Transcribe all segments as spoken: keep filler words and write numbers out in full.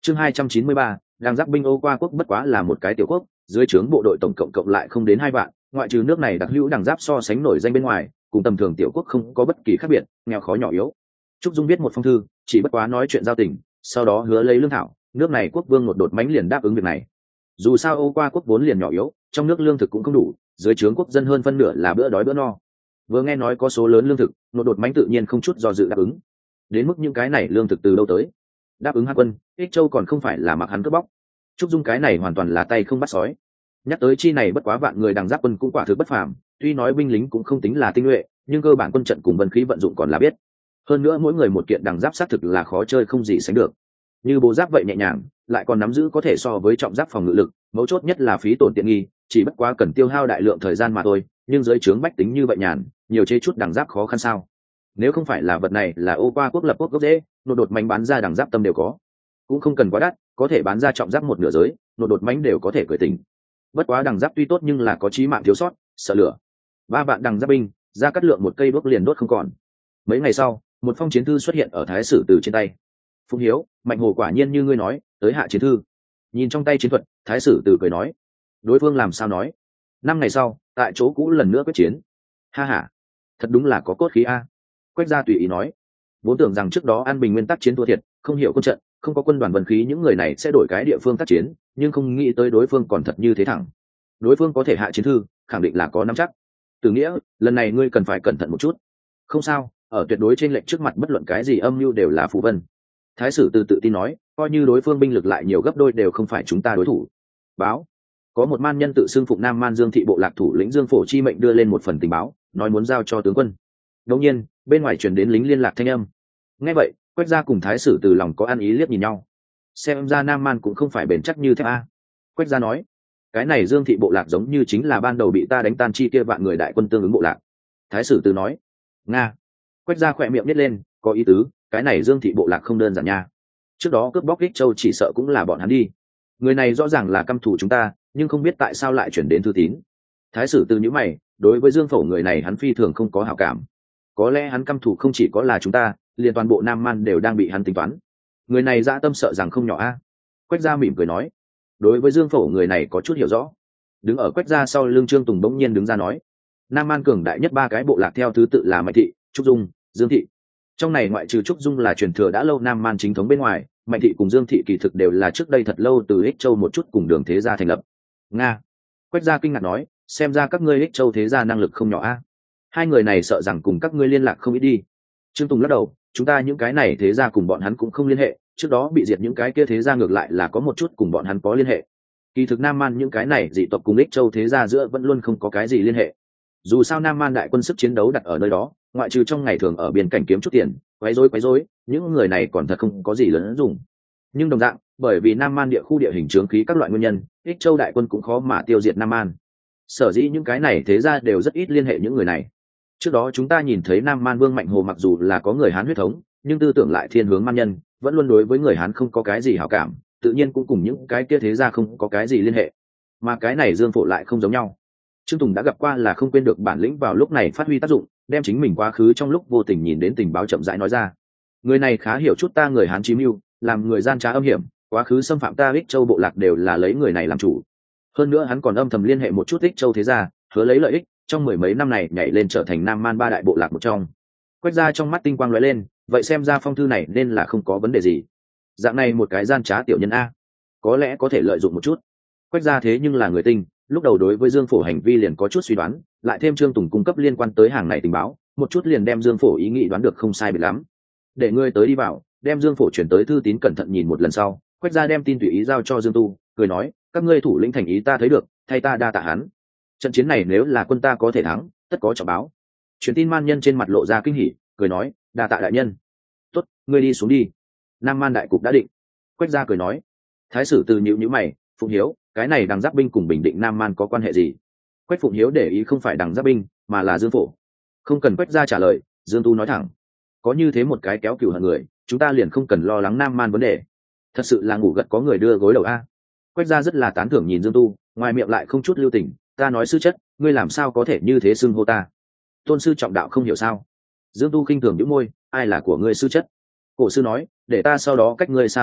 Chương hai trăm chín mươi ba, đang giáp binh Âu qua quốc bất quá là một cái tiểu quốc, dưới trướng bộ đội tổng cộng cộng lại không đến hai vạn, ngoại trừ nước này đặc hữu đẳng giáp so sánh nổi danh bên ngoài, cùng tầm thường tiểu quốc không có bất kỳ khác biệt, nghèo khó nhỏ yếu. Trúc Dung viết một phong thư, chỉ bất quá nói chuyện giao tình, sau đó hứa lấy lương thảo, nước này quốc vương một đột mãnh liền đáp ứng việc này. Dù sao Âu qua quốc vốn liền nhỏ yếu, trong nước lương thực cũng không đủ, dưới trướng quốc dân hơn phân nửa là bữa đói bữa no. Vừa nghe nói có số lớn lương thực, một đột mãnh tự nhiên không chút do dự đáp ứng. Đến mức những cái này lương thực từ đâu tới? Đáp ứng Hán quân, Ích Châu còn không phải là mặc hắn cướp bóc. Trúc Dung cái này hoàn toàn là tay không bắt sói. Nhắc tới chi này bất quá vạn người đằng giáp quân cũng quả thực bất phàm, tuy nói binh lính cũng không tính là tinh nhuệ, nhưng cơ bản quân trận cùng binh khí vận dụng còn là biết. Hơn nữa mỗi người một kiện đằng giáp xác thực là khó chơi không gì sánh được. Như bố giáp vậy nhẹ nhàng, lại còn nắm giữ có thể so với trọng giáp phòng ngự lực, mấu chốt nhất là phí tổn tiện nghi, chỉ bất quá cần tiêu hao đại lượng thời gian mà thôi, nhưng dưới trướng bách tính như vậy nhàn, nhiều chế chút đằng giáp khó khăn sao? Nếu không phải là vật này là Âu qua quốc lập quốc gốc dễ, nột đột mánh bán ra đằng giáp tâm đều có, cũng không cần quá đắt, có thể bán ra trọng giáp một nửa giới, nột đột mánh đều có thể cởi tình. Bất quá đằng giáp tuy tốt nhưng là có chí mạng thiếu sót, sợ lửa. Ba vạn đằng giáp binh, ra cắt lượng một cây đuốc liền đốt không còn. Mấy ngày sau, một phong chiến thư xuất hiện ở thái sử từ trên tay. Phùng Hiếu, Mạnh Hồ quả nhiên như ngươi nói, tới hạ chiến thư. Nhìn trong tay chiến thuật, thái sử từ cười nói, đối phương làm sao nói? Năm ngày sau, tại chỗ cũ lần nữa quyết chiến. Ha ha, thật đúng là có cốt khí a. Quách gia tùy ý nói, vốn tưởng rằng trước đó an bình nguyên tắc chiến thua thiệt, không hiểu quân trận, không có quân đoàn vận khí những người này sẽ đổi cái địa phương tác chiến, nhưng không nghĩ tới đối phương còn thật như thế thẳng. Đối phương có thể hạ chiến thư, khẳng định là có nắm chắc. Từ nghĩa, lần này ngươi cần phải cẩn thận một chút. Không sao, ở tuyệt đối trên lệnh trước mặt bất luận cái gì âm mưu đều là phù vân. Thái sử từ tự tin nói, coi như đối phương binh lực lại nhiều gấp đôi đều không phải chúng ta đối thủ. Báo, có một man nhân tự xưng phụng Nam Man Dương thị bộ lạc thủ lĩnh Dương Phổ chi mệnh đưa lên một phần tình báo, nói muốn giao cho tướng quân. Đột nhiên, bên ngoài truyền đến lính liên lạc thanh âm. Nghe vậy, Quách gia cùng thái sử từ lòng có ăn ý liếc nhìn nhau. Xem ra Nam Man cũng không phải bền chắc như thép a. Quách gia nói, cái này Dương thị bộ lạc giống như chính là ban đầu bị ta đánh tan chi kia vạn người đại quân tương ứng bộ lạc. Thái sử từ nói, nga. Quách gia khỏe miệng nhếch lên, có ý tứ, cái này Dương thị bộ lạc không đơn giản nha. Trước đó cướp bóc Ích Châu chỉ sợ cũng là bọn hắn đi. Người này rõ ràng là căm thù chúng ta, nhưng không biết tại sao lại chuyển đến thư tín. Thái sử từ nhíu mày, đối với Dương Phổ người này hắn phi thường không có hảo cảm. Có lẽ hắn căm thù không chỉ có là chúng ta, liền toàn bộ Nam Man đều đang bị hắn tính toán. Người này dã tâm sợ rằng không nhỏ a. Quách gia mỉm cười nói, đối với Dương Phổ người này có chút hiểu rõ. Đứng ở Quách gia sau lưng Trương Tùng bỗng nhiên đứng ra nói, Nam Man cường đại nhất ba cái bộ lạc theo thứ tự là Mạnh thị, Trúc Dung, Dương thị. Trong này ngoại trừ Trúc Dung là truyền thừa đã lâu Nam Man chính thống bên ngoài, Mạnh thị cùng Dương thị kỳ thực đều là trước đây thật lâu từ Ích Châu một chút cùng Đường Thế gia thành lập. Nga. Quách gia kinh ngạc nói, xem ra các ngươi Ích Châu Thế gia năng lực không nhỏ a. Hai người này sợ rằng cùng các ngươi liên lạc không ít đi. Trương Tùng lắc đầu, chúng ta những cái này thế gia cùng bọn hắn cũng không liên hệ, trước đó bị diệt những cái kia thế gia ngược lại là có một chút cùng bọn hắn có liên hệ. Kỳ thực Nam Man những cái này dị tộc cùng Ích Châu thế gia giữa vẫn luôn không có cái gì liên hệ. Dù sao Nam Man đại quân sức chiến đấu đặt ở nơi đó, ngoại trừ trong ngày thường ở biên cảnh kiếm chút tiền, quấy rối quấy rối, những người này còn thật không có gì lớn dùng. Nhưng đồng dạng, bởi vì Nam Man địa khu địa hình chướng khí các loại nguyên nhân, Ích Châu đại quân cũng khó mà tiêu diệt Nam Man. Sở dĩ những cái này thế gia đều rất ít liên hệ những người này. Trước đó chúng ta nhìn thấy Nam Man Vương Mạnh Hồ mặc dù là có người Hán huyết thống, nhưng tư tưởng lại thiên hướng man nhân, vẫn luôn đối với người Hán không có cái gì hảo cảm, tự nhiên cũng cùng những cái kia thế gia không có cái gì liên hệ. Mà cái này Dương Phổ lại không giống nhau. Trương Tùng đã gặp qua là không quên được bản lĩnh vào lúc này phát huy tác dụng, đem chính mình quá khứ trong lúc vô tình nhìn đến tình báo chậm rãi nói ra. Người này khá hiểu chút ta người Hán chí mưu, làm người gian trá âm hiểm, quá khứ xâm phạm ta Ích Châu bộ lạc đều là lấy người này làm chủ. Hơn nữa hắn còn âm thầm liên hệ một chút Ích Châu thế gia, hứa lấy lợi ích, trong mười mấy năm này nhảy lên trở thành Nam Man ba đại bộ lạc một trong. Quách gia trong mắt tinh quang lóe lên, vậy xem ra phong thư này nên là không có vấn đề gì. Dạng này một cái gian trá tiểu nhân a, có lẽ có thể lợi dụng một chút. Quách gia thế nhưng là người tinh, lúc đầu đối với Dương Phổ hành vi liền có chút suy đoán, lại thêm Trương Tùng cung cấp liên quan tới hàng này tình báo, một chút liền đem Dương Phổ ý nghĩ đoán được không sai biệt lắm. Để ngươi tới đi vào, đem Dương Phổ chuyển tới thư tín cẩn thận nhìn một lần sau, Quách gia đem tin tùy ý giao cho Dương Tu, cười nói, các ngươi thủ lĩnh thành ý ta thấy được, thay ta đa tạ hắn. Trận chiến này nếu là quân ta có thể thắng, tất có trọng báo. Truyền tin man nhân trên mặt lộ ra kinh hỉ, cười nói, đa tạ đại nhân. Tốt, ngươi đi xuống đi. Nam Man đại cục đã định. Quách gia cười nói. Thái sử từ nhíu nhíu mày, Phụng Hiếu, cái này đằng giáp binh cùng bình định Nam Man có quan hệ gì? Quách Phụng Hiếu để ý không phải đằng giáp binh, mà là Dương Phổ. Không cần Quách gia trả lời, Dương Tu nói thẳng, có như thế một cái kéo cừu hận người, chúng ta liền không cần lo lắng Nam Man vấn đề. Thật sự là ngủ gật có người đưa gối đầu a. Quách gia rất là tán thưởng nhìn Dương Tu, ngoài miệng lại không chút lưu tình, ta nói sư chất, ngươi làm sao có thể như thế xưng hô ta? Tôn sư trọng đạo không hiểu sao? Dương Tu khinh thường nhíu môi, ai là của ngươi sư chất? Cổ sư nói, để ta sau đó cách ngươi xa một chút,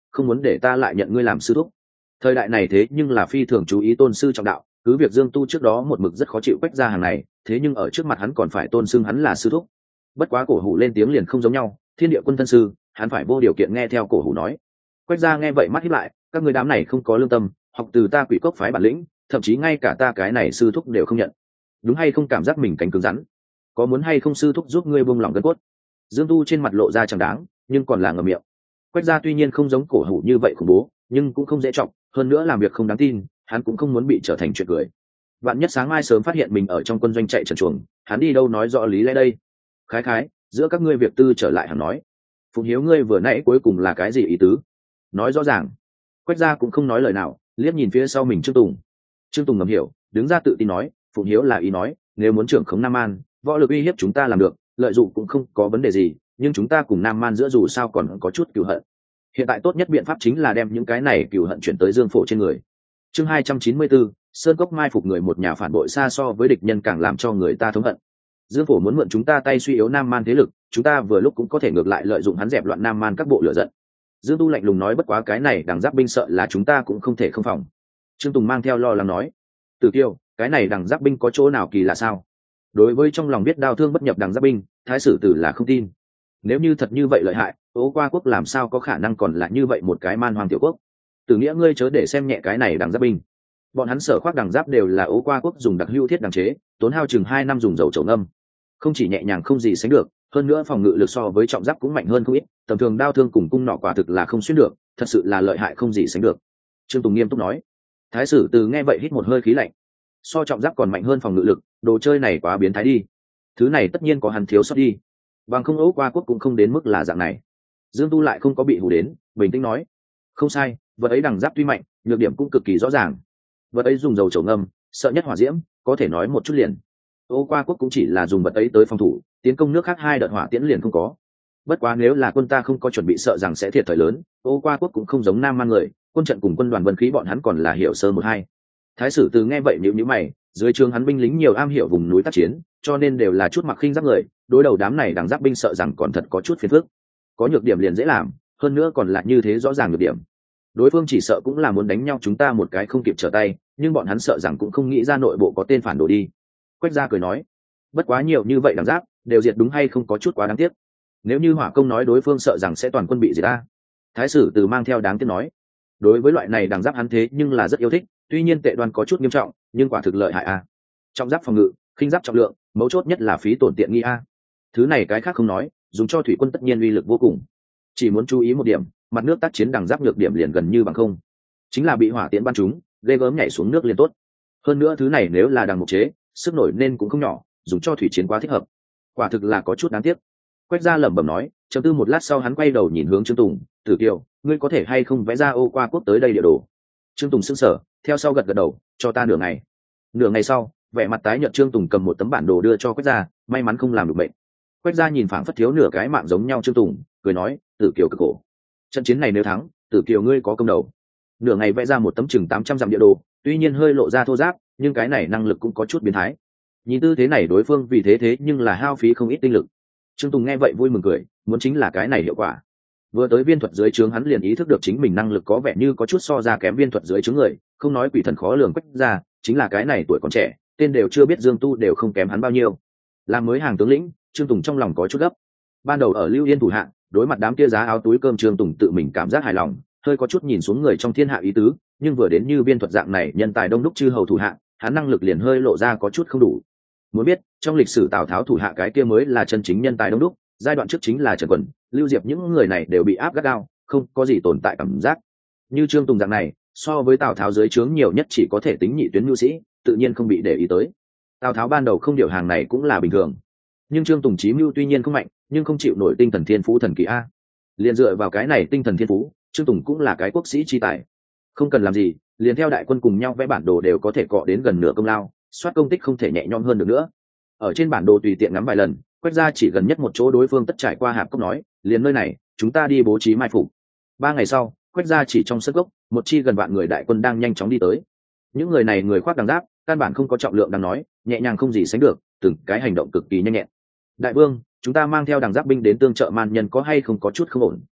không muốn để ta lại nhận ngươi làm sư thúc. Thời đại này thế nhưng là phi thường chú ý tôn sư trọng đạo, cứ việc Dương Tu trước đó một mực rất khó chịu Quách gia hàng này, thế nhưng ở trước mặt hắn còn phải tôn xưng hắn là sư thúc. Bất quá Cổ Hủ lên tiếng liền không giống nhau, Thiên Địa Quân thân sư, hắn phải vô điều kiện nghe theo Cổ Hủ nói. Quách gia nghe vậy mắt híp lại, các ngươi đám này không có lương tâm, học từ ta Quỷ Cốc phái bản lĩnh, thậm chí ngay cả ta cái này sư thúc đều không nhận. Đúng hay không cảm giác mình cánh cứng rắn? Có muốn hay không sư thúc giúp ngươi buông lỏng gân cốt? Dương Tu trên mặt lộ ra chẳng đáng, nhưng còn là ngậm miệng. Quách gia tuy nhiên không giống Cổ Hủ như vậy khủng bố, nhưng cũng không dễ trọng, hơn nữa làm việc không đáng tin, hắn cũng không muốn bị trở thành chuyện cười. Vạn nhất sáng mai sớm phát hiện mình ở trong quân doanh chạy trần truồng, hắn đi đâu nói rõ lý lẽ đây? Khái khái, giữa các ngươi việc tư trở lại hắn nói. Phụng Hiếu ngươi vừa nãy cuối cùng là cái gì ý tứ? Nói rõ ràng. Quách gia cũng không nói lời nào, liếc nhìn phía sau mình Trương Tùng. Trương Tùng ngầm hiểu, đứng ra tự tin nói, Phụng Hiếu là ý nói, nếu muốn trưởng khống Nam An, võ lực uy hiếp chúng ta làm được, lợi dụng cũng không có vấn đề gì, nhưng chúng ta cùng Nam Man giữa dù sao còn có chút cừu hận. Hiện tại tốt nhất biện pháp chính là đem những cái này cừu hận chuyển tới Dương Phổ trên người. Chương hai trăm chín mươi bốn, Sơn Cốc mai phục người một nhà phản bội xa so với địch nhân càng làm cho người ta thống hận. Dương Phổ muốn mượn chúng ta tay suy yếu Nam Man thế lực, chúng ta vừa lúc cũng có thể ngược lại lợi dụng hắn dẹp loạn Nam Man các bộ lửa giận. Dương Tu lạnh lùng nói, bất quá cái này đằng giáp binh sợ là chúng ta cũng không thể không phòng. Trương Tùng mang theo lo lắng nói, Tử Kiêu, cái này đằng giáp binh có chỗ nào kỳ lạ sao? Đối với trong lòng biết đau thương bất nhập đằng giáp binh, Thái sử tử là không tin. Nếu như thật như vậy lợi hại, Ô Qua quốc làm sao có khả năng còn là như vậy một cái man hoang tiểu quốc? Tử Nghĩa ngươi chớ để xem nhẹ cái này đằng giáp binh. Bọn hắn sở khoác đằng giáp đều là Ô Qua quốc dùng đặc hữu thiết đằng chế, tốn hao chừng hai năm dùng dầu trổ ngâm, không chỉ nhẹ nhàng không gì sánh được, hơn nữa phòng ngự lực so với trọng giáp cũng mạnh hơn không ít, tầm thường đao thương cùng cung nỏ quả thực là không xuyên được, thật sự là lợi hại không gì sánh được. Trương Tùng nghiêm túc nói. Thái sử từ nghe vậy hít một hơi khí lạnh. So trọng giáp còn mạnh hơn phòng ngự lực, đồ chơi này quá biến thái đi. Thứ này tất nhiên có hắn thiếu sót đi, bằng không Âu Qua quốc cũng không đến mức là dạng này. Dương Tu lại không có bị hù đến, bình tĩnh nói, không sai, vật ấy đằng giáp tuy mạnh, nhược điểm cũng cực kỳ rõ ràng. Vật ấy dùng dầu trổ ngâm, sợ nhất hỏa diễm, có thể nói một chút liền. Âu Qua quốc cũng chỉ là dùng vật ấy tới phòng thủ, tiến công nước khác hai đợt hỏa tiễn liền không có. Bất quá nếu là quân ta không có chuẩn bị, sợ rằng sẽ thiệt thòi lớn. Âu Qua quốc cũng không giống Nam Man người, quân trận cùng quân đoàn vân khí bọn hắn còn là hiểu sơ một hai. Thái sử từ nghe vậy nhíu nhíu mày, dưới trướng hắn binh lính nhiều am hiểu vùng núi tác chiến, cho nên đều là chút mặc khinh giáp người, đối đầu đám này đằng giáp binh sợ rằng còn thật có chút phiền phức. Có nhược điểm liền dễ làm, hơn nữa còn là như thế rõ ràng nhược điểm. Đối phương chỉ sợ cũng là muốn đánh nhau chúng ta một cái không kịp trở tay, nhưng bọn hắn sợ rằng cũng không nghĩ ra nội bộ có tên phản đồ đi. Quách gia cười nói, bất quá nhiều như vậy đằng giáp đều diệt đúng hay không có chút quá đáng tiếc. Nếu như Hỏa Công nói đối phương sợ rằng sẽ toàn quân bị diệt ta. Thái sử từ mang theo đáng tiếc nói, đối với loại này đằng giáp hắn thế nhưng là rất yêu thích, tuy nhiên tệ đoan có chút nghiêm trọng, nhưng quả thực lợi hại a. Trọng giáp phòng ngự, khinh giáp trọng lượng, mấu chốt nhất là phí tổn tiện nghi a. Thứ này cái khác không nói, dùng cho thủy quân tất nhiên uy lực vô cùng. Chỉ muốn chú ý một điểm, mặt nước tác chiến đằng giáp nhược điểm liền gần như bằng không, chính là bị hỏa tiễn bắn trúng, ghê gớm nhảy xuống nước liền tốt. Hơn nữa thứ này nếu là đằng mục chế, sức nổi nên cũng không nhỏ, dùng cho thủy chiến quá thích hợp. Quả thực là có chút đáng tiếc. Quách gia lẩm bẩm nói, trầm tư một lát sau hắn quay đầu nhìn hướng Trương Tùng, Tử Kiều, ngươi có thể hay không vẽ ra Âu Qua quốc tới đây địa đồ? Trương Tùng sững sờ, theo sau gật gật đầu, cho ta nửa ngày. Nửa ngày sau, vẻ mặt tái nhợt Trương Tùng cầm một tấm bản đồ đưa cho Quách gia, may mắn không làm được bệnh. Quách gia nhìn phảng phất thiếu nửa cái mạng giống nhau Trương Tùng, cười nói, Tử Kiều cực khổ. Trận chiến này nếu thắng, Tử Kiều ngươi có công đầu. Nửa ngày vẽ ra một tấm chừng tám trăm dặm địa đồ, tuy nhiên hơi lộ ra thô ráp, nhưng cái này năng lực cũng có chút biến thái. Nhìn tư thế này đối phương vì thế thế nhưng là hao phí không ít tinh lực. Trương Tùng nghe vậy vui mừng cười, muốn chính là cái này hiệu quả. Vừa tới viên thuật dưới trướng hắn liền ý thức được chính mình năng lực có vẻ như có chút so ra kém viên thuật dưới trướng người, không nói quỷ thần khó lường Quách gia, chính là cái này tuổi còn trẻ, tên đều chưa biết Dương Tu đều không kém hắn bao nhiêu. Làm mới hàng tướng lĩnh, Trương Tùng trong lòng có chút gấp. Ban đầu ở Lưu Yên thủ hạ, đối mặt đám kia giá áo túi cơm Trương Tùng tự mình cảm giác hài lòng, hơi có chút nhìn xuống người trong thiên hạ ý tứ, nhưng vừa đến như viên thuật dạng này nhân tài đông đúc chư hầu thủ hạ, hắn năng lực liền hơi lộ ra có chút không đủ. Muốn biết, trong lịch sử Tào Tháo thủ hạ cái kia mới là chân chính nhân tài đông đúc, giai đoạn trước chính là Trần Quần, Lưu Diệp, những người này đều bị áp gắt gao, không có gì tồn tại cảm giác. Như Trương Tùng dạng này, so với Tào Tháo dưới trướng nhiều nhất chỉ có thể tính nhị tuyến nhu sĩ, tự nhiên không bị để ý tới. Tào Tháo ban đầu không điều hàng này cũng là bình thường, nhưng Trương Tùng chí mưu tuy nhiên không mạnh, nhưng không chịu nổi tinh thần thiên phú thần kỳ a. Liền dựa vào cái này tinh thần thiên phú, Trương Tùng cũng là cái quốc sĩ chi tài, không cần làm gì, liền theo đại quân cùng nhau vẽ bản đồ đều có thể cọ đến gần nửa công lao, soát công tích không thể nhẹ nhõm hơn được nữa. Ở trên bản đồ tùy tiện ngắm vài lần, Quách gia chỉ gần nhất một chỗ đối phương tất trải qua hạp cốc nói, liền nơi này, chúng ta đi bố trí mai phục. Ba ngày sau, Quách gia chỉ trong sân cốc, một chi gần vạn người đại quân đang nhanh chóng đi tới. Những người này người khoác đằng giáp, căn bản không có trọng lượng đáng nói, nhẹ nhàng không gì sánh được, từng cái hành động cực kỳ nhanh nhẹn. Đại vương, chúng ta mang theo đằng giáp binh đến tương trợ man nhân có hay không có chút không ổn?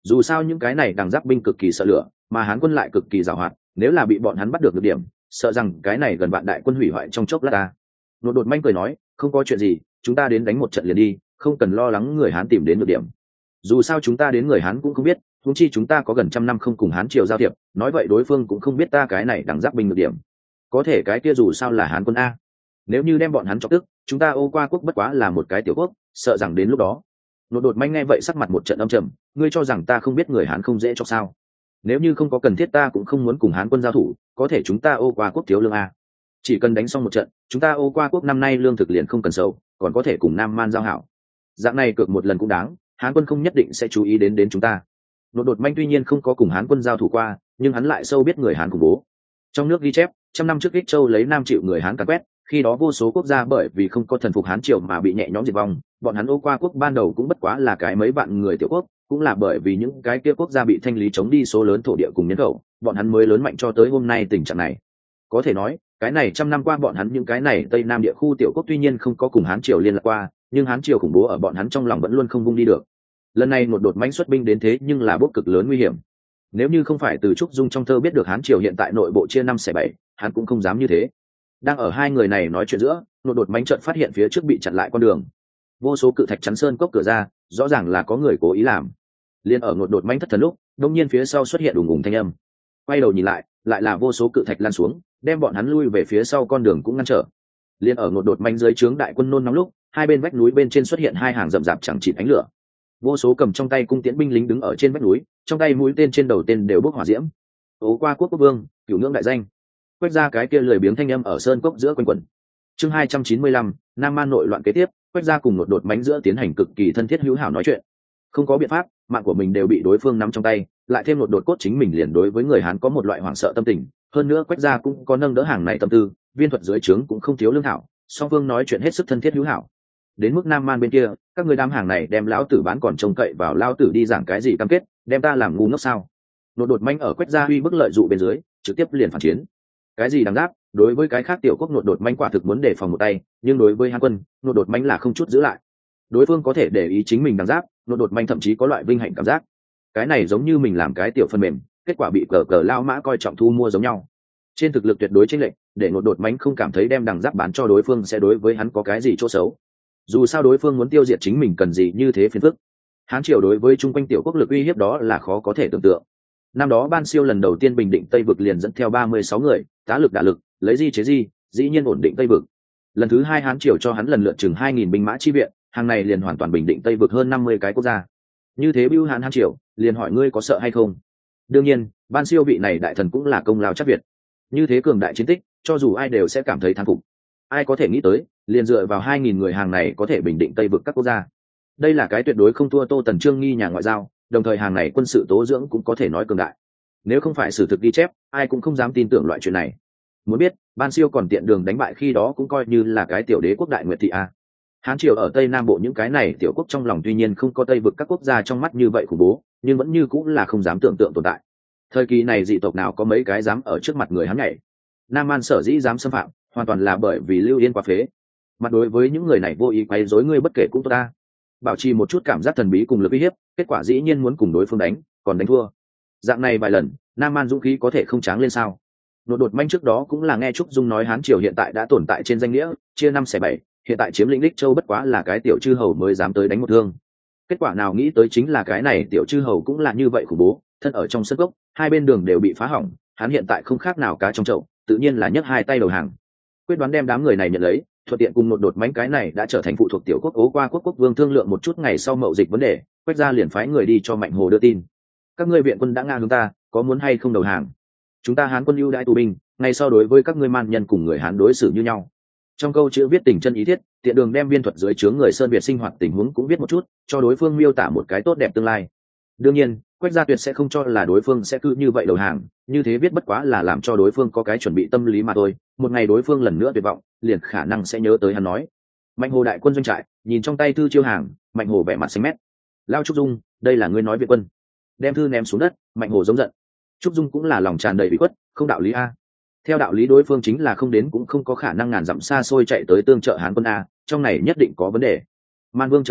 Dù sao những cái này đằng giáp binh cực kỳ sợ lửa, mà hán quân lại cực kỳ giàu hoạt, nếu là bị bọn hắn bắt được được điểm, sợ rằng cái này gần vạn đại quân hủy hoại trong chốc lát ta. Nột đột manh cười nói, không có chuyện gì, chúng ta đến đánh một trận liền đi, không cần lo lắng người hán tìm đến được điểm. Dù sao chúng ta đến người hán cũng không biết, huống chi chúng ta có gần trăm năm không cùng hán triều giao thiệp, nói vậy đối phương cũng không biết ta cái này đằng giáp binh được điểm. Có thể cái kia dù sao là hán quân a, nếu như đem bọn hắn chọc tức, chúng ta ô qua quốc bất quá là một cái tiểu quốc, sợ rằng đến lúc đó. Nột đột manh nghe vậy sắc mặt một trận âm trầm, ngươi cho rằng ta không biết người hán không dễ cho sao? Nếu như không có cần thiết ta cũng không muốn cùng hán quân giao thủ, có thể chúng ta ô qua quốc thiếu lương a, chỉ cần đánh xong một trận, chúng ta ô qua quốc năm nay lương thực liền không cần sầu, còn có thể cùng nam man giao hảo. Dạng này cược một lần cũng đáng, hán quân không nhất định sẽ chú ý đến đến chúng ta. Nột đột manh tuy nhiên không có cùng hán quân giao thủ qua, nhưng hắn lại sâu biết người hán khủng bố. Trong nước ghi chép, trăm năm trước Ích Châu lấy Nam chịu người hán càn quét, khi đó vô số quốc gia bởi vì không có thần phục hán triều mà bị nhẹ nhõm diệt vong, bọn hắn ô qua quốc ban đầu cũng bất quá là cái mấy vạn người tiểu quốc, cũng là bởi vì những cái kia quốc gia bị thanh lý chống đi số lớn thổ địa cùng nhân khẩu, bọn hắn mới lớn mạnh cho tới hôm nay tình trạng này. Có thể nói, cái này trăm năm qua bọn hắn những cái này Tây Nam địa khu tiểu quốc tuy nhiên không có cùng hán triều liên lạc qua, nhưng hán triều khủng bố ở bọn hắn trong lòng vẫn luôn không buông đi được. Lần này một đột mãnh xuất binh đến thế nhưng là bốc cực lớn nguy hiểm. Nếu như không phải từ Trúc Dung trong thơ biết được hán triều hiện tại nội bộ chia năm xẻ bảy, hắn cũng không dám như thế. Đang ở hai người này nói chuyện giữa, một đột mãnh chợt phát hiện phía trước bị chặn lại con đường, vô số cự thạch chắn sơn cốc cửa ra, rõ ràng là có người cố ý làm. Liên ở ngột đột mãnh thất thần lúc, đột nhiên phía sau xuất hiện ùng ùng thanh âm. Quay đầu nhìn lại, lại là vô số cự thạch lan xuống, đem bọn hắn lui về phía sau con đường cũng ngăn trở. Liên ở ngột đột mãnh dưới trướng đại quân nôn nóng lúc, hai bên vách núi bên trên xuất hiện hai hàng rậm rạp chẳng chịt ánh lửa. Vô số cầm trong tay cung tiễn binh lính đứng ở trên vách núi, trong tay mũi tên trên đầu tên đều bốc hỏa diễm. Ố qua quốc quốc vương, cửu ngưỡng đại danh. Quét ra cái kia lười biếng thanh âm ở sơn cốc giữa quanh quẩn. Chương hai trăm chín mươi lăm, Nam Man nội loạn kế tiếp, quét ra cùng một đột mãnh giữa tiến hành cực kỳ thân thiết hữu hảo nói chuyện. Không có biện pháp, mạng của mình đều bị đối phương nắm trong tay, lại thêm một đột cốt chính mình liền đối với người Hán có một loại hoảng sợ tâm tình, hơn nữa quét ra cũng có nâng đỡ hàng này tâm tư, viên thuật dưới trướng cũng không thiếu lương thảo, song phương nói chuyện hết sức thân thiết hữu hảo. Đến mức Nam Man bên kia, các người đám hàng này đem lão tử bán còn trông cậy vào lão tử đi giảng cái gì cam kết, đem ta làm ngu ngốc sao? Nột đột manh ở quét ra uy bức lợi dụ bên dưới, trực tiếp liền phản chiến. Cái gì đằng giáp, đối với cái khác tiểu quốc nột đột manh quả thực muốn đề phòng một tay, nhưng đối với Hán quân, nột đột manh là không chút giữ lại. Đối phương có thể để ý chính mình đằng giáp, nột đột manh thậm chí có loại vinh hạnh cảm giác. Cái này giống như mình làm cái tiểu phần mềm, kết quả bị cờ cờ lao mã coi trọng thu mua giống nhau. Trên thực lực tuyệt đối chênh lệch, để nột đột manh không cảm thấy đem đằng giáp bán cho đối phương sẽ đối với hắn có cái gì chỗ xấu. Dù sao đối phương muốn tiêu diệt chính mình cần gì như thế phiền phức. Hán triều đối với chung quanh tiểu quốc lực uy hiếp đó là khó có thể tưởng tượng. Năm đó Ban Siêu lần đầu tiên bình định Tây vực liền dẫn theo ba mươi sáu người, tá lực đả lực, lấy di chế di, dĩ nhiên ổn định Tây vực. Lần thứ hai Hán triều cho hắn lần lượt chừng hai nghìn binh mã chi viện, hàng này liền hoàn toàn bình định Tây vực hơn năm mươi cái quốc gia. Như thế bưu Hán Hán triều, liền hỏi ngươi có sợ hay không? Đương nhiên, Ban Siêu vị này đại thần cũng là công lao chắc việt. Như thế cường đại chiến tích, cho dù ai đều sẽ cảm thấy thán phục. Ai có thể nghĩ tới, liền dựa vào hai nghìn người hàng này có thể bình định Tây vực các quốc gia. Đây là cái tuyệt đối không thua Tô Tần Trương nghi nhà ngoại giao, đồng thời hàng này quân sự tố dưỡng cũng có thể nói cường đại. Nếu không phải sử thực ghi chép, ai cũng không dám tin tưởng loại chuyện này. Muốn biết, Ban Siêu còn tiện đường đánh bại khi đó cũng coi như là cái tiểu đế quốc đại nguyệt thị a. Hán triều ở Tây Nam Bộ những cái này tiểu quốc trong lòng tuy nhiên không có Tây vực các quốc gia trong mắt như vậy khủng bố, nhưng vẫn như cũng là không dám tưởng tượng tồn tại. Thời kỳ này dị tộc nào có mấy cái dám ở trước mặt người Hán nhảy. Nam Man sở dĩ dám xâm phạm, hoàn toàn là bởi vì Lưu Yên quá phế. Mặt đối với những người này vô ý quấy rối ngươi bất kể cũng tốt ta. Bảo trì một chút cảm giác thần bí cùng lực uy hiếp, kết quả dĩ nhiên muốn cùng đối phương đánh, còn đánh thua. Dạng này vài lần, Nam Man dũng khí có thể không tráng lên sao? Nột đột manh trước đó cũng là nghe Trúc Dung nói Hán triều hiện tại đã tồn tại trên danh nghĩa, chia năm xẻ bảy, hiện tại chiếm lĩnh Đích Châu bất quá là cái tiểu chư hầu mới dám tới đánh một thương. Kết quả nào nghĩ tới chính là cái này tiểu chư hầu cũng là như vậy khủng bố, thân ở trong sân gốc, hai bên đường đều bị phá hỏng, hắn hiện tại không khác nào cá trong chậu, tự nhiên là nhấc hai tay đầu hàng. Quyết đoán đem đám người này nhận lấy, thuận tiện cùng một đột mánh cái này đã trở thành phụ thuộc tiểu quốc Ố qua quốc quốc vương thương lượng một chút ngày sau mậu dịch vấn đề, quét ra liền phái người đi cho Mạnh Hồ đưa tin. Các ngươi viện quân đã ngang hướng ta, có muốn hay không đầu hàng? Chúng ta Hán quân ưu đãi tù binh, ngày sau đối với các ngươi man nhân cùng người Hán đối xử như nhau. Trong câu chữ viết tình chân ý thiết, tiện đường đem viên thuật dưới trướng người Sơn Việt sinh hoạt tình huống cũng viết một chút, cho đối phương miêu tả một cái tốt đẹp tương lai. Đương nhiên, Quách Gia Tuyệt sẽ không cho là đối phương sẽ cứ như vậy đầu hàng, như thế viết bất quá là làm cho đối phương có cái chuẩn bị tâm lý mà thôi. Một ngày đối phương lần nữa tuyệt vọng, liền khả năng sẽ nhớ tới hắn nói. Mạnh Hồ đại quân doanh trại, nhìn trong tay thư chiêu hàng, Mạnh Hồ vẻ mặt xanh mét. Lao Trúc Dung, đây là ngươi nói viện quân. Đem thư ném xuống đất, Mạnh Hồ giống giận. Trúc Dung cũng là lòng tràn đầy ủy khuất, không đạo lý a. Theo đạo lý đối phương chính là không đến cũng không có khả năng ngàn dặm xa xôi chạy tới tương trợ Hán quân a, trong này nhất định có vấn đề. Man Vương chớ đội,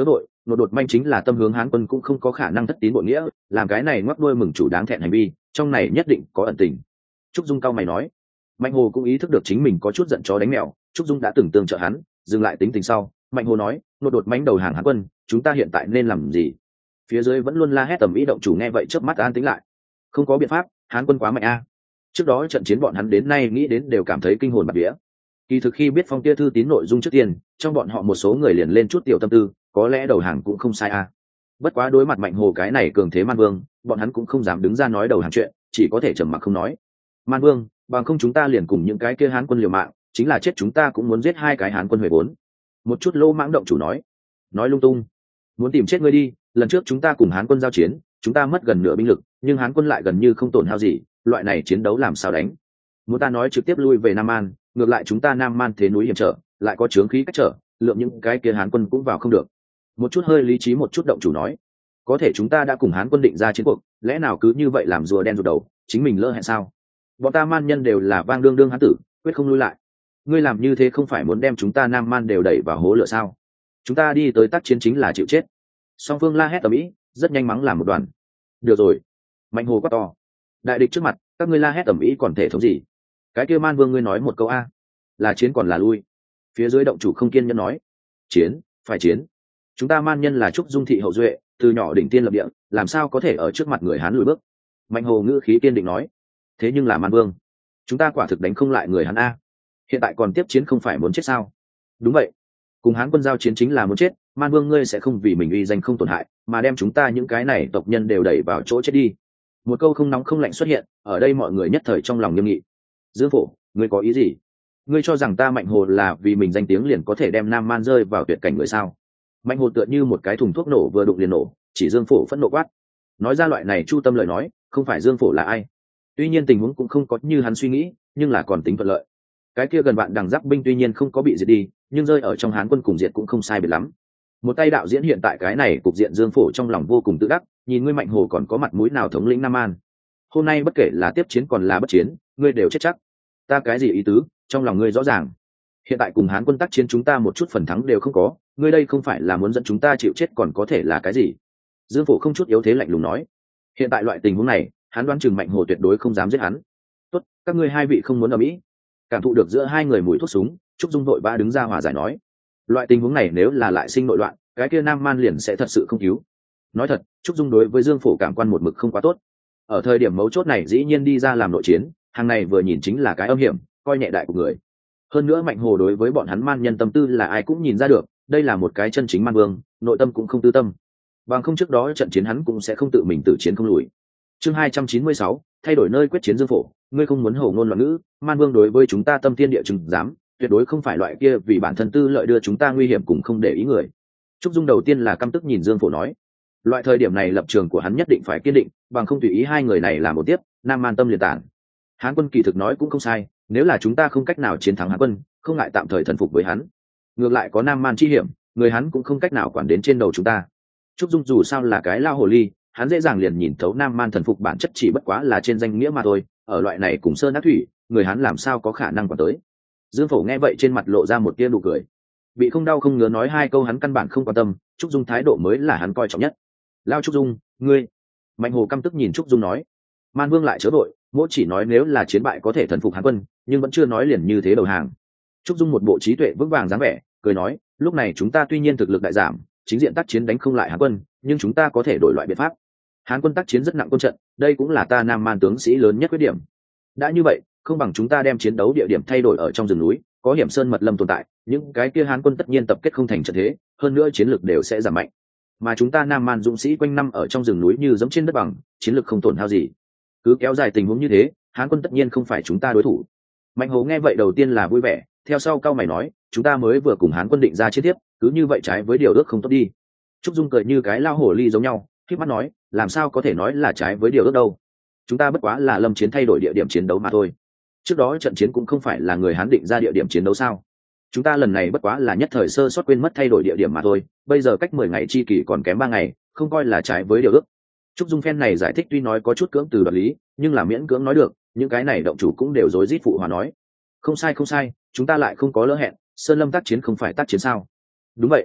nột đột manh chính là tâm hướng Hán quân cũng không có khả năng thất tín bội nghĩa, làm cái này ngoắc đuôi mừng chủ đáng thẹn hành vi, trong này nhất định có ẩn tình. Trúc Dung cao mày nói. Mạnh Hồ cũng ý thức được chính mình có chút giận chó đánh mèo, Trúc Dung đã từng tương trợ hắn, dừng lại tính tình sau, Mạnh Hồ nói, nột đột manh đầu hàng Hán quân, chúng ta hiện tại nên làm gì? Phía dưới vẫn luôn la hét tầm ý động chủ nghe vậy chớp mắt an tĩnh lại. Không có biện pháp, Hán quân quá mạnh a. Trước đó trận chiến bọn hắn đến nay nghĩ đến đều cảm thấy kinh hồn bạt vía. Kỳ thực khi biết phong tia thư tín nội dung trước tiên, trong bọn họ một số người liền lên chút tiểu tâm tư, có lẽ đầu hàng cũng không sai a. Bất quá đối mặt Mạnh Hồ cái này cường thế Man Vương, bọn hắn cũng không dám đứng ra nói đầu hàng chuyện, chỉ có thể trầm mặc không nói. Man Vương, bằng không chúng ta liền cùng những cái kia Hán quân liều mạng, chính là chết chúng ta cũng muốn giết hai cái Hán quân huề vốn. Một chút lô mãng động chủ nói, nói lung tung, muốn tìm chết ngươi đi. Lần trước chúng ta cùng Hán quân giao chiến, chúng ta mất gần nửa binh lực, nhưng Hán quân lại gần như không tổn hao gì, loại này chiến đấu làm sao đánh? Muốn ta nói trực tiếp lui về Nam Man, ngược lại chúng ta Nam Man thế núi hiểm trở, lại có chướng khí cách trở, lượng những cái kia Hán quân cũng vào không được. Một chút hơi lý trí một chút động chủ nói, có thể chúng ta đã cùng Hán quân định ra chiến cuộc, lẽ nào cứ như vậy làm rùa đen rụt đầu, chính mình lỡ hẹn sao? Bọn ta Man nhân đều là vang đương đương hán tử, quyết không lui lại. Ngươi làm như thế không phải muốn đem chúng ta Nam Man đều đẩy vào hố lửa sao? Chúng ta đi tới tác chiến chính là chịu chết. Song phương la hét tầm ĩ, rất nhanh mắng làm một đoàn. Được rồi, Mạnh Hồ quát to, đại địch trước mặt, các ngươi la hét tầm ĩ còn thể thống gì? Cái kia Man Vương ngươi nói một câu a, là chiến còn là lui? Phía dưới động chủ không kiên nhẫn nói, chiến, phải chiến. Chúng ta Man nhân là Trúc Dung thị hậu duệ, từ nhỏ đỉnh tiên lập địa, làm sao có thể ở trước mặt người Hán lùi bước? Mạnh Hồ ngữ khí kiên định nói, thế nhưng là Man Vương, chúng ta quả thực đánh không lại người Hán a. Hiện tại còn tiếp chiến không phải muốn chết sao? Đúng vậy, cùng Hán quân giao chiến chính là muốn chết. Man Vương ngươi sẽ không vì mình uy danh không tổn hại, mà đem chúng ta những cái này tộc nhân đều đẩy vào chỗ chết đi. Một câu không nóng không lạnh xuất hiện, ở đây mọi người nhất thời trong lòng nghiêm nghị. Dương Phổ, ngươi có ý gì? Ngươi cho rằng ta Mạnh Hồ là vì mình danh tiếng liền có thể đem Nam Man rơi vào tuyệt cảnh người sao? Mạnh Hồ tựa như một cái thùng thuốc nổ vừa đụng liền nổ, chỉ Dương Phổ phẫn nộ quát. Nói ra loại này chu tâm lời nói, không phải Dương Phổ là ai? Tuy nhiên tình huống cũng không có như hắn suy nghĩ, nhưng là còn tính thuận lợi. Cái kia gần vạn đằng giáp binh tuy nhiên không có bị diệt đi, nhưng rơi ở trong Hán quân cùng diệt cũng không sai biệt lắm. Một tay đạo diễn hiện tại cái này cục diện Dương Phổ trong lòng vô cùng tự đắc, nhìn ngươi Mạnh Hồ còn có mặt mũi nào thống lĩnh Nam An. Hôm nay bất kể là tiếp chiến còn là bất chiến, ngươi đều chết chắc. Ta cái gì ý tứ, trong lòng ngươi rõ ràng. Hiện tại cùng Hán quân tác chiến chúng ta một chút phần thắng đều không có, ngươi đây không phải là muốn dẫn chúng ta chịu chết còn có thể là cái gì? Dương Phổ không chút yếu thế lạnh lùng nói. Hiện tại loại tình huống này, hắn đoán chừng Mạnh Hồ tuyệt đối không dám giết hắn. Tốt, các ngươi hai vị không muốn ở mỹ. Cảm thụ được giữa hai người mùi thuốc súng, Trúc Dung vội vã đứng ra hòa giải nói. Loại tình huống này nếu là lại sinh nội loạn, cái kia Nam Man liền sẽ thật sự không cứu. Nói thật, Trúc Dung đối với Dương Phổ cảm quan một mực không quá tốt. Ở thời điểm mấu chốt này dĩ nhiên đi ra làm nội chiến, hàng này vừa nhìn chính là cái âm hiểm, coi nhẹ đại của người. Hơn nữa Mạnh Hồ đối với bọn hắn Man nhân tâm tư là ai cũng nhìn ra được, đây là một cái chân chính Man Vương, nội tâm cũng không tư tâm. Bằng không trước đó trận chiến hắn cũng sẽ không tự mình tự chiến không lùi. Chương hai trăm chín mươi sáu, thay đổi nơi quyết chiến Dương Phổ, ngươi không muốn hổ ngôn loạn ngữ, Man Vương đối với chúng ta tâm thiên địa chừng dám, tuyệt đối không phải loại kia vì bản thân tư lợi đưa chúng ta nguy hiểm cùng không để ý người. Trúc Dung đầu tiên là căm tức nhìn Dương Phổ nói, loại thời điểm này lập trường của hắn nhất định phải kiên định, bằng không tùy ý hai người này làm một tiếp, Nam Man tâm liền tản. Hán quân kỳ thực nói cũng không sai, nếu là chúng ta không cách nào chiến thắng Hán quân, không ngại tạm thời thần phục với hắn. Ngược lại có Nam Man chi hiểm, người hắn cũng không cách nào quản đến trên đầu chúng ta. Trúc Dung dù sao là cái lao hồ ly, hắn dễ dàng liền nhìn thấu Nam Man thần phục bản chất chỉ bất quá là trên danh nghĩa mà thôi, ở loại này cùng sơn ác thủy, người hắn làm sao có khả năng quản tới. Dương Phổ nghe vậy trên mặt lộ ra một tia nụ cười. Bị không đau không ngứa nói hai câu hắn căn bản không quan tâm, Trúc Dung thái độ mới là hắn coi trọng nhất. Lao Trúc Dung, ngươi. Mạnh Hồ căm tức nhìn Trúc Dung nói. Man Vương lại chớ vội, mỗi chỉ nói nếu là chiến bại có thể thần phục Hán quân, nhưng vẫn chưa nói liền như thế đầu hàng. Trúc Dung một bộ trí tuệ vững vàng dáng vẻ, cười nói, lúc này chúng ta tuy nhiên thực lực đại giảm, chính diện tác chiến đánh không lại Hán quân, nhưng chúng ta có thể đổi loại biện pháp. Hán quân tác chiến rất nặng quân trận, đây cũng là ta Nam Man tướng sĩ lớn nhất khuyết điểm. Đã như vậy, không bằng chúng ta đem chiến đấu địa điểm thay đổi ở trong rừng núi, có hiểm sơn mật lâm tồn tại, những cái kia Hán quân tất nhiên tập kết không thành trận thế, hơn nữa chiến lược đều sẽ giảm mạnh. Mà chúng ta Nam Man dũng sĩ quanh năm ở trong rừng núi như giống trên đất bằng, chiến lược không tổn hao gì. Cứ kéo dài tình huống như thế, Hán quân tất nhiên không phải chúng ta đối thủ. Mạnh Hồ nghe vậy đầu tiên là vui vẻ, theo sau cao mày nói, chúng ta mới vừa cùng Hán quân định ra chiến tiếp, cứ như vậy trái với điều ước không tốt đi. Trúc Dung cười như cái lao hổ ly giống nhau, khép mắt nói, làm sao có thể nói là trái với điều ước đâu? Chúng ta bất quá là lâm chiến thay đổi địa điểm chiến đấu mà thôi. Trước đó trận chiến cũng không phải là người Hán định ra địa điểm chiến đấu sao? Chúng ta lần này bất quá là nhất thời sơ sót quên mất thay đổi địa điểm mà thôi, bây giờ cách mười ngày chi kỳ còn kém ba ngày, không coi là trái với điều ước. Trúc Dung phen này giải thích tuy nói có chút cưỡng từ đoạt lý, nhưng là miễn cưỡng nói được, những cái này động chủ cũng đều rối rít phụ hòa nói. Không sai không sai, chúng ta lại không có lỡ hẹn, Sơn Lâm tác chiến không phải tác chiến sao? Đúng vậy.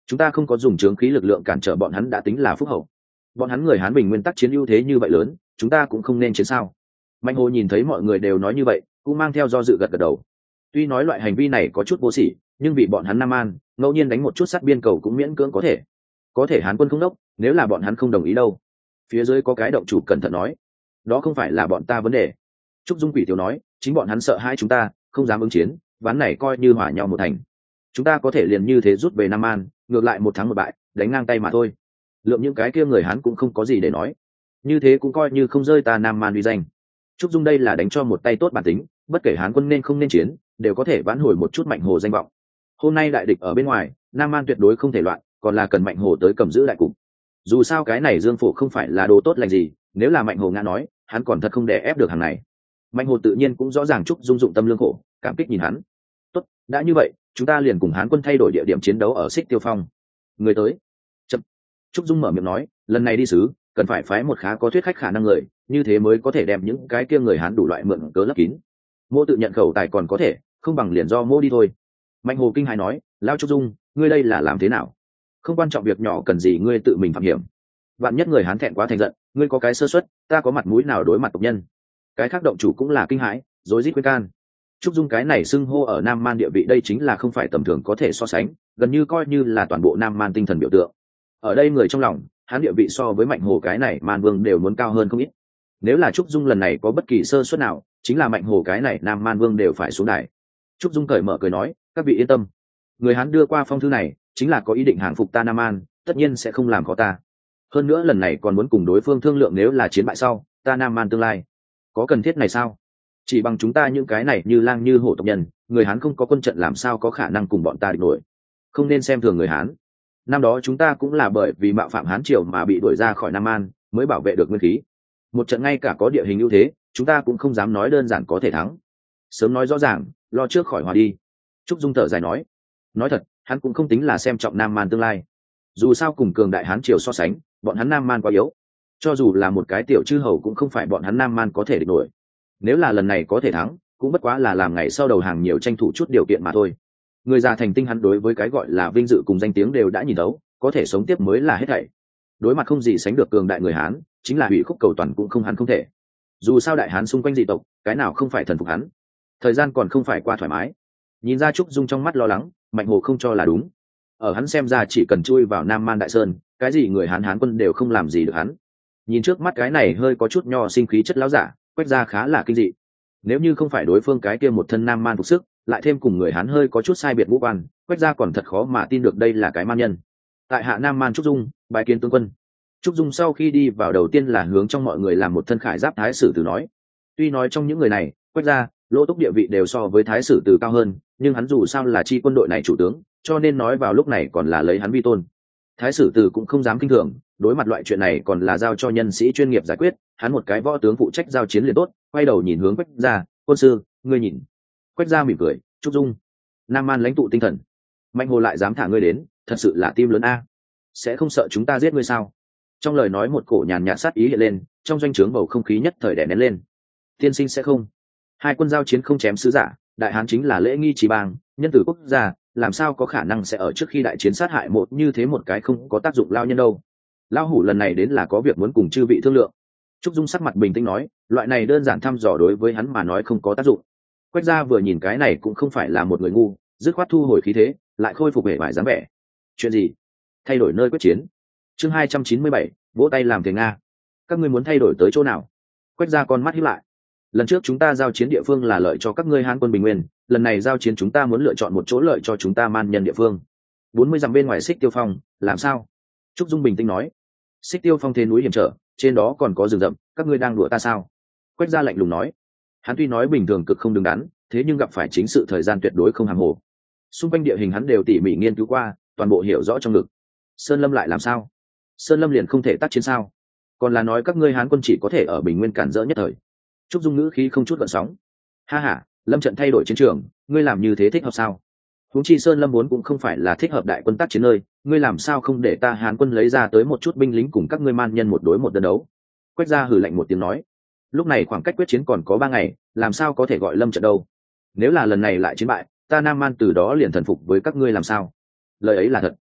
chúng ta không có dùng trướng khí lực lượng cản trở bọn hắn đã tính là phúc hậu. Bọn hắn người Hán Bình nguyên tắc chiến ưu thế như vậy lớn, chúng ta cũng không nên chiến sao? Mạnh Hồ nhìn thấy mọi người đều nói như vậy, cũng mang theo do dự gật gật đầu. Tuy nói loại hành vi này có chút vô sỉ, nhưng vì bọn hắn Nam An, ngẫu nhiên đánh một chút sát biên cầu cũng miễn cưỡng có thể. Có thể Hán quân không đốc, nếu là bọn hắn không đồng ý đâu. Phía dưới có cái động chủ cẩn thận nói, đó không phải là bọn ta vấn đề. Trúc Dung Quỷ Tiểu nói, chính bọn hắn sợ hãi chúng ta, không dám ứng chiến, ván này coi như hỏa nhau một thành. Chúng ta có thể liền như thế rút về Nam An, ngược lại một thắng một bại, đánh ngang tay mà thôi. Lượng những cái kia người Hán cũng không có gì để nói, như thế cũng coi như không rơi ta Nam An uy danh. Trúc Dung đây là đánh cho một tay tốt bản tính, bất kể Hán quân nên không nên chiến, đều có thể vãn hồi một chút Mạnh Hồ danh vọng. Hôm nay đại địch ở bên ngoài, Nam An tuyệt đối không thể loạn, còn là cần Mạnh Hồ tới cầm giữ đại cục. Dù sao cái này Dương Phổ không phải là đồ tốt lành gì, nếu là Mạnh Hồ ngã nói, hắn còn thật không đè ép được hàng này. Mạnh Hồ tự nhiên cũng rõ ràng Trúc Dung dụng tâm lương khổ, cảm kích nhìn hắn. Tốt, đã như vậy, chúng ta liền cùng Hán quân thay đổi địa điểm chiến đấu ở Xích Tiêu Phong. Người tới. Chậm. Trúc Dung mở miệng nói, lần này đi sứ, cần phải phái một khá có thuyết khách khả năng người, như thế mới có thể đem những cái kia người Hán đủ loại mượn cớ lấp kín. Mô tự nhận khẩu tài còn có thể, không bằng liền do mô đi thôi. Mạnh Hồ kinh hãi nói, lao Trúc Dung, ngươi đây là làm thế nào? Không quan trọng việc nhỏ cần gì ngươi tự mình phạm hiểm. Vạn nhất người Hán thẹn quá thành giận, ngươi có cái sơ suất, ta có mặt mũi nào đối mặt tộc nhân? Cái khác động chủ cũng là kinh hãi, rối rít khuyên can. Trúc Dung cái này xưng hô ở Nam Man địa vị đây chính là không phải tầm thường có thể so sánh, gần như coi như là toàn bộ Nam Man tinh thần biểu tượng. Ở đây người trong lòng, hắn địa vị so với Mạnh Hồ cái này Man Vương đều muốn cao hơn không ít. Nếu là Trúc Dung lần này có bất kỳ sơ suất nào, chính là Mạnh Hồ cái này Nam Man Vương đều phải xuống đài. Trúc Dung cởi mở cười nói, các vị yên tâm, người hắn đưa qua phong thư này, chính là có ý định hàng phục ta Nam An, tất nhiên sẽ không làm khó ta. Hơn nữa lần này còn muốn cùng đối phương thương lượng nếu là chiến bại sau, ta Nam An tương lai. Có cần thiết này sao? Chỉ bằng chúng ta những cái này như lang như hổ tộc nhân, người Hán không có quân trận làm sao có khả năng cùng bọn ta địch nổi. Không nên xem thường người Hán. Năm đó chúng ta cũng là bởi vì mạo phạm Hán triều mà bị đuổi ra khỏi Nam An, mới bảo vệ được nguyên khí. Một trận ngay cả có địa hình ưu thế, chúng ta cũng không dám nói đơn giản có thể thắng. Sớm nói rõ ràng, lo trước khỏi hòa đi. Trúc Dung thở dài nói, nói thật, hắn cũng không tính là xem trọng Nam Man tương lai. Dù sao cùng cường đại Hán triều so sánh, bọn hắn Nam Man quá yếu. Cho dù là một cái tiểu chư hầu cũng không phải bọn hắn Nam Man có thể địch nổi. Nếu là lần này có thể thắng, cũng bất quá là làm ngày sau đầu hàng nhiều tranh thủ chút điều kiện mà thôi. Người già thành tinh hắn đối với cái gọi là vinh dự cùng danh tiếng đều đã nhìn thấu, có thể sống tiếp mới là hết thảy. Đối mặt không gì sánh được cường đại người Hán, chính là hủy khúc cầu toàn cũng không hắn không thể. Dù sao đại Hán xung quanh dị tộc, cái nào không phải thần phục hắn. Thời gian còn không phải qua thoải mái. Nhìn ra Trúc Dung trong mắt lo lắng, Mạnh Hồ không cho là đúng. Ở hắn xem ra chỉ cần chui vào Nam Man Đại Sơn, cái gì người Hán Hán quân đều không làm gì được hắn. Nhìn trước mắt cái này hơi có chút nho sinh khí chất lão giả, Quách Gia khá là kinh dị. Nếu như không phải đối phương cái kia một thân Nam Man phục sức, lại thêm cùng người Hán hơi có chút sai biệt ngũ quan, Quách Gia còn thật khó mà tin được đây là cái man nhân. Tại hạ Nam Man Trúc Dung, bài kiến tướng quân. Trúc Dung sau khi đi vào đầu tiên là hướng trong mọi người làm một thân khải giáp thái sử từ nói. Tuy nói trong những người này, Quách Gia, Lỗ Túc địa vị đều so với thái sử từ cao hơn, nhưng hắn dù sao là chi quân đội này chủ tướng, cho nên nói vào lúc này còn là lấy hắn vi tôn. Thái sử từ cũng không dám kinh thường, đối mặt loại chuyện này còn là giao cho nhân sĩ chuyên nghiệp giải quyết, hắn một cái võ tướng phụ trách giao chiến liền tốt. Quay đầu nhìn hướng Quách Gia, quân sư, ngươi nhìn. Quách Gia mỉm cười, Trúc Dung, Nam Man lãnh tụ tinh thần, Mạnh Hồ lại dám thả ngươi đến, thật sự là tim lớn a. Sẽ không sợ chúng ta giết ngươi sao? Trong lời nói một cổ nhàn nhạt sát ý hiện lên, trong doanh trướng bầu không khí nhất thời đè nén lên. Tiên sinh sẽ không. Hai quân giao chiến không chém sứ giả, đại hán chính là lễ nghi trí bang, nhân tử quốc gia, làm sao có khả năng sẽ ở trước khi đại chiến sát hại một như thế một cái không có tác dụng lao nhân đâu. Lao hủ lần này đến là có việc muốn cùng chư vị thương lượng. Trúc Dung sắc mặt bình tĩnh nói, loại này đơn giản thăm dò đối với hắn mà nói không có tác dụng. Quách Gia vừa nhìn cái này cũng không phải là một người ngu, dứt khoát thu hồi khí thế, lại khôi phục vẻ vải dáng vẻ. Chuyện gì? Thay đổi nơi quyết chiến. Chương hai trăm chín mươi bảy, vỗ tay làm thề Nga. Các ngươi muốn thay đổi tới chỗ nào? Quách Gia con mắt híp lại. Lần trước chúng ta giao chiến địa phương là lợi cho các ngươi Hán quân Bình Nguyên, lần này giao chiến chúng ta muốn lựa chọn một chỗ lợi cho chúng ta Man nhân địa phương. Bốn mươi dặm bên ngoài Xích Tiêu Phong, làm sao? Trúc Dung bình tĩnh nói. Xích Tiêu Phong thế núi hiểm trở, trên đó còn có rừng rậm, các ngươi đang đùa ta sao? Quách Gia lạnh lùng nói. Hắn tuy nói bình thường cực không đứng đắn, thế nhưng gặp phải chính sự thời gian tuyệt đối không hàm hồ. Xung quanh địa hình hắn đều tỉ mỉ nghiên cứu qua, toàn bộ hiểu rõ trong lực. Sơn Lâm lại làm sao? Sơn Lâm liền không thể tác chiến sao? Còn là nói các ngươi Hán quân chỉ có thể ở Bình Nguyên cản rỡ nhất thời? Trúc Dung ngữ khí không chút gợn sóng. Ha ha, Lâm trận thay đổi chiến trường, ngươi làm như thế thích hợp sao? Huống chi Sơn Lâm vốn cũng không phải là thích hợp đại quân tác chiến nơi, ngươi làm sao không để ta Hán quân lấy ra tới một chút binh lính cùng các ngươi man nhân một đối một đơn đấu? Quách Gia hừ lạnh một tiếng nói. Lúc này khoảng cách quyết chiến còn có ba ngày, làm sao có thể gọi Lâm trận đâu? Nếu là lần này lại chiến bại, ta Nam Man từ đó liền thần phục với các ngươi làm sao? Lời ấy là thật.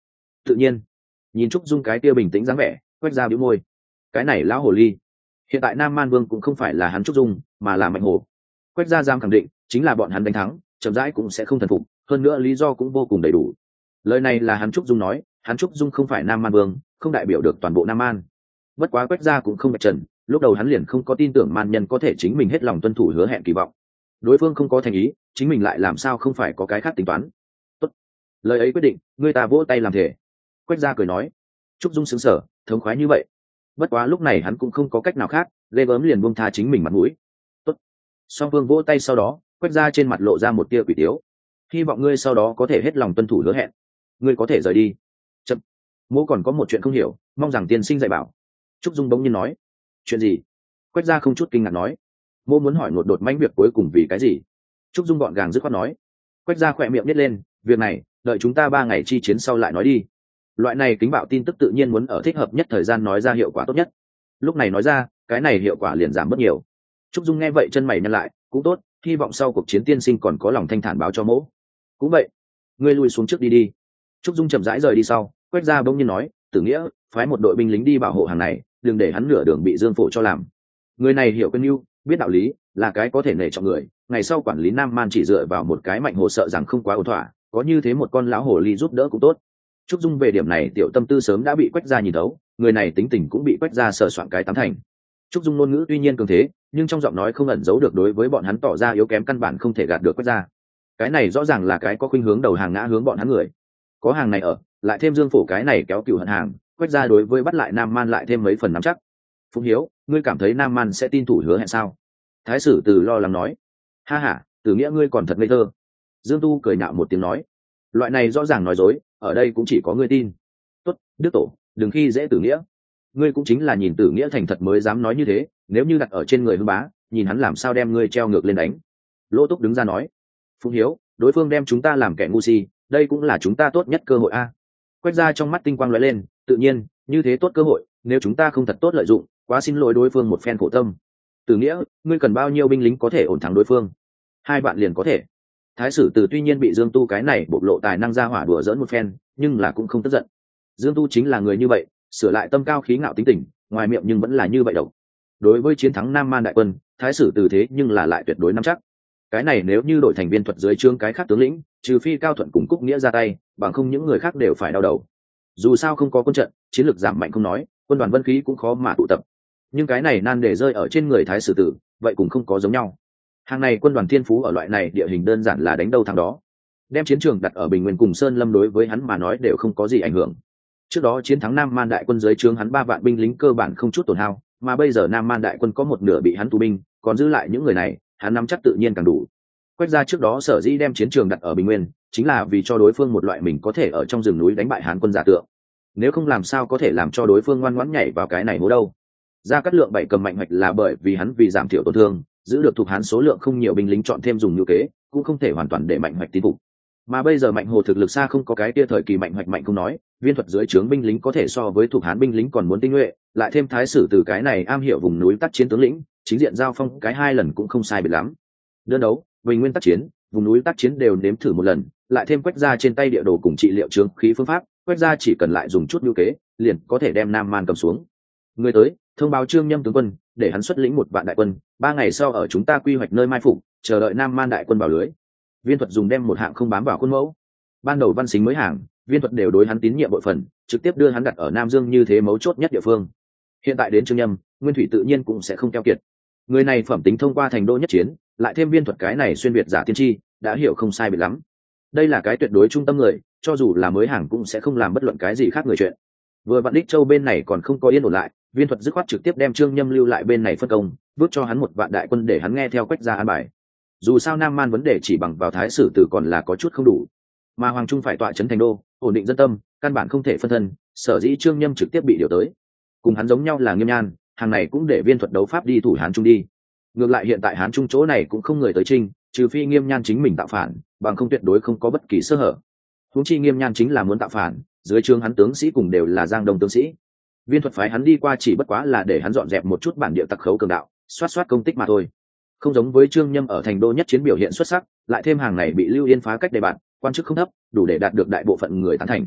Tự nhiên, nhìn trúc dung cái kia bình tĩnh dáng vẻ, quét ra bĩu môi. Cái này lão hồ ly, hiện tại Nam Man Vương cũng không phải là hắn trúc dung mà là Mạnh Hồ. Quét ra giam khẳng định chính là bọn hắn đánh thắng, chậm rãi cũng sẽ không thần phục, hơn nữa lý do cũng vô cùng đầy đủ. Lời này là hắn trúc dung nói, hắn trúc dung không phải Nam Man Vương, không đại biểu được toàn bộ Nam Man. Bất quá quét ra cũng không bạch trần, lúc đầu hắn liền không có tin tưởng man nhân có thể chính mình hết lòng tuân thủ hứa hẹn kỳ vọng. Đối phương không có thành ý, chính mình lại làm sao không phải có cái khác tính toán. Tốt, lời ấy quyết định, người ta vỗ tay làm thể. Quét ra cười nói, trúc dung sững sờ, thống khoái như vậy. Bất quá lúc này hắn cũng không có cách nào khác, ghê gớm liền buông tha chính mình mặt mũi. Tốt. Song Phương vỗ tay sau đó, quét ra trên mặt lộ ra một tia quỷ tiếu. Hy vọng ngươi sau đó có thể hết lòng tuân thủ hứa hẹn. Ngươi có thể rời đi. Chậm. Mỗ còn có một chuyện không hiểu, mong rằng tiên sinh dạy bảo. Trúc Dung bỗng nhiên nói. Chuyện gì? Quét ra không chút kinh ngạc nói. Mỗ muốn hỏi một đột manh việc cuối cùng vì cái gì? Trúc Dung gọn gàng dứt khoát nói. Quét ra khỏe miệng nít lên, việc này, đợi chúng ta ba ngày chi chiến sau lại nói đi. Loại này kính bạo tin tức tự nhiên muốn ở thích hợp nhất thời gian nói ra hiệu quả tốt nhất. Lúc này nói ra, cái này hiệu quả liền giảm bớt nhiều. Trúc Dung nghe vậy chân mày nhăn lại, cũng tốt, hy vọng sau cuộc chiến tiên sinh còn có lòng thanh thản báo cho mỗ. Cũng vậy, ngươi lui xuống trước đi đi. Trúc Dung chậm rãi rời đi sau, quét ra bỗng nhiên nói, Tử Nghĩa, phái một đội binh lính đi bảo hộ hàng này, đừng để hắn nửa đường bị Dương Phổ cho làm. Người này hiểu cơn nhu, biết đạo lý, là cái có thể nể trọng người, ngày sau quản lý Nam Man chỉ dựa vào một cái Mạnh Hồ sợ rằng không quá ổn thỏa, có như thế một con lão hồ ly giúp đỡ cũng tốt. Trúc Dung về điểm này tiểu tâm tư sớm đã bị quét ra nhìn thấu, người này tính tình cũng bị quét ra sờ soạn cái tám thành. Trúc Dung ngôn ngữ tuy nhiên cường thế, nhưng trong giọng nói không ẩn giấu được đối với bọn hắn tỏ ra yếu kém căn bản không thể gạt được quét ra. Cái này rõ ràng là cái có khuynh hướng đầu hàng ngã hướng bọn hắn người. Có hàng này ở, lại thêm Dương Phổ cái này kéo cừu hận hàng, quét ra đối với bắt lại Nam Man lại thêm mấy phần nắm chắc. Phụng Hiếu, ngươi cảm thấy Nam Man sẽ tin thủ hứa hẹn sao? Thái sử Từ lo lắng nói. Ha ha, Từ Nghĩa ngươi còn thật ngây thơ. Dương Tu cười nhạo một tiếng nói. Loại này rõ ràng nói dối, ở đây cũng chỉ có ngươi tin. Tốt, Đức Tổ, đừng khi dễ Tử Nghĩa. Ngươi cũng chính là nhìn Tử Nghĩa thành thật mới dám nói như thế, nếu như đặt ở trên người Hưng Bá, nhìn hắn làm sao đem ngươi treo ngược lên đánh. Lỗ Túc đứng ra nói. Phụng Hiếu, đối phương đem chúng ta làm kẻ ngu si, đây cũng là chúng ta tốt nhất cơ hội a. Quét ra trong mắt tinh quang lóe lên, tự nhiên, như thế tốt cơ hội, nếu chúng ta không thật tốt lợi dụng, quá xin lỗi đối phương một phen khổ tâm. Tử Nghĩa, ngươi cần bao nhiêu binh lính có thể ổn thắng đối phương? Hai bạn liền có thể. Thái sử Từ tuy nhiên bị Dương Tu cái này bộc lộ tài năng ra hỏa đùa dỡn một phen, nhưng là cũng không tức giận. Dương Tu chính là người như vậy, sửa lại tâm cao khí ngạo tính tình, ngoài miệng nhưng vẫn là như vậy đâu. Đối với chiến thắng Nam Man đại quân, Thái sử Từ thế nhưng là lại tuyệt đối nắm chắc. Cái này nếu như đổi thành viên thuật dưới trướng cái khác tướng lĩnh, trừ phi Cao Thuận cùng Cúc Nghĩa ra tay, bằng không những người khác đều phải đau đầu. Dù sao không có quân trận, chiến lược giảm mạnh không nói, quân đoàn vân khí cũng khó mà tụ tập. Nhưng cái này nan để rơi ở trên người Thái sử Tử, vậy cũng không có giống nhau. Hàng này quân đoàn thiên phú ở loại này địa hình đơn giản là đánh đâu thằng đó. Đem chiến trường đặt ở Bình Nguyên cùng Sơn Lâm đối với hắn mà nói đều không có gì ảnh hưởng. Trước đó chiến thắng Nam Man đại quân dưới trướng hắn ba vạn binh lính cơ bản không chút tổn hao, mà bây giờ Nam Man đại quân có một nửa bị hắn tù binh, còn giữ lại những người này, hắn nắm chắc tự nhiên càng đủ. Quét ra trước đó sở dĩ đem chiến trường đặt ở Bình Nguyên, chính là vì cho đối phương một loại mình có thể ở trong rừng núi đánh bại Hán quân giả tượng. Nếu không làm sao có thể làm cho đối phương ngoan ngoãn nhảy vào cái này hố đâu. Gia Cát Lượng bảy cầm mạnh hoạch là bởi vì hắn vì giảm thiểu tổn thương, giữ được thuộc Hán số lượng không nhiều binh lính chọn thêm dùng như kế, cũng không thể hoàn toàn để mạnh hoạch tín phục. Mà bây giờ Mạnh Hồ thực lực xa không có cái kia thời kỳ mạnh hoạch mạnh không nói, viên thuật dưới trướng binh lính có thể so với thuộc Hán binh lính còn muốn tinh nhuệ, lại thêm Thái sử Từ cái này am hiểu vùng núi tác chiến tướng lĩnh, chính diện giao phong cái hai lần cũng không sai biệt lắm. Đơn đấu, Bình Nguyên tác chiến, vùng núi tác chiến đều nếm thử một lần, lại thêm quét ra trên tay địa đồ cùng trị liệu trướng khí phương pháp, quét ra chỉ cần lại dùng chút lưu kế, liền có thể đem Nam Man cầm xuống. Người tới, thông báo Trương Nhâm tướng quân, để hắn xuất lĩnh một vạn đại quân, ba ngày sau ở chúng ta quy hoạch nơi mai phục, chờ đợi Nam Man đại quân vào lưới. Viên thuật dùng đem một hạng không bám vào khuôn mẫu. Ban đầu Văn Xính mới hàng, viên thuật đều đối hắn tín nhiệm bội phần, trực tiếp đưa hắn đặt ở Nam Dương như thế mấu chốt nhất địa phương. Hiện tại đến Trương Nhâm, Nguyên Thủy tự nhiên cũng sẽ không keo kiệt. Người này phẩm tính thông qua thành đô nhất chiến, lại thêm viên thuật cái này xuyên việt giả tiên tri, đã hiểu không sai biệt lắm. Đây là cái tuyệt đối trung tâm người, cho dù là mới hàng cũng sẽ không làm bất luận cái gì khác người chuyện. Vừa vạn Đích Châu bên này còn không có yên ổn lại, viên thuật dứt khoát trực tiếp đem Trương Nhâm lưu lại bên này phân công, vứt cho hắn một vạn đại quân để hắn nghe theo quách gia an bài. Dù sao Nam Man vấn đề chỉ bằng vào Thái sử Tử còn là có chút không đủ, mà Hoàng Trung phải tọa trấn thành đô, ổn định dân tâm, căn bản không thể phân thân, sở dĩ Trương Nhâm trực tiếp bị điều tới. Cùng hắn giống nhau là Nghiêm Nhan, hàng này cũng để viên thuật đấu pháp đi thủ Hán Trung đi. Ngược lại hiện tại Hán Trung chỗ này cũng không người tới trinh, trừ phi Nghiêm Nhan chính mình tạo phản, bằng không tuyệt đối không có bất kỳ sơ hở. Huống chi Nghiêm Nhan chính là muốn tạo phản, dưới trướng hắn tướng sĩ cùng đều là Giang Đông tướng sĩ. Viên thuật phái hắn đi qua chỉ bất quá là để hắn dọn dẹp một chút bản địa tặc khấu cường đạo, xoát xoát công tích mà thôi. Không giống với Trương Nhâm ở thành đô nhất chiến biểu hiện xuất sắc, lại thêm hàng này bị Lưu Yên phá cách đề bạt, quan chức không thấp, đủ để đạt được đại bộ phận người tán thành.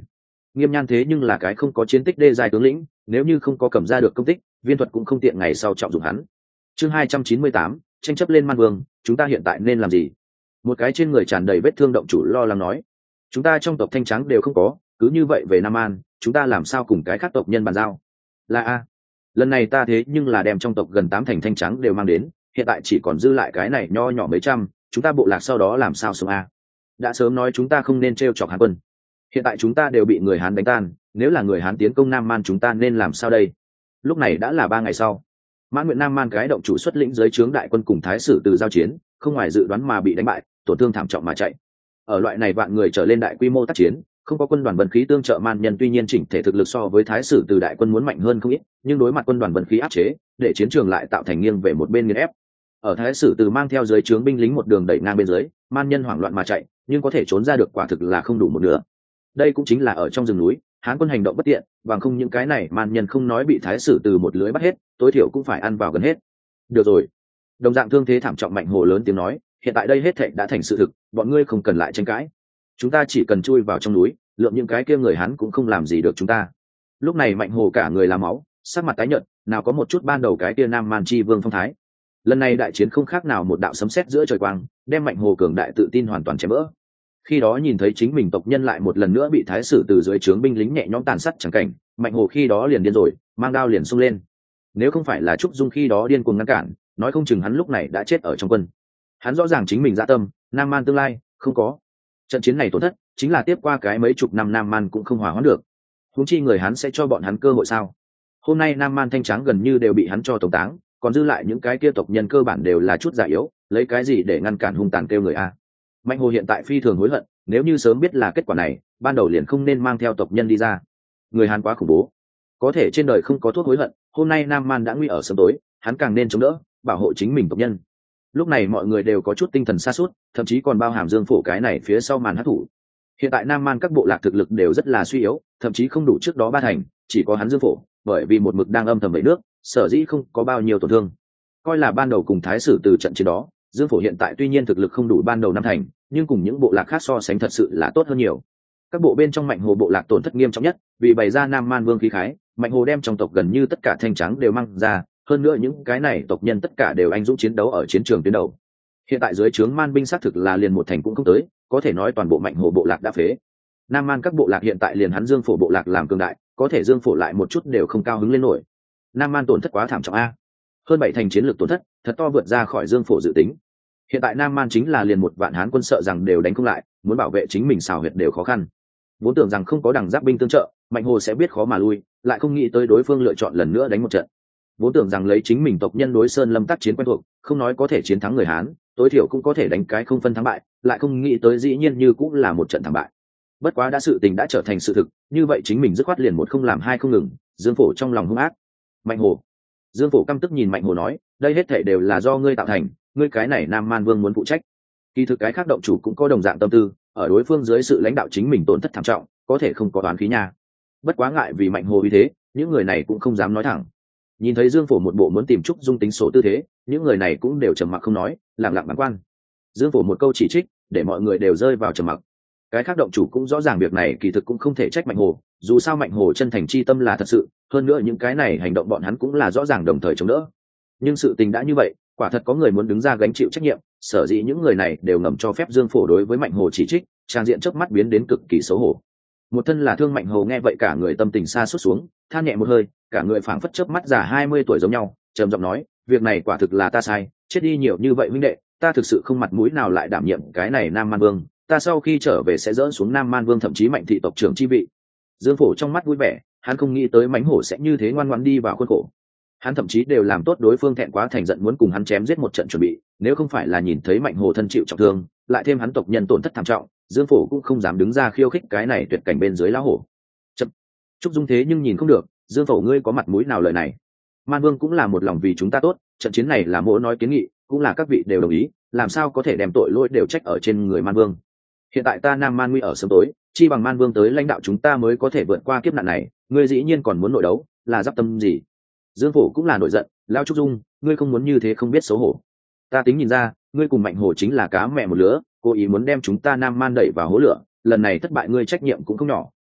Nghiêm Nhan thế nhưng là cái không có chiến tích đê dài tướng lĩnh, nếu như không có cầm ra được công tích, viên thuật cũng không tiện ngày sau trọng dụng hắn. Chương hai trăm chín mươi tám, tranh chấp lên Man Vương, chúng ta hiện tại nên làm gì? Một cái trên người tràn đầy vết thương động chủ lo lắng nói, chúng ta trong tộc Thanh Trắng đều không có, cứ như vậy về Nam An, chúng ta làm sao cùng cái khác tộc nhân bàn giao? Là a, lần này ta thế nhưng là đem trong tộc gần tám thành Thanh Trắng đều mang đến, hiện tại chỉ còn dư lại cái này nho nhỏ mấy trăm, chúng ta bộ lạc sau đó làm sao sống a? Đã sớm nói chúng ta không nên trêu chọc Hán quân, hiện tại chúng ta đều bị người Hán đánh tan, nếu là người Hán tiến công Nam Man chúng ta nên làm sao đây? Lúc này đã là ba ngày sau, Mãn Nguyện Nam Man cái động chủ xuất lĩnh dưới trướng đại quân cùng thái sử từ giao chiến, không ngoài dự đoán mà bị đánh bại, tổn thương thảm trọng mà chạy. Ở loại này vạn người trở lên đại quy mô tác chiến, không có quân đoàn vận khí tương trợ Man Nhân, tuy nhiên chỉnh thể thực lực so với thái sử từ đại quân muốn mạnh hơn không ít, nhưng đối mặt quân đoàn vận khí áp chế, để chiến trường lại tạo thành nghiêng về một bên nghiền ép. Ở thái sử từ mang theo dưới trướng binh lính một đường đẩy ngang bên dưới, Man Nhân hoảng loạn mà chạy, nhưng có thể trốn ra được quả thực là không đủ một nửa. Đây cũng chính là ở trong rừng núi, Hán quân hành động bất tiện, bằng không những cái này Man Nhân không nói bị thái sử từ một lưới bắt hết, tối thiểu cũng phải ăn vào gần hết. Được rồi, đồng dạng thương thế thảm trọng Mạnh Hồ lớn tiếng nói, hiện tại đây hết thảy đã thành sự thực, bọn ngươi không cần lại tranh cãi, chúng ta chỉ cần chui vào trong núi, lượng những cái kia người Hán cũng không làm gì được chúng ta. Lúc này Mạnh Hồ cả người làm máu, sắc mặt tái nhợt, nào có một chút ban đầu cái kia Nam Man chi vương phong thái. Lần này đại chiến không khác nào một đạo sấm sét giữa trời quang, đem Mạnh Hồ cường đại tự tin hoàn toàn chém vỡ. Khi đó nhìn thấy chính mình tộc nhân lại một lần nữa bị thái sử từ dưới trướng binh lính nhẹ nhõm tàn sát chẳng cảnh, Mạnh Hồ khi đó liền điên rồi, mang đao liền xông lên. Nếu không phải là Trúc Dung khi đó điên cuồng ngăn cản, nói không chừng hắn lúc này đã chết ở trong quân. Hắn rõ ràng chính mình dạ tâm, Nam Man tương lai không có. Trận chiến này tổn thất, chính là tiếp qua cái mấy chục năm Nam Man cũng không hòa hoãn được. Huống chi người hắn sẽ cho bọn hắn cơ hội sao? Hôm nay Nam Man Thanh Trắng gần như đều bị hắn cho tống táng, còn dư lại những cái kia tộc nhân cơ bản đều là chút già yếu, lấy cái gì để ngăn cản hung tàn kêu người a? Mạnh Hồ hiện tại phi thường hối hận, nếu như sớm biết là kết quả này, ban đầu liền không nên mang theo tộc nhân đi ra. Người Hán quá khủng bố, có thể trên đời không có thuốc hối hận, hôm nay Nam Man đã nguy ở sớm tối, hắn càng nên chống đỡ, bảo hộ chính mình tộc nhân. Lúc này mọi người đều có chút tinh thần sa sút, thậm chí còn bao hàm Dương Phổ cái này phía sau màn hắc thủ. Hiện tại Nam Man các bộ lạc thực lực đều rất là suy yếu, thậm chí không đủ trước đó ba thành, chỉ có hắn Dương Phổ, bởi vì một mực đang âm thầm bẫy nước, sở dĩ không có bao nhiêu tổn thương. Coi là ban đầu cùng thái sử từ trận chiến đó, Dương Phổ hiện tại tuy nhiên thực lực không đủ ban đầu năm thành, nhưng cùng những bộ lạc khác so sánh thật sự là tốt hơn nhiều. Các bộ bên trong Mạnh Hồ bộ lạc tổn thất nghiêm trọng nhất, vì bày ra Nam Man vương khí khái, Mạnh Hồ đem trong tộc gần như tất cả Thanh Trắng đều mang ra, hơn nữa những cái này tộc nhân tất cả đều anh dũng chiến đấu ở chiến trường tuyến đầu. Hiện tại dưới trướng Man binh xác thực là liền một thành cũng không tới, có thể nói toàn bộ Mạnh Hồ bộ lạc đã phế. Nam Man các bộ lạc hiện tại liền hắn Dương Phổ bộ lạc làm cường đại, có thể Dương Phổ lại một chút đều không cao hứng lên nổi. Nam Man tổn thất quá thảm trọng a, hơn bảy thành chiến lược tổn thất, thật to vượt ra khỏi Dương Phổ dự tính. Hiện tại Nam Man chính là liền một vạn Hán quân sợ rằng đều đánh không lại, muốn bảo vệ chính mình xào huyệt đều khó khăn. Vốn tưởng rằng không có đằng giáp binh tương trợ, Mạnh Hồ sẽ biết khó mà lui, lại không nghĩ tới đối phương lựa chọn lần nữa đánh một trận. Vốn tưởng rằng lấy chính mình tộc nhân đối Sơn Lâm tác chiến quen thuộc, không nói có thể chiến thắng người Hán, tối thiểu cũng có thể đánh cái không phân thắng bại, lại không nghĩ tới dĩ nhiên như cũng là một trận thắng bại. Bất quá đã sự tình đã trở thành sự thực, như vậy chính mình dứt khoát liền một không làm hai không ngừng. Dương Phổ trong lòng hung ác. Mạnh Hồ. Dương Phổ căm tức nhìn Mạnh Hồ nói, đây hết thảy đều là do ngươi tạo thành, ngươi cái này Nam Man Vương muốn phụ trách. Kỳ thực cái khác động chủ cũng có đồng dạng tâm tư, ở đối phương dưới sự lãnh đạo chính mình tổn thất thảm trọng, có thể không có đoán khí nha. Bất quá ngại vì Mạnh Hồ uy thế, những người này cũng không dám nói thẳng. Nhìn thấy Dương Phổ một bộ muốn tìm Trúc Dung tính số tư thế, những người này cũng đều trầm mặc không nói, lặng lặng băn quan. Dương Phổ một câu chỉ trích, để mọi người đều rơi vào trầm mặc. Cái khác động chủ cũng rõ ràng việc này kỳ thực cũng không thể trách Mạnh Hồ, dù sao Mạnh Hồ chân thành chi tâm là thật sự, hơn nữa những cái này hành động bọn hắn cũng là rõ ràng đồng thời chống đỡ. Nhưng sự tình đã như vậy, quả thật có người muốn đứng ra gánh chịu trách nhiệm, sở dĩ những người này đều ngầm cho phép Dương Phổ đối với Mạnh Hồ chỉ trích, trang diện chớp mắt biến đến cực kỳ xấu hổ. Một thân là thương Mạnh Hồ nghe vậy cả người tâm tình sa sút xuống, than nhẹ một hơi, cả người phảng phất chớp mắt già hai mươi tuổi giống nhau, trầm giọng nói, việc này quả thực là ta sai, chết đi nhiều như vậy huynh đệ, ta thực sự không mặt mũi nào lại đảm nhiệm cái này Nam Man Vương, ta sau khi trở về sẽ dỡ xuống Nam Man Vương thậm chí Mạnh thị tộc trưởng chi vị. Dương Phổ trong mắt vui vẻ, hắn không nghĩ tới Mãnh Hổ sẽ như thế ngoan ngoãn đi vào khuôn khổ. Hắn thậm chí đều làm tốt đối phương thẹn quá thành giận muốn cùng hắn chém giết một trận chuẩn bị, nếu không phải là nhìn thấy Mạnh Hổ thân chịu trọng thương, lại thêm hắn tộc nhân tổn thất thảm trọng, Dương Phổ cũng không dám đứng ra khiêu khích cái này tuyệt cảnh bên dưới lão hổ. Chậm. Trúc Dung thế nhưng nhìn không được, Dương Phổ ngươi có mặt mũi nào lời này? Man Vương cũng là một lòng vì chúng ta tốt, trận chiến này là mỗ nói kiến nghị, cũng là các vị đều đồng ý, làm sao có thể đem tội lỗi đều trách ở trên người Man Vương? Hiện tại ta Nam Man nguy ở sớm tối, chi bằng Man Vương tới lãnh đạo chúng ta mới có thể vượt qua kiếp nạn này, ngươi dĩ nhiên còn muốn nội đấu, là giáp tâm gì? Dương Phổ cũng là nổi giận, lão Trúc Dung, ngươi không muốn như thế không biết xấu hổ. Ta tính nhìn ra, ngươi cùng Mạnh Hổ chính là cá mẹ một lứa, cố ý muốn đem chúng ta Nam Man đẩy vào hố lửa, lần này thất bại ngươi trách nhiệm cũng không nhỏ,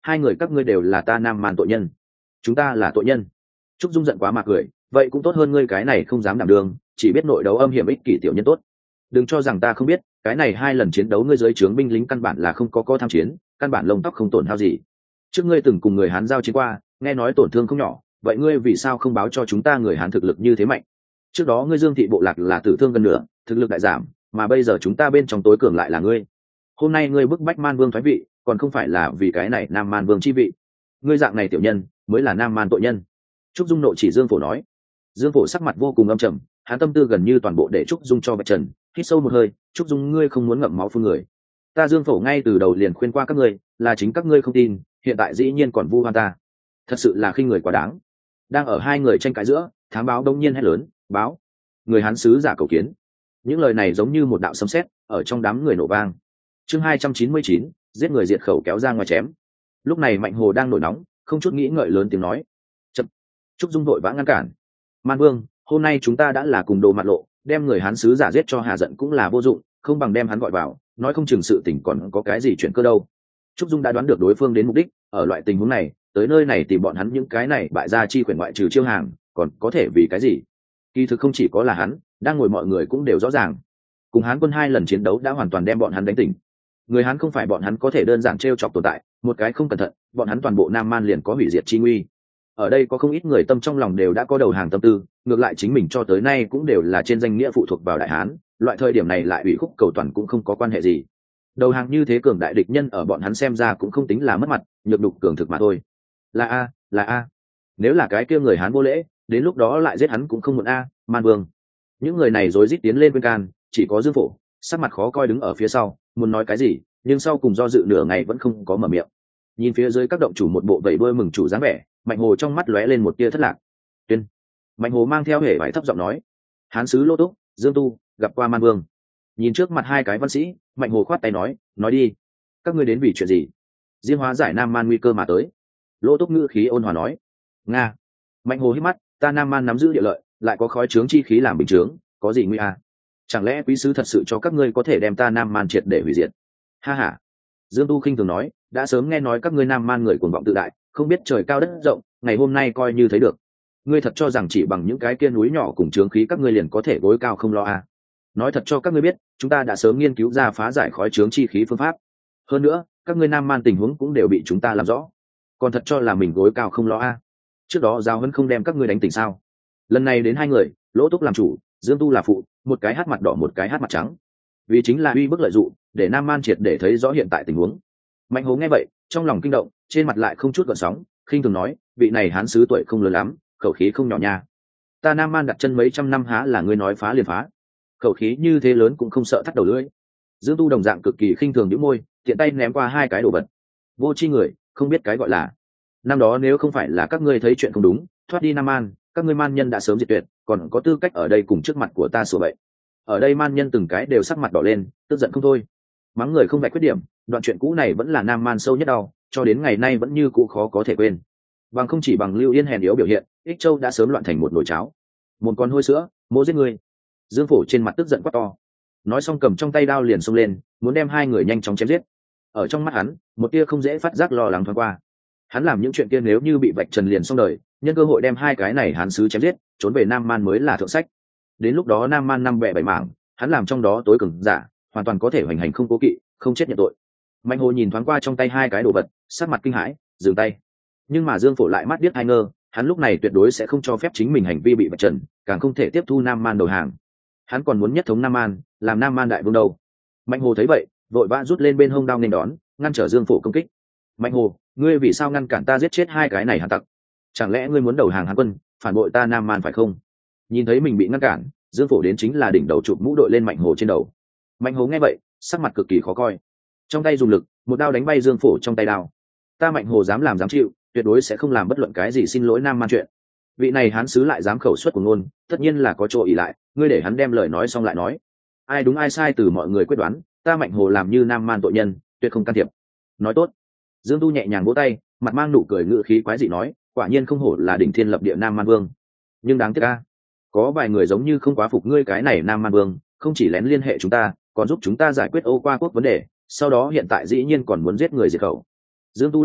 hai người các ngươi đều là ta nam man tội nhân. Chúng ta là tội nhân. Trúc Dung giận quá mà cười, vậy cũng tốt hơn ngươi cái này không dám đảm đường, chỉ biết nội đấu âm hiểm ích kỷ tiểu nhân tốt. Đừng cho rằng ta không biết, cái này hai lần chiến đấu ngươi dưới trướng binh lính căn bản là không có có tham chiến, căn bản lông tóc không tổn hao gì. Trước ngươi từng cùng người Hán giao chiến qua, nghe nói tổn thương không nhỏ, vậy ngươi vì sao không báo cho chúng ta người Hán thực lực như thế mạnh? Trước đó ngươi Dương thị bộ lạc là tử thương gần nửa, thực lực đại giảm, mà bây giờ chúng ta bên trong tối cường lại là ngươi. Hôm nay ngươi bức bách Man Vương thoái vị, còn không phải là vì cái này Nam Man Vương chi vị. Ngươi dạng này tiểu nhân, mới là Nam Man tội nhân. Trúc Dung nộ chỉ Dương Phổ nói. Dương Phổ sắc mặt vô cùng âm trầm, hắn tâm tư gần như toàn bộ để Trúc Dung cho vạch trần, hít sâu một hơi, Trúc Dung ngươi không muốn ngậm máu phun người. Ta Dương Phổ ngay từ đầu liền khuyên qua các ngươi, là chính các ngươi không tin, hiện tại dĩ nhiên còn vu oan ta. Thật sự là khinh người quá đáng. Đang ở hai người tranh cãi giữa, thám báo đông nhiên hét lớn, báo. Người Hán sứ giả cầu kiến. Những lời này giống như một đạo sấm sét ở trong đám người nổ vang. Chương hai trăm chín mươi chín, giết người diệt khẩu kéo ra ngoài chém. Lúc này Mạnh Hồ đang nổi nóng, không chút nghĩ ngợi lớn tiếng nói. Chậm. Trúc Dung vội vã ngăn cản. Man Vương, hôm nay chúng ta đã là cùng đồ mặt lộ, đem người Hán sứ giả giết cho hà giận cũng là vô dụng, không bằng đem hắn gọi vào, nói không chừng sự tình còn có cái gì chuyện cơ đâu. Trúc Dung đã đoán được đối phương đến mục đích, ở loại tình huống này, tới nơi này tìm bọn hắn những cái này bại gia chi quyền ngoại trừ chiêu hàng, còn có thể vì cái gì? Kỳ thực không chỉ có là hắn, đang ngồi mọi người cũng đều rõ ràng. Cùng Hán quân hai lần chiến đấu đã hoàn toàn đem bọn hắn đánh tỉnh. Người Hán không phải bọn hắn có thể đơn giản trêu chọc tồn tại, một cái không cẩn thận, bọn hắn toàn bộ Nam Man liền có hủy diệt chi nguy. Ở đây có không ít người tâm trong lòng đều đã có đầu hàng tâm tư, ngược lại chính mình cho tới nay cũng đều là trên danh nghĩa phụ thuộc vào Đại Hán, loại thời điểm này lại ủy khúc cầu toàn cũng không có quan hệ gì. Đầu hàng như thế cường đại địch nhân ở bọn hắn xem ra cũng không tính là mất mặt, nhược đục cường thực mà thôi. Là a, là a. Nếu là cái kia người Hán vô lễ, đến lúc đó lại giết hắn cũng không muộn a, Man Vương. Những người này rối rít tiến lên bên can, chỉ có Dương Phổ sắc mặt khó coi đứng ở phía sau, muốn nói cái gì, nhưng sau cùng do dự nửa ngày vẫn không có mở miệng. Nhìn phía dưới các động chủ một bộ vẫy đuôi mừng chủ dáng vẻ, Mạnh Hồ trong mắt lóe lên một tia thất lạc. Tuyên. Mạnh Hồ mang theo hề vải thấp giọng nói. Hán sứ Lô Túc, Dương Tu, gặp qua Man Vương. Nhìn trước mặt hai cái văn sĩ, Mạnh Hồ khoát tay nói, nói đi. Các ngươi đến vì chuyện gì? Diên hóa giải Nam Man nguy cơ mà tới. Lô Túc ngữ khí ôn hòa nói. Nga. Mạnh Hồ hít mắt, ta Nam Man nắm giữ địa lợi, lại có khói trướng chi khí làm bình trướng, có gì nguy à? Chẳng lẽ quý sứ thật sự cho các ngươi có thể đem ta Nam Man triệt để hủy diệt? Ha ha. Dương Tu khinh thường nói, đã sớm nghe nói các ngươi Nam Man người cuồng vọng tự đại, không biết trời cao đất rộng, ngày hôm nay coi như thấy được. Ngươi thật cho rằng chỉ bằng những cái kia núi nhỏ cùng trướng khí các ngươi liền có thể gối cao không lo à? Nói thật cho các ngươi biết, chúng ta đã sớm nghiên cứu ra phá giải khói trướng chi khí phương pháp. Hơn nữa, các ngươi Nam Man tình huống cũng đều bị chúng ta làm rõ. Còn thật cho là mình gối cao không lo à? Trước đó Giao Hân không đem các ngươi đánh tỉnh sao? Lần này đến hai người, Lỗ Túc làm chủ, Dương Tu là phụ, một cái hát mặt đỏ một cái hát mặt trắng, vì chính là uy bức lợi dụng để Nam Man triệt để thấy rõ hiện tại tình huống. Mạnh Hồ nghe vậy trong lòng kinh động, trên mặt lại không chút gợn sóng, khinh thường nói, vị này Hán sứ tuổi không lớn lắm, khẩu khí không nhỏ nha. Ta Nam Man đặt chân mấy trăm năm há là ngươi nói phá liền phá, khẩu khí như thế lớn cũng không sợ thắt đầu lưỡi. Dương Tu đồng dạng cực kỳ khinh thường nhíu môi, tiện tay ném qua hai cái đồ vật. Vô tri người, không biết cái gọi là. Năm đó nếu không phải là các ngươi thấy chuyện không đúng, thoát đi Nam Man, các ngươi Man nhân đã sớm diệt tuyệt, còn có tư cách ở đây cùng trước mặt của ta sửa bậy. Ở đây Man nhân từng cái đều sắc mặt đỏ lên, tức giận không thôi. Mắng người không vạch khuyết điểm, đoạn chuyện cũ này vẫn là Nam Man sâu nhất đau, cho đến ngày nay vẫn như cũ khó có thể quên. Bằng không chỉ bằng Lưu Yên hèn yếu biểu hiện, Ích Châu đã sớm loạn thành một nồi cháo. Một con hôi sữa, mỗ giết người. Dương Phổ trên mặt tức giận quát to. Nói xong cầm trong tay đao liền xông lên, muốn đem hai người nhanh chóng chém giết. Ở trong mắt hắn, một tia không dễ phát giác lo lắng thoáng qua. Hắn làm những chuyện kia nếu như bị vạch trần liền xong đời, nhân cơ hội đem hai cái này Hán sứ chém giết, trốn về Nam Man mới là thượng sách. Đến lúc đó Nam Man năm bè bảy mảng, hắn làm trong đó tối cường giả, hoàn toàn có thể hoành hành không cố kỵ, không chết nhận tội. Mạnh Hồ nhìn thoáng qua trong tay hai cái đồ vật, sắc mặt kinh hãi, dừng tay. Nhưng mà Dương Phổ lại mắt điếc hai ngơ, hắn lúc này tuyệt đối sẽ không cho phép chính mình hành vi bị vạch trần, càng không thể tiếp thu Nam Man đầu hàng. Hắn còn muốn nhất thống Nam Man, làm Nam Man đại vương đâu. Mạnh Hồ thấy vậy, vội vã rút lên bên hông đao nên đón, ngăn trở Dương Phổ công kích. Mạnh Hồ, ngươi vì sao ngăn cản ta giết chết hai cái này Hán tặc? Chẳng lẽ ngươi muốn đầu hàng Hán quân, phản bội ta Nam Man phải không? Nhìn thấy mình bị ngăn cản, Dương Phổ đến chính là đỉnh đầu chụp mũ đội lên Mạnh Hồ trên đầu. Mạnh Hồ nghe vậy, sắc mặt cực kỳ khó coi, trong tay dùng lực, một đao đánh bay Dương Phổ trong tay đao. Ta Mạnh Hồ dám làm dám chịu, tuyệt đối sẽ không làm bất luận cái gì xin lỗi Nam Man chuyện. Vị này Hán sứ lại dám khẩu xuất của ngôn, tất nhiên là có chỗ ỷ lại, ngươi để hắn đem lời nói xong lại nói. Ai đúng ai sai từ mọi người quyết đoán, ta Mạnh Hồ làm như Nam Man tội nhân, tuyệt không can thiệp. Nói tốt. Dương Tu nhẹ nhàng vỗ tay, mặt mang nụ cười ngự khí quái dị nói, quả nhiên không hổ là đỉnh thiên lập địa Nam Man Vương. Nhưng đáng tiếc a, có vài người giống như không quá phục ngươi cái này Nam Man Vương, không chỉ lén liên hệ chúng ta, còn giúp chúng ta giải quyết Âu Qua quốc vấn đề, sau đó hiện tại dĩ nhiên còn muốn giết người diệt khẩu. Dương Tu lắc đầu,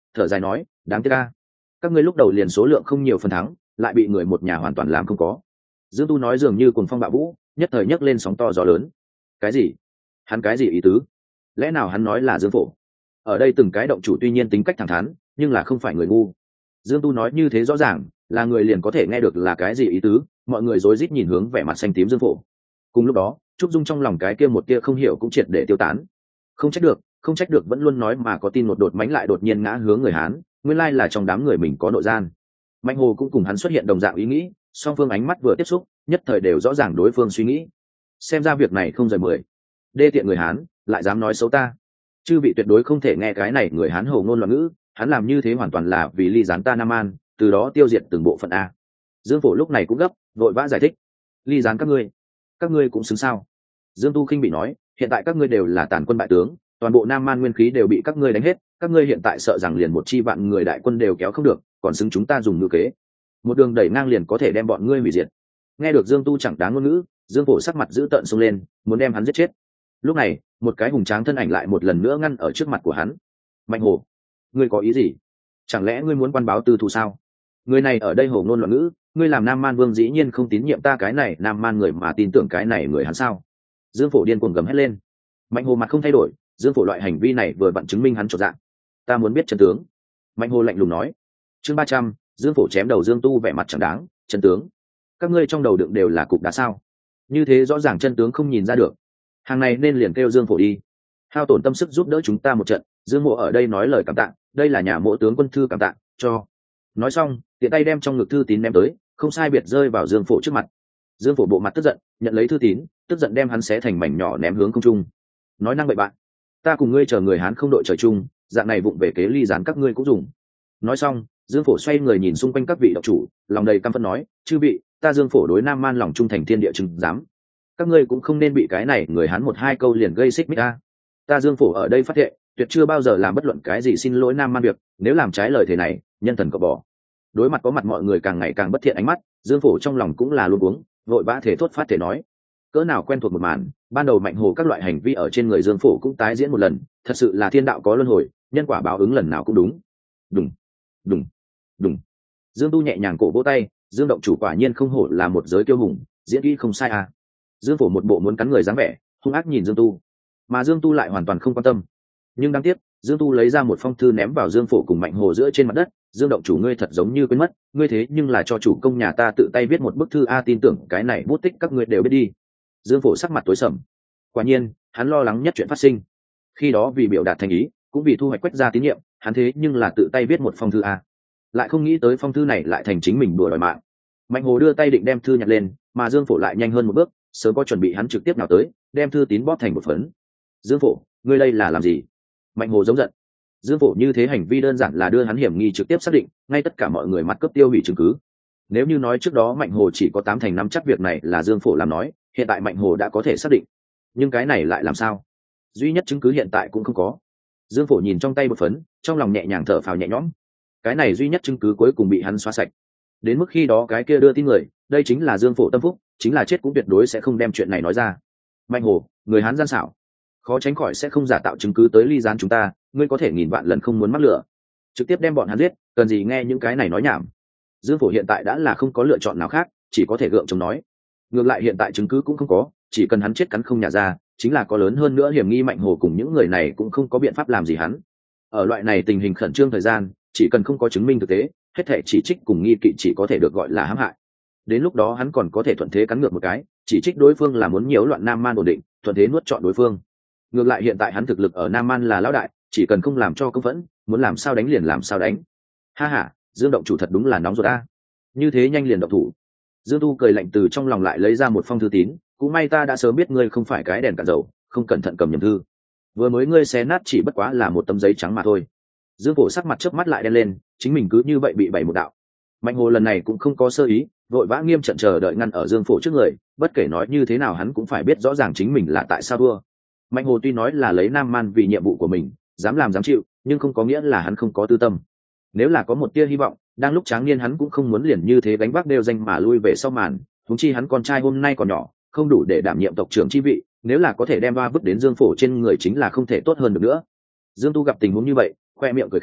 thở dài nói, đáng tiếc ca, các ngươi lúc đầu liền số lượng không nhiều phần thắng, lại bị người một nhà hoàn toàn làm không có. Dương Tu nói dường như cuồng phong bạo vũ, nhất thời nhấc lên sóng to gió lớn. Cái gì? Hắn cái gì ý tứ? Lẽ nào hắn nói là Dương Phổ? Ở đây từng cái động chủ tuy nhiên tính cách thẳng thắn, nhưng là không phải người ngu. Dương Tu nói như thế rõ ràng, là người liền có thể nghe được là cái gì ý tứ, mọi người rối rít nhìn hướng vẻ mặt xanh tím Dương Phổ. Cùng lúc đó, Trúc Dung trong lòng cái kia một tia không hiểu cũng triệt để tiêu tán. Không trách được, không trách được vẫn luôn nói mà có tin một đột mánh lại đột nhiên ngã hướng người Hán, nguyên lai là trong đám người mình có nội gian. Mạnh Hồ cũng cùng hắn xuất hiện đồng dạng ý nghĩ, song phương ánh mắt vừa tiếp xúc, nhất thời đều rõ ràng đối phương suy nghĩ. Xem ra việc này không rời mười. Đê tiện người Hán, lại dám nói xấu ta. Chư vị tuyệt đối không thể nghe cái này người Hán hồ ngôn loạn ngữ, hắn làm như thế hoàn toàn là vì ly gián ta Nam An, từ đó tiêu diệt từng bộ phận a. Dương Phổ lúc này cũng gấp, vội vã giải thích. Ly gián các ngươi, các ngươi cũng xứng sao? Dương Tu khinh bị nói, hiện tại các ngươi đều là tàn quân bại tướng, toàn bộ Nam Man nguyên khí đều bị các ngươi đánh hết, các ngươi hiện tại sợ rằng liền một chi vạn người đại quân đều kéo không được, còn xứng chúng ta dùng ngữ kế, một đường đẩy ngang liền có thể đem bọn ngươi hủy diệt. Nghe được Dương Tu chẳng đáng ngôn ngữ, Dương Phổ sắc mặt dữ tợn xông lên, muốn đem hắn giết chết. Lúc này, một cái hùng tráng thân ảnh lại một lần nữa ngăn ở trước mặt của hắn. Mạnh Hồ, ngươi có ý gì? Chẳng lẽ ngươi muốn quan báo tư thù sao? Người này ở đây hồ ngôn loạn ngữ, ngươi làm Nam Man Vương dĩ nhiên không tín nhiệm ta cái này Nam Man người mà tin tưởng cái này người hắn sao? Dương Phổ điên cuồng gầm hét lên. Mạnh Hồ mặt không thay đổi, Dương Phổ loại hành vi này vừa vặn chứng minh hắn chột dạ. Ta muốn biết chân tướng. Mạnh Hồ lạnh lùng nói. Chương ba trăm, Dương Phổ chém đầu Dương Tu vẻ mặt chẳng đáng, chân tướng. Các ngươi trong đầu đựng đều là cục đá sao? Như thế rõ ràng chân tướng không nhìn ra được. Hàng này nên liền kêu Dương Phổ đi. Hao tổn tâm sức giúp đỡ chúng ta một trận, Dương Mộ ở đây nói lời cảm tạ, đây là nhà mộ tướng quân thư cảm tạ, cho. Nói xong, tiện tay đem trong ngực thư tín ném tới, không sai biệt rơi vào Dương Phổ trước mặt. Dương Phổ bộ mặt tức giận, nhận lấy thư tín, tức giận đem hắn xé thành mảnh nhỏ ném hướng không trung. Nói năng bậy bạn, ta cùng ngươi chờ người Hán không đội trời chung, dạng này vụng về kế ly gián các ngươi cũng dùng. Nói xong, Dương Phổ xoay người nhìn xung quanh các vị độc chủ, lòng đầy căm phẫn nói, chư vị, ta Dương Phổ đối Nam Man lòng trung thành thiên địa chứng giám, các ngươi cũng không nên bị cái này người Hán một hai câu liền gây xích mích ta. Ta Dương Phổ ở đây phát thệ, tuyệt chưa bao giờ làm bất luận cái gì xin lỗi Nam Man việc, nếu làm trái lời thế này, nhân thần cọ bỏ. Đối mặt có mặt mọi người càng ngày càng bất thiện ánh mắt, Dương Phổ trong lòng cũng là luống cuống, vội vã thể thốt phát thể nói, cỡ nào quen thuộc một màn, ban đầu Mạnh Hồ các loại hành vi ở trên người Dương Phổ cũng tái diễn một lần, thật sự là thiên đạo có luân hồi, nhân quả báo ứng lần nào cũng đúng. Đùng, đùng, đùng. Dương Tu nhẹ nhàng cổ vỗ tay, Dương động chủ quả nhiên không hổ là một giới kiêu hùng, diễn kỹ không sai à. Dương Phổ một bộ muốn cắn người dáng vẻ, hung ác nhìn Dương Tu, mà Dương Tu lại hoàn toàn không quan tâm. Nhưng đáng tiếc, Dương Tu lấy ra một phong thư ném vào Dương Phổ cùng Mạnh Hồ giữa trên mặt đất. Dương động chủ ngươi thật giống như quên mất, ngươi thế nhưng là cho chủ công nhà ta tự tay viết một bức thư a, tin tưởng cái này bút tích các ngươi đều biết đi. Dương Phổ sắc mặt tối sầm. Quả nhiên, hắn lo lắng nhất chuyện phát sinh. Khi đó vì biểu đạt thành ý, cũng vì thu hoạch quét ra tín nhiệm, hắn thế nhưng là tự tay viết một phong thư a. Lại không nghĩ tới phong thư này lại thành chính mình đùa đòi mạng. Mạnh Hồ đưa tay định đem thư nhặt lên, mà Dương Phổ lại nhanh hơn một bước, sớm có chuẩn bị hắn trực tiếp nào tới, đem thư tín bóp thành một phấn. Dương Phổ, ngươi đây là làm gì? Mạnh Hồ giống giận. Dương Phổ như thế hành vi đơn giản là đưa hắn hiểm nghi trực tiếp xác định, ngay tất cả mọi người mắt cấp tiêu hủy chứng cứ. Nếu như nói trước đó Mạnh Hồ chỉ có tám thành năm chắc việc này là Dương Phổ làm nói, hiện tại Mạnh Hồ đã có thể xác định. Nhưng cái này lại làm sao? Duy nhất chứng cứ hiện tại cũng không có. Dương Phổ nhìn trong tay một phấn, trong lòng nhẹ nhàng thở phào nhẹ nhõm. Cái này duy nhất chứng cứ cuối cùng bị hắn xóa sạch. Đến mức khi đó cái kia đưa tin người, đây chính là Dương Phổ tâm phúc, chính là chết cũng tuyệt đối sẽ không đem chuyện này nói ra. Mạnh Hồ, người Hán gian xảo, khó tránh khỏi sẽ không giả tạo chứng cứ tới ly gián chúng ta, ngươi có thể nghìn vạn lần không muốn mắc lửa, trực tiếp đem bọn hắn giết, cần gì nghe những cái này nói nhảm. Dương Phổ hiện tại đã là không có lựa chọn nào khác, chỉ có thể gượng chống nói. Ngược lại hiện tại chứng cứ cũng không có, chỉ cần hắn chết cắn không nhả ra, chính là có lớn hơn nữa hiểm nghi Mạnh Hồ cùng những người này cũng không có biện pháp làm gì hắn. Ở loại này tình hình khẩn trương thời gian, chỉ cần không có chứng minh thực tế, hết thể chỉ trích cùng nghi kỵ chỉ có thể được gọi là hãm hại. Đến lúc đó hắn còn có thể thuận thế cắn ngược một cái, chỉ trích đối phương là muốn nhiễu loạn Nam Man ổn định, thuận thế nuốt trọn đối phương. Ngược lại hiện tại hắn thực lực ở Nam Man là lão đại, chỉ cần không làm cho công phẫn, muốn làm sao đánh liền làm sao đánh. Ha ha, Dương động chủ thật đúng là nóng ruột a. Như thế nhanh liền động thủ. Dương Tu cười lạnh từ trong lòng lại lấy ra một phong thư tín, cũng may ta đã sớm biết ngươi không phải cái đèn cạn dầu, không cẩn thận cầm nhầm thư. Vừa mới ngươi xé nát chỉ bất quá là một tấm giấy trắng mà thôi. Dương Phổ sắc mặt chớp mắt lại đen lên, chính mình cứ như vậy bị bày một đạo. Mạnh Hồ lần này cũng không có sơ ý, vội vã nghiêm trận chờ đợi ngăn ở Dương Phổ trước người, bất kể nói như thế nào hắn cũng phải biết rõ ràng chính mình là tại sao thua. Mạnh Hồ tuy nói là lấy Nam Man vì nhiệm vụ của mình, dám làm dám chịu, nhưng không có nghĩa là hắn không có tư tâm. Nếu là có một tia hy vọng, đang lúc tráng niên hắn cũng không muốn liền như thế gánh vác đều danh mà lui về sau màn, huống chi hắn con trai hôm nay còn nhỏ, không đủ để đảm nhiệm tộc trưởng chi vị, nếu là có thể đem ba vứt đến Dương Phổ trên người chính là không thể tốt hơn được nữa. Dương Tu gặp tình huống như vậy, khoe miệng cười khẽ,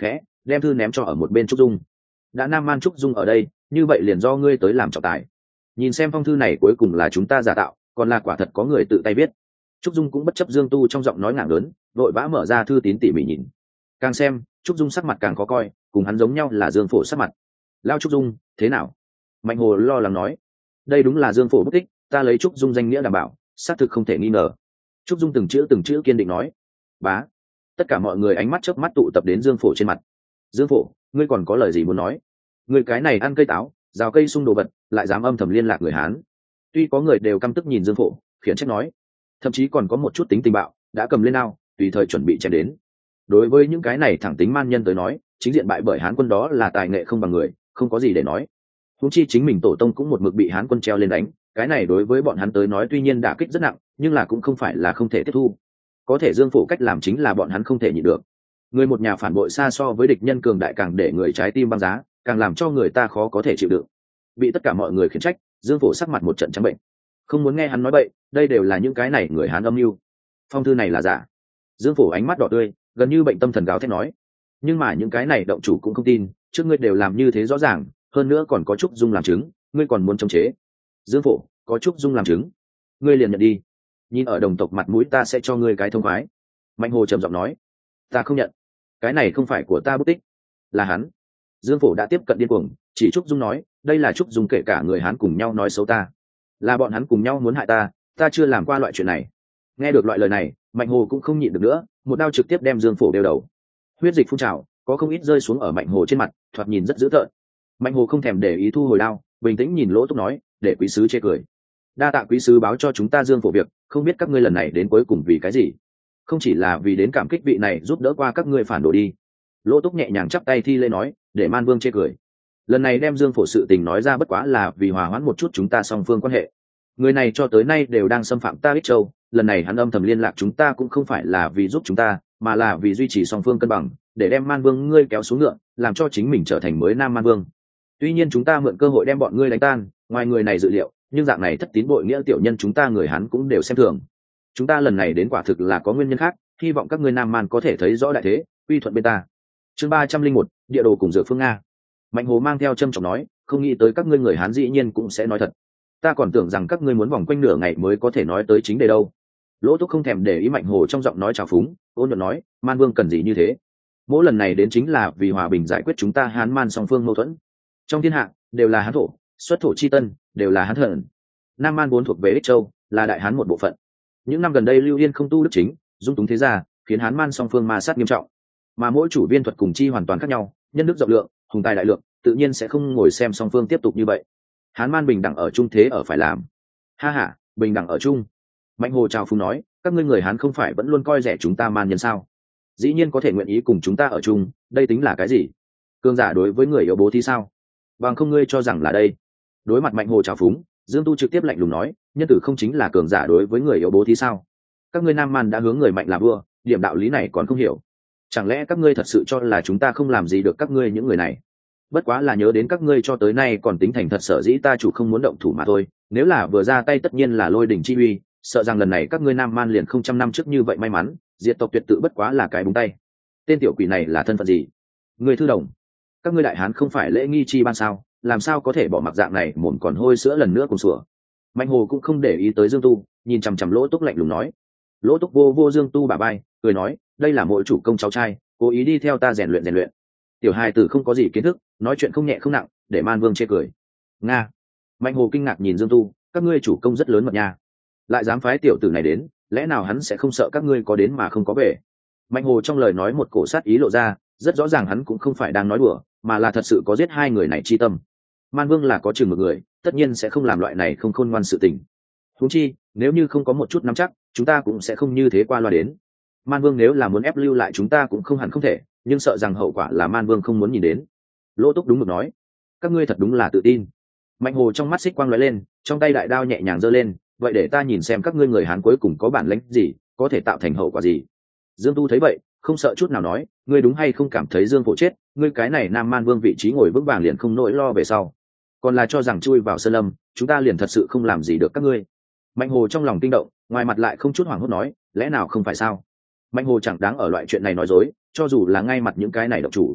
đem thư ném cho ở một bên trúc dung. Đã nam man trúc dung ở đây, như vậy liền do ngươi tới làm trọng tài. Nhìn xem phong thư này cuối cùng là chúng ta giả tạo còn là quả thật có người tự tay viết. Trúc dung cũng bất chấp Dương Tu trong giọng nói ngạng lớn, vội vã mở ra thư tín tỉ mỉ nhìn. Càng xem Trúc dung sắc mặt càng khó coi, cùng hắn giống nhau là Dương Phổ sắc mặt. Lao Trúc dung, thế nào? Mạnh Hồ lo lắng nói. Đây đúng là Dương Phổ bút tích, ta lấy Trúc dung danh nghĩa đảm bảo, xác thực không thể nghi ngờ. Trúc dung từng chữ từng chữ kiên định nói. Bá. Tất cả mọi người ánh mắt chớp mắt tụ tập đến Dương Phổ trên mặt. Dương Phổ, ngươi còn có lời gì muốn nói? Người cái này ăn cây táo, rào cây sung đồ vật, lại dám âm thầm liên lạc người Hán. Tuy có người đều căm tức nhìn Dương Phổ, khiển trách nói, thậm chí còn có một chút tính tình bạo, đã cầm lên ao, tùy thời chuẩn bị chém đến. Đối với những cái này thẳng tính man nhân tới nói, chính diện bại bởi Hán quân đó là tài nghệ không bằng người, không có gì để nói. Huống chi chính mình tổ tông cũng một mực bị Hán quân treo lên đánh, cái này đối với bọn hắn tới nói tuy nhiên đả kích rất nặng, nhưng là cũng không phải là không thể tiếp thu. Có thể Dương Phổ cách làm chính là bọn hắn không thể nhịn được. Người một nhà phản bội xa so với địch nhân cường đại càng để người trái tim băng giá, càng làm cho người ta khó có thể chịu đựng. Bị tất cả mọi người khiển trách, Dương Phổ sắc mặt một trận trắng bệnh. Không muốn nghe hắn nói bậy, đây đều là những cái này người Hán âm mưu. Phong thư này là giả. Dương Phổ ánh mắt đỏ tươi, gần như bệnh tâm thần gào thét nói. Nhưng mà những cái này động chủ cũng không tin, trước ngươi đều làm như thế rõ ràng, hơn nữa còn có Trúc dung làm chứng, ngươi còn muốn chống chế. Dương Phổ, có Trúc dung làm chứng, ngươi liền nhận đi. Nhìn ở đồng tộc mặt mũi ta sẽ cho ngươi cái thông khoái. Mạnh Hồ trầm giọng nói. Ta không nhận. Cái này không phải của ta bút tích, là hắn. Dương Phổ đã tiếp cận điên cuồng, chỉ Trúc dung nói, đây là Trúc dung kể cả người Hán cùng nhau nói xấu ta, là bọn hắn cùng nhau muốn hại ta, ta chưa làm qua loại chuyện này. Nghe được loại lời này, Mạnh Hồ cũng không nhịn được nữa, một đao trực tiếp đem Dương Phổ đeo đầu. Huyết dịch phun trào, có không ít rơi xuống ở Mạnh Hồ trên mặt, thoạt nhìn rất dữ tợn. Mạnh Hồ không thèm để ý thu hồi đao, bình tĩnh nhìn Lỗ Túc nói, để quý sứ chê cười. Đa tạ quý sứ báo cho chúng ta Dương Phổ việc, không biết các ngươi lần này đến cuối cùng vì cái gì? Không chỉ là vì đến cảm kích vị này giúp đỡ qua các ngươi phản đồ đi. Lỗ Túc nhẹ nhàng chắp tay thi lễ nói, để Man Vương chê cười. Lần này đem Dương Phổ sự tình nói ra bất quá là vì hòa hoãn một chút chúng ta song phương quan hệ. Người này cho tới nay đều đang xâm phạm ta Ích Châu, lần này hắn âm thầm liên lạc chúng ta cũng không phải là vì giúp chúng ta, mà là vì duy trì song phương cân bằng, để đem Man Vương ngươi kéo xuống ngựa, làm cho chính mình trở thành mới Nam Man Vương. Tuy nhiên chúng ta mượn cơ hội đem bọn ngươi đánh tan, ngoài người này dự liệu, nhưng dạng này thất tín bội nghĩa tiểu nhân chúng ta người hắn cũng đều xem thường. Chúng ta lần này đến quả thực là có nguyên nhân khác, hy vọng các ngươi Nam Man có thể thấy rõ đại thế, quy thuận bên ta. Chương ba trăm linh một, địa đồ cùng dược phương Nga. Mạnh Hồ mang theo châm trọng nói, không nghĩ tới các ngươi người Hán dĩ nhiên cũng sẽ nói thật. Ta còn tưởng rằng các ngươi muốn vòng quanh nửa ngày mới có thể nói tới chính đề đâu. Lỗ Túc không thèm để ý Mạnh Hồ trong giọng nói trào phúng, ôn nhuận nói, Man Vương cần gì như thế? Mỗi lần này đến chính là vì hòa bình giải quyết chúng ta Hán Man song phương mâu thuẫn. Trong thiên hạ đều là Hán thổ, xuất thổ chi tân, đều là Hán thần. Nam Man vốn thuộc về Ích Châu, là đại Hán một bộ phận. Những năm gần đây Lưu Yên không tu đức chính, dung túng thế gia, khiến Hán Man song phương ma sát nghiêm trọng. Mà mỗi chủ viên thuật cùng chi hoàn toàn khác nhau, nhân đức rộng lượng, hùng tài đại lượng, tự nhiên sẽ không ngồi xem song phương tiếp tục như vậy. Hán Man bình đẳng ở chung thế ở phải làm. Ha ha, bình đẳng ở chung. Mạnh Hồ chào phúng nói, các ngươi người Hán không phải vẫn luôn coi rẻ chúng ta Man nhân sao? Dĩ nhiên có thể nguyện ý cùng chúng ta ở chung, đây tính là cái gì? Cương giả đối với người yếu bố thì sao? Bằng không ngươi cho rằng là đây. Đối mặt Mạnh Hồ chào phúng, Dương Tu trực tiếp lạnh lùng nói, nhân tử không chính là cường giả đối với người yếu bố thì sao? Các ngươi Nam Man đã hướng người mạnh làm vua, điểm đạo lý này còn không hiểu. Chẳng lẽ các ngươi thật sự cho là chúng ta không làm gì được các ngươi những người này? Bất quá là nhớ đến các ngươi cho tới nay còn tính thành thật, sở dĩ ta chủ không muốn động thủ mà thôi. Nếu là vừa ra tay tất nhiên là lôi đỉnh chi uy, sợ rằng lần này các ngươi Nam Man liền không trăm năm trước như vậy may mắn, diệt tộc tuyệt tự bất quá là cái búng tay. Tên tiểu quỷ này là thân phận gì? Người thư đồng? Các ngươi đại Hán không phải lễ nghi chi ban sao? Làm sao có thể bỏ mặc dạng này mồm còn hôi sữa lần nữa cùng sủa? Mạnh Hồ cũng không để ý tới Dương Tu, nhìn chằm chằm Lỗ Túc lạnh lùng nói. Lỗ Túc vô vô Dương Tu bả vai, cười nói, đây là mỗi chủ công cháu trai, cố ý đi theo ta rèn luyện rèn luyện. Tiểu hài tử không có gì kiến thức, nói chuyện không nhẹ không nặng, để Man Vương chê cười. Nga. Mạnh Hồ kinh ngạc nhìn Dương Tu, các ngươi chủ công rất lớn mật nha, lại dám phái tiểu tử này đến, lẽ nào hắn sẽ không sợ các ngươi có đến mà không có về? Mạnh Hồ trong lời nói một cổ sát ý lộ ra, rất rõ ràng hắn cũng không phải đang nói đùa, mà là thật sự có giết hai người này chi tâm. Man Vương là có chừng một người, tất nhiên sẽ không làm loại này không khôn ngoan sự tình. Huống chi, nếu như không có một chút nắm chắc, chúng ta cũng sẽ không như thế qua loa đến. Man Vương nếu là muốn ép lưu lại chúng ta cũng không hẳn không thể, nhưng sợ rằng hậu quả là Man Vương không muốn nhìn đến. Lỗ Túc đúng mực nói, các ngươi thật đúng là tự tin. Mạnh Hồ trong mắt xích quang lóe lên, trong tay đại đao nhẹ nhàng giơ lên, vậy để ta nhìn xem các ngươi người Hán cuối cùng có bản lĩnh gì, có thể tạo thành hậu quả gì. Dương Tu thấy vậy, không sợ chút nào nói, ngươi đúng hay không cảm thấy Dương Phổ chết, ngươi cái này Nam Man Vương vị trí ngồi vững vàng liền không nỗi lo về sau, còn là cho rằng chui vào sơn lâm, chúng ta liền thật sự không làm gì được các ngươi. Mạnh Hồ trong lòng kinh động, ngoài mặt lại không chút hoảng hốt nói, lẽ nào không phải sao? Mạnh Hồ chẳng đáng ở loại chuyện này nói dối, cho dù là ngay mặt những cái này động chủ.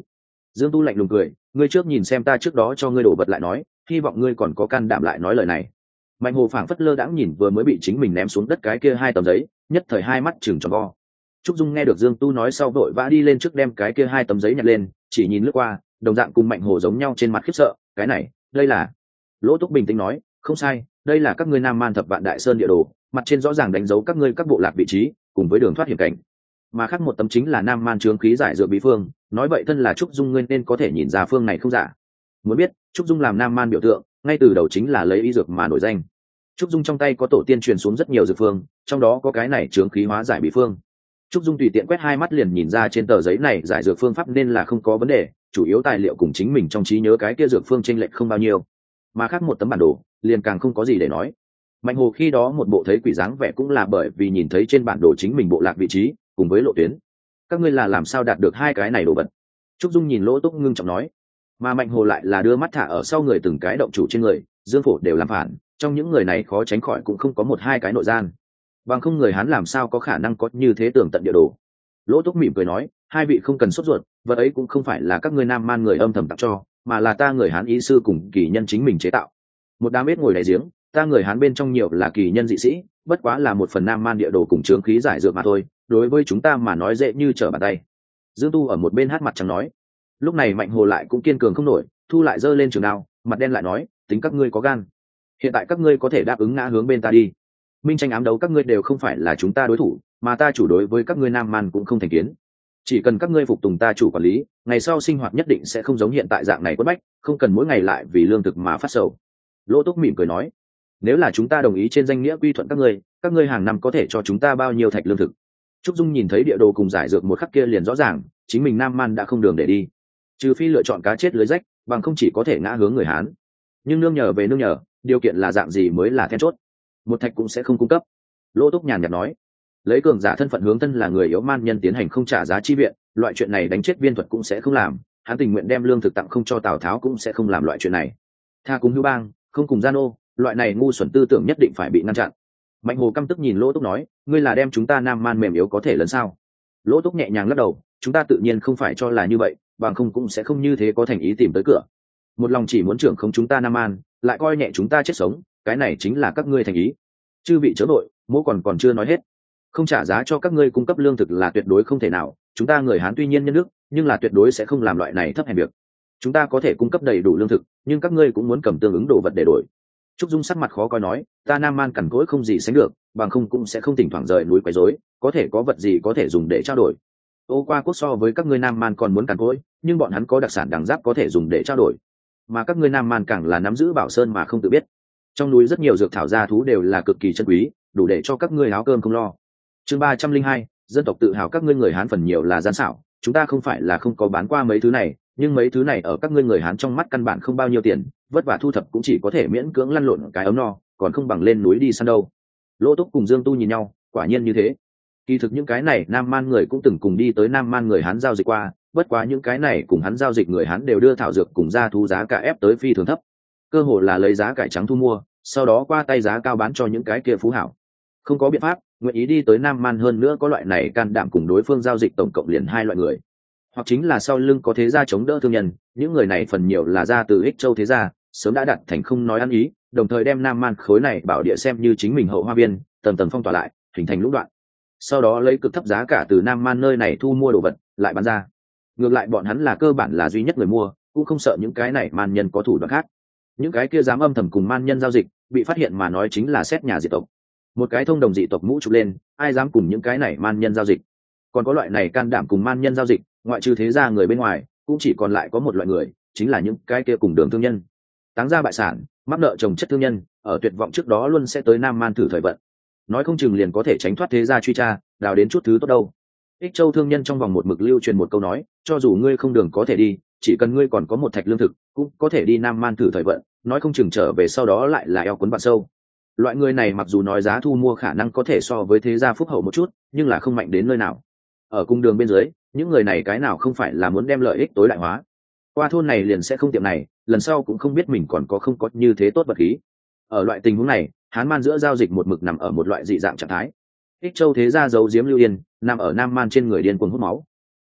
Dương Tu lạnh lùng cười, ngươi trước nhìn xem ta trước đó cho ngươi đổ vật lại nói, hy vọng ngươi còn có can đảm lại nói lời này. Mạnh Hồ phảng phất lơ đãng nhìn vừa mới bị chính mình ném xuống đất cái kia hai tấm giấy, nhất thời hai mắt chừng tròn vo. Trúc Dung nghe được Dương Tu nói sau vội vã đi lên trước đem cái kia hai tấm giấy nhặt lên, chỉ nhìn lướt qua, đồng dạng cùng Mạnh Hồ giống nhau trên mặt khiếp sợ, cái này, đây là. Lỗ Túc bình tĩnh nói, không sai, đây là các ngươi Nam Man thập vạn đại sơn địa đồ, mặt trên rõ ràng đánh dấu các ngươi các bộ lạc vị trí, cùng với đường thoát hiểm cảnh. Mà khác một tấm chính là Nam Man chướng khí giải dược bí phương, nói vậy thân là Trúc Dung ngươi nên có thể nhìn ra phương này không giả. Muốn biết, Trúc Dung làm Nam Man biểu tượng, ngay từ đầu chính là lấy y dược mà nổi danh. Trúc Dung trong tay có tổ tiên truyền xuống rất nhiều dược phương, trong đó có cái này chướng khí hóa giải bí phương. Trúc Dung tùy tiện quét hai mắt liền nhìn ra trên tờ giấy này giải dược phương pháp nên là không có vấn đề, chủ yếu tài liệu cùng chính mình trong trí nhớ cái kia dược phương chênh lệch không bao nhiêu. Mà khác một tấm bản đồ, liền càng không có gì để nói. Mạnh Hồ khi đó một bộ thấy quỷ dáng vẻ cũng là bởi vì nhìn thấy trên bản đồ chính mình bộ lạc vị trí, cùng với lộ tuyến. Các ngươi là làm sao đạt được hai cái này đồ vật? Trúc Dung nhìn Lỗ Túc ngưng trọng nói. Mà Mạnh Hồ lại là đưa mắt thả ở sau người từng cái động chủ trên người, Dương Phổ đều làm phản, trong những người này khó tránh khỏi cũng không có một hai cái nội gian. Bằng không người Hán làm sao có khả năng có như thế tường tận địa đồ. Lỗ Túc mỉm cười nói, hai vị không cần sốt ruột, vật ấy cũng không phải là các ngươi Nam Man người âm thầm tặng cho, mà là ta người Hán ý sư cùng kỳ nhân chính mình chế tạo. Một đám ếch ngồi đáy giếng, ta người Hán bên trong nhiều là kỳ nhân dị sĩ, bất quá là một phần Nam Man địa đồ cùng chướng khí giải dược mà thôi, đối với chúng ta mà nói dễ như trở bàn tay. Dương Tu ở một bên hát mặt trắng nói. Lúc này Mạnh Hồ lại cũng kiên cường không nổi, thu lại giơ lên trường đao, mặt đen lại nói, tính các ngươi có gan, hiện tại các ngươi có thể đáp ứng ngã hướng bên ta đi. Minh tranh ám đấu các ngươi đều không phải là chúng ta đối thủ, mà ta chủ đối với các ngươi Nam Man cũng không thành kiến. Chỉ cần các ngươi phục tùng ta chủ quản lý, ngày sau sinh hoạt nhất định sẽ không giống hiện tại dạng này quất bách, không cần mỗi ngày lại vì lương thực mà phát sầu. Lỗ Túc mỉm cười nói, nếu là chúng ta đồng ý trên danh nghĩa quy thuận các ngươi, các ngươi hàng năm có thể cho chúng ta bao nhiêu thạch lương thực? Trúc Dung nhìn thấy địa đồ cùng giải dược một khắc kia liền rõ ràng, chính mình Nam Man đã không đường để đi, trừ phi lựa chọn cá chết lưới rách, bằng không chỉ có thể ngã hướng người Hán. Nhưng nương nhờ về nương nhờ, điều kiện là dạng gì mới là then chốt. Một thạch cũng sẽ không cung cấp. Lỗ Túc nhàn nhạt nói, lấy cường giả thân phận hướng thân là người yếu man nhân tiến hành không trả giá chi viện, loại chuyện này đánh chết viên thuật cũng sẽ không làm, hắn tình nguyện đem lương thực tặng không cho Tào Tháo cũng sẽ không làm loại chuyện này. Tha cùng hữu bang, không cùng gian ô, loại này ngu xuẩn tư tưởng nhất định phải bị ngăn chặn. Mạnh Hồ căm tức nhìn Lỗ Túc nói, ngươi là đem chúng ta Nam Man mềm yếu có thể lớn sao? Lỗ Túc nhẹ nhàng lắc đầu, chúng ta tự nhiên không phải cho là như vậy, bằng không cũng sẽ không như thế có thành ý tìm tới cửa. Một lòng chỉ muốn trưởng không chúng ta Nam Man, lại coi nhẹ chúng ta chết sống, cái này chính là các ngươi thành ý. Chư vị chớ nội, mỗ còn còn chưa nói hết. Không trả giá cho các ngươi cung cấp lương thực là tuyệt đối không thể nào, chúng ta người Hán tuy nhiên nhân đức, nhưng là tuyệt đối sẽ không làm loại này thấp hèn việc. Chúng ta có thể cung cấp đầy đủ lương thực, nhưng các ngươi cũng muốn cầm tương ứng đồ vật để đổi. Trúc Dung sắc mặt khó coi nói, ta Nam Man cằn cỗi không gì sánh được, bằng không cũng sẽ không thỉnh thoảng rời núi quấy rối, có thể có vật gì có thể dùng để trao đổi. Ô qua quốc so với các ngươi Nam Man còn muốn cằn cỗi, nhưng bọn hắn có đặc sản đằng giáp có thể dùng để trao đổi, mà các ngươi Nam Man càng là nắm giữ bảo sơn mà không tự biết. Trong núi rất nhiều dược thảo gia thú đều là cực kỳ chân quý, đủ để cho các ngươi áo cơm không lo. Chương ba trăm linh hai, dân tộc tự hào các ngươi người Hán phần nhiều là gian xảo, chúng ta không phải là không có bán qua mấy thứ này, nhưng mấy thứ này ở các ngươi người Hán trong mắt căn bản không bao nhiêu tiền, vất vả thu thập cũng chỉ có thể miễn cưỡng lăn lộn cái ấm no, còn không bằng lên núi đi săn đâu. Lỗ Túc cùng Dương Tu nhìn nhau, quả nhiên như thế. Kỳ thực những cái này Nam Man người cũng từng cùng đi tới Nam Man người Hán giao dịch qua, bất quá những cái này cùng hắn giao dịch người Hán đều đưa thảo dược cùng gia thú giá cả ép tới phi thường thấp, cơ hồ là lấy giá cải trắng thu mua, sau đó qua tay giá cao bán cho những cái kia phú hảo. Không có biện pháp, nguyện ý đi tới Nam Man hơn nữa có loại này can đảm cùng đối phương giao dịch tổng cộng liền hai loại người, hoặc chính là sau lưng có thế gia chống đỡ thương nhân, những người này phần nhiều là ra từ Ích Châu thế gia, sớm đã đặt thành không nói ăn ý, đồng thời đem Nam Man khối này bảo địa xem như chính mình hậu hoa viên, tầng tầng phong tỏa lại, hình thành lũng đoạn. Sau đó lấy cực thấp giá cả từ Nam Man nơi này thu mua đồ vật, lại bán ra. Ngược lại bọn hắn là cơ bản là duy nhất người mua, cũng không sợ những cái này man nhân có thủ đoạn khác. Những cái kia dám âm thầm cùng man nhân giao dịch, bị phát hiện mà nói chính là xét nhà diệt tộc. Một cái thông đồng dị tộc mũ chụp lên, ai dám cùng những cái này man nhân giao dịch. Còn có loại này can đảm cùng man nhân giao dịch, ngoại trừ thế gia người bên ngoài, cũng chỉ còn lại có một loại người, chính là những cái kia cùng đường thương nhân. Táng gia bại sản, mắc nợ chồng chất thương nhân, ở tuyệt vọng trước đó luôn sẽ tới Nam Man thử thời vận. Nói không chừng liền có thể tránh thoát thế gia truy tra, đào đến chút thứ tốt đâu. Ích Châu thương nhân trong vòng một mực lưu truyền một câu nói, cho dù ngươi không đường có thể đi, chỉ cần ngươi còn có một thạch lương thực, cũng có thể đi Nam Man thử thời vận, nói không chừng trở về sau đó lại là eo cuốn bạn sâu. Loại người này mặc dù nói giá thu mua khả năng có thể so với thế gia phúc hậu một chút, nhưng là không mạnh đến nơi nào. Ở cung đường bên dưới, những người này cái nào không phải là muốn đem lợi ích tối đại hóa. Qua thôn này liền sẽ không tiệm này, lần sau cũng không biết mình còn có không có như thế tốt vật khí. Ở loại tình huống này, Hán Man giữa giao dịch một mực nằm ở một loại dị dạng trạng thái. Ích Châu thế gia giấu giếm lưu yên, nằm ở Nam Man trên người điên cuồng hút máu.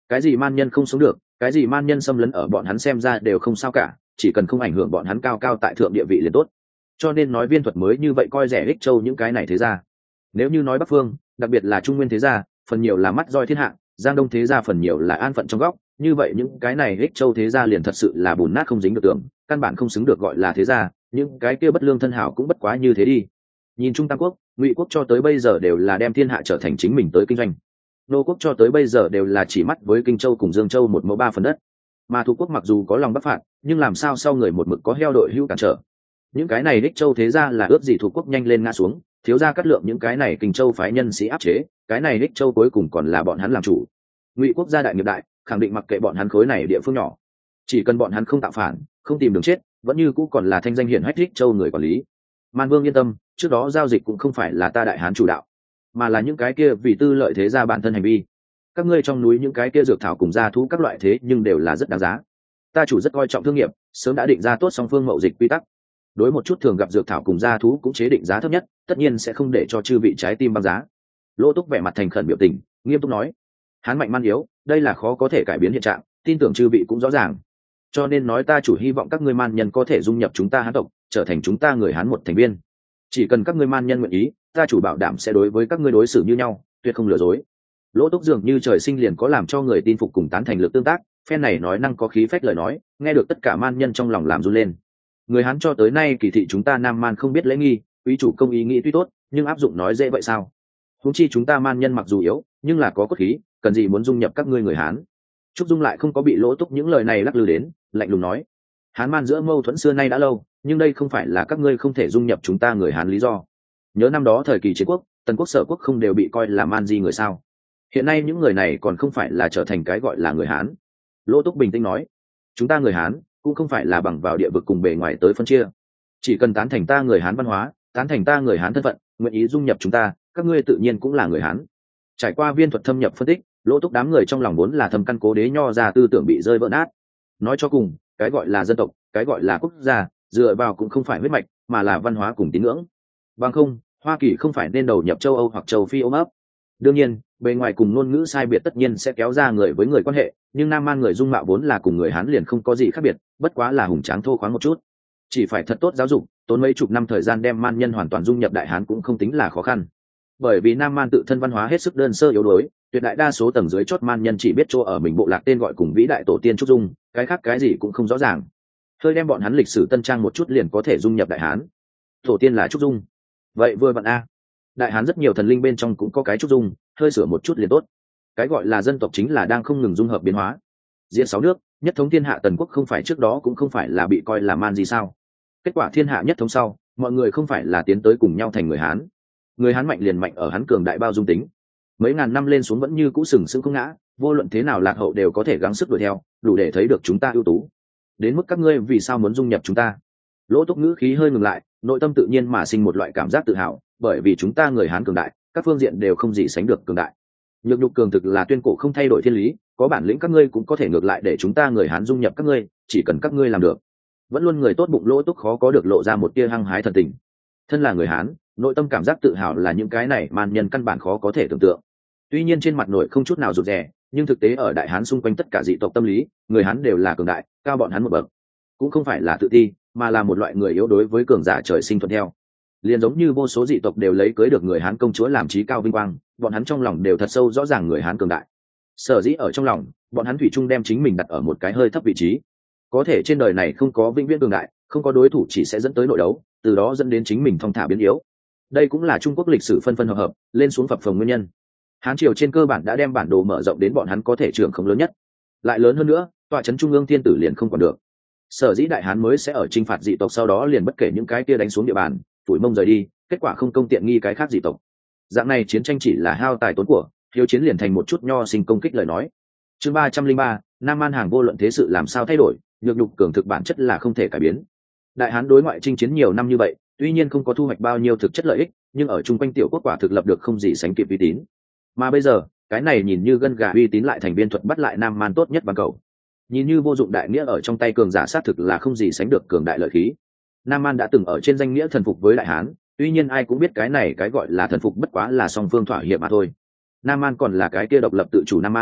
cái gì man nhân không sống được, cái gì man nhân xâm lấn ở bọn hắn xem ra đều không sao cả, chỉ cần không ảnh hưởng bọn hắn cao cao tại thượng địa vị liền tốt. Cho nên nói Viên Thuật mới như vậy coi rẻ Ích Châu những cái này thế gia. Nếu như nói Bắc Phương, đặc biệt là Trung Nguyên thế gia, phần nhiều là mắt roi thiên hạ, Giang Đông thế gia phần nhiều là an phận trong góc, như vậy những cái này Ích Châu thế gia liền thật sự là bùn nát không dính được tưởng, căn bản không xứng được gọi là thế gia, những cái kia bất lương thân hảo cũng bất quá như thế đi. Nhìn Trung Tam Quốc, Ngụy Quốc cho tới bây giờ đều là đem thiên hạ trở thành chính mình tới kinh doanh. Nô Quốc cho tới bây giờ đều là chỉ mắt với Kinh Châu cùng Dương Châu một mẫu ba phần đất. Mà Thủ Quốc mặc dù có lòng bắc phạt, nhưng làm sao sau người một mực có heo đội hữu cản trở. Những cái này Ích Châu thế gia là ước gì Thủ Quốc nhanh lên ngã xuống, thiếu gia cắt lượng những cái này Kinh Châu phái nhân sĩ áp chế, cái này Ích Châu cuối cùng còn là bọn hắn làm chủ. Ngụy Quốc gia đại nghiệp đại, khẳng định mặc kệ bọn hắn khối này địa phương nhỏ, chỉ cần bọn hắn không tạo phản, không tìm đường chết, vẫn như cũ còn là thanh danh hiển hách Ích Châu người quản lý. Man Vương yên tâm, trước đó giao dịch cũng không phải là ta đại hán chủ đạo, mà là những cái kia vì tư lợi thế gia bản thân hành vi. Các ngươi trong núi những cái kia dược thảo cùng gia thú các loại thế nhưng đều là rất đáng giá. Ta chủ rất coi trọng thương nghiệp, sớm đã định ra tốt song phương mậu dịch quy tắc. Đối một chút thường gặp dược thảo cùng gia thú cũng chế định giá thấp nhất, tất nhiên sẽ không để cho chư vị trái tim băng giá. Lỗ Túc vẻ mặt thành khẩn biểu tình, nghiêm túc nói: Hán mạnh man yếu, đây là khó có thể cải biến hiện trạng, tin tưởng chư vị cũng rõ ràng. Cho nên nói ta chủ hy vọng các ngươi man nhân có thể dung nhập chúng ta Hán tộc, trở thành chúng ta người Hán một thành viên. Chỉ cần các ngươi man nhân nguyện ý, ta chủ bảo đảm sẽ đối với các ngươi đối xử như nhau, tuyệt không lừa dối. Lỗ Túc dường như trời sinh liền có làm cho người tin phục cùng tán thành lực tương tác, phen này nói năng có khí phách lời nói, nghe được tất cả man nhân trong lòng làm run lên. Người Hán cho tới nay kỳ thị chúng ta Nam Man không biết lễ nghi, quý chủ công ý nghĩ tuy tốt, nhưng áp dụng nói dễ vậy sao? Huống chi chúng ta man nhân mặc dù yếu, nhưng là có cốt khí, cần gì muốn dung nhập các ngươi người Hán? Trúc Dung lại không có bị Lỗ Túc những lời này lắc lư đến, lạnh lùng nói: Hán man giữa mâu thuẫn xưa nay đã lâu, nhưng đây không phải là các ngươi không thể dung nhập chúng ta người Hán lý do. Nhớ năm đó thời kỳ chiến quốc, Tần quốc Sở quốc không đều bị coi là man di người sao? Hiện nay những người này còn không phải là trở thành cái gọi là người Hán. Lỗ Túc bình tĩnh nói: chúng ta người Hán cũng không phải là bằng vào địa vực cùng bề ngoài tới phân chia, chỉ cần tán thành ta người Hán văn hóa, tán thành ta người Hán thân phận, nguyện ý dung nhập chúng ta, các ngươi tự nhiên cũng là người Hán. Trải qua Viên Thuật thâm nhập phân tích, Lỗ Túc đám người trong lòng vốn là thâm căn cố đế nho ra tư tưởng bị rơi vỡ nát. Nói cho cùng, cái gọi là dân tộc, cái gọi là quốc gia, dựa vào cũng không phải huyết mạch, mà là văn hóa cùng tín ngưỡng. Bằng không, Hoa Kỳ không phải nên đầu nhập châu Âu hoặc châu Phi ôm ấp. Đương nhiên, bề ngoài cùng ngôn ngữ sai biệt tất nhiên sẽ kéo ra người với người quan hệ, nhưng Nam Man người dung mạo vốn là cùng người Hán liền không có gì khác biệt, bất quá là hùng tráng thô khoáng một chút. Chỉ phải thật tốt giáo dục, tốn mấy chục năm thời gian đem man nhân hoàn toàn dung nhập Đại Hán cũng không tính là khó khăn. Bởi vì Nam Man tự thân văn hóa hết sức đơn sơ yếu đuối, tuyệt đại đa số tầng dưới chót man nhân chỉ biết chỗ ở mình bộ lạc tên gọi cùng vĩ đại tổ tiên Trúc Dung, cái khác cái gì cũng không rõ ràng. Hơi đem bọn hắn lịch sử tân trang một chút liền có thể dung nhập Đại Hán. Tổ tiên là Trúc Dung, vậy vừa vặn a. Đại Hán rất nhiều thần linh bên trong cũng có cái Trúc Dung, hơi sửa một chút liền tốt. Cái gọi là dân tộc chính là đang không ngừng dung hợp biến hóa. Diễn sáu nước, nhất thống thiên hạ Tần quốc không phải trước đó cũng không phải là bị coi là man gì sao? Kết quả thiên hạ nhất thống sau, mọi người không phải là tiến tới cùng nhau thành người Hán. Người Hán mạnh liền mạnh ở hắn cường đại bao dung tính. Mấy ngàn năm lên xuống vẫn như cũ sừng sững không ngã, vô luận thế nào lạc hậu đều có thể gắng sức đuổi theo, đủ để thấy được chúng ta ưu tú. Đến mức các ngươi vì sao muốn dung nhập chúng ta? Lỗ Túc ngữ khí hơi ngừng lại, nội tâm tự nhiên mà sinh một loại cảm giác tự hào, bởi vì chúng ta người Hán cường đại, các phương diện đều không gì sánh được cường đại. Nhược nhục cường thực là tuyên cổ không thay đổi thiên lý, có bản lĩnh các ngươi cũng có thể ngược lại để chúng ta người Hán dung nhập các ngươi, chỉ cần các ngươi làm được. Vẫn luôn người tốt bụng Lỗ Túc khó có được lộ ra một tia hăng hái thần tình. Thân là người Hán, nội tâm cảm giác tự hào là những cái này man nhân căn bản khó có thể tưởng tượng. Tuy nhiên trên mặt nội không chút nào rụt rè, nhưng thực tế ở Đại Hán xung quanh tất cả dị tộc tâm lý, người Hán đều là cường đại, cao bọn hắn một bậc. Cũng không phải là tự ti, mà là một loại người yếu đối với cường giả trời sinh thuận theo. Liền giống như vô số dị tộc đều lấy cưới được người Hán công chúa làm chí cao vinh quang, bọn hắn trong lòng đều thật sâu rõ ràng người Hán cường đại. Sở dĩ ở trong lòng, bọn hắn thủy chung đem chính mình đặt ở một cái hơi thấp vị trí. Có thể trên đời này không có vĩnh viễn cường đại, không có đối thủ chỉ sẽ dẫn tới nội đấu, từ đó dẫn đến chính mình thong thả biến yếu. Đây cũng là Trung Quốc lịch sử phân phân hợp hợp, lên xuống phập phồng nguyên nhân. Hán triều trên cơ bản đã đem bản đồ mở rộng đến bọn hắn có thể trưởng không lớn nhất, lại lớn hơn nữa, tọa trấn trung ương thiên tử liền không còn được. Sở dĩ Đại Hán mới sẽ ở chinh phạt dị tộc sau đó liền bất kể những cái kia đánh xuống địa bàn, phủi mông rời đi, kết quả không công tiện nghi cái khác dị tộc. Dạng này chiến tranh chỉ là hao tài tốn của, hiếu chiến liền thành một chút nho sinh công kích lời nói. Chương ba trăm linh ba, Nam Man hàng vô luận thế sự làm sao thay đổi, nhược nhục cường thực bản chất là không thể cải biến. Đại Hán đối ngoại chinh chiến nhiều năm như vậy, tuy nhiên không có thu hoạch bao nhiêu thực chất lợi ích, nhưng ở chung quanh tiểu quốc quả thực lập được không gì sánh kịp uy tín. Mà bây giờ, cái này nhìn như gân gà uy tín lại thành Viên Thuật bắt lại Nam Man tốt nhất ban cầu. Nhìn như vô dụng đại nghĩa ở trong tay cường giả sát thực là không gì sánh được cường đại lợi khí. Nam Man đã từng ở trên danh nghĩa thần phục với Đại Hán, tuy nhiên ai cũng biết cái này cái gọi là thần phục bất quá là song phương thỏa hiệp mà thôi. Nam Man còn là cái kia độc lập tự chủ Nam Man,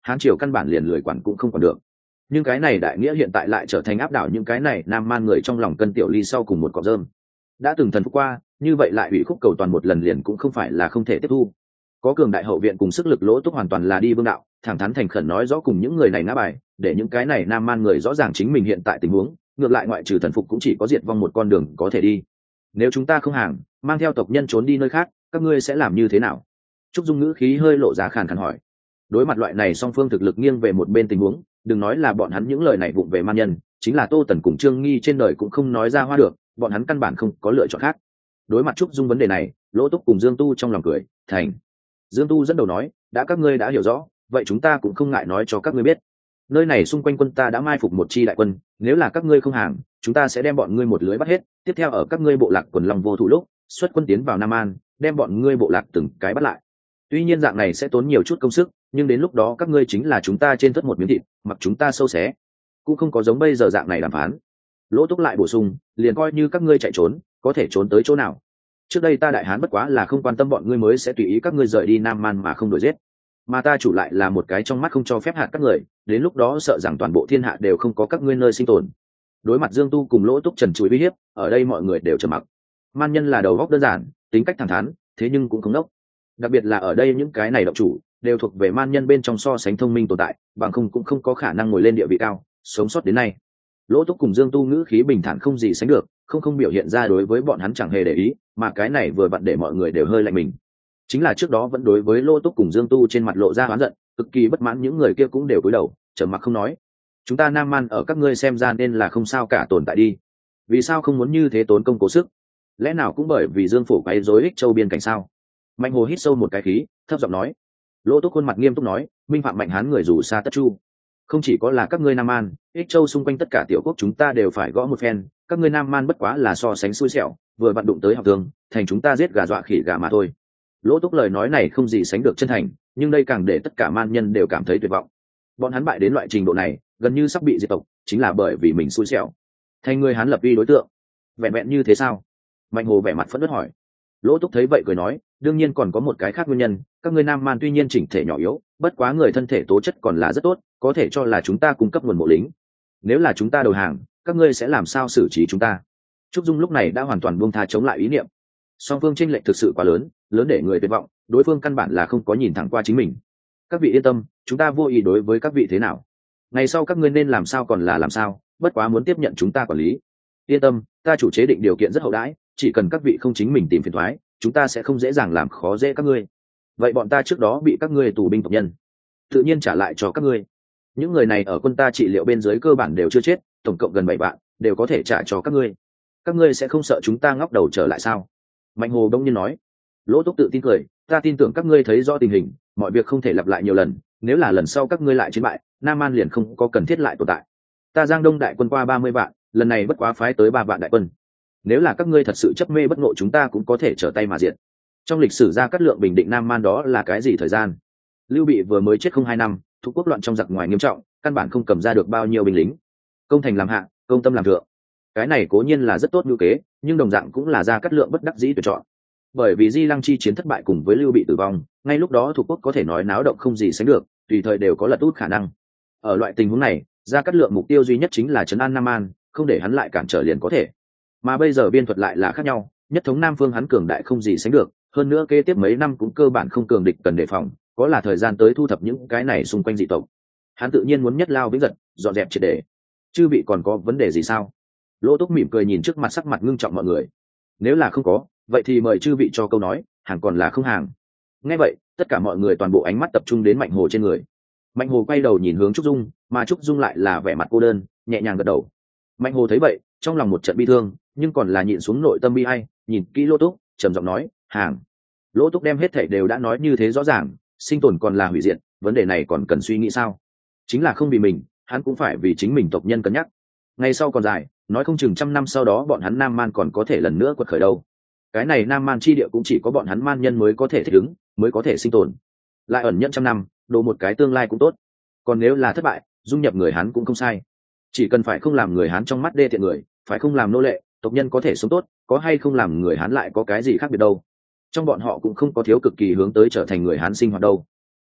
hán triều căn bản liền lười quản cũng không còn được. Nhưng cái này đại nghĩa hiện tại lại trở thành áp đảo những cái này nam man người trong lòng cân tiểu ly sau cùng một cọng rơm. Đã từng thần phục qua, như vậy lại ủy khúc cầu toàn một lần liền cũng không phải là không thể tiếp thu. Có cường đại hậu viện cùng sức lực, Lỗ Túc hoàn toàn là đi vương đạo, thẳng thắn thành khẩn nói rõ cùng những người này ngã bài, để những cái này nam man người rõ ràng chính mình hiện tại tình huống, ngược lại ngoại trừ thần phục cũng chỉ có diệt vong một con đường có thể đi. Nếu chúng ta không hàng, mang theo tộc nhân trốn đi nơi khác, các ngươi sẽ làm như thế nào? Trúc Dung ngữ khí hơi lộ ra khàn khàn hỏi. Đối mặt loại này song phương thực lực nghiêng về một bên tình huống, đừng nói là bọn hắn những lời này vụng về man nhân, chính là Tô Tần cùng Trương Nghi trên đời cũng không nói ra hoa được, bọn hắn căn bản không có lựa chọn khác. Đối mặt Trúc Dung vấn đề này, Lỗ Túc cùng Dương Tu trong lòng cười, thành. Dương Tu dẫn đầu nói, đã các ngươi đã hiểu rõ, vậy chúng ta cũng không ngại nói cho các ngươi biết. Nơi này xung quanh quân ta đã mai phục một chi đại quân, nếu là các ngươi không hàng, chúng ta sẽ đem bọn ngươi một lưới bắt hết, tiếp theo ở các ngươi bộ lạc quần long vô thủ lúc, xuất quân tiến vào Nam An, đem bọn ngươi bộ lạc từng cái bắt lại. Tuy nhiên dạng này sẽ tốn nhiều chút công sức, nhưng đến lúc đó các ngươi chính là chúng ta trên thất một miếng thịt, mặc chúng ta sâu xé. Cũng không có giống bây giờ dạng này đàm phán. Lỗ Túc lại bổ sung, liền coi như các ngươi chạy trốn, có thể trốn tới chỗ nào. Trước đây ta đại hán bất quá là không quan tâm bọn ngươi mới sẽ tùy ý các ngươi rời đi Nam Man mà không đuổi giết. Mà ta chủ lại là một cái trong mắt không cho phép hạt các người, đến lúc đó sợ rằng toàn bộ thiên hạ đều không có các ngươi nơi sinh tồn. Đối mặt Dương Tu cùng Lỗ Túc trần trụi uy hiếp, ở đây mọi người đều trầm mặc. Man nhân là đầu óc đơn giản, tính cách thẳng thắn, thế nhưng cũng không đốc. Đặc biệt là ở đây những cái này động chủ đều thuộc về man nhân bên trong so sánh thông minh tồn tại, bằng không cũng không có khả năng ngồi lên địa vị cao, sống sót đến nay. Lỗ Túc cùng Dương Tu ngữ khí bình thản không gì sánh được, không không biểu hiện ra đối với bọn hắn chẳng hề để ý, mà cái này vừa vặn để mọi người đều hơi lạnh mình. Chính là trước đó vẫn đối với Lỗ Túc cùng Dương Tu trên mặt lộ ra oán giận, cực kỳ bất mãn, những người kia cũng đều cúi đầu, trầm mặc không nói. Chúng ta Nam Man ở các ngươi xem ra nên là không sao cả tồn tại đi. Vì sao không muốn như thế tốn công cố sức? Lẽ nào cũng bởi vì Dương Phổ quấy rối Ích Châu biên cảnh sao? Mạnh Hồ hít sâu một cái khí, thấp giọng nói. Lỗ Túc khuôn mặt nghiêm túc nói, minh phạm Mạnh Hán người dù xa tất chu. Không chỉ có là các ngươi Nam Man, Ích Châu xung quanh tất cả tiểu quốc chúng ta đều phải gõ một phen, các ngươi Nam Man bất quá là so sánh xui xẻo, vừa vặn đụng tới học thương, thành chúng ta giết gà dọa khỉ gà mà thôi. Lỗ Túc lời nói này không gì sánh được chân thành, nhưng đây càng để tất cả man nhân đều cảm thấy tuyệt vọng. Bọn hắn bại đến loại trình độ này, gần như sắp bị diệt tộc, chính là bởi vì mình xui xẻo. Thành người Hán lập uy đối tượng, vẹn vẹn như thế sao? Mạnh Hồ vẻ mặt phẫn nộ hỏi. Lỗ Túc thấy vậy cười nói, đương nhiên còn có một cái khác nguyên nhân, các ngươi Nam Man tuy nhiên chỉnh thể nhỏ yếu, bất quá người thân thể tố chất còn là rất tốt, có thể cho là chúng ta cung cấp nguồn mộ lính. Nếu là chúng ta đầu hàng, các ngươi sẽ làm sao xử trí chúng ta? Trúc Dung lúc này đã hoàn toàn buông tha chống lại ý niệm. Song phương chênh lệch thực sự quá lớn, lớn để người tuyệt vọng, đối phương căn bản là không có nhìn thẳng qua chính mình. Các vị yên tâm, chúng ta vô ý đối với các vị thế nào. Ngày sau các ngươi nên làm sao còn là làm sao, bất quá muốn tiếp nhận chúng ta quản lý. Yên tâm, ta chủ chế định điều kiện rất hậu đãi, chỉ cần các vị không chính mình tìm phiền toái, chúng ta sẽ không dễ dàng làm khó dễ các ngươi. Vậy bọn ta trước đó bị các ngươi tù binh tộc nhân, tự nhiên trả lại cho các ngươi. Những người này ở quân ta trị liệu bên dưới cơ bản đều chưa chết, tổng cộng gần bảy vạn, đều có thể trả cho các ngươi. Các ngươi sẽ không sợ chúng ta ngóc đầu trở lại sao? Mạnh Hồ đông nhiên nói. Lỗ Túc tự tin cười, ta tin tưởng các ngươi thấy rõ tình hình, mọi việc không thể lặp lại nhiều lần, nếu là lần sau các ngươi lại chiến bại, Nam An liền không có cần thiết lại tồn tại. Ta Giang Đông đại quân qua ba mươi vạn, lần này bất quá phái tới ba vạn đại quân. Nếu là các ngươi thật sự chấp mê bất ngộ, chúng ta cũng có thể trở tay mà diệt. Trong lịch sử Gia Cát Lượng bình định Nam Man đó là cái gì thời gian? Lưu Bị vừa mới chết không hai năm, thuộc quốc loạn trong giặc ngoài nghiêm trọng, căn bản không cầm ra được bao nhiêu binh lính. Công thành làm hạ, công tâm làm thượng. Cái này cố nhiên là rất tốt ngữ kế, nhưng đồng dạng cũng là Gia Cát Lượng bất đắc dĩ tuyển chọn. Bởi vì Di Lăng chi chiến thất bại cùng với Lưu Bị tử vong, ngay lúc đó thuộc quốc có thể nói náo động không gì sánh được, tùy thời đều có lật út khả năng. Ở loại tình huống này, Gia Cát Lượng mục tiêu duy nhất chính là trấn an Nam An, không để hắn lại cản trở liền có thể. Mà bây giờ biên thuật lại là khác nhau, nhất thống Nam Phương hắn cường đại không gì sánh được, hơn nữa kế tiếp mấy năm cũng cơ bản không cường địch cần đề phòng, có là thời gian tới thu thập những cái này xung quanh dị tộc. Hắn tự nhiên muốn nhất lao vĩnh giật, dọn dẹp triệt để. Chư vị còn có vấn đề gì sao? Lỗ Túc mỉm cười nhìn trước mặt sắc mặt ngưng trọng mọi người. Nếu là không có, vậy thì mời chư vị cho câu nói, hàng còn là không hàng. Nghe vậy, tất cả mọi người toàn bộ ánh mắt tập trung đến Mạnh Hồ trên người. Mạnh Hồ quay đầu nhìn hướng Trúc Dung, mà Trúc Dung lại là vẻ mặt cô đơn, nhẹ nhàng gật đầu. Mạnh Hồ thấy vậy, trong lòng một trận bi thương, nhưng còn là nhịn xuống nội tâm bi ai, nhìn kỹ Lỗ Túc, trầm giọng nói, hàng. Lỗ Túc đem hết thảy đều đã nói như thế rõ ràng, sinh tồn còn là hủy diệt, vấn đề này còn cần suy nghĩ sao? Chính là không vì mình, hắn cũng phải vì chính mình tộc nhân cân nhắc. Ngày sau còn dài, nói không chừng trăm năm sau đó bọn hắn Nam Man còn có thể lần nữa quật khởi đâu. Cái này Nam Man chi địa cũng chỉ có bọn hắn man nhân mới có thể thích ứng, mới có thể sinh tồn. Lại ẩn nhẫn trăm năm, đồ một cái tương lai cũng tốt. Còn nếu là thất bại, dung nhập người Hán cũng không sai. Chỉ cần phải không làm người Hán trong mắt đê tiện người, phải không làm nô lệ, tộc nhân có thể sống tốt, có hay không làm người Hán lại có cái gì khác biệt đâu. Trong bọn họ cũng không có thiếu cực kỳ hướng tới trở thành người Hán sinh hoạt đâu.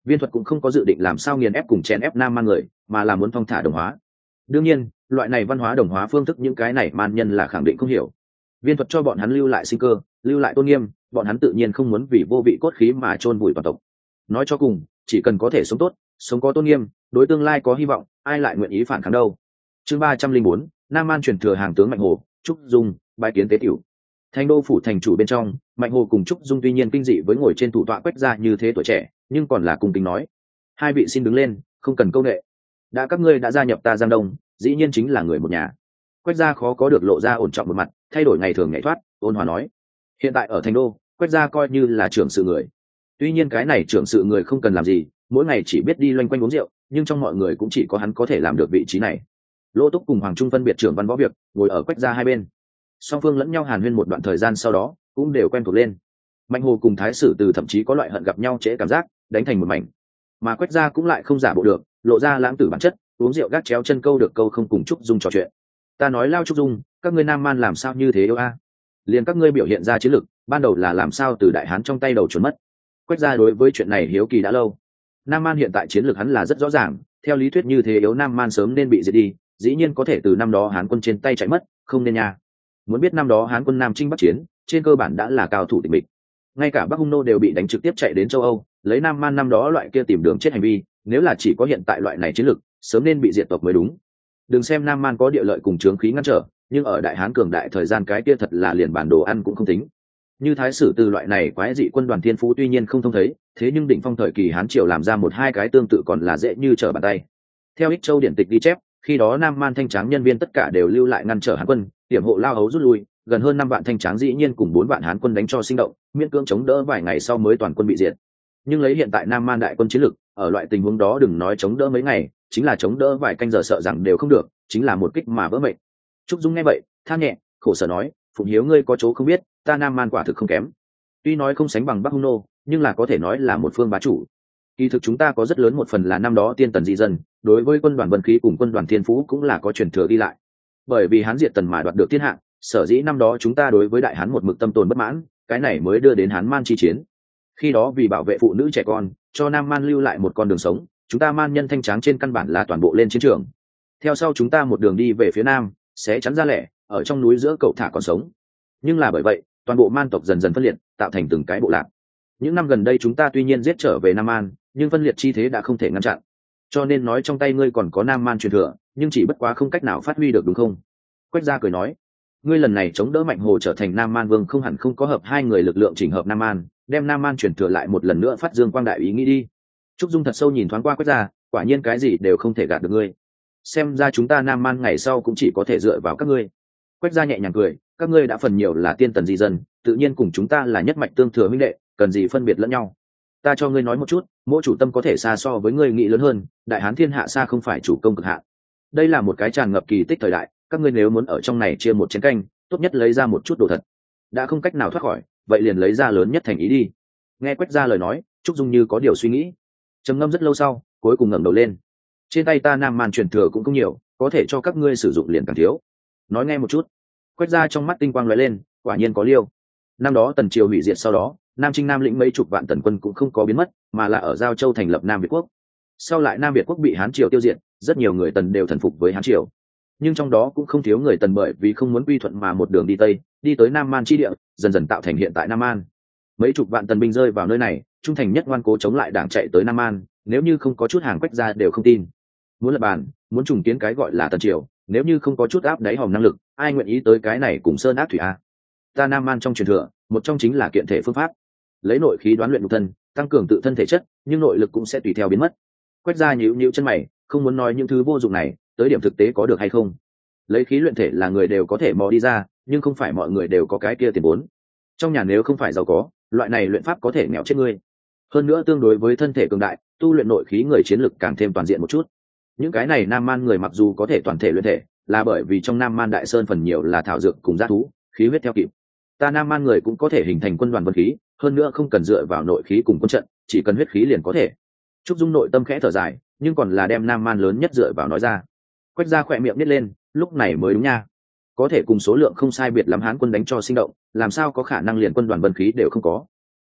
Viên thuật cũng không có dự định làm sao nghiền ép cùng chèn ép nam man người, mà là muốn thong thả đồng hóa. Đương nhiên loại này văn hóa đồng hóa phương thức những cái này man nhân là khẳng định không hiểu. Viên thuật cho bọn hắn lưu lại sinh cơ, lưu lại tôn nghiêm, bọn hắn tự nhiên không muốn vì vô vị cốt khí mà chôn vùi toàn tộc. Nói cho cùng chỉ cần có thể sống tốt, sống có tôn nghiêm, đối tương lai có hy vọng, ai lại nguyện ý phản kháng đâu. Chương ba trăm linh bốn, Nam Man truyền thừa hàng tướng Mạnh Hồ, Trúc Dung, bái kiến tế tiểu. Thành đô phủ thành chủ bên trong, Mạnh Hồ cùng Trúc Dung tuy nhiên kinh dị với ngồi trên thủ tọa Quách gia như thế tuổi trẻ, nhưng còn là cung kính nói: hai vị xin đứng lên, không cần câu nệ. Đã các ngươi đã gia nhập ta Giang Đông, dĩ nhiên chính là người một nhà. Quách gia khó có được lộ ra ổn trọng một mặt, thay đổi ngày thường nhảy thoát, ôn hòa nói: hiện tại ở thành đô, Quách gia coi như là trưởng sự người. Tuy nhiên cái này trưởng sự người không cần làm gì, mỗi ngày chỉ biết đi loanh quanh uống rượu, nhưng trong mọi người cũng chỉ có hắn có thể làm được vị trí này. Lỗ Túc cùng Hoàng Trung phân biệt trưởng văn võ việc, ngồi ở Quách gia hai bên. Song phương lẫn nhau hàn huyên một đoạn thời gian sau đó, cũng đều quen thuộc lên. Mạnh Hồ cùng Thái Sử Từ thậm chí có loại hận gặp nhau trễ cảm giác, đánh thành một mảnh. Mà Quách gia cũng lại không giả bộ được, lộ ra lãng tử bản chất, uống rượu gác chéo chân câu được câu không cùng Trúc Dung trò chuyện. Ta nói lao Trúc Dung, các ngươi Nam Man làm sao như thế yêu a? Liền các ngươi biểu hiện ra chiến lực, ban đầu là làm sao từ đại hán trong tay đầu trốn mất. Quách gia đối với chuyện này hiếu kỳ đã lâu. Nam Man hiện tại chiến lược hắn là rất rõ ràng, theo lý thuyết như thế yếu Nam Man sớm nên bị diệt đi, dĩ nhiên có thể từ năm đó Hán quân trên tay chạy mất, không nên nha. Muốn biết năm đó Hán quân Nam Chinh Bắc chiến, trên cơ bản đã là cao thủ tịch mịch. Ngay cả Bắc Hung nô đều bị đánh trực tiếp chạy đến châu Âu, lấy Nam Man năm đó loại kia tìm đường chết hành vi, nếu là chỉ có hiện tại loại này chiến lược, sớm nên bị diệt tộc mới đúng. Đừng xem Nam Man có địa lợi cùng chướng khí ngăn trở, nhưng ở đại Hán cường đại thời gian cái kia thật là liền bản đồ ăn cũng không tính. Như Thái Sử Từ loại này quái dị quân đoàn thiên phú tuy nhiên không thông thấy, thế nhưng đỉnh phong thời kỳ Hán triều làm ra một hai cái tương tự còn là dễ như trở bàn tay. Theo Ích Châu điển tịch ghi chép, khi đó Nam Man thanh tráng nhân viên tất cả đều lưu lại ngăn trở Hán quân, điểm hộ lao hấu rút lui, gần hơn năm vạn thanh tráng dĩ nhiên cùng bốn vạn Hán quân đánh cho sinh động, miễn cưỡng chống đỡ vài ngày sau mới toàn quân bị diệt. Nhưng lấy hiện tại Nam Man đại quân chiến lực, ở loại tình huống đó đừng nói chống đỡ mấy ngày, chính là chống đỡ vài canh giờ sợ rằng đều không được, chính là một kích mà vỡ mệnh. Trúc Dung nghe vậy, than nhẹ, khổ sở nói: Phụng Hiếu ngươi có chỗ không biết, ta Nam Man quả thực không kém. Tuy nói không sánh bằng Bắc Hung nô, nhưng là có thể nói là một phương bá chủ. Kỳ thực chúng ta có rất lớn một phần là năm đó tiên tần dị dân, đối với quân đoàn Vân Khí cùng quân đoàn Thiên Phú cũng là có truyền thừa đi lại. Bởi vì Hán diệt tần mà đoạt được thiên hạ, sở dĩ năm đó chúng ta đối với đại Hán một mực tâm tồn bất mãn, cái này mới đưa đến Hán Man chi chiến. Khi đó vì bảo vệ phụ nữ trẻ con, cho Nam Man lưu lại một con đường sống, chúng ta Man nhân thanh tráng trên căn bản là toàn bộ lên chiến trường. Theo sau chúng ta một đường đi về phía nam, sẽ chắn ra lẻ, ở trong núi giữa cậu thả còn sống. Nhưng là bởi vậy, toàn bộ Man tộc dần dần phân liệt, tạo thành từng cái bộ lạc. Những năm gần đây chúng ta tuy nhiên giết trở về Nam Man, nhưng phân liệt chi thế đã không thể ngăn chặn. Cho nên nói trong tay ngươi còn có Nam Man truyền thừa, nhưng chỉ bất quá không cách nào phát huy được đúng không? Quách gia cười nói: ngươi lần này chống đỡ Mạnh Hồ trở thành Nam Man vương không hẳn không có hợp hai người lực lượng chỉnh hợp Nam Man, đem Nam Man truyền thừa lại một lần nữa phát dương quang đại ý nghĩ đi. Trúc Dung thật sâu nhìn thoáng qua Quách gia, quả nhiên cái gì đều không thể gạt được ngươi. Xem ra chúng ta Nam Man ngày sau cũng chỉ có thể dựa vào các ngươi. Quách gia nhẹ nhàng cười: các ngươi đã phần nhiều là tiên tần di dân, tự nhiên cùng chúng ta là nhất mạch tương thừa huynh đệ, cần gì phân biệt lẫn nhau. Ta cho ngươi nói một chút, mỗi chủ tâm có thể xa so với ngươi nghĩ lớn hơn, đại hán thiên hạ xa không phải chủ công cực hạn. Đây là một cái tràn ngập kỳ tích thời đại, các ngươi nếu muốn ở trong này chia một chén canh, tốt nhất lấy ra một chút đồ thật. Đã không cách nào thoát khỏi, vậy liền lấy ra lớn nhất thành ý đi. Nghe Quách gia lời nói, Trúc Dung như có điều suy nghĩ, trầm ngâm rất lâu sau, cuối cùng ngẩng đầu lên: trên tay ta Nam Man truyền thừa cũng không nhiều, có thể cho các ngươi sử dụng liền càng thiếu. Nói nghe một chút. Quách gia trong mắt tinh quang lóe lên, quả nhiên có liêu. Năm đó tần triều hủy diệt sau đó, Nam Trinh Nam lĩnh mấy chục vạn tần quân cũng không có biến mất, mà là ở Giao Châu thành lập Nam Việt quốc. Sau lại Nam Việt quốc bị Hán triều tiêu diệt, rất nhiều người tần đều thần phục với Hán triều. Nhưng trong đó cũng không thiếu người tần bởi vì không muốn quy thuận mà một đường đi tây, đi tới Nam Man chi địa, dần dần tạo thành hiện tại Nam Man. Mấy chục vạn tần binh rơi vào nơi này, trung thành nhất ngoan cố chống lại đảng chạy tới Nam Man, nếu như không có chút hàng Quách gia đều không tin. Muốn lập bàn, muốn trùng kiến cái gọi là tần triều, nếu như không có chút áp đáy hòm năng lực, ai nguyện ý tới cái này cùng sơn ác thủy a. Ta Nam Man trong truyền thừa, một trong chính là kiện thể phương pháp, lấy nội khí đoán luyện nhục thân, tăng cường tự thân thể chất, nhưng nội lực cũng sẽ tùy theo biến mất. Quách gia nhíu nhíu chân mày, không muốn nói những thứ vô dụng này, tới điểm thực tế có được hay không? Lấy khí luyện thể là người đều có thể mò đi ra, nhưng không phải mọi người đều có cái kia tiền vốn. Trong nhà nếu không phải giàu có, loại này luyện pháp có thể nghèo chết ngươi. Hơn nữa tương đối với thân thể cường đại, tu luyện nội khí người chiến lực càng thêm toàn diện một chút. Những cái này Nam Man người mặc dù có thể toàn thể luyện thể, là bởi vì trong Nam Man đại sơn phần nhiều là thảo dược cùng dã thú, khí huyết theo kịp. Ta Nam Man người cũng có thể hình thành quân đoàn vân khí, hơn nữa không cần dựa vào nội khí cùng quân trận, chỉ cần huyết khí liền có thể. Trúc Dung nội tâm khẽ thở dài, nhưng còn là đem Nam Man lớn nhất dựa vào nói ra. Quách gia khỏe miệng nít lên, lúc này mới đúng nha. Có thể cùng số lượng không sai biệt lắm Hán quân đánh cho sinh động, làm sao có khả năng liền quân đoàn vân khí đều không có.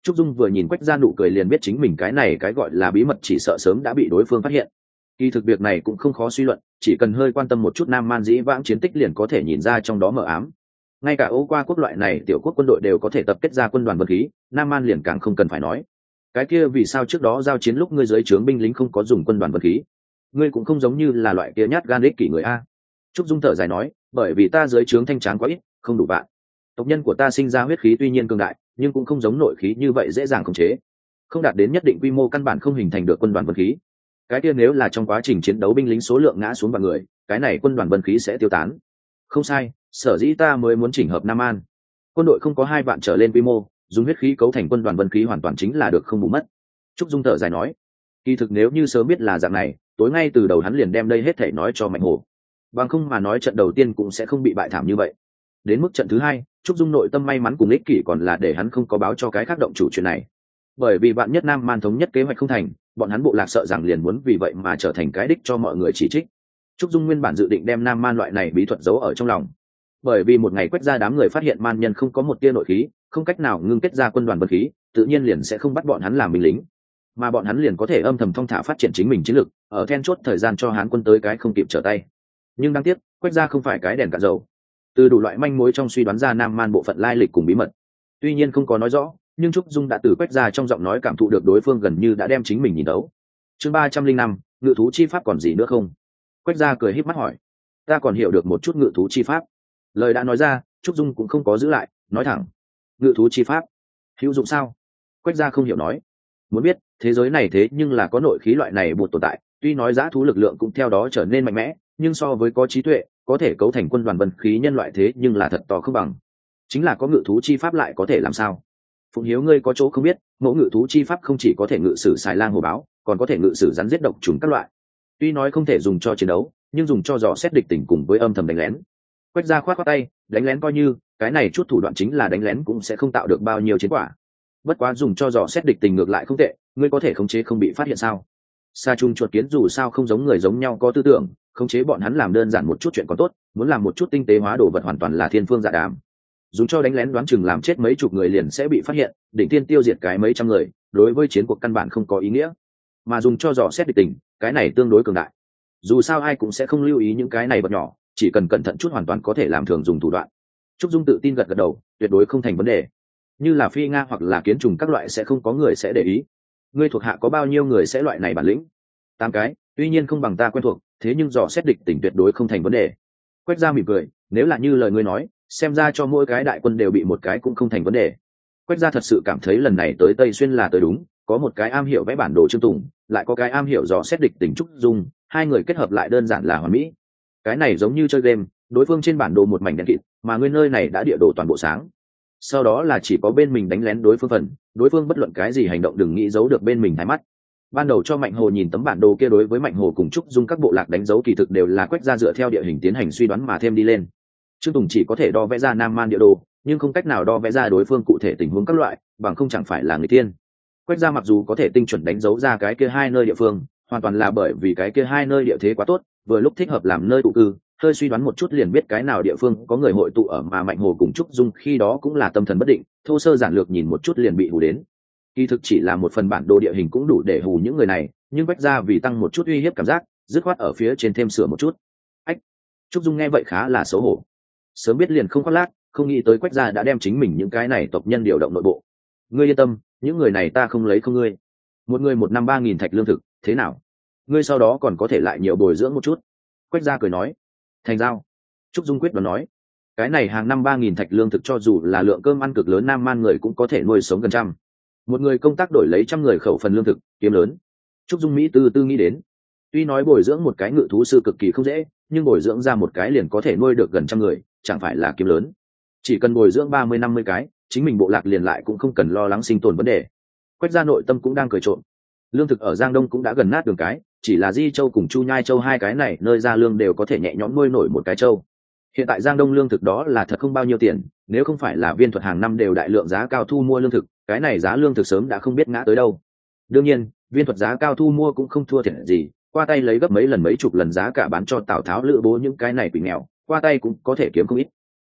Trúc Dung vừa nhìn Quách Gia nụ cười liền biết chính mình cái này cái gọi là bí mật chỉ sợ sớm đã bị đối phương phát hiện. Kỳ thực việc này cũng không khó suy luận, chỉ cần hơi quan tâm một chút Nam Man dĩ vãng chiến tích liền có thể nhìn ra trong đó mờ ám. Ngay cả Âu qua quốc loại này tiểu quốc quân đội đều có thể tập kết ra quân đoàn vân khí, Nam Man liền càng không cần phải nói. Cái kia vì sao trước đó giao chiến lúc ngươi dưới trướng binh lính không có dùng quân đoàn vân khí? Ngươi cũng không giống như là loại kia nhát gan ích kỷ người a. Trúc Dung thở dài nói, bởi vì ta dưới trướng thanh tráng quá ít, không đủ vạn. Tộc nhân của ta sinh ra huyết khí tuy nhiên cường đại, nhưng cũng không giống nội khí như vậy dễ dàng khống chế, không đạt đến nhất định quy mô căn bản không hình thành được quân đoàn vân khí. Cái kia nếu là trong quá trình chiến đấu binh lính số lượng ngã xuống vào người, cái này quân đoàn vân khí sẽ tiêu tán. Không sai, sở dĩ ta mới muốn chỉnh hợp Nam An. Quân đội không có hai vạn trở lên quy mô, dùng huyết khí cấu thành quân đoàn vân khí hoàn toàn chính là được không bù mất. Trúc Dung thở dài nói, kỳ thực nếu như sớm biết là dạng này, tối ngay từ đầu hắn liền đem đây hết thể nói cho Mạnh Hồ. Bằng không mà nói trận đầu tiên cũng sẽ không bị bại thảm như vậy. Đến mức trận thứ hai, Trúc Dung nội tâm may mắn cùng ích kỷ còn là để hắn không có báo cho cái khác động chủ chuyện này. Bởi vì bạn nhất Nam Man thống nhất kế hoạch không thành, bọn hắn bộ lạc sợ rằng liền muốn vì vậy mà trở thành cái đích cho mọi người chỉ trích. Trúc Dung nguyên bản dự định đem Nam Man loại này bí thuật giấu ở trong lòng. Bởi vì một ngày quét ra đám người phát hiện man nhân không có một tia nội khí, không cách nào ngưng kết ra quân đoàn vân khí, tự nhiên liền sẽ không bắt bọn hắn làm binh lính, mà bọn hắn liền có thể âm thầm thong thả phát triển chính mình chiến lược, ở then chốt thời gian cho Hán quân tới cái không kịp trở tay. Nhưng đáng tiếc, quét ra không phải cái đèn cạn dầu. Từ đủ loại manh mối trong suy đoán ra Nam Man bộ phận lai lịch cùng bí mật. Tuy nhiên không có nói rõ, nhưng Trúc Dung đã từ quét ra trong giọng nói cảm thụ được đối phương gần như đã đem chính mình nhìn đấu. Chương ba trăm linh năm, ngự thú chi pháp còn gì nữa không? Quét ra cười híp mắt hỏi. Ta còn hiểu được một chút ngự thú chi pháp. Lời đã nói ra, Trúc Dung cũng không có giữ lại, nói thẳng. Ngự thú chi pháp hữu dụng sao? Quét ra không hiểu nói. Muốn biết, thế giới này thế nhưng là có nội khí loại này buộc tồn tại, tuy nói dã thú lực lượng cũng theo đó trở nên mạnh mẽ, nhưng so với có trí tuệ, có thể cấu thành quân đoàn vân khí nhân loại thế nhưng là thật to không bằng. Chính là có ngự thú chi pháp lại có thể làm sao? Phụng Hiếu ngươi có chỗ không biết, mẫu ngự thú chi pháp không chỉ có thể ngự sử xài lang hồ báo, còn có thể ngự sử rắn giết độc trùng các loại. Tuy nói không thể dùng cho chiến đấu, nhưng dùng cho dò xét địch tình cùng với âm thầm đánh lén. Quét ra khoát khoát tay, đánh lén coi như, cái này chút thủ đoạn chính là đánh lén cũng sẽ không tạo được bao nhiêu chiến quả. Bất quá dùng cho dò xét địch tình ngược lại không tệ, ngươi có thể khống chế không bị phát hiện sao? Sa Trung chuột kiến dù sao không giống người giống nhau có tư tưởng, khống chế bọn hắn làm đơn giản một chút chuyện còn tốt, muốn làm một chút tinh tế hóa đồ vật hoàn toàn là thiên phương dạ đàm. Dùng cho đánh lén đoán chừng làm chết mấy chục người liền sẽ bị phát hiện, đỉnh tiên tiêu diệt cái mấy trăm người, đối với chiến cuộc căn bản không có ý nghĩa. Mà dùng cho dò xét địch tình, cái này tương đối cường đại. Dù sao ai cũng sẽ không lưu ý những cái này vật nhỏ, chỉ cần cẩn thận chút hoàn toàn có thể làm thường dùng thủ đoạn. Trúc Dung tự tin gật gật đầu, tuyệt đối không thành vấn đề. Như là phi nga hoặc là kiến trùng các loại sẽ không có người sẽ để ý. Ngươi thuộc hạ có bao nhiêu người sẽ loại này bản lĩnh? Tám cái, tuy nhiên không bằng ta quen thuộc, thế nhưng dò xét địch tình tuyệt đối không thành vấn đề. Quét ra mỉm cười, nếu là như lời ngươi nói, xem ra cho mỗi cái đại quân đều bị một cái cũng không thành vấn đề. Quét ra thật sự cảm thấy lần này tới Tây Xuyên là tới đúng, có một cái am hiểu vẽ bản đồ Trương Tùng, lại có cái am hiểu dò xét địch tình Trúc Dung, hai người kết hợp lại đơn giản là hoàn mỹ. Cái này giống như chơi game, đối phương trên bản đồ một mảnh đen kịt, mà ngươi nơi này đã địa đồ toàn bộ sáng. Sau đó là chỉ có bên mình đánh lén đối phương phần, đối phương bất luận cái gì hành động đừng nghĩ giấu được bên mình thái mắt. Ban đầu cho Mạnh Hồ nhìn tấm bản đồ kia, đối với Mạnh Hồ cùng Trúc Dung các bộ lạc đánh dấu kỳ thực đều là quét ra dựa theo địa hình tiến hành suy đoán mà thêm đi lên. Trương Tùng chỉ có thể đo vẽ ra Nam Man địa đồ, nhưng không cách nào đo vẽ ra đối phương cụ thể tình huống các loại, bằng không chẳng phải là người tiên. Quét ra mặc dù có thể tinh chuẩn đánh dấu ra cái kia hai nơi địa phương, hoàn toàn là bởi vì cái kia hai nơi địa thế quá tốt, vừa lúc thích hợp làm nơi tụ cư, hơi suy đoán một chút liền biết cái nào địa phương có người hội tụ ở, mà Mạnh Hồ cùng Trúc Dung khi đó cũng là tâm thần bất định, thô sơ giản lược nhìn một chút liền bị hù đến. Kỳ thực chỉ là một phần bản đồ địa hình cũng đủ để hù những người này, nhưng quét ra vì tăng một chút uy hiếp cảm giác, dứt khoát ở phía trên thêm sửa một chút. Ách! Trúc Dung nghe vậy khá là xấu hổ. Sớm biết liền không khoác lác, không nghĩ tới quét ra đã đem chính mình những cái này tộc nhân điều động nội bộ. Ngươi yên tâm, những người này ta không lấy không ngươi. Một người một năm ba nghìn thạch lương thực, thế nào? Ngươi sau đó còn có thể lại nhiều bồi dưỡng một chút. Quét ra cười nói. Thành giao. Trúc Dung quyết đoán nói. Cái này hàng năm ba nghìn thạch lương thực cho dù là lượng cơm ăn cực lớn Nam Man người cũng có thể nuôi sống gần trăm. Một người công tác đổi lấy trăm người khẩu phần lương thực, kiếm lớn. Trúc Dung Mỹ tư tư nghĩ đến. Tuy nói bồi dưỡng một cái ngự thú sư cực kỳ không dễ, nhưng bồi dưỡng ra một cái liền có thể nuôi được gần trăm người, chẳng phải là kiếm lớn. Chỉ cần bồi dưỡng ba mươi năm mươi cái, chính mình bộ lạc liền lại cũng không cần lo lắng sinh tồn vấn đề. Quét ra nội tâm cũng đang cười trộm. Lương thực ở Giang Đông cũng đã gần nát đường cái, chỉ là Di Châu cùng Chu Nhai Châu hai cái này nơi ra lương đều có thể nhẹ nhõm nuôi nổi một cái châu. Hiện tại Giang Đông lương thực đó là thật không bao nhiêu tiền, nếu không phải là Viên Thuật hàng năm đều đại lượng giá cao thu mua lương thực, cái này giá lương thực sớm đã không biết ngã tới đâu. Đương nhiên, Viên Thuật giá cao thu mua cũng không thua thiệt gì, qua tay lấy gấp mấy lần mấy chục lần giá cả bán cho Tào Tháo Lữ Bố những cái này quỷ nghèo, qua tay cũng có thể kiếm không ít.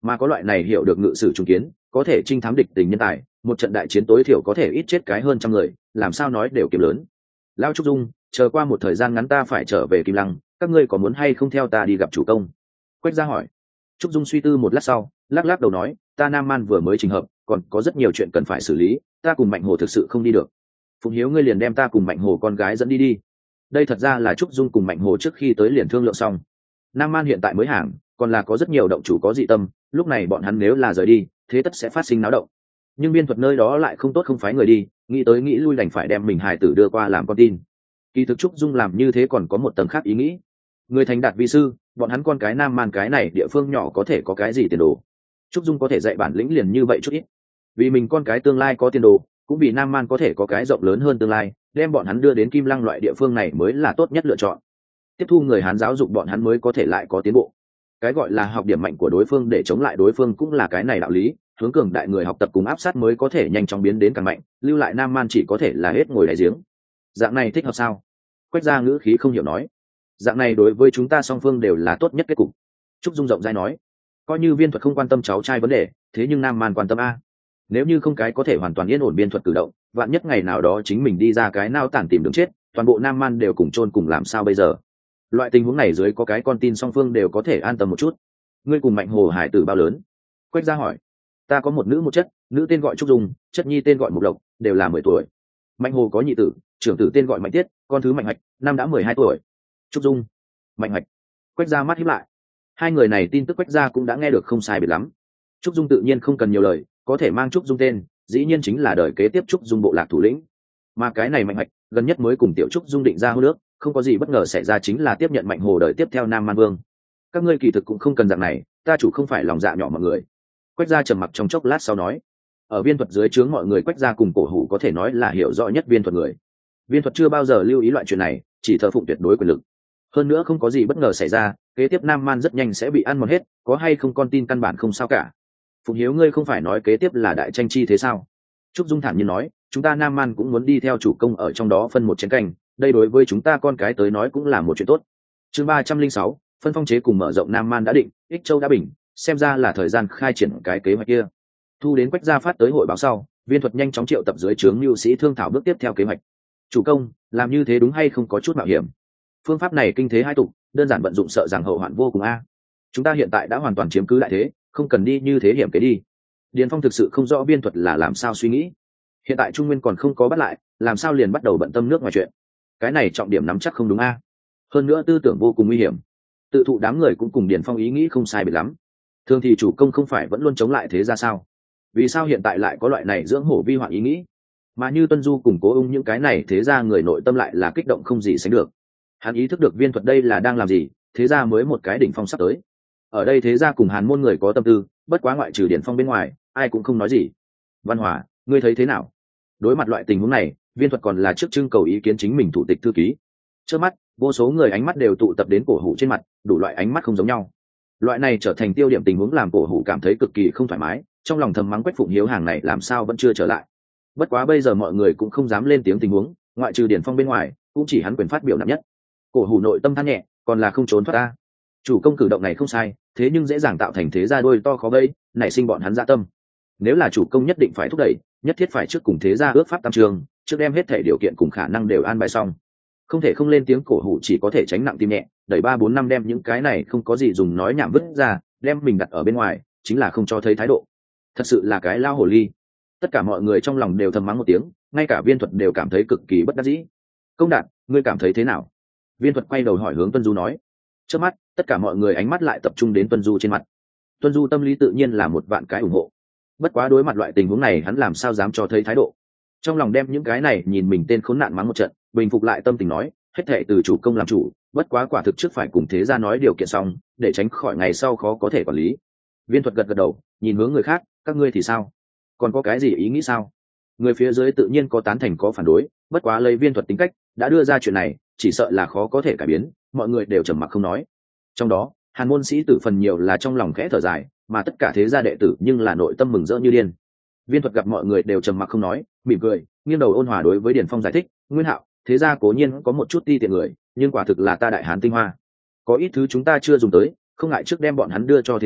mà có loại này hiểu được ngự sử trung kiến, có thể trinh thám địch tình nhân tài, một trận đại chiến tối thiểu có thể ít chết cái hơn trăm người, làm sao nói đều kiếm lớn. Lao Trúc Dung, chờ qua một thời gian ngắn ta phải trở về Kim Lăng, các ngươi có muốn hay không theo ta đi gặp chủ công? Quách Gia hỏi. Trúc Dung suy tư một lát sau, lắc lắc đầu nói, ta Nam Man vừa mới trình hợp, còn có rất nhiều chuyện cần phải xử lý, ta cùng Mạnh Hồ thực sự không đi được. Phụng Hiếu ngươi liền đem ta cùng Mạnh Hồ con gái dẫn đi đi. Đây thật ra là Trúc Dung cùng Mạnh Hồ trước khi tới liền thương lượng xong. Nam Man hiện tại mới hàng, còn là có rất nhiều động chủ có dị tâm, lúc này bọn hắn nếu là rời đi, thế tất sẽ phát sinh náo động. Nhưng biên thuật nơi đó lại không tốt không phái người đi, nghĩ tới nghĩ lui đành phải đem mình hài tử đưa qua làm con tin. Kỳ thực Trúc Dung làm như thế còn có một tầng khác ý nghĩ. Người thành đạt vi sư, bọn hắn con cái Nam Man cái này địa phương nhỏ có thể có cái gì tiền đồ. Trúc Dung có thể dạy bản lĩnh liền như vậy chút ít. Vì mình con cái tương lai có tiền đồ, cũng vì Nam Man có thể có cái rộng lớn hơn tương lai, đem bọn hắn đưa đến Kim Lăng loại địa phương này mới là tốt nhất lựa chọn. Tiếp thu người Hán giáo dục bọn hắn mới có thể lại có tiến bộ. Cái gọi là học điểm mạnh của đối phương để chống lại đối phương cũng là cái này đạo lý, hướng cường đại người học tập cùng áp sát mới có thể nhanh chóng biến đến càng mạnh, lưu lại Nam Man chỉ có thể là hết ngồi đáy giếng. Dạng này thích hợp sao? Quách Gia ngữ khí không hiểu nói. Dạng này đối với chúng ta song phương đều là tốt nhất kết cục. Trúc Dung rộng rãi nói. Coi như Viên Thuật không quan tâm cháu trai vấn đề, thế nhưng Nam Man quan tâm a. Nếu như không cái có thể hoàn toàn yên ổn Biên Thuật cử động, vạn nhất ngày nào đó chính mình đi ra cái nao tản tìm đường chết, toàn bộ Nam Man đều cùng chôn cùng làm sao bây giờ? Loại tình huống này dưới có cái con tin song phương đều có thể an tâm một chút. Ngươi cùng Mạnh Hồ hải tử bao lớn? Quách Gia hỏi. Ta có một nữ một chất, nữ tên gọi Trúc Dung, chất nhi tên gọi Mục Lộc, đều là mười tuổi. Mạnh Hồ có nhị tử, trưởng tử tên gọi Mạnh Tiết, con thứ Mạnh Hoạch, năm đã mười hai tuổi. Trúc Dung, Mạnh Hoạch. Quách Gia mắt híp lại. Hai người này tin tức Quách Gia cũng đã nghe được không sai biệt lắm. Trúc Dung tự nhiên không cần nhiều lời, có thể mang Trúc Dung tên, dĩ nhiên chính là đời kế tiếp Trúc Dung bộ lạc thủ lĩnh. Mà cái này Mạnh Hoạch, gần nhất mới cùng tiểu Trúc Dung định ra hôn ước, không có gì bất ngờ xảy ra chính là tiếp nhận Mạnh Hồ đời tiếp theo Nam Man Vương. Các ngươi kỳ thực cũng không cần dạng này, ta chủ không phải lòng dạ nhỏ mọi người. Quách Gia trầm mặc trong chốc lát sau nói, ở Viên Thuật dưới trướng mọi người Quách Gia cùng Cổ Hủ có thể nói là hiểu rõ nhất Viên Thuật người. Viên Thuật chưa bao giờ lưu ý loại chuyện này, chỉ thờ phụng tuyệt đối quyền lực. Hơn nữa không có gì bất ngờ xảy ra, kế tiếp Nam Man rất nhanh sẽ bị ăn mòn hết, có hay không con tin căn bản không sao cả. Phụng Hiếu ngươi không phải nói kế tiếp là đại tranh chi thế sao? Trúc Dung thản nhiên nói, chúng ta Nam Man cũng muốn đi theo chủ công ở trong đó phân một chén canh, đây đối với chúng ta con cái tới nói cũng là một chuyện tốt. Chương ba trăm linh sáu, phân phong chế cùng mở rộng Nam Man đã định, Ích Châu đã bình, xem ra là thời gian khai triển cái kế hoạch kia. Thu đến Quách Gia phát tới hội báo sau, Viên Thuật nhanh chóng triệu tập dưới trướng mưu sĩ thương thảo bước tiếp theo kế hoạch. Chủ công, làm như thế đúng hay không có chút mạo hiểm? Phương pháp này kinh thế hai tục, đơn giản vận dụng sợ rằng hậu hoạn vô cùng a. Chúng ta hiện tại đã hoàn toàn chiếm cứ đại thế, không cần đi như thế hiểm kế đi. Điền Phong thực sự không rõ Viên Thuật là làm sao suy nghĩ. Hiện tại Trung Nguyên còn không có bắt lại, làm sao liền bắt đầu bận tâm nước ngoài chuyện? Cái này trọng điểm nắm chắc không đúng a. Hơn nữa tư tưởng vô cùng nguy hiểm. Tự thụ đám người cũng cùng Điền Phong ý nghĩ không sai biệt lắm. Thường thì chủ công không phải vẫn luôn chống lại thế ra sao? Vì sao hiện tại lại có loại này dưỡng hổ vi hoạn ý nghĩ? Mà như Tuân Du cùng Cố Ung những cái này thế ra người nội tâm lại là kích động không gì sánh được. Hắn ý thức được Viên Thuật đây là đang làm gì, thế ra mới một cái đỉnh phong sắp tới. Ở đây thế ra cùng Hàn môn người có tâm tư, bất quá ngoại trừ Điền Phong bên ngoài, ai cũng không nói gì. Văn Hòa, ngươi thấy thế nào? Đối mặt loại tình huống này, Viên Thuật còn là trước trưng cầu ý kiến chính mình thủ tịch thư ký. Trước mắt, vô số người ánh mắt đều tụ tập đến Cổ Hủ trên mặt, đủ loại ánh mắt không giống nhau. Loại này trở thành tiêu điểm tình huống làm Cổ Hủ cảm thấy cực kỳ không thoải mái, trong lòng thầm mắng Quách Phụng Hiếu hàng này làm sao vẫn chưa trở lại. Bất quá bây giờ mọi người cũng không dám lên tiếng tình huống, ngoại trừ Điền Phong bên ngoài, cũng chỉ hắn quyền phát biểu nặng nhất. Cổ Hủ nội tâm than nhẹ, còn là không trốn thoát ta. Chủ công cử động này không sai, thế nhưng dễ dàng tạo thành thế gia đôi to khó gây, nảy sinh bọn hắn dạ tâm. Nếu là chủ công nhất định phải thúc đẩy, nhất thiết phải trước cùng thế gia ước pháp tam trường, trước đem hết thể điều kiện cùng khả năng đều an bài xong. Không thể không lên tiếng. Cổ Hủ chỉ có thể tránh nặng tim nhẹ, đẩy ba bốn năm đem những cái này không có gì dùng nói nhảm vứt ra, đem mình đặt ở bên ngoài, chính là không cho thấy thái độ. Thật sự là cái lao hồ ly. Tất cả mọi người trong lòng đều thầm mắng một tiếng, ngay cả Viên Thuật đều cảm thấy cực kỳ bất đắc dĩ. Công Đạt, ngươi cảm thấy thế nào? Viên Thuật quay đầu hỏi hướng Tuân Du nói. Trước mắt, tất cả mọi người ánh mắt lại tập trung đến Tuân Du trên mặt. Tuân Du tâm lý tự nhiên là một vạn cái ủng hộ. Bất quá đối mặt loại tình huống này hắn làm sao dám cho thấy thái độ. Trong lòng đem những cái này nhìn mình tên khốn nạn mắng một trận, bình phục lại tâm tình nói, hết thệ từ chủ công làm chủ, bất quá quả thực trước phải cùng thế gia nói điều kiện xong, để tránh khỏi ngày sau khó có thể quản lý. Viên Thuật gật gật đầu, nhìn hướng người khác, các ngươi thì sao? Còn có cái gì ý nghĩ sao? Người phía dưới tự nhiên có tán thành có phản đối, bất quá lấy Viên Thuật tính cách, đã đưa ra chuyện này, chỉ sợ là khó có thể cải biến, mọi người đều trầm mặc không nói. Trong đó, Hàn môn sĩ tử phần nhiều là trong lòng khẽ thở dài, mà tất cả thế gia đệ tử nhưng là nội tâm mừng rỡ như điên. Viên Thuật gặp mọi người đều trầm mặc không nói, mỉm cười, nghiêng đầu ôn hòa đối với Điền Phong giải thích, Nguyên Hạo, thế gia cố nhiên có một chút ti tiện người, nhưng quả thực là ta đại hán tinh hoa, có ít thứ chúng ta chưa dùng tới, không ngại trước đem bọn hắn đưa cho thế gia,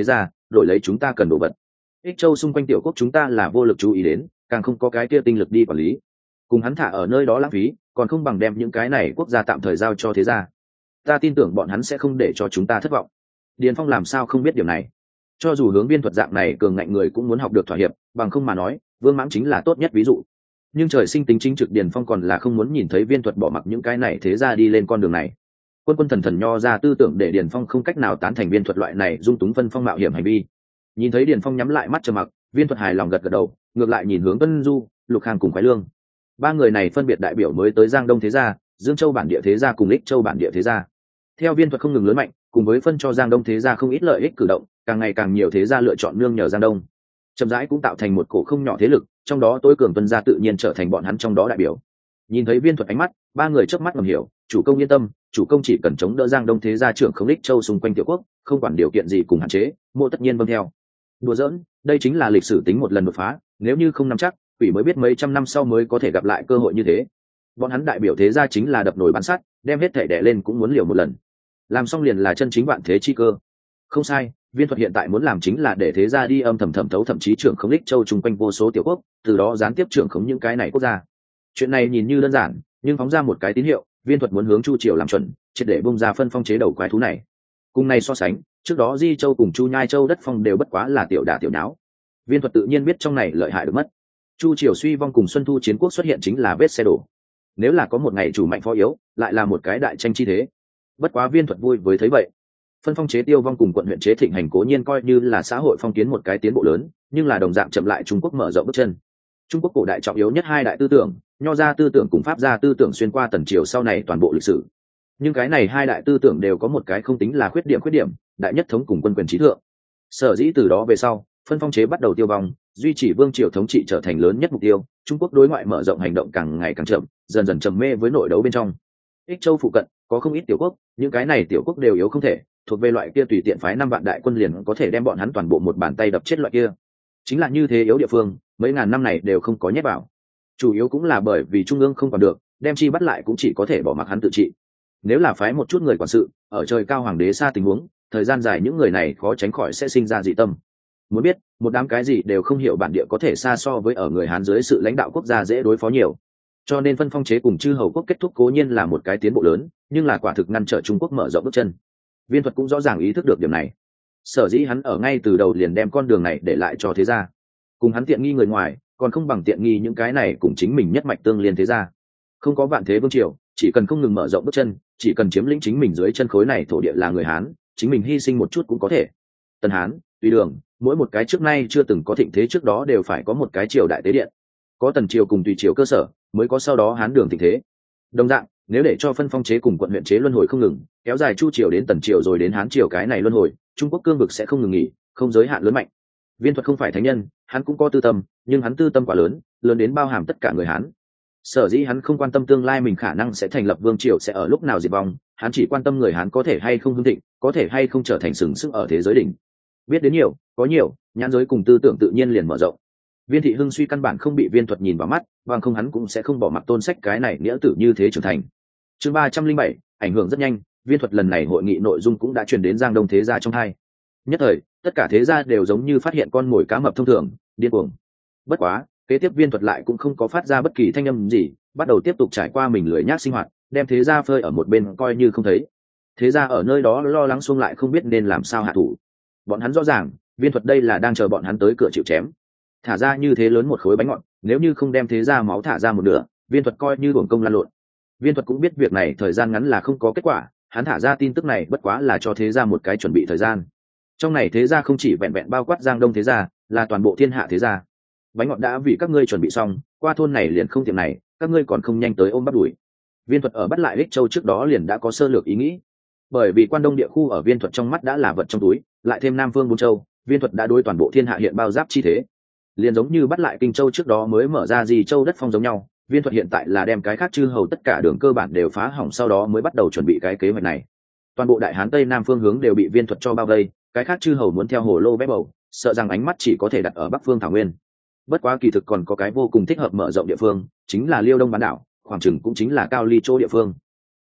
đổi lấy chúng ta cần đồ vật. Ích Châu xung quanh tiểu quốc chúng ta là vô lực chú ý đến, càng không có cái kia tinh lực đi quản lý. Cùng hắn thả ở nơi đó lãng phí, còn không bằng đem những cái này quốc gia tạm thời giao cho thế gia. Ta tin tưởng bọn hắn sẽ không để cho chúng ta thất vọng. Điền Phong làm sao không biết điểm này? Cho dù hướng viên thuật dạng này cường ngạnh người cũng muốn học được thỏa hiệp, bằng không mà nói, Vương Mãng chính là tốt nhất ví dụ. Nhưng trời sinh tính chính trực Điền Phong còn là không muốn nhìn thấy viên thuật bỏ mặc những cái này thế ra đi lên con đường này. Quân quân thần thần nho ra tư tưởng để Điền Phong không cách nào tán thành viên thuật loại này dung túng phân phong mạo hiểm hành vi. Nhìn thấy Điền Phong nhắm lại mắt trầm mặc, viên thuật hài lòng gật gật đầu, ngược lại nhìn hướng Vân Du, Lục Khang cùng Khoái Lương. Ba người này phân biệt đại biểu mới tới Giang Đông thế gia, Dương Châu bản địa thế gia cùng Ích Châu bản địa thế gia. Theo viên thuật không ngừng lớn mạnh, cùng với phân cho Giang Đông thế gia không ít lợi ích cử động, càng ngày càng nhiều thế gia lựa chọn nương nhờ Giang Đông. Chậm rãi cũng tạo thành một cổ không nhỏ thế lực, trong đó tối cường Tuân gia tự nhiên trở thành bọn hắn trong đó đại biểu. Nhìn thấy viên thuật ánh mắt, ba người chớp mắt ngầm hiểu, chủ công yên tâm, chủ công chỉ cần chống đỡ Giang Đông thế gia trưởng không Ích Châu xung quanh tiểu quốc, không quản điều kiện gì cùng hạn chế, mộ tất nhiên vâng theo. Đùa giỡn, đây chính là lịch sử tính một lần đột phá, nếu như không nắm chắc, quỷ mới biết mấy trăm năm sau mới có thể gặp lại cơ hội như thế. Bọn hắn đại biểu thế gia chính là đập nồi bán sắt, đem hết thể đè lên cũng muốn liều một lần. Làm xong liền là chân chính vạn thế chi cơ. Không sai, viên thuật hiện tại muốn làm chính là để thế gia đi âm thầm thẩm thấu thậm chí trưởng khống Ích Châu chung quanh vô số tiểu quốc, từ đó gián tiếp trưởng khống những cái này quốc gia. Chuyện này nhìn như đơn giản, nhưng phóng ra một cái tín hiệu, viên thuật muốn hướng Chu Triều làm chuẩn, triệt để bung ra phân phong chế đầu quái thú này. Cùng này so sánh, trước đó Di Châu cùng Chu Nhai Châu đất phong đều bất quá là tiểu đả tiểu nháo. Viên thuật tự nhiên biết trong này lợi hại được mất. Chu Triều suy vong cùng Xuân Thu chiến quốc xuất hiện chính là vết xe đổ. Nếu là có một ngày chủ mạnh phó yếu, lại là một cái đại tranh chi thế. Bất quá viên thuật vui với thấy vậy. Phân phong chế tiêu vong cùng quận huyện chế thịnh hành cố nhiên coi như là xã hội phong kiến một cái tiến bộ lớn, nhưng là đồng dạng chậm lại Trung Quốc mở rộng bước chân. Trung Quốc cổ đại trọng yếu nhất hai đại tư tưởng, nho gia tư tưởng cùng pháp gia tư tưởng xuyên qua tần triều sau này toàn bộ lịch sử. Nhưng cái này hai đại tư tưởng đều có một cái không tính là khuyết điểm khuyết điểm, đại nhất thống cùng quân quyền trí thượng. Sở dĩ từ đó về sau, phân phong chế bắt đầu tiêu vong, duy trì vương triều thống trị trở thành lớn nhất mục tiêu. Trung Quốc đối ngoại mở rộng hành động càng ngày càng chậm, dần dần trầm mê với nội đấu bên trong. Ích Châu phụ cận có không ít tiểu quốc, những cái này tiểu quốc đều yếu không thể, thuộc về loại kia tùy tiện phái năm vạn đại quân liền có thể đem bọn hắn toàn bộ một bàn tay đập chết loại kia. Chính là như thế yếu địa phương, mấy ngàn năm này đều không có nhét vào. Chủ yếu cũng là bởi vì trung ương không còn được, đem chi bắt lại cũng chỉ có thể bỏ mặc hắn tự trị. Nếu là phái một chút người quản sự, ở trời cao hoàng đế xa tình huống, thời gian dài những người này khó tránh khỏi sẽ sinh ra dị tâm. Muốn biết, một đám cái gì đều không hiểu bản địa có thể xa so với ở người Hán dưới sự lãnh đạo quốc gia dễ đối phó nhiều. Cho nên phân phong chế cùng chư hầu quốc kết thúc cố nhiên là một cái tiến bộ lớn, nhưng là quả thực ngăn trở Trung Quốc mở rộng bước chân. Viên thuật cũng rõ ràng ý thức được điểm này. Sở dĩ hắn ở ngay từ đầu liền đem con đường này để lại cho thế gia. Cùng hắn tiện nghi người ngoài, còn không bằng tiện nghi những cái này cùng chính mình nhất mạch tương liên thế gia. Không có vạn thế vương triều, chỉ cần không ngừng mở rộng bước chân, chỉ cần chiếm lĩnh chính mình dưới chân khối này thổ địa là người Hán, chính mình hy sinh một chút cũng có thể. Tân Hán, Tùy Đường, mỗi một cái trước nay chưa từng có thịnh thế trước đó đều phải có một cái triều đại tế điện. Có Tần triều cùng Tùy triều cơ sở, mới có sau đó Hán Đường thịnh thế. Đồng dạng, nếu để cho phân phong chế cùng quận huyện chế luân hồi không ngừng, kéo dài Chu triều đến Tần triều rồi đến Hán triều cái này luân hồi, Trung Quốc cương vực sẽ không ngừng nghỉ, không giới hạn lớn mạnh. Viên thuật không phải thánh nhân, hắn cũng có tư tâm, nhưng hắn tư tâm quá lớn, lớn đến bao hàm tất cả người Hán. Sở dĩ hắn không quan tâm tương lai mình khả năng sẽ thành lập vương triều sẽ ở lúc nào diệt vong, hắn chỉ quan tâm người Hán có thể hay không hưng thịnh, có thể hay không trở thành sừng sững ở thế giới đỉnh. Biết đến nhiều, có nhiều, nhãn giới cùng tư tưởng tự nhiên liền mở rộng. Viên thị hưng suy căn bản không bị viên thuật nhìn vào mắt, bằng không hắn cũng sẽ không bỏ mặc tôn sách cái này nghĩa tử như thế trưởng thành. Chương ba trăm linh bảy, ảnh hưởng rất nhanh, viên thuật lần này hội nghị nội dung cũng đã truyền đến Giang Đông thế gia trong hai. Nhất thời, tất cả thế gia đều giống như phát hiện con mồi cá mập thông thường, điên cuồng. Bất quá, kế tiếp viên thuật lại cũng không có phát ra bất kỳ thanh âm gì, bắt đầu tiếp tục trải qua mình lười nhác sinh hoạt, đem thế gia phơi ở một bên coi như không thấy. Thế gia ở nơi đó lo lắng xuông lại không biết nên làm sao hạ thủ. Bọn hắn rõ ràng, viên thuật đây là đang chờ bọn hắn tới cửa chịu chém. Thả ra như thế lớn một khối bánh ngọt, nếu như không đem thế gia máu thả ra một nửa, viên thuật coi như uổng công lan lộn. Viên thuật cũng biết việc này thời gian ngắn là không có kết quả, hắn thả ra tin tức này bất quá là cho thế gia một cái chuẩn bị thời gian. Trong này thế gia không chỉ vẹn vẹn bao quát Giang Đông thế gia, là toàn bộ thiên hạ thế gia. Bánh ngọt đã vì các ngươi chuẩn bị xong, qua thôn này liền không tiệm này, các ngươi còn không nhanh tới ôm bắt đuổi. Viên thuật ở bắt lại Ích Châu trước đó liền đã có sơ lược ý nghĩ, bởi vì quan đông địa khu ở viên thuật trong mắt đã là vật trong túi, lại thêm Nam Phương bốn châu, viên thuật đã đối toàn bộ thiên hạ hiện bao giáp chi thế. Liền giống như bắt lại Kinh Châu trước đó mới mở ra gì châu đất phong giống nhau, viên thuật hiện tại là đem cái khác chư hầu tất cả đường cơ bản đều phá hỏng, sau đó mới bắt đầu chuẩn bị cái kế hoạch này. Toàn bộ đại hán tây nam phương hướng đều bị viên thuật cho bao vây, cái khác chư hầu muốn theo hồ lô bép bầu, sợ rằng ánh mắt chỉ có thể đặt ở bắc phương thảo nguyên. Bất quá kỳ thực còn có cái vô cùng thích hợp mở rộng địa phương, chính là Liêu Đông bán đảo, khoảng chừng cũng chính là Cao Ly Châu địa phương.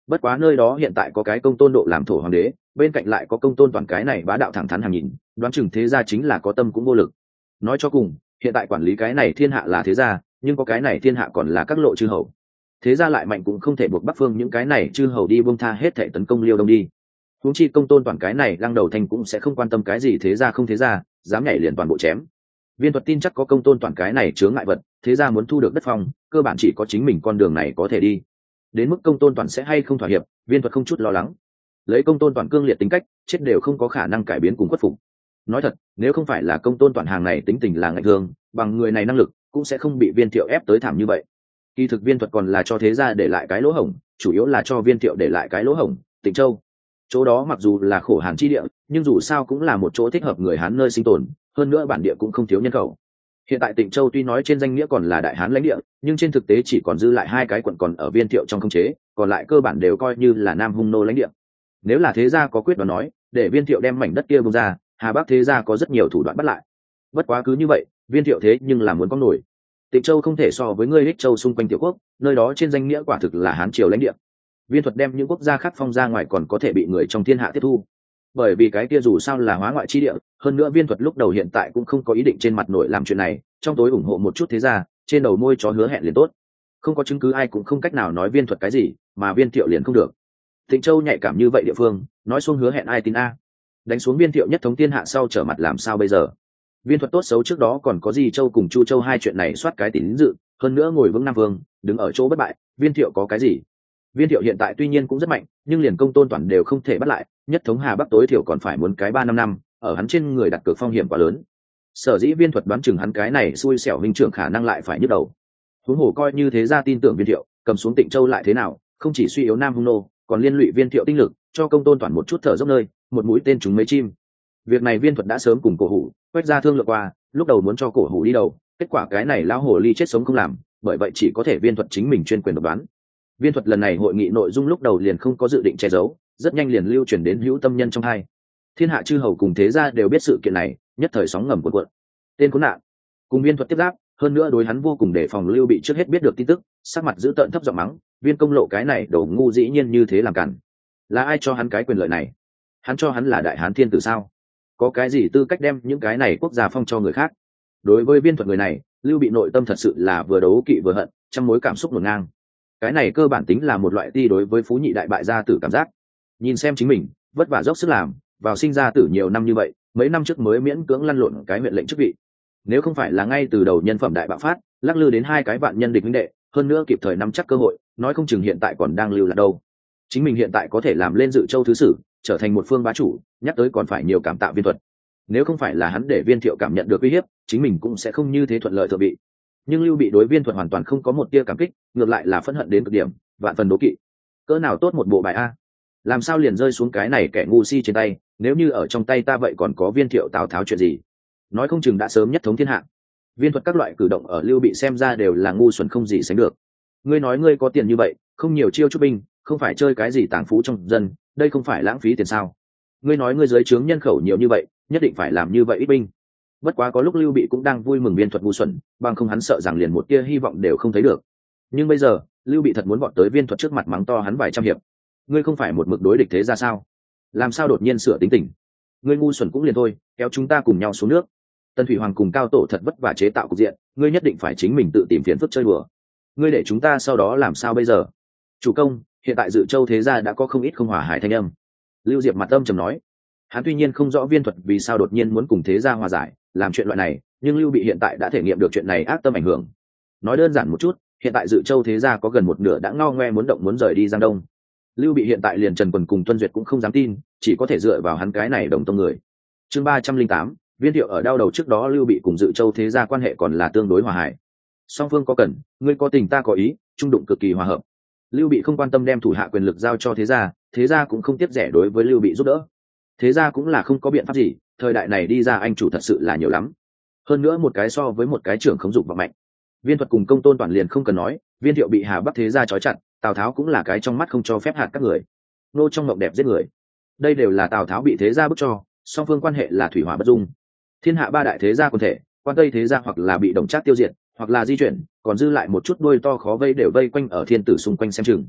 Bất quá nơi đó hiện tại có cái công tôn độ làm thổ hoàng đế, bên cạnh lại có công tôn toàn cái này bá đạo thẳng thắn hàng nhìn, đoán chừng thế gia chính là có tâm cũng vô lực. Nói cho cùng, hiện tại quản lý cái này thiên hạ là thế gia, nhưng có cái này thiên hạ còn là các lộ chư hầu. Thế gia lại mạnh cũng không thể buộc Bắc Phương những cái này chư hầu đi buông tha hết thể tấn công Liêu Đông đi. Huống chi công tôn toàn cái này lăng đầu thành cũng sẽ không quan tâm cái gì thế gia không thế gia, dám nhảy liền toàn bộ chém. Viên Thuật tin chắc có công tôn toàn cái này chướng ngại vật, thế gia muốn thu được đất phong, cơ bản chỉ có chính mình con đường này có thể đi. Đến mức công tôn toàn sẽ hay không thỏa hiệp, Viên Thuật không chút lo lắng. Lấy công tôn toàn cương liệt tính cách, chết đều không có khả năng cải biến cùng khuất phục. Nói thật, nếu không phải là công tôn toàn hàng này tính tình là ngạnh thương, bằng người này năng lực cũng sẽ không bị Viên Thiệu ép tới thảm như vậy. Kỳ thực Viên Thuật còn là cho thế gia để lại cái lỗ hổng, chủ yếu là cho Viên Thiệu để lại cái lỗ hổng, Tịnh Châu. Chỗ đó mặc dù là khổ hàn chi địa, nhưng dù sao cũng là một chỗ thích hợp người Hán nơi sinh tồn, hơn nữa bản địa cũng không thiếu nhân khẩu. Hiện tại Tịnh Châu tuy nói trên danh nghĩa còn là đại Hán lãnh địa, nhưng trên thực tế chỉ còn dư lại hai cái quận còn ở Viên Thiệu trong khống chế, còn lại cơ bản đều coi như là Nam Hung nô lãnh địa. Nếu là thế gia có quyết đoán nói, để Viên Thiệu đem mảnh đất kia bung ra, Hà Bắc thế gia có rất nhiều thủ đoạn bắt lại. Bất quá cứ như vậy, Viên Thiệu thế nhưng là muốn có nổi. Tịnh Châu không thể so với ngươi Hích Châu xung quanh tiểu quốc, nơi đó trên danh nghĩa quả thực là Hán triều lãnh địa. Viên Thuật đem những quốc gia khác phong ra ngoài còn có thể bị người trong thiên hạ tiếp thu, bởi vì cái kia dù sao là hóa ngoại chi địa, hơn nữa Viên Thuật lúc đầu hiện tại cũng không có ý định trên mặt nổi làm chuyện này, trong tối ủng hộ một chút thế gia, trên đầu môi chó hứa hẹn liền tốt. Không có chứng cứ ai cũng không cách nào nói Viên Thuật cái gì, mà Viên Thiệu liền không được. Tịnh Châu nhạy cảm như vậy địa phương, nói xuống hứa hẹn ai tin a? Đánh xuống Viên Thiệu nhất thống thiên hạ sau trở mặt làm sao bây giờ? Viên Thuật tốt xấu trước đó còn có Di Châu cùng Chu Châu hai chuyện này soát cái tín dự, hơn nữa ngồi vững Nam Vương, đứng ở chỗ bất bại, Viên Thiệu có cái gì? Viên Thiệu hiện tại tuy nhiên cũng rất mạnh, nhưng liền công tôn toàn đều không thể bắt lại, nhất thống Hà Bắc tối thiểu còn phải muốn cái ba năm năm, ở hắn trên người đặt cược phong hiểm quá lớn. Sở dĩ Viên Thuật đoán chừng hắn cái này xui xẻo huynh trưởng khả năng lại phải nhức đầu. Huống hồ coi như thế gia tin tưởng Viên Thiệu, cầm xuống Tịnh Châu lại thế nào, không chỉ suy yếu Nam Hung nô, còn liên lụy Viên Thiệu tinh lực, cho công tôn toàn một chút thở dốc nơi, một mũi tên trúng mấy chim. Việc này Viên Thuật đã sớm cùng Cổ Hủ, Quách gia thương lượng qua, lúc đầu muốn cho Cổ Hủ đi đầu, kết quả cái này lão hồ ly chết sống không làm, bởi vậy chỉ có thể Viên Thuật chính mình chuyên quyền độc đoán. Viên Thuật lần này hội nghị nội dung lúc đầu liền không có dự định che giấu, rất nhanh liền lưu truyền đến hữu tâm nhân trong hai. Thiên hạ chư hầu cùng thế gia đều biết sự kiện này, nhất thời sóng ngầm cuộn cuộn. Tên khốn nạn, cùng Viên Thuật tiếp giáp, hơn nữa đối hắn vô cùng đề phòng Lưu Bị trước hết biết được tin tức, sắc mặt giữ tợn thấp giọng mắng, Viên công lộ cái này đồ ngu dĩ nhiên như thế làm cản. Là ai cho hắn cái quyền lợi này? Hắn cho hắn là đại hán thiên tử sao? Có cái gì tư cách đem những cái này quốc gia phong cho người khác? Đối với Viên Thuật người này, Lưu Bị nội tâm thật sự là vừa đấu kỵ vừa hận, trăm mối cảm xúc ngổn ngang. Cái này cơ bản tính là một loại ti đối với phú nhị đại bại gia tử cảm giác. Nhìn xem chính mình vất vả dốc sức làm vào sinh ra tử nhiều năm như vậy, mấy năm trước mới miễn cưỡng lăn lộn cái huyện lệnh chức vị, nếu không phải là ngay từ đầu nhân phẩm đại bạo phát, lắc lư đến hai cái vạn nhân địch huynh đệ, hơn nữa kịp thời nắm chắc cơ hội, nói không chừng hiện tại còn đang lưu lạc đâu. Chính mình hiện tại có thể làm lên Dự Châu thứ sử, trở thành một phương bá chủ, nhắc tới còn phải nhiều cảm tạ Viên Thuật. Nếu không phải là hắn để Viên Thiệu cảm nhận được uy hiếp, chính mình cũng sẽ không như thế thuận lợi thượng vị. Nhưng Lưu Bị đối Viên Thuật hoàn toàn không có một tia cảm kích, ngược lại là phẫn hận đến cực điểm, vạn phần đố kỵ. Cỡ nào tốt một bộ bài a, làm sao liền rơi xuống cái này kẻ ngu si trên tay, nếu như ở trong tay ta vậy còn có Viên Thiệu Tào Tháo chuyện gì, nói không chừng đã sớm nhất thống thiên hạ. Viên Thuật các loại cử động ở Lưu Bị xem ra đều là ngu xuẩn không gì sánh được. Ngươi nói ngươi có tiền như vậy, không nhiều chiêu chút binh, không phải chơi cái gì tàng phú trong dân, đây không phải lãng phí tiền sao? Ngươi nói ngươi dưới trướng nhân khẩu nhiều như vậy, nhất định phải làm như vậy ít binh. Bất quá có lúc Lưu Bị cũng đang vui mừng Viên Thuật ngu xuẩn, bằng không hắn sợ rằng liền một tia hy vọng đều không thấy được. Nhưng bây giờ Lưu Bị thật muốn vọt tới Viên Thuật trước mặt mắng to hắn vài trăm hiệp. Ngươi không phải một mực đối địch thế ra sao? Làm sao đột nhiên sửa tính tình? Ngươi ngu xuẩn cũng liền thôi, kéo chúng ta cùng nhau xuống nước. Tần Thủy Hoàng cùng Cao Tổ thật vất vả chế tạo cục diện, ngươi nhất định phải chính mình tự tìm phiền phức chơi đùa. Ngươi để chúng ta sau đó làm sao bây giờ? Chủ công, hiện tại Dự Châu thế gia đã có không ít không hòa hải thanh âm. Lưu Diệp mặt âm trầm nói. Hắn tuy nhiên không rõ Viên Thuật vì sao đột nhiên muốn cùng thế gia hòa giải, làm chuyện loại này, nhưng Lưu Bị hiện tại đã thể nghiệm được chuyện này ác tâm ảnh hưởng. Nói đơn giản một chút, hiện tại Dự Châu thế gia có gần một nửa đã ngao ngoe muốn động muốn rời đi Giang Đông. Lưu Bị hiện tại liền Trần Quần cùng Tuân Duyệt cũng không dám tin, chỉ có thể dựa vào hắn cái này đồng tông người. Chương ba trăm linh tám, Viên Thiệu ở đau đầu trước đó Lưu Bị cùng Dự Châu thế gia quan hệ còn là tương đối hòa hải. Song phương có cần, ngươi có tình ta có ý, trung đụng cực kỳ hòa hợp. Lưu Bị không quan tâm đem thủ hạ quyền lực giao cho thế gia, thế gia cũng không tiếp rẻ đối với Lưu Bị giúp đỡ. Thế gia cũng là không có biện pháp gì, thời đại này đi ra anh chủ thật sự là nhiều lắm. Hơn nữa một cái so với một cái trưởng khống dục và mạnh. Viên Thuật cùng Công Tôn Toàn liền không cần nói, Viên Thiệu bị Hà Bắc thế gia trói chặt, Tào Tháo cũng là cái trong mắt không cho phép hạt các người. Nô trong mộng đẹp giết người. Đây đều là Tào Tháo bị thế gia bức cho, song phương quan hệ là thủy hỏa bất dung. Thiên hạ ba đại thế gia quần thể, quan tây thế gia hoặc là bị Đồng Trác tiêu diệt, hoặc là di chuyển, còn dư lại một chút đuôi to khó vây đều vây quanh ở thiên tử xung quanh xem chừng.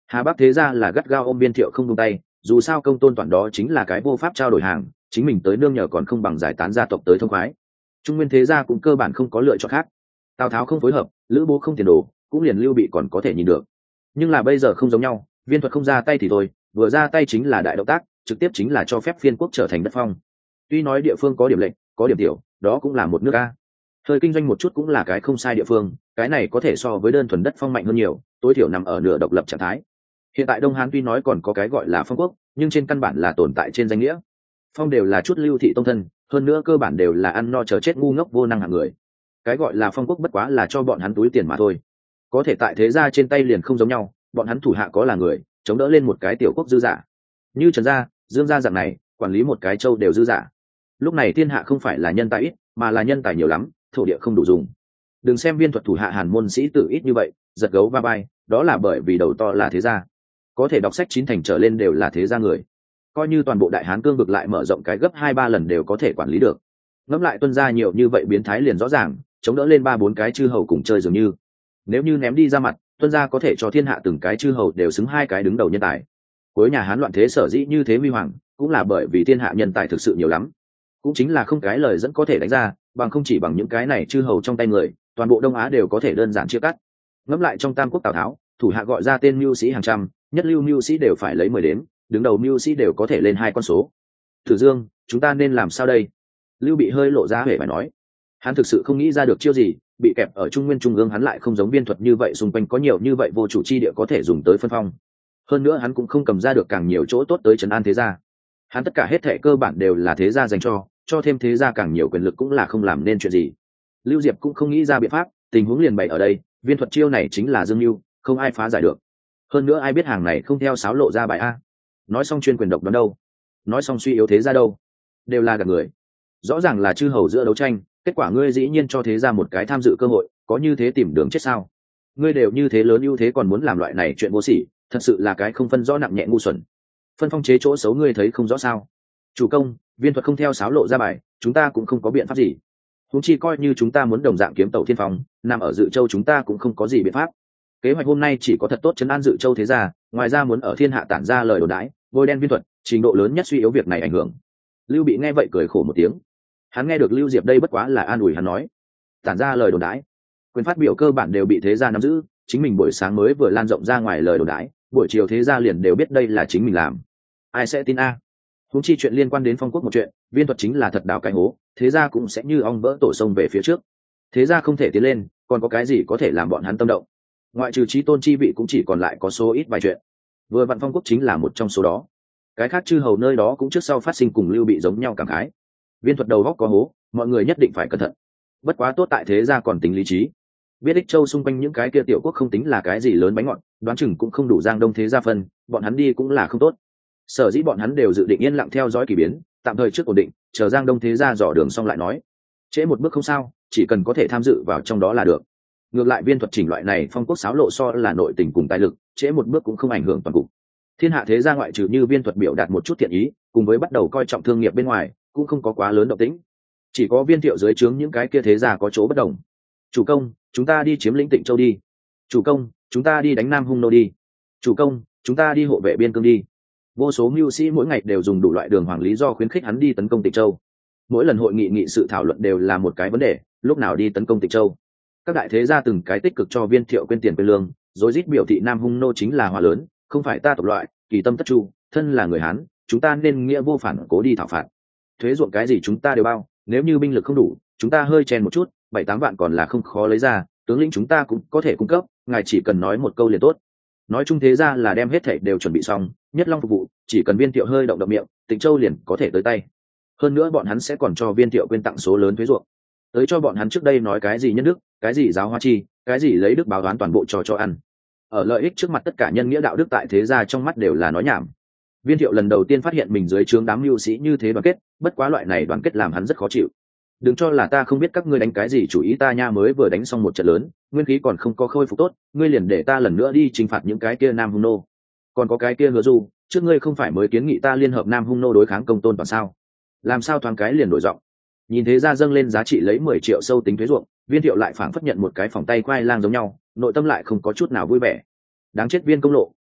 Hà Bắc thế ra là gắt gao ôm viên thiệu không buông tay, dù sao công tôn toàn đó chính là cái vô pháp trao đổi hàng, chính mình tới nương nhờ còn không bằng giải tán gia tộc tới thông khoái. Trung nguyên thế gia cũng cơ bản không có lựa chọn khác. Tào Tháo không phối hợp, Lữ Bố không tiền đồ, cũng liền Lưu Bị còn có thể nhìn được. Nhưng là bây giờ không giống nhau, Viên Thuật không ra tay thì thôi, vừa ra tay chính là đại động tác, trực tiếp chính là cho phép phiên quốc trở thành đất phong. Tuy nói địa phương có điểm lệnh, có điểm tiểu, đó cũng là một nước a. Hơi kinh doanh một chút cũng là cái không sai địa phương, cái này có thể so với đơn thuần đất phong mạnh hơn nhiều, tối thiểu nằm ở nửa độc lập trạng thái. Hiện tại Đông Hán tuy nói còn có cái gọi là phong quốc, nhưng trên căn bản là tồn tại trên danh nghĩa. Phong đều là chút lưu thị tông thân, hơn nữa cơ bản đều là ăn no chờ chết ngu ngốc vô năng hạng người. Cái gọi là phong quốc bất quá là cho bọn hắn túi tiền mà thôi. Có thể tại thế gia trên tay liền không giống nhau, bọn hắn thủ hạ có là người chống đỡ lên một cái tiểu quốc dư giả. Như Trần gia, Dương gia dạng này, quản lý một cái châu đều dư giả. Lúc này thiên hạ không phải là nhân tài ít, mà là nhân tài nhiều lắm, thổ địa không đủ dùng. Đừng xem Viên Thuật thủ hạ Hàn môn sĩ tử ít như vậy, giật gấu va bay, đó là bởi vì đầu to là thế gia. Có thể đọc sách chín thành trở lên đều là thế gia người. Coi như toàn bộ Đại Hán cương vực lại mở rộng cái gấp hai ba lần đều có thể quản lý được. Ngẫm lại tuân gia nhiều như vậy biến thái liền rõ ràng, chống đỡ lên ba bốn cái chư hầu cùng chơi dường như. Nếu như ném đi ra mặt, tuân gia có thể cho thiên hạ từng cái chư hầu đều xứng hai cái đứng đầu nhân tài. Cuối nhà Hán loạn thế sở dĩ như thế huy hoàng, cũng là bởi vì thiên hạ nhân tài thực sự nhiều lắm. Cũng chính là không cái lời dẫn có thể đánh ra, bằng không chỉ bằng những cái này chư hầu trong tay người, toàn bộ Đông Á đều có thể đơn giản chia cắt. Ngẫm lại trong Tam Quốc Tào Tháo, thủ hạ gọi ra tên mưu sĩ hàng trăm, nhất lưu mưu sĩ đều phải lấy mười đến, đứng đầu mưu sĩ đều có thể lên hai con số. Thử Dương, chúng ta nên làm sao đây? Lưu Bị hơi lộ ra vẻ phải nói, hắn thực sự không nghĩ ra được chiêu gì, bị kẹp ở Trung Nguyên trung ương hắn lại không giống Viên Thuật như vậy, xung quanh có nhiều như vậy vô chủ chi địa có thể dùng tới phân phong. Hơn nữa hắn cũng không cầm ra được càng nhiều chỗ tốt tới trấn an thế gia. Hắn tất cả hết thệ cơ bản đều là thế gia dành cho, cho thêm thế gia càng nhiều quyền lực cũng là không làm nên chuyện gì. Lưu Diệp cũng không nghĩ ra biện pháp, tình huống liền bày ở đây, Viên Thuật chiêu này chính là dương mưu, không ai phá giải được. Hơn nữa ai biết hàng này không theo sáo lộ ra bài a. Nói xong chuyên quyền độc đoán đâu, nói xong suy yếu thế gia đâu, đều là gạt người. Rõ ràng là chư hầu giữa đấu tranh, kết quả ngươi dĩ nhiên cho thế gia một cái tham dự cơ hội, có như thế tìm đường chết sao? Ngươi đều như thế lớn ưu thế còn muốn làm loại này chuyện vô sỉ, thật sự là cái không phân rõ nặng nhẹ ngu xuẩn. Phân phong chế chỗ xấu ngươi thấy không rõ sao? Chủ công, Viên Thuật không theo sáo lộ ra bài, chúng ta cũng không có biện pháp gì. Huống chi coi như chúng ta muốn đồng dạng kiếm tàu thiên phong, nằm ở Dự Châu chúng ta cũng không có gì biện pháp. Kế hoạch hôm nay chỉ có thật tốt trấn an Dự Châu thế gia, ngoài ra muốn ở thiên hạ tản ra lời đồn đãi, bôi đen Viên Thuật, trình độ lớn nhất suy yếu việc này ảnh hưởng. Lưu Bị nghe vậy cười khổ một tiếng. Hắn nghe được Lưu Diệp đây bất quá là an ủi hắn nói, tản ra lời đồn đãi, quyền phát biểu cơ bản đều bị thế gia nắm giữ, chính mình buổi sáng mới vừa lan rộng ra ngoài lời đồn đãi, buổi chiều thế gia liền đều biết đây là chính mình làm, ai sẽ tin a? Huống chi chuyện liên quan đến phong quốc một chuyện, Viên Thuật chính là thật đào cái hố, thế gia cũng sẽ như ong vỡ tổ sông về phía trước. Thế gia không thể tiến lên, còn có cái gì có thể làm bọn hắn tâm động? Ngoại trừ chí tôn chi vị cũng chỉ còn lại có số ít vài chuyện. Vừa vặn phong quốc chính là một trong số đó. Cái khác chư hầu nơi đó cũng trước sau phát sinh cùng Lưu Bị giống nhau cảm khái. Viên Thuật đầu góc có hố, mọi người nhất định phải cẩn thận. Bất quá tốt tại thế gia còn tính lý trí. Biết Ích Châu xung quanh những cái kia tiểu quốc không tính là cái gì lớn bánh ngọt, đoán chừng cũng không đủ Giang Đông thế gia phân, bọn hắn đi cũng là không tốt. Sở dĩ bọn hắn đều dự định yên lặng theo dõi kỳ biến, tạm thời trước ổn định, chờ Giang Đông thế gia dò đường xong lại nói. Trễ một bước không sao, chỉ cần có thể tham dự vào trong đó là được. Ngược lại Viên Thuật chỉnh loại này phong quốc xáo lộ so là nội tình cùng tài lực, trễ một bước cũng không ảnh hưởng toàn cục. Thiên hạ thế gia ngoại trừ như Viên Thuật biểu đạt một chút thiện ý, cùng với bắt đầu coi trọng thương nghiệp bên ngoài, cũng không có quá lớn động tĩnh. Chỉ có Viên Thiệu dưới trướng những cái kia thế gia có chỗ bất đồng. Chủ công, chúng ta đi chiếm lĩnh Tịnh Châu đi. Chủ công, chúng ta đi đánh Nam Hung nô đi. Chủ công, chúng ta đi hộ vệ biên cương đi. Vô số mưu sĩ mỗi ngày đều dùng đủ loại đường hoàng lý do khuyến khích hắn đi tấn công Tịnh Châu. Mỗi lần hội nghị nghị sự thảo luận đều là một cái vấn đề, lúc nào đi tấn công Tịnh Châu. Các đại thế gia từng cái tích cực cho Viên Thiệu quên tiền quên lương, rối rít biểu thị Nam Hung nô chính là hòa lớn, không phải ta tộc loại, kỳ tâm tất chu, thân là người Hán, chúng ta nên nghĩa vô phản cố đi thảo phạt. Thuế ruộng cái gì chúng ta đều bao, nếu như binh lực không đủ, chúng ta hơi chen một chút, bảy tám vạn còn là không khó lấy ra, tướng lĩnh chúng ta cũng có thể cung cấp, ngài chỉ cần nói một câu liền tốt. Nói chung thế ra là đem hết thảy đều chuẩn bị xong, nhất long phục vụ, chỉ cần Viên Thiệu hơi động động miệng, Tịnh Châu liền có thể tới tay. Hơn nữa bọn hắn sẽ còn cho Viên Thiệu quên tặng số lớn thuế ruộng. Tới cho bọn hắn trước đây nói cái gì nhân đức, cái gì giáo hóa chi, cái gì lấy đức báo toán toàn bộ cho cho ăn. Ở lợi ích trước mặt tất cả nhân nghĩa đạo đức tại thế gia trong mắt đều là nói nhảm. Viên Thiệu lần đầu tiên phát hiện mình dưới trướng đám mưu sĩ như thế đoàn kết, bất quá loại này đoàn kết làm hắn rất khó chịu. Đừng cho là ta không biết các ngươi đánh cái gì chủ ý, ta nha mới vừa đánh xong một trận lớn, nguyên khí còn không có khôi phục tốt, ngươi liền để ta lần nữa đi trừng phạt những cái kia Nam Hung nô. Còn có cái kia Hứa Du, trước ngươi không phải mới kiến nghị ta liên hợp Nam Hung nô đối kháng Công Tôn Toàn sao? Làm sao thoáng cái liền đổi giọng? Nhìn thế ra dâng lên giá trị lấy mười triệu sâu tính thuế ruộng, Viên Thiệu lại phảng phất nhận một cái phòng tay khoai lang giống nhau, nội tâm lại không có chút nào vui vẻ. Đáng chết Viên công lộ,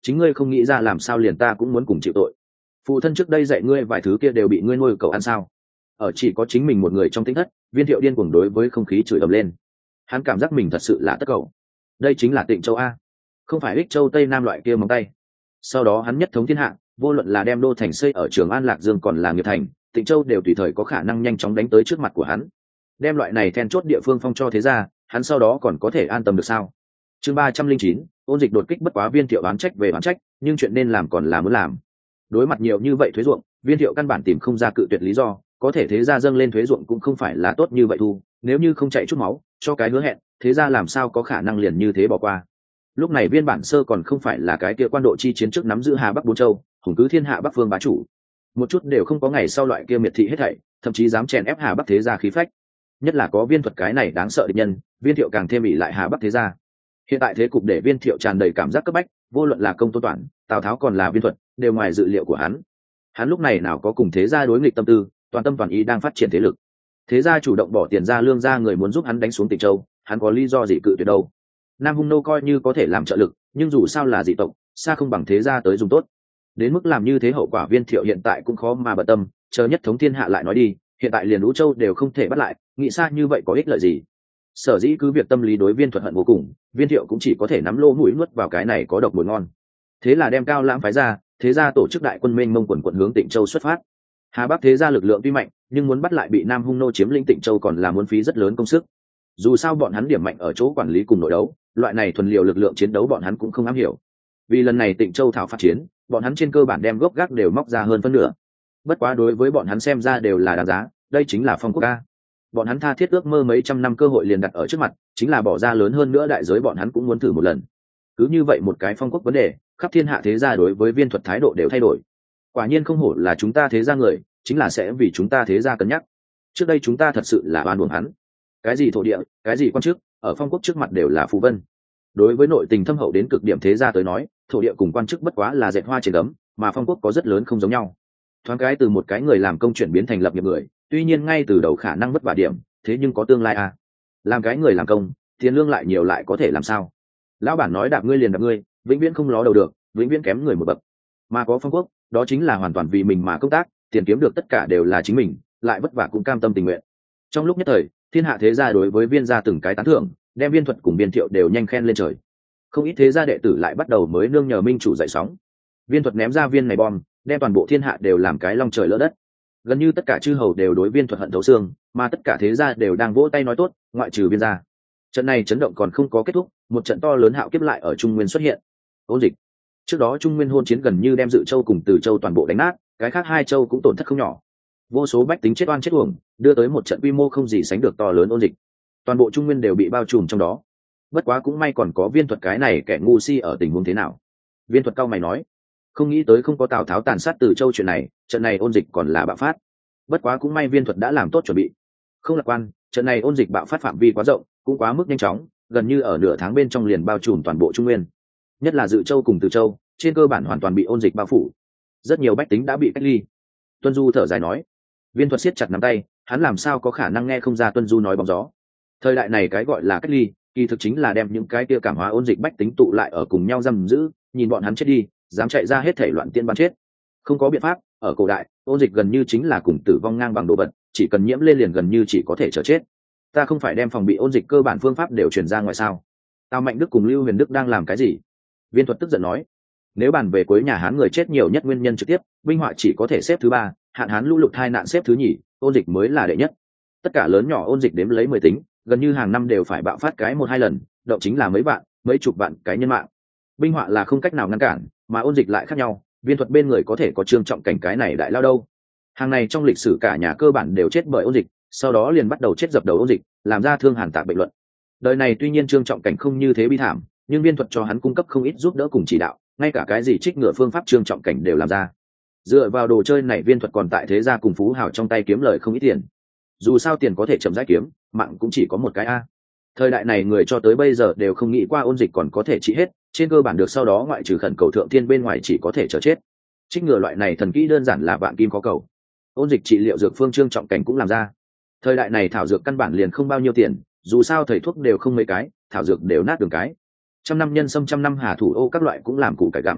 chính ngươi không nghĩ ra làm sao liền ta cũng muốn cùng chịu tội. Phụ thân trước đây dạy ngươi vài thứ kia đều bị ngươi nuôi cậu ăn sao? Ở chỉ có chính mình một người trong tính thất, Viên Thiệu điên cuồng đối với không khí chửi ầm lên. Hắn cảm giác mình thật sự là tất cậu. Đây chính là Tịnh Châu a, không phải Ích Châu Tây Nam loại kia móng tay. Sau đó hắn nhất thống thiên hạ, vô luận là đem đô thành xây ở Trường An Lạc Dương còn là Nghiệp Thành, Tịnh Châu đều tùy thời có khả năng nhanh chóng đánh tới trước mặt của hắn. Đem loại này then chốt địa phương phong cho thế ra, hắn sau đó còn có thể an tâm được sao? Chương ba trăm linh chín, Ôn Dịch đột kích. Bất quá Viên Thiệu oán trách về oán trách, nhưng chuyện nên làm còn là muốn làm. Đối mặt nhiều như vậy thuế ruộng, Viên Thiệu căn bản tìm không ra cự tuyệt lý do, có thể thế gia dâng lên thuế ruộng cũng không phải là tốt như vậy thu, nếu như không chạy chút máu, cho cái hứa hẹn, thế gia làm sao có khả năng liền như thế bỏ qua. Lúc này Viên Bản Sơ còn không phải là cái kia quan độ chi chiến trước nắm giữ Hà Bắc bốn châu, hùng cứ thiên hạ Bắc phương bá chủ, một chút đều không có ngày sau loại kia miệt thị hết thảy, thậm chí dám chèn ép Hà Bắc thế gia khí phách. Nhất là có Viên Thuật cái này đáng sợ địch nhân, Viên Thiệu càng thêm ỷ lại Hà Bắc thế gia. Hiện tại thế cục để Viên Thiệu tràn đầy cảm giác cấp bách, vô luận là Công Tôn Toản, Tào Tháo còn là Viên Thuật, đều ngoài dự liệu của hắn. Hắn lúc này nào có cùng thế gia đối nghịch tâm tư, toàn tâm toàn ý đang phát triển thế lực. Thế gia chủ động bỏ tiền ra lương ra người muốn giúp hắn đánh xuống Tịnh Châu, hắn có lý do gì cự tuyệt đâu? Nam Hung nô coi như có thể làm trợ lực, nhưng dù sao là dị tộc, xa không bằng thế gia tới dùng tốt. Đến mức làm như thế hậu quả Viên Thiệu hiện tại cũng khó mà bận tâm, chờ nhất thống thiên hạ lại nói đi, hiện tại liền Lũ Châu đều không thể bắt lại, nghĩ xa như vậy có ích lợi gì? Sở dĩ cứ việc tâm lý đối Viên Thuật hận vô cùng, Viên Thiệu cũng chỉ có thể nắm lô mũi nuốt vào cái này có độc mùi ngon. Thế là đem Cao Lãm phái ra, thế gia tổ chức đại quân mênh mông quần quận hướng Tịnh Châu xuất phát. Hà Bắc thế gia lực lượng tuy mạnh, nhưng muốn bắt lại bị Nam Hung nô chiếm lĩnh Tịnh Châu còn là muốn phí rất lớn công sức. Dù sao bọn hắn điểm mạnh ở chỗ quản lý cùng nội đấu, loại này thuần liều lực lượng chiến đấu bọn hắn cũng không am hiểu. Vì lần này Tịnh Châu thảo phát chiến, bọn hắn trên cơ bản đem gốc gác đều móc ra hơn phân nửa. Bất quá đối với bọn hắn xem ra đều là đáng giá, đây chính là phong quốc ca. Bọn hắn tha thiết ước mơ mấy trăm năm cơ hội liền đặt ở trước mặt, chính là bỏ ra lớn hơn nữa đại giới bọn hắn cũng muốn thử một lần. Cứ như vậy một cái phong quốc vấn đề, khắp thiên hạ thế gia đối với Viên Thuật thái độ đều thay đổi. Quả nhiên không hổ là chúng ta thế gia người, chính là sẽ vì chúng ta thế gia cân nhắc. Trước đây chúng ta thật sự là oan uổng hắn. Cái gì thổ địa, cái gì quan chức, ở phong quốc trước mặt đều là phù vân. Đối với nội tình thâm hậu đến cực điểm thế gia tới nói, thổ địa cùng quan chức bất quá là dệt hoa trên gấm, mà phong quốc có rất lớn không giống nhau. Thoáng cái từ một cái người làm công chuyển biến thành lập nghiệp người, tuy nhiên ngay từ đầu khả năng vất vả điểm, thế nhưng có tương lai à? Làm cái người làm công, tiền lương lại nhiều lại có thể làm sao? Lão bản nói đạp ngươi liền đạp ngươi, vĩnh viễn không ló đầu được, vĩnh viễn kém người một bậc. Mà có phong quốc, đó chính là hoàn toàn vì mình mà công tác, tiền kiếm được tất cả đều là chính mình, lại vất vả cũng cam tâm tình nguyện. Trong lúc nhất thời, thiên hạ thế gia đối với Viên gia từng cái tán thưởng, đem Viên Thuật cùng Viên Thiệu đều nhanh khen lên trời. Không ít thế gia đệ tử lại bắt đầu mới nương nhờ minh chủ dậy sóng. Viên Thuật ném ra viên này bom, đem toàn bộ thiên hạ đều làm cái long trời lỡ đất. Gần như tất cả chư hầu đều đối Viên Thuật hận thấu xương, mà tất cả thế gia đều đang vỗ tay nói tốt, ngoại trừ Viên gia. Trận này chấn động còn không có kết thúc, một trận to lớn hạo kiếp lại ở Trung Nguyên xuất hiện. Ôn dịch. Trước đó Trung Nguyên hôn chiến gần như đem Dự Châu cùng Từ Châu toàn bộ đánh nát, cái khác hai châu cũng tổn thất không nhỏ. Vô số bách tính chết oan chết uổng, đưa tới một trận quy mô không gì sánh được to lớn ôn dịch. Toàn bộ Trung Nguyên đều bị bao trùm trong đó. Bất quá cũng may còn có Viên Thuật cái này kẻ ngu si ở tình huống thế nào. Viên Thuật cao mày nói, không nghĩ tới không có Tào Tháo tàn sát Từ Châu chuyện này, trận này ôn dịch còn là bạo phát. Bất quá cũng may Viên Thuật đã làm tốt chuẩn bị. Không lạc quan, trận này ôn dịch bạo phát phạm vi quá rộng, cũng quá mức nhanh chóng, gần như ở nửa tháng bên trong liền bao trùm toàn bộ Trung Nguyên. Nhất là Dự Châu cùng Từ Châu, trên cơ bản hoàn toàn bị ôn dịch bao phủ. Rất nhiều bách tính đã bị cách ly. Tuân Du thở dài nói, Viên Thuật siết chặt nắm tay, hắn làm sao có khả năng nghe không ra Tuân Du nói bóng gió. Thời đại này cái gọi là cách ly, kỳ thực chính là đem những cái kia cảm hóa ôn dịch bách tính tụ lại ở cùng nhau giam giữ, nhìn bọn hắn chết đi, dám chạy ra hết thể loạn tiên bắn chết. Không có biện pháp, ở cổ đại, ôn dịch gần như chính là cùng tử vong ngang bằng đồ vật, chỉ cần nhiễm lên liền gần như chỉ có thể chờ chết. Ta không phải đem phòng bị ôn dịch cơ bản phương pháp đều truyền ra ngoài sao? Tào Mạnh Đức cùng Lưu Huyền Đức đang làm cái gì? Viên Thuật tức giận nói, nếu bàn về cuối nhà Hán người chết nhiều nhất nguyên nhân trực tiếp, binh họa chỉ có thể xếp thứ ba, hạn hán lũ lụt hai nạn xếp thứ nhì, ôn dịch mới là đệ nhất. Tất cả lớn nhỏ ôn dịch đếm lấy mười tính, gần như hàng năm đều phải bạo phát cái một hai lần, động chính là mấy vạn, mấy chục vạn cái nhân mạng. Binh họa là không cách nào ngăn cản, mà ôn dịch lại khác nhau. Viên Thuật bên người có thể có Trương Trọng Cảnh cái này đại lao đâu. Hàng này trong lịch sử cả nhà cơ bản đều chết bởi ôn dịch, sau đó liền bắt đầu chết dập đầu ôn dịch, làm ra thương hàn tạc bệnh luận. Đời này tuy nhiên Trương Trọng Cảnh không như thế bi thảm, nhưng Viên Thuật cho hắn cung cấp không ít giúp đỡ cùng chỉ đạo, ngay cả cái gì trích ngựa phương pháp Trương Trọng Cảnh đều làm ra. Dựa vào đồ chơi này Viên Thuật còn tại thế gia cùng phú hào trong tay kiếm lời không ít tiền. Dù sao tiền có thể chậm rãi kiếm, mạng cũng chỉ có một cái a. Thời đại này người cho tới bây giờ đều không nghĩ qua ôn dịch còn có thể trị hết, trên cơ bản được sau đó ngoại trừ khẩn cầu thượng thiên bên ngoài chỉ có thể chờ chết. Trích ngừa loại này thần kỹ đơn giản là vạn kim có cầu. Ôn dịch trị liệu dược phương Trương Trọng Cảnh cũng làm ra. Thời đại này thảo dược căn bản liền không bao nhiêu tiền, dù sao thầy thuốc đều không mấy cái, thảo dược đều nát đường cái. Trăm năm nhân sâm trăm năm hà thủ ô các loại cũng làm củ cải gặm.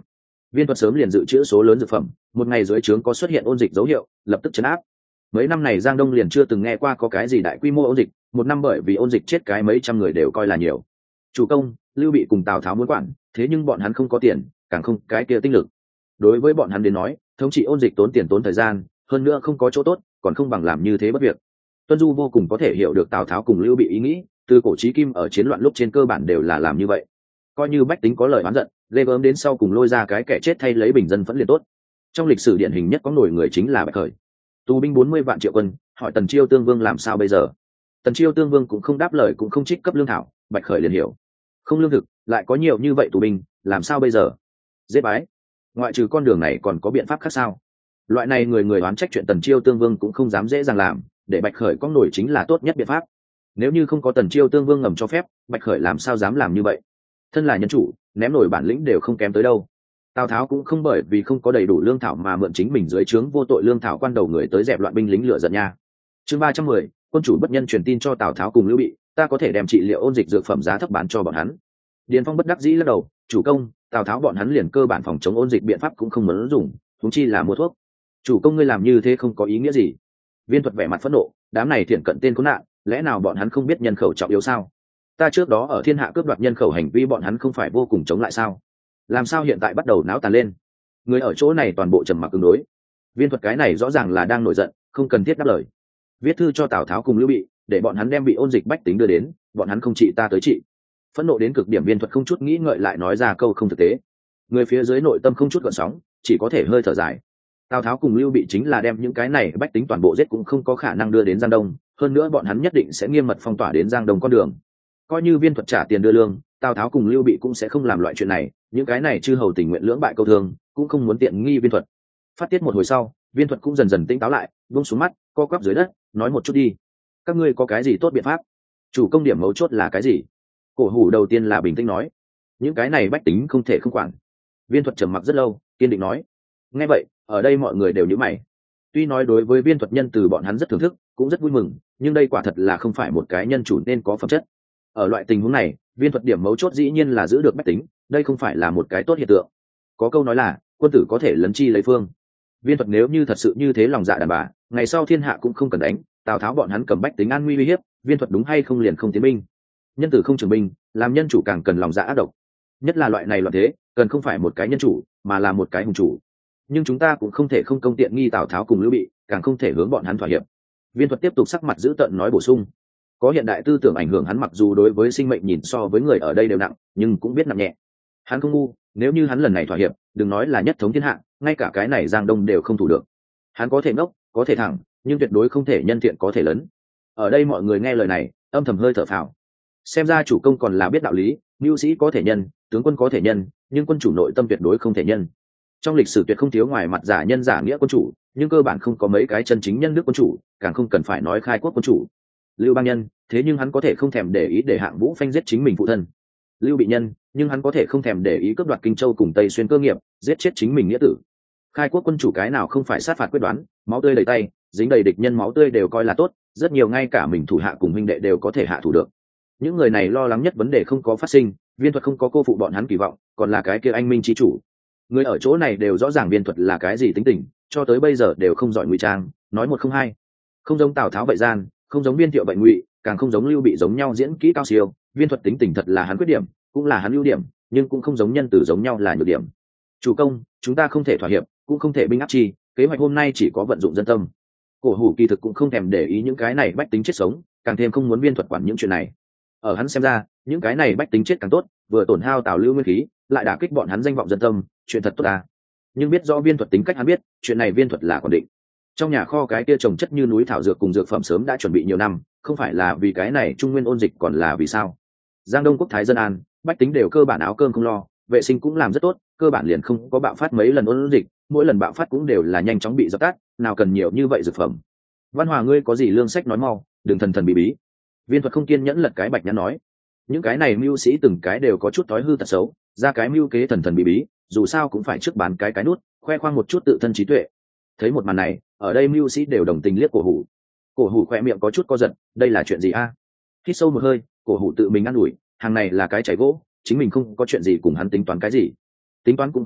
Viên thuật sớm liền dự trữ số lớn dược phẩm, một ngày dưới trướng có xuất hiện ôn dịch dấu hiệu lập tức chấn áp. Mấy năm này Giang Đông liền chưa từng nghe qua có cái gì đại quy mô ôn dịch, một năm bởi vì ôn dịch chết cái mấy trăm người đều coi là nhiều. Chủ công, Lưu Bị cùng Tào Tháo muốn quản, thế nhưng bọn hắn không có tiền, càng không cái kia tinh lực. Đối với bọn hắn đến nói, thống trị ôn dịch tốn tiền tốn thời gian, hơn nữa không có chỗ tốt, còn không bằng làm như thế bất việc. Tuân Du vô cùng có thể hiểu được Tào Tháo cùng Lưu Bị ý nghĩ, từ cổ chí kim ở chiến loạn lúc trên cơ bản đều là làm như vậy. Coi như bách tính có lời oán giận, ghê gớm đến sau cùng lôi ra cái kẻ chết thay lấy bình dân vẫn liền tốt. Trong lịch sử điển hình nhất có nổi người chính là Bạch Khởi. Tù binh bốn mươi vạn triệu quân, hỏi Tần Chiêu Tương Vương làm sao bây giờ? Tần Chiêu Tương Vương cũng không đáp lời, cũng không trích cấp lương thảo, Bạch Khởi liền hiểu. Không lương thực, lại có nhiều như vậy tù binh, làm sao bây giờ? Giết bái. Ngoại trừ con đường này còn có biện pháp khác sao? Loại này người người oán trách chuyện Tần Chiêu Tương Vương cũng không dám dễ dàng làm, để Bạch Khởi có nổi chính là tốt nhất biện pháp. Nếu như không có Tần Chiêu Tương Vương ngầm cho phép, Bạch Khởi làm sao dám làm như vậy? Thân là nhân chủ, ném nổi bản lĩnh đều không kém tới đâu. Tào Tháo cũng không bởi vì không có đầy đủ lương thảo mà mượn chính mình dưới trướng vô tội lương thảo quan đầu người tới dẹp loạn binh lính lửa giận nha. Chương ba trăm mười, quân chủ bất nhân truyền tin cho Tào Tháo cùng Lưu Bị, ta có thể đem trị liệu ôn dịch dược phẩm giá thấp bán cho bọn hắn. Điền Phong bất đắc dĩ lắc đầu, chủ công, Tào Tháo bọn hắn liền cơ bản phòng chống ôn dịch biện pháp cũng không muốn dùng, huống chi là mua thuốc. Chủ công ngươi làm như thế không có ý nghĩa gì. Viên thuật vẻ mặt phẫn nộ, đám này thiện cận tên khốn nạn, lẽ nào bọn hắn không biết nhân khẩu trọng yếu sao? Ta trước đó ở thiên hạ cướp đoạt nhân khẩu hành vi bọn hắn không phải vô cùng chống lại sao? Làm sao hiện tại bắt đầu náo tàn lên? Người ở chỗ này toàn bộ trầm mặc ứng đối. Viên thuật cái này rõ ràng là đang nổi giận, không cần thiết đáp lời. Viết thư cho Tào Tháo cùng Lưu Bị, để bọn hắn đem bị ôn dịch bách tính đưa đến, bọn hắn không trị ta tới trị. Phẫn nộ đến cực điểm, Viên thuật không chút nghĩ ngợi lại nói ra câu không thực tế. Người phía dưới nội tâm không chút gợn sóng, chỉ có thể hơi thở dài. Tào Tháo cùng Lưu Bị chính là đem những cái này bách tính toàn bộ giết cũng không có khả năng đưa đến Giang Đông, hơn nữa bọn hắn nhất định sẽ nghiêm mật phong tỏa đến Giang Đông con đường. Coi như Viên thuật trả tiền đưa lương, Tào Tháo cùng Lưu Bị cũng sẽ không làm loại chuyện này, những cái này chư hầu tình nguyện lưỡng bại câu thương, cũng không muốn tiện nghi Viên thuật. Phát tiết một hồi sau, Viên thuật cũng dần dần tỉnh táo lại, buông xuống mắt, co quắp dưới đất, nói một chút đi. Các ngươi có cái gì tốt biện pháp? Chủ công điểm mấu chốt là cái gì? Cổ Hủ đầu tiên là bình tĩnh nói, những cái này bách tính không thể không quản. Viên thuật trầm mặc rất lâu, kiên định nói. Nghe vậy, ở đây mọi người đều nhíu mày. Tuy nói đối với Viên thuật nhân từ bọn hắn rất thưởng thức, cũng rất vui mừng, nhưng đây quả thật là không phải một cái nhân chủ nên có phẩm chất. Ở loại tình huống này, Viên thuật điểm mấu chốt dĩ nhiên là giữ được bách tính, đây không phải là một cái tốt hiện tượng. Có câu nói là, quân tử có thể lấn chi lấy phương. Viên thuật nếu như thật sự như thế lòng dạ đàn bà, ngày sau thiên hạ cũng không cần đánh, Tào Tháo bọn hắn cầm bách tính an nguy uy hiếp, Viên thuật đúng hay không liền không tiến binh. Nhân tử không trường binh, làm nhân chủ càng cần lòng dạ ác độc. Nhất là loại này loạn thế, cần không phải một cái nhân chủ, mà là một cái hùng chủ. Nhưng chúng ta cũng không thể không công tiện nghi Tào Tháo cùng Lưu Bị, càng không thể hướng bọn hắn thỏa hiệp. Viên thuật tiếp tục sắc mặt giữ tợn nói bổ sung. Có hiện đại tư tưởng ảnh hưởng hắn, mặc dù đối với sinh mệnh nhìn so với người ở đây đều nặng, nhưng cũng biết nặng nhẹ. Hắn không ngu, nếu như hắn lần này thỏa hiệp, đừng nói là nhất thống thiên hạ, ngay cả cái này Giang Đông đều không thủ được. Hắn có thể ngốc, có thể thẳng, nhưng tuyệt đối không thể nhân thiện có thể lớn. Ở đây mọi người nghe lời này, âm thầm hơi thở phào. Xem ra chủ công còn là biết đạo lý, mưu sĩ có thể nhân, tướng quân có thể nhân, nhưng quân chủ nội tâm tuyệt đối không thể nhân. Trong lịch sử tuyệt không thiếu ngoài mặt giả nhân giả nghĩa quân chủ, nhưng cơ bản không có mấy cái chân chính nhân đức quân chủ, càng không cần phải nói khai quốc quân chủ. Lưu Bang nhân, thế nhưng hắn có thể không thèm để ý để Hạng Vũ phanh giết chính mình phụ thân. Lưu Bị nhân, nhưng hắn có thể không thèm để ý cướp đoạt Kinh Châu cùng Tây Xuyên cơ nghiệp, giết chết chính mình nghĩa tử. Khai quốc quân chủ cái nào không phải sát phạt quyết đoán, máu tươi đầy tay, dính đầy địch nhân máu tươi đều coi là tốt, rất nhiều ngay cả mình thủ hạ cùng huynh đệ đều có thể hạ thủ được. Những người này lo lắng nhất vấn đề không có phát sinh, Viên thuật không có cô phụ bọn hắn kỳ vọng, còn là cái kia anh minh chí chủ. Người ở chỗ này đều rõ ràng Viên thuật là cái gì tính tình, cho tới bây giờ đều không giỏi ngụy trang, nói một không hai. Không giống Tào Tháo vậy gian, không giống Viên Thiệu vậy ngụy, càng không giống Lưu Bị giống nhau diễn kỹ cao siêu. Viên thuật tính tình thật là hắn khuyết điểm, cũng là hắn ưu điểm, nhưng cũng không giống nhân tử giống nhau là nhược điểm. Chủ công, chúng ta không thể thỏa hiệp, cũng không thể binh áp chi, kế hoạch hôm nay chỉ có vận dụng dân tâm. Cổ Hủ kỳ thực cũng không thèm để ý những cái này bách tính chết sống, càng thêm không muốn Viên thuật quản những chuyện này. Ở hắn xem ra, những cái này bách tính chết càng tốt, vừa tổn hao Tào Lưu nguyên khí, lại đả kích bọn hắn danh vọng dân tâm, chuyện thật tốt à. Nhưng biết rõ Viên thuật tính cách hắn biết, chuyện này Viên thuật là còn định. Trong nhà kho cái kia trồng chất như núi thảo dược cùng dược phẩm sớm đã chuẩn bị nhiều năm, không phải là vì cái này trung nguyên ôn dịch còn là vì sao? Giang Đông quốc thái dân an, bách tính đều cơ bản áo cơm không lo, vệ sinh cũng làm rất tốt, cơ bản liền không có bạo phát mấy lần ôn dịch, mỗi lần bạo phát cũng đều là nhanh chóng bị dập tắt, nào cần nhiều như vậy dược phẩm. Văn Hòa ngươi có gì lương sách nói mau, đừng thần thần bí bí. Viên thuật không kiên nhẫn lật cái bạch nhãn nói, những cái này mưu sĩ từng cái đều có chút thói hư tật xấu, ra cái mưu kế thần thần bí bí, dù sao cũng phải trước bán cái cái nút, khoe khoang một chút tự thân trí tuệ. Thấy một màn này, ở đây mưu sĩ đều đồng tình liếc Cổ Hủ. Cổ Hủ khoe miệng có chút co giật, đây là chuyện gì a? Hít sâu một hơi, Cổ Hủ tự mình ăn ủi, hàng này là cái chảy gỗ, chính mình không có chuyện gì cùng hắn tính toán cái gì. Tính toán cũng không dùng,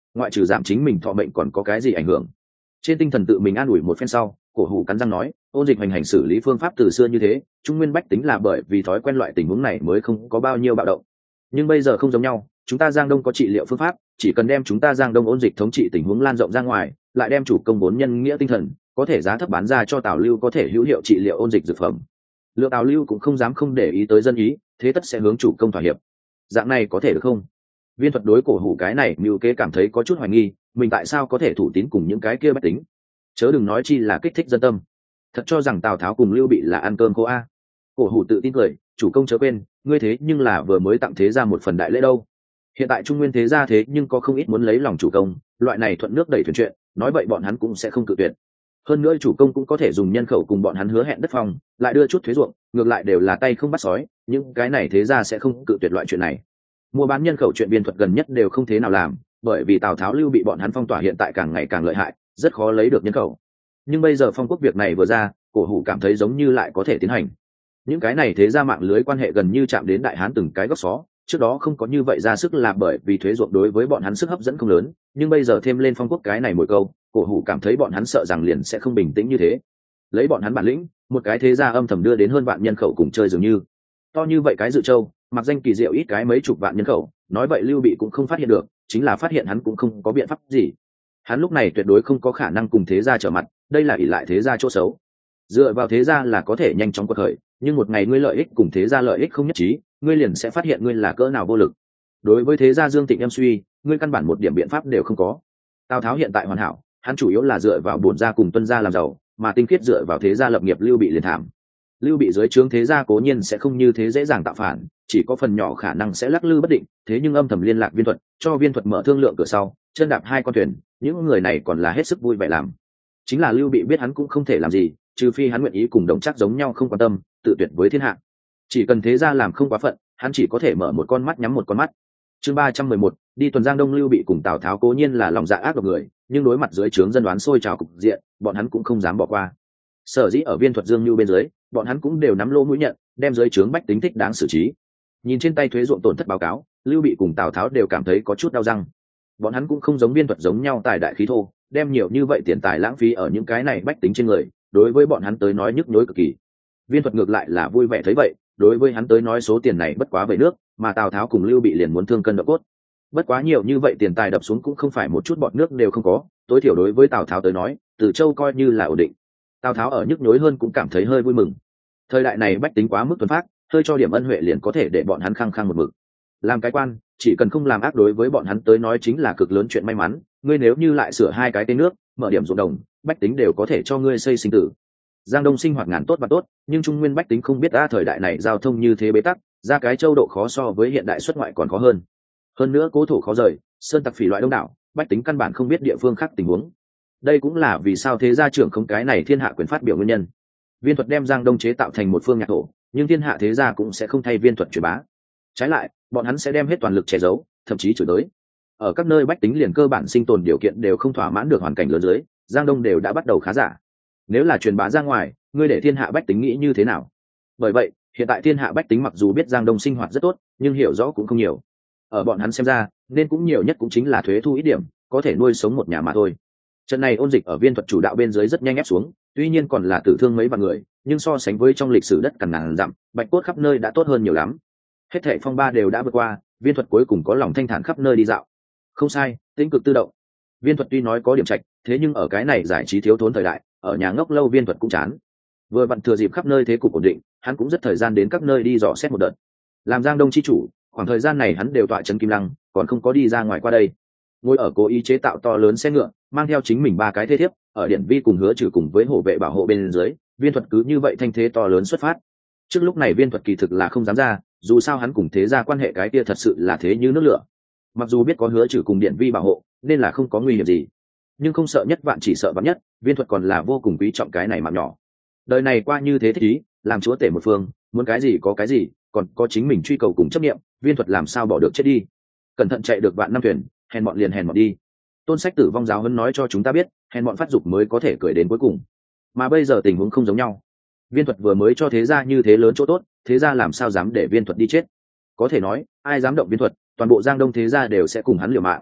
ngoại trừ giảm chính mình thọ mệnh còn có cái gì ảnh hưởng. Trên tinh thần tự mình an ủi một phen sau, cổ hủ cắn răng nói, ôn dịch hành hành xử lý phương pháp từ xưa như thế, trung nguyên bách tính là bởi vì thói quen loại tình huống này mới không có bao nhiêu bạo động. Nhưng bây giờ không giống nhau, chúng ta Giang Đông có trị liệu phương pháp, chỉ cần đem chúng ta Giang Đông ôn dịch thống trị tình huống lan rộng ra ngoài, lại đem chủ công vốn nhân nghĩa tinh thần, có thể giá thấp bán ra cho Tào Lưu có thể hữu hiệu trị liệu ôn dịch dược phẩm. Lượng Tào Lưu cũng không dám không để ý tới dân ý, thế tất sẽ hướng chủ công thỏa hiệp. Dạng này có thể được không? Viên thuật đối cổ hủ cái này mưu kế cảm thấy có chút hoài nghi, mình tại sao có thể thủ tín cùng những cái kia bách tính, chớ đừng nói chi là kích thích dân tâm. Thật cho rằng Tào Tháo cùng Lưu Bị là ăn cơm khô a? Cổ hủ tự tin cười, chủ công chớ quên, ngươi thế nhưng là vừa mới tặng thế ra một phần đại lễ đâu. Hiện tại trung nguyên thế gia thế nhưng có không ít muốn lấy lòng chủ công, loại này thuận nước đẩy thuyền chuyện, nói vậy bọn hắn cũng sẽ không cự tuyệt. Hơn nữa chủ công cũng có thể dùng nhân khẩu cùng bọn hắn hứa hẹn đất phòng, lại đưa chút thuế ruộng, ngược lại đều là tay không bắt sói, những cái này thế gia sẽ không cự tuyệt loại chuyện này. Mua bán nhân khẩu chuyện biên thuật gần nhất đều không thế nào làm, bởi vì Tào Tháo Lưu Bị bọn hắn phong tỏa hiện tại càng ngày càng lợi hại, rất khó lấy được nhân khẩu. Nhưng bây giờ phong quốc việc này vừa ra, cổ hủ cảm thấy giống như lại có thể tiến hành. Những cái này thế gia mạng lưới quan hệ gần như chạm đến đại hán từng cái góc xó, trước đó không có như vậy ra sức là bởi vì thuế ruộng đối với bọn hắn sức hấp dẫn không lớn, nhưng bây giờ thêm lên phong quốc cái này mỗi câu, cổ hủ cảm thấy bọn hắn sợ rằng liền sẽ không bình tĩnh như thế. Lấy bọn hắn bản lĩnh, một cái thế gia âm thầm đưa đến hơn vạn nhân khẩu cùng chơi dường như to như vậy cái Dự Châu, mặc danh kỳ diệu ít cái mấy chục vạn nhân khẩu, nói vậy Lưu Bị cũng không phát hiện được, chính là phát hiện hắn cũng không có biện pháp gì. Hắn lúc này tuyệt đối không có khả năng cùng thế gia trở mặt, đây là ỷ lại thế gia chỗ xấu. Dựa vào thế gia là có thể nhanh chóng quật khởi, nhưng một ngày ngươi lợi ích cùng thế gia lợi ích không nhất trí, ngươi liền sẽ phát hiện ngươi là cỡ nào vô lực. Đối với thế gia Dương Tịnh em suy, ngươi căn bản một điểm biện pháp đều không có. Tào Tháo hiện tại hoàn hảo, hắn chủ yếu là dựa vào bổn gia cùng tuân gia làm giàu, mà tinh khiết dựa vào thế gia lập nghiệp Lưu Bị liền thảm. Lưu Bị dưới trướng thế gia cố nhiên sẽ không như thế dễ dàng tạo phản, chỉ có phần nhỏ khả năng sẽ lắc lư bất định, thế nhưng âm thầm liên lạc Viên Thuật, cho Viên Thuật mở thương lượng cửa sau, chân đạp hai con thuyền, những người này còn là hết sức vui vẻ làm. Chính là Lưu Bị biết hắn cũng không thể làm gì, trừ phi hắn nguyện ý cùng đồng chắc giống nhau không quan tâm, tự tuyệt với thiên hạ. Chỉ cần thế gia làm không quá phận, hắn chỉ có thể mở một con mắt nhắm một con mắt. Chương ba trăm mười một, đi tuần Giang Đông. Lưu Bị cùng Tào Tháo cố nhiên là lòng dạ ác độc người, nhưng đối mặt dưới trướng dân đoán sôi trào cục diện, bọn hắn cũng không dám bỏ qua. Sở dĩ ở Viên Thuật Dương Nhu bên dưới, bọn hắn cũng đều nắm lỗ mũi nhận, đem dưới trướng bách tính thích đáng xử trí. Nhìn trên tay thuế ruộng tổn thất báo cáo, Lưu Bị cùng Tào Tháo đều cảm thấy có chút đau răng. Bọn hắn cũng không giống Viên Thuật giống nhau tài đại khí thô, đem nhiều như vậy tiền tài lãng phí ở những cái này bách tính trên người, đối với bọn hắn tới nói nhức nhối cực kỳ. Viên Thuật ngược lại là vui vẻ thấy vậy, đối với hắn tới nói số tiền này bất quá vậy nước, mà Tào Tháo cùng Lưu Bị liền muốn thương cân độ cốt. Bất quá nhiều như vậy tiền tài đập xuống cũng không phải một chút bọt nước đều không có, tối thiểu đối với Tào Tháo tới nói, Từ Châu coi như là ổn định. Tào Tháo ở nhức nhối hơn cũng cảm thấy hơi vui mừng. Thời đại này bách tính quá mức tuấn phát, hơi cho điểm ân huệ liền có thể để bọn hắn khăng khăng một mực. Làm cái quan, chỉ cần không làm ác đối với bọn hắn tới nói chính là cực lớn chuyện may mắn, ngươi nếu như lại sửa hai cái tên nước, mở điểm ruộng đồng, bách tính đều có thể cho ngươi xây sinh tử. Giang Đông sinh hoạt ngàn tốt và tốt, nhưng trung nguyên bách tính không biết ra thời đại này giao thông như thế bế tắc, ra cái châu độ khó so với hiện đại xuất ngoại còn khó hơn. Hơn nữa cố thủ khó rời, sơn tặc phỉ loại đông đảo, bách tính căn bản không biết địa phương khác tình huống. Đây cũng là vì sao thế gia trưởng không cái này thiên hạ quyền phát biểu nguyên nhân. Viên Thuật đem Giang Đông chế tạo thành một phương nhạc thổ, nhưng thiên hạ thế gia cũng sẽ không thay Viên Thuật truyền bá. Trái lại, bọn hắn sẽ đem hết toàn lực che giấu, thậm chí chửi tới. Ở các nơi bách tính liền cơ bản sinh tồn điều kiện đều không thỏa mãn được hoàn cảnh lớn dưới, Giang Đông đều đã bắt đầu khá giả. Nếu là truyền bá ra ngoài, ngươi để thiên hạ bách tính nghĩ như thế nào? Bởi vậy, hiện tại thiên hạ bách tính mặc dù biết Giang Đông sinh hoạt rất tốt, nhưng hiểu rõ cũng không nhiều. Ở bọn hắn xem ra, nên cũng nhiều nhất cũng chính là thuế thu ít điểm, có thể nuôi sống một nhà mà thôi. Trận này ôn dịch ở Viên Thuật chủ đạo bên dưới rất nhanh ép xuống, tuy nhiên còn là tử thương mấy vạn người, nhưng so sánh với trong lịch sử đất cằn ngàn dặm, bạch cốt khắp nơi đã tốt hơn nhiều lắm. Hết thảy phong ba đều đã vượt qua, Viên Thuật cuối cùng có lòng thanh thản khắp nơi đi dạo. Không sai, tĩnh cực tự động. Viên Thuật tuy nói có điểm trạch, thế nhưng ở cái này giải trí thiếu thốn thời đại, ở nhà ngốc lâu Viên Thuật cũng chán. Vừa vặn thừa dịp khắp nơi thế cục ổn định, hắn cũng rất thời gian đến các nơi đi dò xét một đợt. Làm Giang Đông chi chủ, khoảng thời gian này hắn đều tọa trấn Kim Lăng, còn không có đi ra ngoài qua đây. Ngồi ở cố ý chế tạo to lớn xe ngựa, mang theo chính mình ba cái thế thiếp, ở Điện Vi cùng Hứa Trừ cùng với hộ vệ bảo hộ bên dưới, Viên Thuật cứ như vậy thanh thế to lớn xuất phát. Trước lúc này Viên Thuật kỳ thực là không dám ra, dù sao hắn cùng thế gia quan hệ cái kia thật sự là thế như nước lửa. Mặc dù biết có Hứa Trừ cùng Điện Vi bảo hộ, nên là không có nguy hiểm gì, nhưng không sợ nhất vạn chỉ sợ vạn nhất, Viên Thuật còn là vô cùng quý trọng cái này mạng nhỏ. Đời này qua như thế thích ý, làm chúa tể một phương, muốn cái gì có cái gì, còn có chính mình truy cầu cùng chấp niệm, Viên Thuật làm sao bỏ được chết đi. Cẩn thận chạy được vạn năm thuyền, hèn bọn liền hèn bọn đi. Tôn Sách Tử Vong giáo huấn nói cho chúng ta biết, hèn bọn phát dục mới có thể cười đến cuối cùng. Mà bây giờ tình huống không giống nhau. Viên Thuật vừa mới cho thế gia như thế lớn chỗ tốt, thế gia làm sao dám để Viên Thuật đi chết? Có thể nói, ai dám động Viên Thuật, toàn bộ Giang Đông thế gia đều sẽ cùng hắn liều mạng.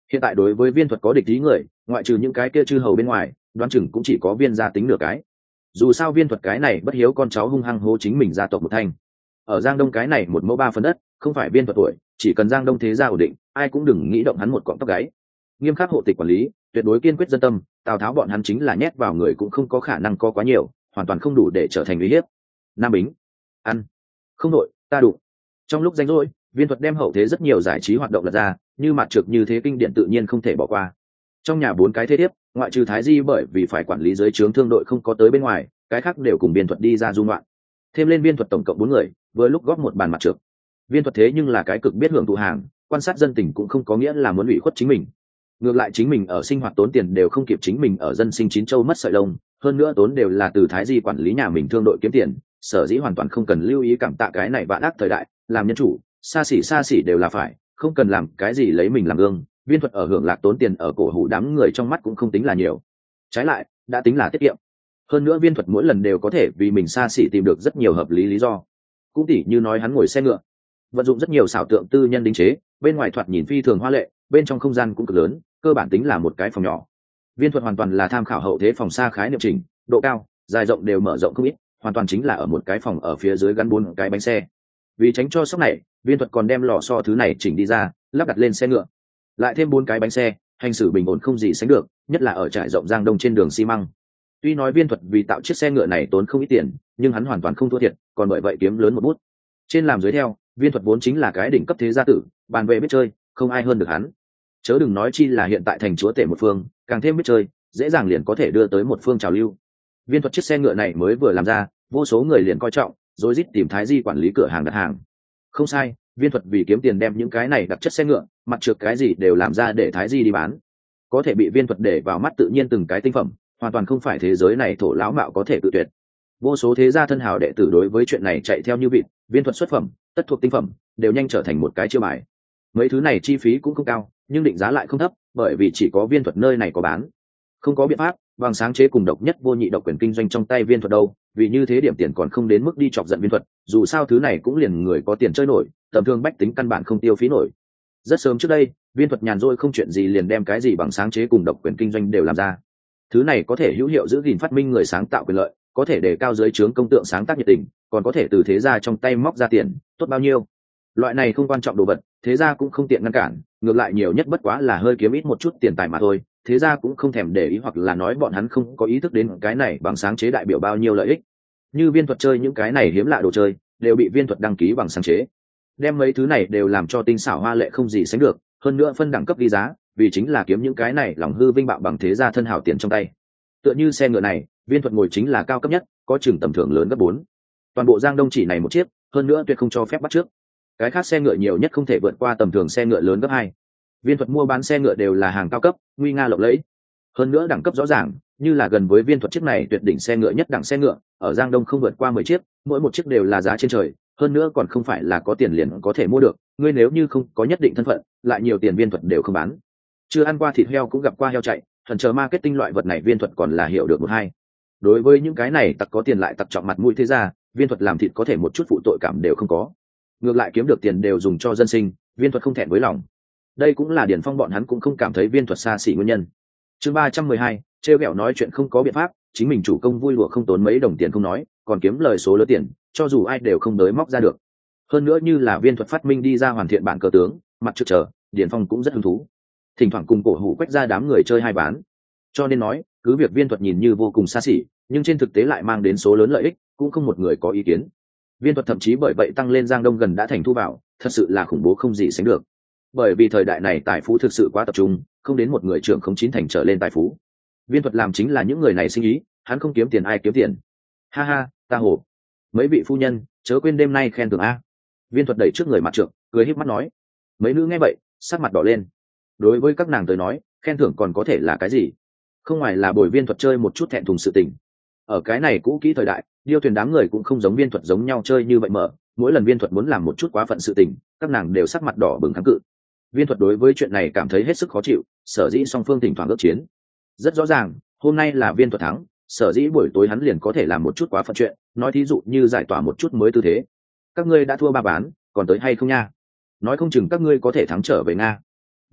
Hiện tại đối với viên thuật có địch ý người, ngoại trừ những cái kia chư hầu bên ngoài, đoán chừng cũng chỉ có viên gia tính nửa cái. Dù sao viên thuật cái này bất hiếu con cháu hung hăng hố chính mình gia tộc một thanh. Ở Giang Đông cái này một mẫu ba phần đất, không phải viên thuật tuổi, chỉ cần Giang Đông thế gia ổn định, ai cũng đừng nghĩ động hắn một cọng tóc gáy. Nghiêm khắc hộ tịch quản lý, tuyệt đối kiên quyết dân tâm, Tào Tháo bọn hắn chính là nhét vào người cũng không có khả năng có quá nhiều, hoàn toàn không đủ để trở thành uy hiếp. Nam Bính, ăn, không đội, ta đủ. Trong lúc rảnh rỗi, viên thuật đem hậu thế rất nhiều giải trí hoạt động lật ra, như mặt trược như thế kinh điển tự nhiên không thể bỏ qua. Trong nhà bốn cái thế thiếp, ngoại trừ Thái Di bởi vì phải quản lý dưới trướng thương đội không có tới bên ngoài, cái khác đều cùng viên thuật đi ra dung loạn. Thêm lên viên thuật tổng cộng bốn người, vừa lúc góp một bàn mặt trược. Viên thuật thế nhưng là cái cực biết hưởng thụ hàng, quan sát dân tình cũng không có nghĩa là muốn ủy khuất chính mình. Ngược lại chính mình ở sinh hoạt tốn tiền đều không kịp chính mình ở dân sinh chín châu mất sợi lông, hơn nữa tốn đều là từ Thái Di quản lý nhà mình thương đội kiếm tiền, sở dĩ hoàn toàn không cần lưu ý cảm tạ cái này vạn ác thời đại, làm nhân chủ, xa xỉ xa xỉ đều là phải, không cần làm cái gì lấy mình làm gương. Viên thuật ở hưởng lạc tốn tiền ở cổ hủ đám người trong mắt cũng không tính là nhiều, trái lại đã tính là tiết kiệm. Hơn nữa viên thuật mỗi lần đều có thể vì mình xa xỉ tìm được rất nhiều hợp lý lý do, cũng tỉ như nói hắn ngồi xe ngựa, vận dụng rất nhiều xảo tượng tư nhân đính chế, bên ngoài thoạt nhìn phi thường hoa lệ, bên trong không gian cũng cực lớn, cơ bản tính là một cái phòng nhỏ. Viên thuật hoàn toàn là tham khảo hậu thế phòng xa khái niệm trình, độ cao dài rộng đều mở rộng không ít, hoàn toàn chính là ở một cái phòng ở phía dưới gắn bốn cái bánh xe. Vì tránh cho sốc này, viên thuật còn đem lò xo thứ này chỉnh đi ra, lắp đặt lên xe ngựa, lại thêm bốn cái bánh xe, hành xử bình ổn không gì sánh được, nhất là ở trại rộng Giang Đông trên đường xi măng. Tuy nói viên thuật vì tạo chiếc xe ngựa này tốn không ít tiền, nhưng hắn hoàn toàn không thua thiệt, còn bởi vậy kiếm lớn một bút. Trên làm dưới theo, viên thuật vốn chính là cái đỉnh cấp thế gia tử, bàn về biết chơi, không ai hơn được hắn. Chớ đừng nói chi là hiện tại thành chúa tể một phương, càng thêm biết chơi, dễ dàng liền có thể đưa tới một phương trào lưu. Viên thuật chiếc xe ngựa này mới vừa làm ra, vô số người liền coi trọng, rối rít tìm Thái Di quản lý cửa hàng đặt hàng. Không sai, viên thuật vì kiếm tiền đem những cái này đặc chất xe ngựa, mặt trược cái gì đều làm ra để Thái Di đi bán. Có thể bị viên thuật để vào mắt tự nhiên từng cái tinh phẩm, hoàn toàn không phải thế giới này thổ lão mạo có thể tự tuyệt. Vô số thế gia thân hào đệ tử đối với chuyện này chạy theo như vịt, viên thuật xuất phẩm, tất thuộc tinh phẩm, đều nhanh trở thành một cái chiêu bài. Mấy thứ này chi phí cũng không cao, nhưng định giá lại không thấp, bởi vì chỉ có viên thuật nơi này có bán. Không có biện pháp, bằng sáng chế cùng độc nhất vô nhị độc quyền kinh doanh trong tay viên thuật đâu, vì như thế điểm tiền còn không đến mức đi chọc giận viên thuật, dù sao thứ này cũng liền người có tiền chơi nổi, tầm thường bách tính căn bản không tiêu phí nổi. Rất sớm trước đây, viên thuật nhàn rỗi không chuyện gì liền đem cái gì bằng sáng chế cùng độc quyền kinh doanh đều làm ra. Thứ này có thể hữu hiệu giữ gìn phát minh người sáng tạo quyền lợi, có thể đề cao dưới trướng công tượng sáng tác nhiệt tình, còn có thể từ thế gia trong tay móc ra tiền, tốt bao nhiêu. Loại này không quan trọng đồ vật, thế gia cũng không tiện ngăn cản, ngược lại nhiều nhất bất quá là hơi kiếm ít một chút tiền tài mà thôi, thế gia cũng không thèm để ý, hoặc là nói bọn hắn không có ý thức đến cái này bằng sáng chế đại biểu bao nhiêu lợi ích. Như viên thuật chơi những cái này hiếm lạ đồ chơi, đều bị viên thuật đăng ký bằng sáng chế, đem mấy thứ này đều làm cho tinh xảo hoa lệ không gì sánh được, hơn nữa phân đẳng cấp ghi giá, vì chính là kiếm những cái này lòng hư vinh bạo bằng thế gia thân hảo tiền trong tay. Tựa như xe ngựa này, viên thuật ngồi chính là cao cấp nhất, có chừng tầm thưởng lớn gấp bốn. Toàn bộ Giang Đông chỉ này một chiếc, hơn nữa tuyệt không cho phép bắt trước. Cái khác xe ngựa nhiều nhất không thể vượt qua tầm thường xe ngựa lớn gấp hai. Viên thuật mua bán xe ngựa đều là hàng cao cấp, nguy nga lộng lẫy, hơn nữa đẳng cấp rõ ràng, như là gần với viên thuật chiếc này tuyệt đỉnh xe ngựa nhất đẳng xe ngựa, ở Giang Đông không vượt qua mười chiếc, mỗi một chiếc đều là giá trên trời, hơn nữa còn không phải là có tiền liền có thể mua được, ngươi nếu như không có nhất định thân phận, lại nhiều tiền viên thuật đều không bán. Chưa ăn qua thịt heo cũng gặp qua heo chạy, thần chờ marketing loại vật này viên thuật còn là hiểu được một hai. Đối với những cái này tặc có tiền lại tặc trọng mặt mũi thế ra, viên thuật làm thịt có thể một chút phụ tội cảm đều không có. Ngược lại kiếm được tiền đều dùng cho dân sinh, viên thuật không thẹn với lòng. Đây cũng là Điển Phong bọn hắn cũng không cảm thấy viên thuật xa xỉ nguyên nhân. Chương ba trăm mười hai, trêu ghẹo nói chuyện không có biện pháp, chính mình chủ công vui lụa không tốn mấy đồng tiền không nói, còn kiếm lời số lớn tiền, cho dù ai đều không đới móc ra được. Hơn nữa như là viên thuật phát minh đi ra hoàn thiện bản cờ tướng, mặt trước chờ, Điển Phong cũng rất hứng thú. Thỉnh thoảng cùng cổ hủ quét ra đám người chơi hai bán. Cho nên nói, cứ việc viên thuật nhìn như vô cùng xa xỉ, nhưng trên thực tế lại mang đến số lớn lợi ích, cũng không một người có ý kiến. Viên thuật thậm chí bởi vậy tăng lên Giang Đông gần đã thành thu vào, thật sự là khủng bố không gì sánh được. Bởi vì thời đại này tài phú thực sự quá tập trung, không đến một người trưởng không chín thành trở lên tài phú. Viên thuật làm chính là những người này sinh ý, hắn không kiếm tiền ai kiếm tiền. Ha ha, ta hồ. Mấy vị phu nhân, chớ quên đêm nay khen thưởng a. Viên thuật đẩy trước người mặt trượng, cười híp mắt nói. Mấy nữ nghe vậy, sắc mặt đỏ lên. Đối với các nàng tới nói, khen thưởng còn có thể là cái gì? Không ngoài là bồi viên thuật chơi một chút thẹn thùng sự tình. Ở cái này cũ kỹ thời đại, điêu thuyền đám người cũng không giống viên thuật giống nhau chơi như vậy mở, mỗi lần viên thuật muốn làm một chút quá phận sự tình, các nàng đều sắc mặt đỏ bừng kháng cự. Viên thuật đối với chuyện này cảm thấy hết sức khó chịu, sở dĩ song phương thỉnh thoảng ước chiến. Rất rõ ràng, hôm nay là viên thuật thắng, sở dĩ buổi tối hắn liền có thể làm một chút quá phận chuyện, nói thí dụ như giải tỏa một chút mới tư thế. Các ngươi đã thua ba ván, còn tới hay không nha? Nói không chừng các ngươi có thể thắng trở về Nga.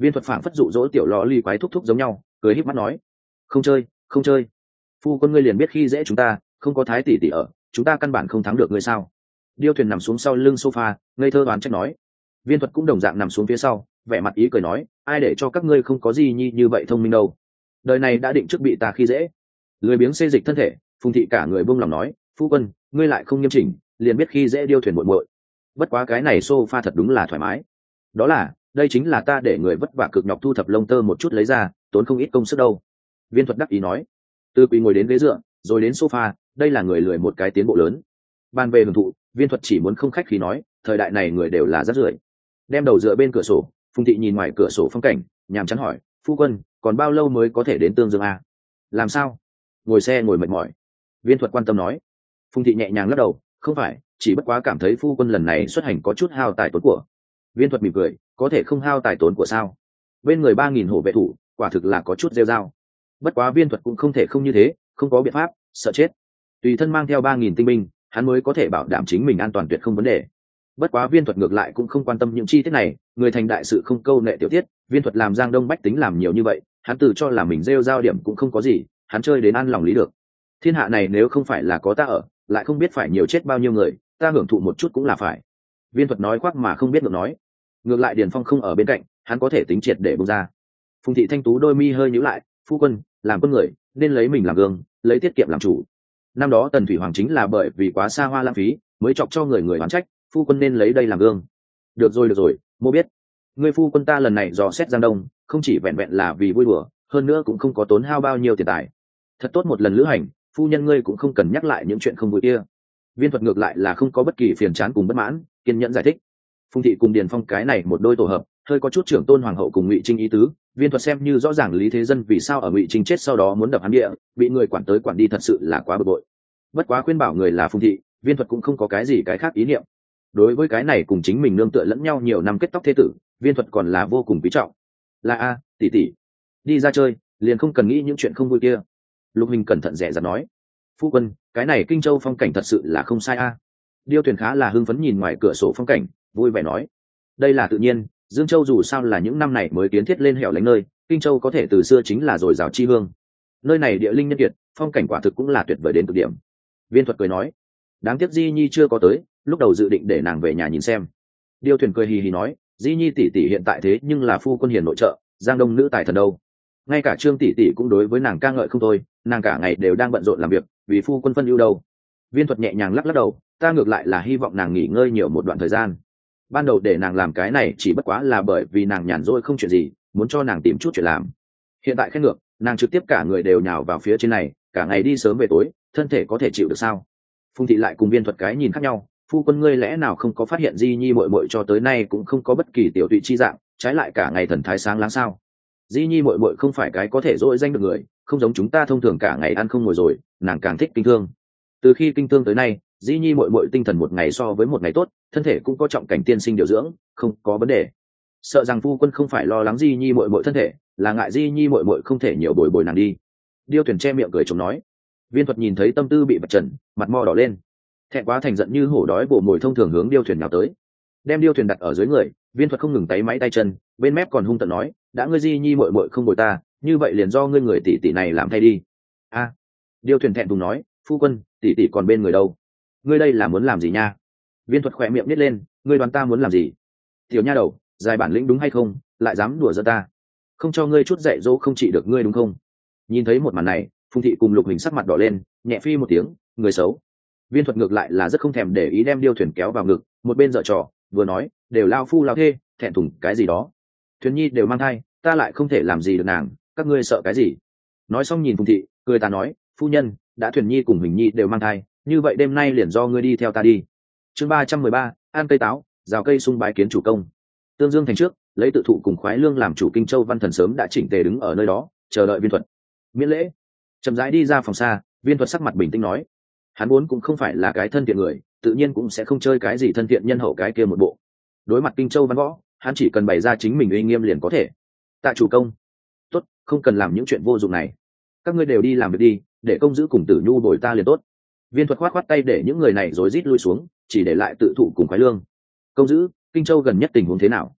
Viên thuật phảng phất dụ dỗ tiểu lò ly quái thúc thúc giống nhau, cười híp mắt nói: không chơi không chơi, phu quân ngươi liền biết khi dễ chúng ta, không có thái tỷ tỷ ở, chúng ta căn bản không thắng được ngươi sao? Điêu Thuyền nằm xuống sau lưng sofa, ngây thơ oán trách nói. Viên thuật cũng đồng dạng nằm xuống phía sau, vẻ mặt ý cười nói: ai để cho các ngươi không có gì nhi như vậy thông minh đâu, đời này đã định trước bị ta khi dễ. Lười biếng xê dịch thân thể, Phùng thị cả người buông lòng nói: phu quân ngươi lại không nghiêm chỉnh, liền biết khi dễ Điêu Thuyền muội muội. Bất quá cái này sofa thật đúng là thoải mái. Đó là, đây chính là ta để người vất vả cực nhọc thu thập lông tơ một chút lấy ra, tốn không ít công sức đâu. Viên thuật đắc ý nói. Từ quỳ ngồi đến ghế dựa, rồi đến sofa, đây là người lười một cái tiến bộ lớn. Bàn về hưởng thụ, Viên thuật chỉ muốn không khách khí nói, thời đại này người đều là rác rưởi. Đem đầu dựa bên cửa sổ, Phùng thị nhìn ngoài cửa sổ phong cảnh, nhàm chán hỏi: phu quân còn bao lâu mới có thể đến Tương Dương a? Làm sao? Ngồi xe ngồi mệt mỏi. Viên thuật quan tâm nói. Phùng thị nhẹ nhàng lắc đầu: không phải, chỉ bất quá cảm thấy phu quân lần này xuất hành có chút hao tài tốn của. Viên thuật mỉm cười: có thể không hao tài tốn của sao? Bên người ba nghìn hổ vệ thủ, quả thực là có chút rêu rao. Bất quá Viên thuật cũng không thể không như thế, không có biện pháp, sợ chết. Tùy thân mang theo ba nghìn tinh binh, hắn mới có thể bảo đảm chính mình an toàn tuyệt không vấn đề. Bất quá Viên thuật ngược lại cũng không quan tâm những chi tiết này, người thành đại sự không câu nệ tiểu tiết. Viên thuật làm Giang Đông bách tính làm nhiều như vậy, hắn tự cho là mình rêu rao điểm cũng không có gì, hắn chơi đến ăn lòng lý được. Thiên hạ này nếu không phải là có ta ở, lại không biết phải nhiều chết bao nhiêu người, ta hưởng thụ một chút cũng là phải. Viên thuật nói khoác mà không biết ngược nói. Ngược lại Điền Phong không ở bên cạnh, hắn có thể tính triệt để bông ra. Phùng thị thanh tú đôi mi hơi nhíu lại: phu quân làm con người nên lấy mình làm gương, lấy tiết kiệm làm chủ. Năm đó Tần Thủy Hoàng chính là bởi vì quá xa hoa lãng phí mới chọc cho người người oán trách, phu quân nên lấy đây làm gương. Được rồi được rồi, mô biết. Người phu quân ta lần này dò xét Giang Đông, không chỉ vẹn vẹn là vì vui đùa, hơn nữa cũng không có tốn hao bao nhiêu tiền tài. Thật tốt một lần lữ hành, phu nhân ngươi cũng không cần nhắc lại những chuyện không vui kia. Viên thuật ngược lại là không có bất kỳ phiền chán cùng bất mãn, kiên nhẫn giải thích. Phùng thị cùng Điền Phong cái này một đôi tổ hợp, hơi có chút trưởng tôn hoàng hậu cùng Ngụy Trinh ý tứ. Viên thuật xem như rõ ràng Lý Thế Dân vì sao ở Ngụy Trinh chết sau đó muốn đập hắn địa, bị người quản tới quản đi thật sự là quá bực bội. Bất quá khuyên bảo người là Phùng thị, Viên thuật cũng không có cái gì cái khác ý niệm. Đối với cái này cùng chính mình nương tựa lẫn nhau nhiều năm kết tóc thế tử, Viên thuật còn là vô cùng quý trọng. Là a, tỷ tỷ, đi ra chơi, liền không cần nghĩ những chuyện không vui kia. Lục Hình cẩn thận dè dặt nói. Phu quân, cái này Kinh Châu phong cảnh thật sự là không sai a. Điêu Thuyền khá là hưng phấn nhìn ngoài cửa sổ phong cảnh, vui vẻ nói. Đây là tự nhiên, Dương Châu dù sao là những năm này mới kiến thiết lên hẻo lánh nơi, Kinh Châu có thể từ xưa chính là dồi dào chi hương. Nơi này địa linh nhân kiệt, phong cảnh quả thực cũng là tuyệt vời đến cực điểm. Viên thuật cười nói. Đáng tiếc Di Nhi chưa có tới, lúc đầu dự định để nàng về nhà nhìn xem. Điêu Thuyền cười hì hì nói, Di Nhi tỷ tỷ hiện tại thế nhưng là phu quân hiền nội trợ, Giang Đông nữ tài thần đâu. Ngay cả Trương tỷ tỷ cũng đối với nàng ca ngợi không thôi, nàng cả ngày đều đang bận rộn làm việc, vì phu quân phân ưu đâu. Viên thuật nhẹ nhàng lắc lắc đầu, ta ngược lại là hy vọng nàng nghỉ ngơi nhiều một đoạn thời gian. Ban đầu để nàng làm cái này chỉ bất quá là bởi vì nàng nhàn rỗi không chuyện gì, muốn cho nàng tìm chút chuyện làm. Hiện tại khen ngược, nàng trực tiếp cả người đều nhào vào phía trên này, cả ngày đi sớm về tối, thân thể có thể chịu được sao? Phùng thị lại cùng Viên thuật cái nhìn khác nhau, phu quân ngươi lẽ nào không có phát hiện Di Nhi muội muội cho tới nay cũng không có bất kỳ tiểu tụy chi dạng, trái lại cả ngày thần thái sáng láng sao? Di Nhi muội muội không phải cái có thể dỗi danh được người, không giống chúng ta thông thường cả ngày ăn không ngồi rồi, nàng càng thích kinh thương. Từ khi kinh thương tới nay, Di Nhi muội muội tinh thần một ngày so với một ngày tốt, thân thể cũng có trọng cảnh tiên sinh điều dưỡng, không có vấn đề. Sợ rằng phu quân không phải lo lắng Di Nhi muội muội thân thể, là ngại Di Nhi muội muội không thể nhiều bồi bồi nàng đi. Điêu Thuyền che miệng cười chống nói. Viên thuật nhìn thấy tâm tư bị bật trần, mặt mo đỏ lên, thẹn quá thành giận như hổ đói bổ mồi thông thường hướng Điêu Thuyền nào tới. Đem Điêu Thuyền đặt ở dưới người, Viên thuật không ngừng tay máy tay chân, bên mép còn hung tợn nói, đã ngươi Di Nhi muội muội không bồi ta, như vậy liền do ngươi người tỷ tỷ này làm thay đi. A, à, Điêu Thuyền thẹn thùng nói, phu quân, tỷ tỷ còn bên người đâu? Ngươi đây là muốn làm gì nha? Viên thuật khỏe miệng nít lên, ngươi đoán ta muốn làm gì? Tiểu nha đầu, dài bản lĩnh đúng hay không, lại dám đùa giỡn ta? Không cho ngươi chút dạy dỗ không trị được ngươi đúng không? Nhìn thấy một màn này, Phùng thị cùng Lục Hình sắc mặt đỏ lên, nhẹ phi một tiếng, người xấu. Viên thuật ngược lại là rất không thèm để ý đem Điêu Thuyền kéo vào ngực, một bên giở trò, vừa nói, đều lao phu lao thê, thẹn thùng cái gì đó. Thuyền Nhi đều mang thai, ta lại không thể làm gì được nàng, các ngươi sợ cái gì? Nói xong nhìn Phùng thị, cười ta nói, phu nhân, đã Thuyền Nhi cùng Hình Nhi đều mang thai, như vậy đêm nay liền do ngươi đi theo ta đi. Chương ba trăm mười ba, ăn cây táo, rào cây sung bái kiến chủ công. Tương Dương thành trước, lấy tự thụ cùng khoái lương làm chủ Kinh Châu văn thần sớm đã chỉnh tề đứng ở nơi đó, chờ đợi Viên thuật. Miễn lễ. Chậm rãi đi ra phòng xa, Viên thuật sắc mặt bình tĩnh nói, hắn vốn cũng không phải là cái thân thiện người, tự nhiên cũng sẽ không chơi cái gì thân thiện nhân hậu cái kia một bộ. Đối mặt Kinh Châu văn võ, hắn chỉ cần bày ra chính mình uy nghiêm liền có thể. Tạ chủ công. Tốt, không cần làm những chuyện vô dụng này. Các ngươi đều đi làm việc đi, để công giữ cùng Tử Nhu bồi ta liền tốt. Viên thuật khoát khoát tay để những người này rối rít lui xuống, chỉ để lại tự thụ cùng khoái lương. Công giữ, Kinh Châu gần nhất tình huống thế nào?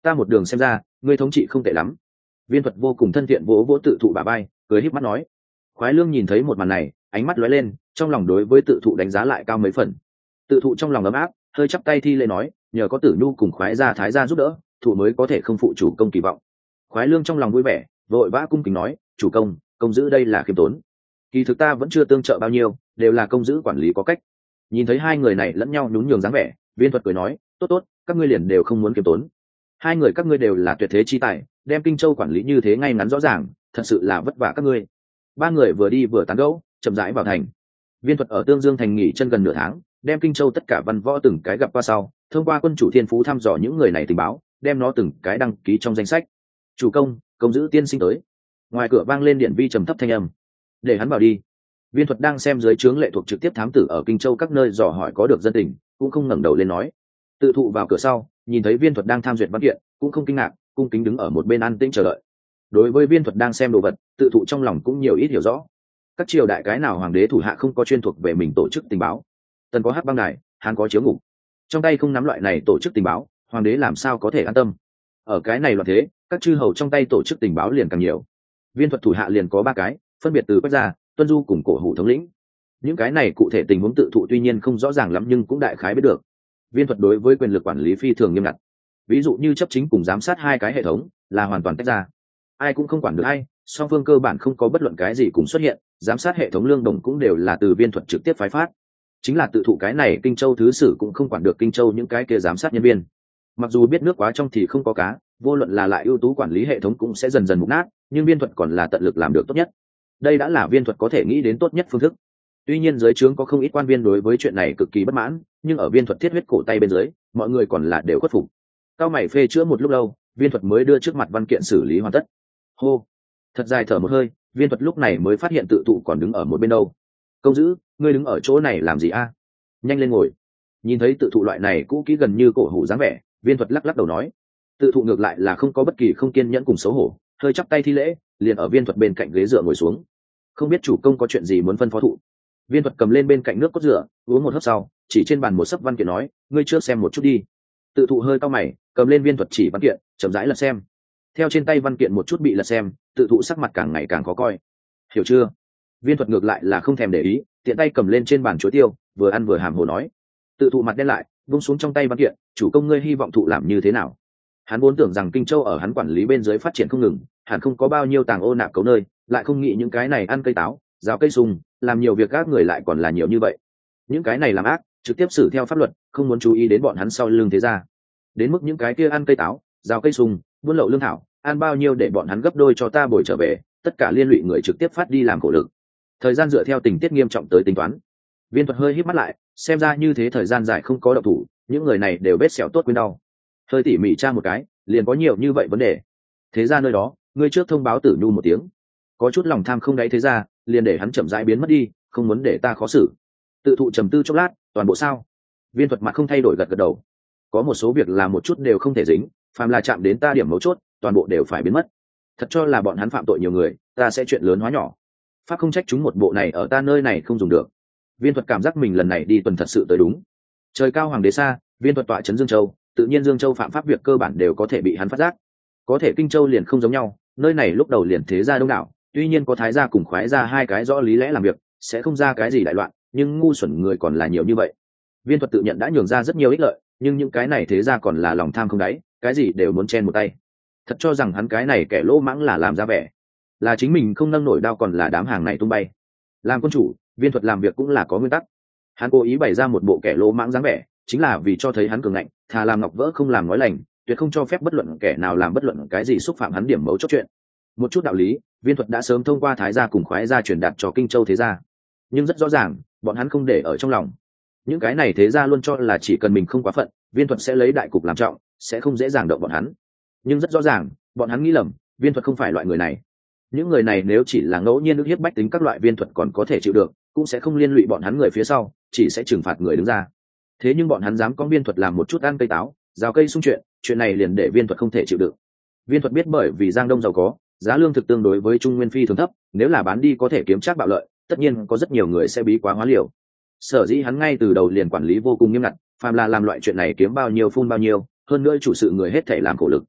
ta một đường xem ra ngươi thống trị không tệ lắm. Viên thuật vô cùng thân thiện vỗ vỗ tự thụ bả vai, cười híp mắt nói. Khoái Lương nhìn thấy một màn này, ánh mắt lóe lên, trong lòng đối với tự thụ đánh giá lại cao mấy phần. Tự thụ trong lòng ấm áp, hơi chắp tay thi lễ nói, nhờ có Tử Nhu cùng Khoái gia Thái gia giúp đỡ, thụ mới có thể không phụ chủ công kỳ vọng. Khoái Lương trong lòng vui vẻ, vội vã cung kính nói, chủ công, công giữ đây là khiêm tốn. Kỳ thực ta vẫn chưa tương trợ bao nhiêu, đều là công giữ quản lý có cách. Nhìn thấy hai người này lẫn nhau nhún nhường dáng vẻ, Viên thuật cười nói, tốt tốt, các ngươi liền đều không muốn khiêm tốn. Hai người các ngươi đều là tuyệt thế chi tài, đem Kinh Châu quản lý như thế ngay ngắn rõ ràng, thật sự là vất vả các ngươi. Ba người vừa đi vừa tán gẫu, chậm rãi vào thành. Viên thuật ở Tương Dương thành nghỉ chân gần nửa tháng, đem Kinh Châu tất cả văn võ từng cái gặp qua sau, thông qua quân chủ thiên phú thăm dò những người này tình báo, đem nó từng cái đăng ký trong danh sách. Chủ công, công giữ tiên sinh tới. Ngoài cửa vang lên điện vi trầm thấp thanh âm. Để hắn vào đi. Viên thuật đang xem dưới trướng lệ thuộc trực tiếp thám tử ở Kinh Châu các nơi dò hỏi có được dân tình, cũng không ngẩng đầu lên nói. Tự thụ vào cửa sau, nhìn thấy Viên thuật đang tham duyệt văn kiện, cũng không kinh ngạc, cung kính đứng ở một bên an tĩnh chờ đợi. Đối với Viên thuật đang xem đồ vật, tự thụ trong lòng cũng nhiều ít hiểu rõ. Các triều đại cái nào hoàng đế thủ hạ không có chuyên thuộc về mình tổ chức tình báo. Tần có hắc băng đài, Hán có chiếu ngục. Trong tay không nắm loại này tổ chức tình báo, hoàng đế làm sao có thể an tâm. Ở cái này loạn thế, các chư hầu trong tay tổ chức tình báo liền càng nhiều. Viên thuật thủ hạ liền có ba cái, phân biệt từ Quách gia, Tuân Du cùng Cổ Hủ thống lĩnh. Những cái này cụ thể tình huống tự thụ tuy nhiên không rõ ràng lắm nhưng cũng đại khái biết được. Viên thuật đối với quyền lực quản lý phi thường nghiêm ngặt. Ví dụ như chấp chính cùng giám sát hai cái hệ thống là hoàn toàn tách ra, ai cũng không quản được ai, song phương cơ bản không có bất luận cái gì cùng xuất hiện. Giám sát hệ thống lương đồng cũng đều là từ Viên thuật trực tiếp phái phát. Chính là tự thụ cái này Kinh Châu thứ sử cũng không quản được Kinh Châu những cái kia giám sát nhân viên. Mặc dù biết nước quá trong thì không có cá, vô luận là lại ưu tú quản lý hệ thống cũng sẽ dần dần mục nát, nhưng Viên thuật còn là tận lực làm được tốt nhất. Đây đã là Viên thuật có thể nghĩ đến tốt nhất phương thức. Tuy nhiên dưới trướng có không ít quan viên đối với chuyện này cực kỳ bất mãn, nhưng ở Viên thuật thiết huyết cổ tay bên dưới, mọi người còn là đều khuất phục. Cao mày phê chữa một lúc lâu, Viên thuật mới đưa trước mặt văn kiện xử lý hoàn tất. Hô, thật dài thở một hơi, Viên thuật lúc này mới phát hiện tự thụ còn đứng ở một bên đâu. Công giữ, ngươi đứng ở chỗ này làm gì a? Nhanh lên ngồi. Nhìn thấy tự thụ loại này cũ kỹ gần như Cổ Hủ dáng vẻ, Viên thuật lắc lắc đầu nói. Tự thụ ngược lại là không có bất kỳ không kiên nhẫn cùng xấu hổ, hơi chắp tay thi lễ, liền ở Viên thuật bên cạnh ghế dựa ngồi xuống. Không biết chủ công có chuyện gì muốn phân phó thụ. Viên thuật cầm lên bên cạnh nước cốt rửa, uống một hớp sau, chỉ trên bàn một sấp văn kiện nói, ngươi trước xem một chút đi. Tự thụ hơi cau mày, cầm lên Viên thuật chỉ văn kiện, chậm rãi lật xem. Theo trên tay văn kiện một chút bị lật xem, tự thụ sắc mặt càng ngày càng khó coi. Hiểu chưa? Viên thuật ngược lại là không thèm để ý, tiện tay cầm lên trên bàn chuối tiêu, vừa ăn vừa hàm hồ nói. Tự thụ mặt đen lại, buông xuống trong tay văn kiện, chủ công ngươi hy vọng thụ làm như thế nào? Hắn vốn tưởng rằng Kinh Châu ở hắn quản lý bên dưới phát triển không ngừng, hẳn không có bao nhiêu tàng ô nạp cấu nơi, lại không nghĩ những cái này ăn cây táo, rào cây sung, làm nhiều việc các người lại còn là nhiều như vậy. Những cái này làm ác, trực tiếp xử theo pháp luật, không muốn chú ý đến bọn hắn sau lưng thế ra. Đến mức những cái kia ăn cây táo, rào cây sung, buôn lậu lương thảo, ăn bao nhiêu để bọn hắn gấp đôi cho ta bồi trở về, tất cả liên lụy người trực tiếp phát đi làm khổ lực. Thời gian dựa theo tình tiết nghiêm trọng tới tính toán. Viên thuật hơi híp mắt lại, xem ra như thế thời gian dài không có động thủ, những người này đều vết sẹo tốt quên đau. Hơi tỉ mỉ tra một cái, liền có nhiều như vậy vấn đề. Thế ra nơi đó, ngươi trước thông báo Tử Nhu một tiếng. Có chút lòng tham không đáy thế ra, liền để hắn chậm rãi biến mất đi, không muốn để ta khó xử. Tự thụ trầm tư chốc lát, toàn bộ sao? Viên thuật mặt không thay đổi gật gật đầu. Có một số việc là một chút đều không thể dính, phàm là chạm đến ta điểm mấu chốt, toàn bộ đều phải biến mất. Thật cho là bọn hắn phạm tội nhiều người, ta sẽ chuyện lớn hóa nhỏ. Pháp không trách chúng một bộ này ở ta nơi này không dùng được. Viên thuật cảm giác mình lần này đi tuần thật sự tới đúng. Trời cao hoàng đế xa, Viên thuật tọa trấn Dương Châu, tự nhiên Dương Châu phạm pháp việc cơ bản đều có thể bị hắn phát giác. Có thể Kinh Châu liền không giống nhau, nơi này lúc đầu liền thế gia đông đảo, tuy nhiên có Thái gia cùng Khoái gia hai cái rõ lý lẽ làm việc, sẽ không ra cái gì đại loạn, nhưng ngu xuẩn người còn là nhiều như vậy. Viên thuật tự nhận đã nhường ra rất nhiều ích lợi, nhưng những cái này thế gia còn là lòng tham không đáy, cái gì đều muốn chen một tay. Thật cho rằng hắn cái này kẻ lỗ mãng là làm ra vẻ, là chính mình không nâng nổi đao còn là đám hàng này tung bay. Làm quân chủ, Viên thuật làm việc cũng là có nguyên tắc. Hắn cố ý bày ra một bộ kẻ lỗ mãng dáng vẻ, chính là vì cho thấy hắn cường ngạnh, thà làm ngọc vỡ không làm nói lành, tuyệt không cho phép bất luận kẻ nào làm bất luận cái gì xúc phạm hắn điểm mấu chốt chuyện. Một chút đạo lý, Viên thuật đã sớm thông qua Thái gia cùng Khoái gia truyền đạt cho Kinh Châu thế gia, nhưng rất rõ ràng, bọn hắn không để ở trong lòng. Những cái này thế gia luôn cho là chỉ cần mình không quá phận, Viên thuật sẽ lấy đại cục làm trọng, sẽ không dễ dàng động bọn hắn. Nhưng rất rõ ràng, bọn hắn nghĩ lầm, Viên thuật không phải loại người này. Những người này nếu chỉ là ngẫu nhiên ức hiếp bách tính các loại Viên thuật còn có thể chịu được, cũng sẽ không liên lụy bọn hắn người phía sau, chỉ sẽ trừng phạt người đứng ra. Thế nhưng bọn hắn dám có Viên thuật làm một chút ăn cây táo, rào cây sung chuyện, chuyện này liền để Viên thuật không thể chịu được. Viên thuật biết bởi vì Giang Đông giàu có, giá lương thực tương đối với Trung Nguyên phi thường thấp, nếu là bán đi có thể kiếm trác bạo lợi, tất nhiên có rất nhiều người sẽ bí quá hóa liều. Sở dĩ hắn ngay từ đầu liền quản lý vô cùng nghiêm ngặt, phàm là làm loại chuyện này kiếm bao nhiêu phun bao nhiêu, hơn nữa chủ sự người hết thể làm khổ lực,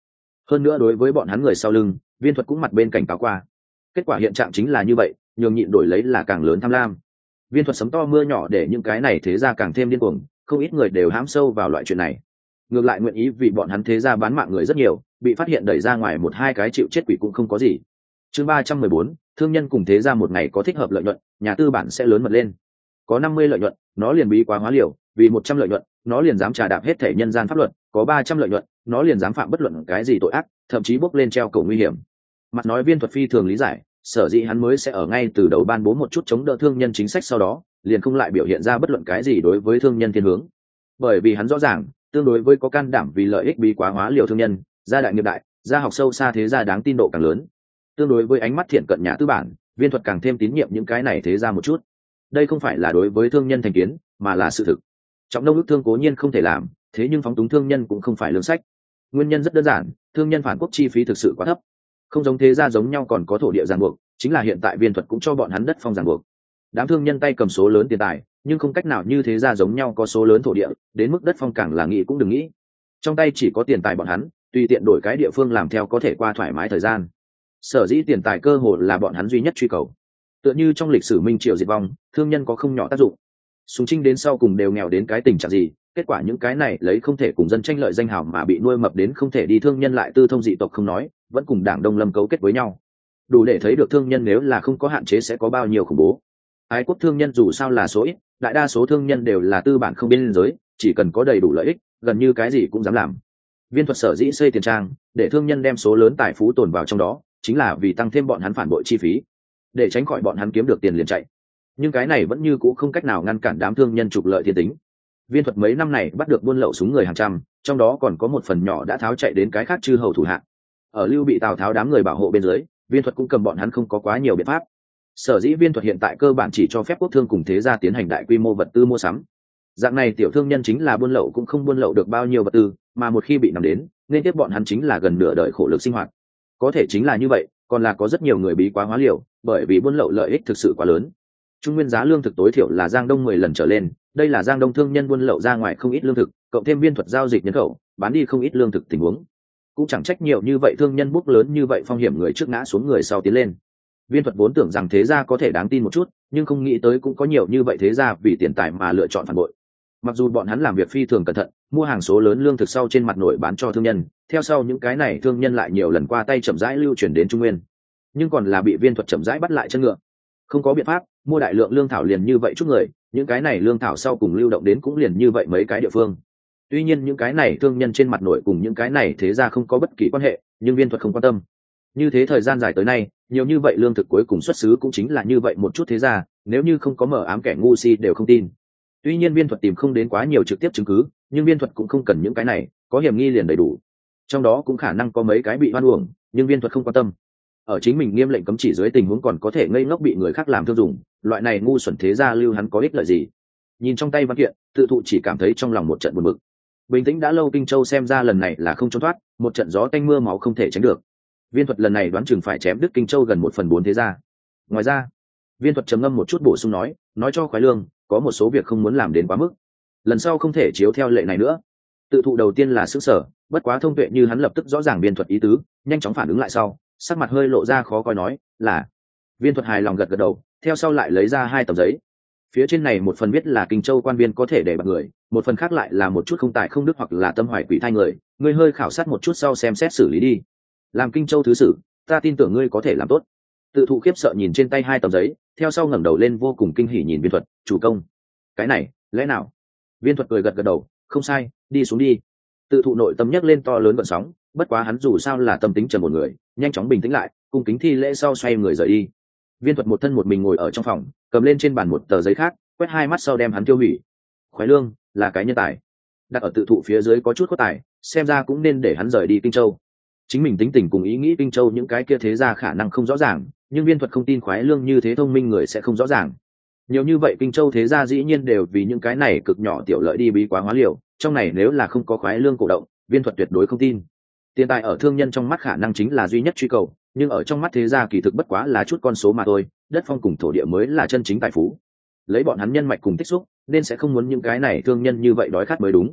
hơn nữa đối với bọn hắn người sau lưng, Viên Thuật cũng mặt bên cảnh cáo qua. Kết quả hiện trạng chính là như vậy, nhường nhịn đổi lấy là càng lớn tham lam. Viên Thuật sấm to mưa nhỏ để những cái này thế ra càng thêm điên cuồng, không ít người đều hãm sâu vào loại chuyện này. Ngược lại nguyện ý vì bọn hắn thế ra bán mạng người rất nhiều, bị phát hiện đẩy ra ngoài một hai cái chịu chết quỷ cũng không có gì. Chương ba trăm mười bốn, thương nhân cùng thế ra một ngày có thích hợp lợi nhuận, nhà tư bản sẽ lớn mật lên. Có năm mươi lợi nhuận, nó liền bí quá hóa liều, vì một trăm lợi nhuận, nó liền dám trà đạp hết thể nhân gian pháp luật, có ba trăm lợi nhuận, nó liền dám phạm bất luận cái gì tội ác, thậm chí bốc lên treo cổ nguy hiểm. Mặt nói Viên Thuật phi thường lý giải, sở dĩ hắn mới sẽ ở ngay từ đầu ban bố một chút chống đỡ thương nhân chính sách, sau đó liền không lại biểu hiện ra bất luận cái gì đối với thương nhân thiên hướng. Bởi vì hắn rõ ràng, tương đối với có can đảm vì lợi ích bí quá hóa liều thương nhân, gia đại nghiệp đại, gia học sâu xa thế gia đáng tin độ càng lớn. Tương đối với ánh mắt thiện cận nhà tư bản, Viên Thuật càng thêm tín nhiệm những cái này thế gia một chút. Đây không phải là đối với thương nhân thành kiến, mà là sự thực. Trọng nông ước thương cố nhiên không thể làm, thế nhưng phóng túng thương nhân cũng không phải lương sách. Nguyên nhân rất đơn giản, thương nhân phản quốc chi phí thực sự quá thấp. Không giống thế gia giống nhau còn có thổ địa ràng buộc, chính là hiện tại Viên Thuật cũng cho bọn hắn đất phong ràng buộc. Đám thương nhân tay cầm số lớn tiền tài, nhưng không cách nào như thế gia giống nhau có số lớn thổ địa, đến mức đất phong càng là nghĩ cũng đừng nghĩ. Trong tay chỉ có tiền tài bọn hắn, tùy tiện đổi cái địa phương làm theo có thể qua thoải mái thời gian. Sở dĩ tiền tài cơ hồ là bọn hắn duy nhất truy cầu. Tựa như trong lịch sử Minh Triều diệt vong, thương nhân có không nhỏ tác dụng. Sùng Trinh đến sau cùng đều nghèo đến cái tình trạng gì, kết quả những cái này lấy không thể cùng dân tranh lợi danh hào mà bị nuôi mập đến không thể đi, thương nhân lại tư thông dị tộc không nói, vẫn cùng Đảng Đông Lâm cấu kết với nhau. Đủ để thấy được thương nhân nếu là không có hạn chế sẽ có bao nhiêu khủng bố. Ái quốc thương nhân dù sao là số ít, đại đa số thương nhân đều là tư bản không biên giới, chỉ cần có đầy đủ lợi ích, gần như cái gì cũng dám làm. Viên Thuật sở dĩ xây tiền trang, để thương nhân đem số lớn tài phú tồn vào trong đó, chính là vì tăng thêm bọn hắn phản bội chi phí, để tránh khỏi bọn hắn kiếm được tiền liền chạy. Nhưng cái này vẫn như cũ không cách nào ngăn cản đám thương nhân trục lợi thiên tính. Viên Thuật mấy năm này bắt được buôn lậu súng người hàng trăm, trong đó còn có một phần nhỏ đã tháo chạy đến cái khác chư hầu thủ hạ. Ở Lưu bị Tào Tháo đám người bảo hộ bên dưới, Viên Thuật cũng cầm bọn hắn không có quá nhiều biện pháp. Sở dĩ Viên Thuật hiện tại cơ bản chỉ cho phép quốc thương cùng thế gia tiến hành đại quy mô vật tư mua sắm. Dạng này tiểu thương nhân chính là buôn lậu cũng không buôn lậu được bao nhiêu vật tư, mà một khi bị nắm đến, nên tiếp bọn hắn chính là gần nửa đời khổ lực sinh hoạt. Có thể chính là như vậy, còn là có rất nhiều người bí quá hóa liều, bởi vì buôn lậu lợi ích thực sự quá lớn. Trung nguyên giá lương thực tối thiểu là Giang Đông mười lần trở lên, đây là Giang Đông thương nhân buôn lậu ra ngoài không ít lương thực, cộng thêm Viên Thuật giao dịch nhân khẩu, bán đi không ít lương thực tình huống. Cũng chẳng trách nhiều như vậy thương nhân bút lớn như vậy phong hiểm người trước ngã xuống người sau tiến lên. Viên Thuật vốn tưởng rằng thế gia có thể đáng tin một chút, nhưng không nghĩ tới cũng có nhiều như vậy thế gia vì tiền tài mà lựa chọn phản bội. Mặc dù bọn hắn làm việc phi thường cẩn thận, mua hàng số lớn lương thực sau trên mặt nổi bán cho thương nhân, theo sau những cái này thương nhân lại nhiều lần qua tay chậm rãi lưu chuyển đến Trung Nguyên, nhưng còn là bị Viên Thuật chậm rãi bắt lại chân ngựa. Không có biện pháp, mua đại lượng lương thảo liền như vậy chút người, những cái này lương thảo sau cùng lưu động đến cũng liền như vậy mấy cái địa phương. Tuy nhiên những cái này thương nhân trên mặt nổi cùng những cái này thế ra không có bất kỳ quan hệ, nhưng Viên Thuật không quan tâm. Như thế thời gian dài tới nay, nhiều như vậy lương thực cuối cùng xuất xứ cũng chính là như vậy một chút thế ra, nếu như không có mở ám kẻ ngu si đều không tin. Tuy nhiên Viên Thuật tìm không đến quá nhiều trực tiếp chứng cứ, nhưng Viên Thuật cũng không cần những cái này, có hiểm nghi liền đầy đủ. Trong đó cũng khả năng có mấy cái bị oan uổng, nhưng Viên Thuật không quan tâm. Ở chính mình nghiêm lệnh cấm chỉ dưới tình huống còn có thể ngây ngốc bị người khác làm thương dùng, loại này ngu xuẩn thế gia lưu hắn có ích lợi gì? Nhìn trong tay văn kiện, tự thụ chỉ cảm thấy trong lòng một trận buồn bực. Bình tĩnh đã lâu Kinh Châu xem ra lần này là không trốn thoát, một trận gió tanh mưa máu không thể tránh được. Viên Thuật lần này đoán chừng phải chém đứt Kinh Châu gần một phần bốn thế gia. Ngoài ra, Viên Thuật trầm ngâm một chút bổ sung nói, nói cho khoái lương, có một số việc không muốn làm đến quá mức, lần sau không thể chiếu theo lệ này nữa. Tự thụ đầu tiên là sức sở, bất quá thông tuệ như hắn lập tức rõ ràng Viên Thuật ý tứ, nhanh chóng phản ứng lại sau, sắc mặt hơi lộ ra khó coi nói là. Viên Thuật hài lòng gật gật đầu, theo sau lại lấy ra hai tấm giấy. Phía trên này một phần viết là Kinh Châu quan viên có thể để bạt người, một phần khác lại là một chút không tài không đức hoặc là tâm hoài quỷ thai người, ngươi hơi khảo sát một chút sau xem xét xử lý đi. Làm Kinh Châu thứ sử, ta tin tưởng ngươi có thể làm tốt. Tự thụ khiếp sợ nhìn trên tay hai tấm giấy, theo sau ngẩng đầu lên vô cùng kinh hỉ nhìn Viên Thuật, chủ công. Cái này, lẽ nào? Viên Thuật cười gật gật đầu, không sai, đi xuống đi. Tự thụ nội tâm nhấc lên to lớn gợn sóng, bất quá hắn dù sao là tâm tính trầm một người, nhanh chóng bình tĩnh lại, cung kính thi lễ sau xoay người rời đi. Viên Thuật một thân một mình ngồi ở trong phòng, cầm lên trên bàn một tờ giấy khác, quét hai mắt sau đem hắn tiêu hủy. Khoái lương là cái nhân tài, đặt ở tự thụ phía dưới có chút có tài, xem ra cũng nên để hắn rời đi Kinh Châu. Chính mình tính tình cùng ý nghĩ Kinh Châu những cái kia thế ra khả năng không rõ ràng, nhưng Viên Thuật không tin khoái lương như thế thông minh người sẽ không rõ ràng. Nhiều như vậy Kinh Châu thế ra dĩ nhiên đều vì những cái này cực nhỏ tiểu lợi đi bí quá hóa liều, trong này nếu là không có khoái lương cổ động, Viên Thuật tuyệt đối không tin. Tiền tài ở thương nhân trong mắt khả năng chính là duy nhất truy cầu, nhưng ở trong mắt thế gia kỳ thực bất quá là chút con số mà thôi, đất phong cùng thổ địa mới là chân chính tài phú. Lấy bọn hắn nhân mạch cùng tích xúc, nên sẽ không muốn những cái này thương nhân như vậy đói khát mới đúng.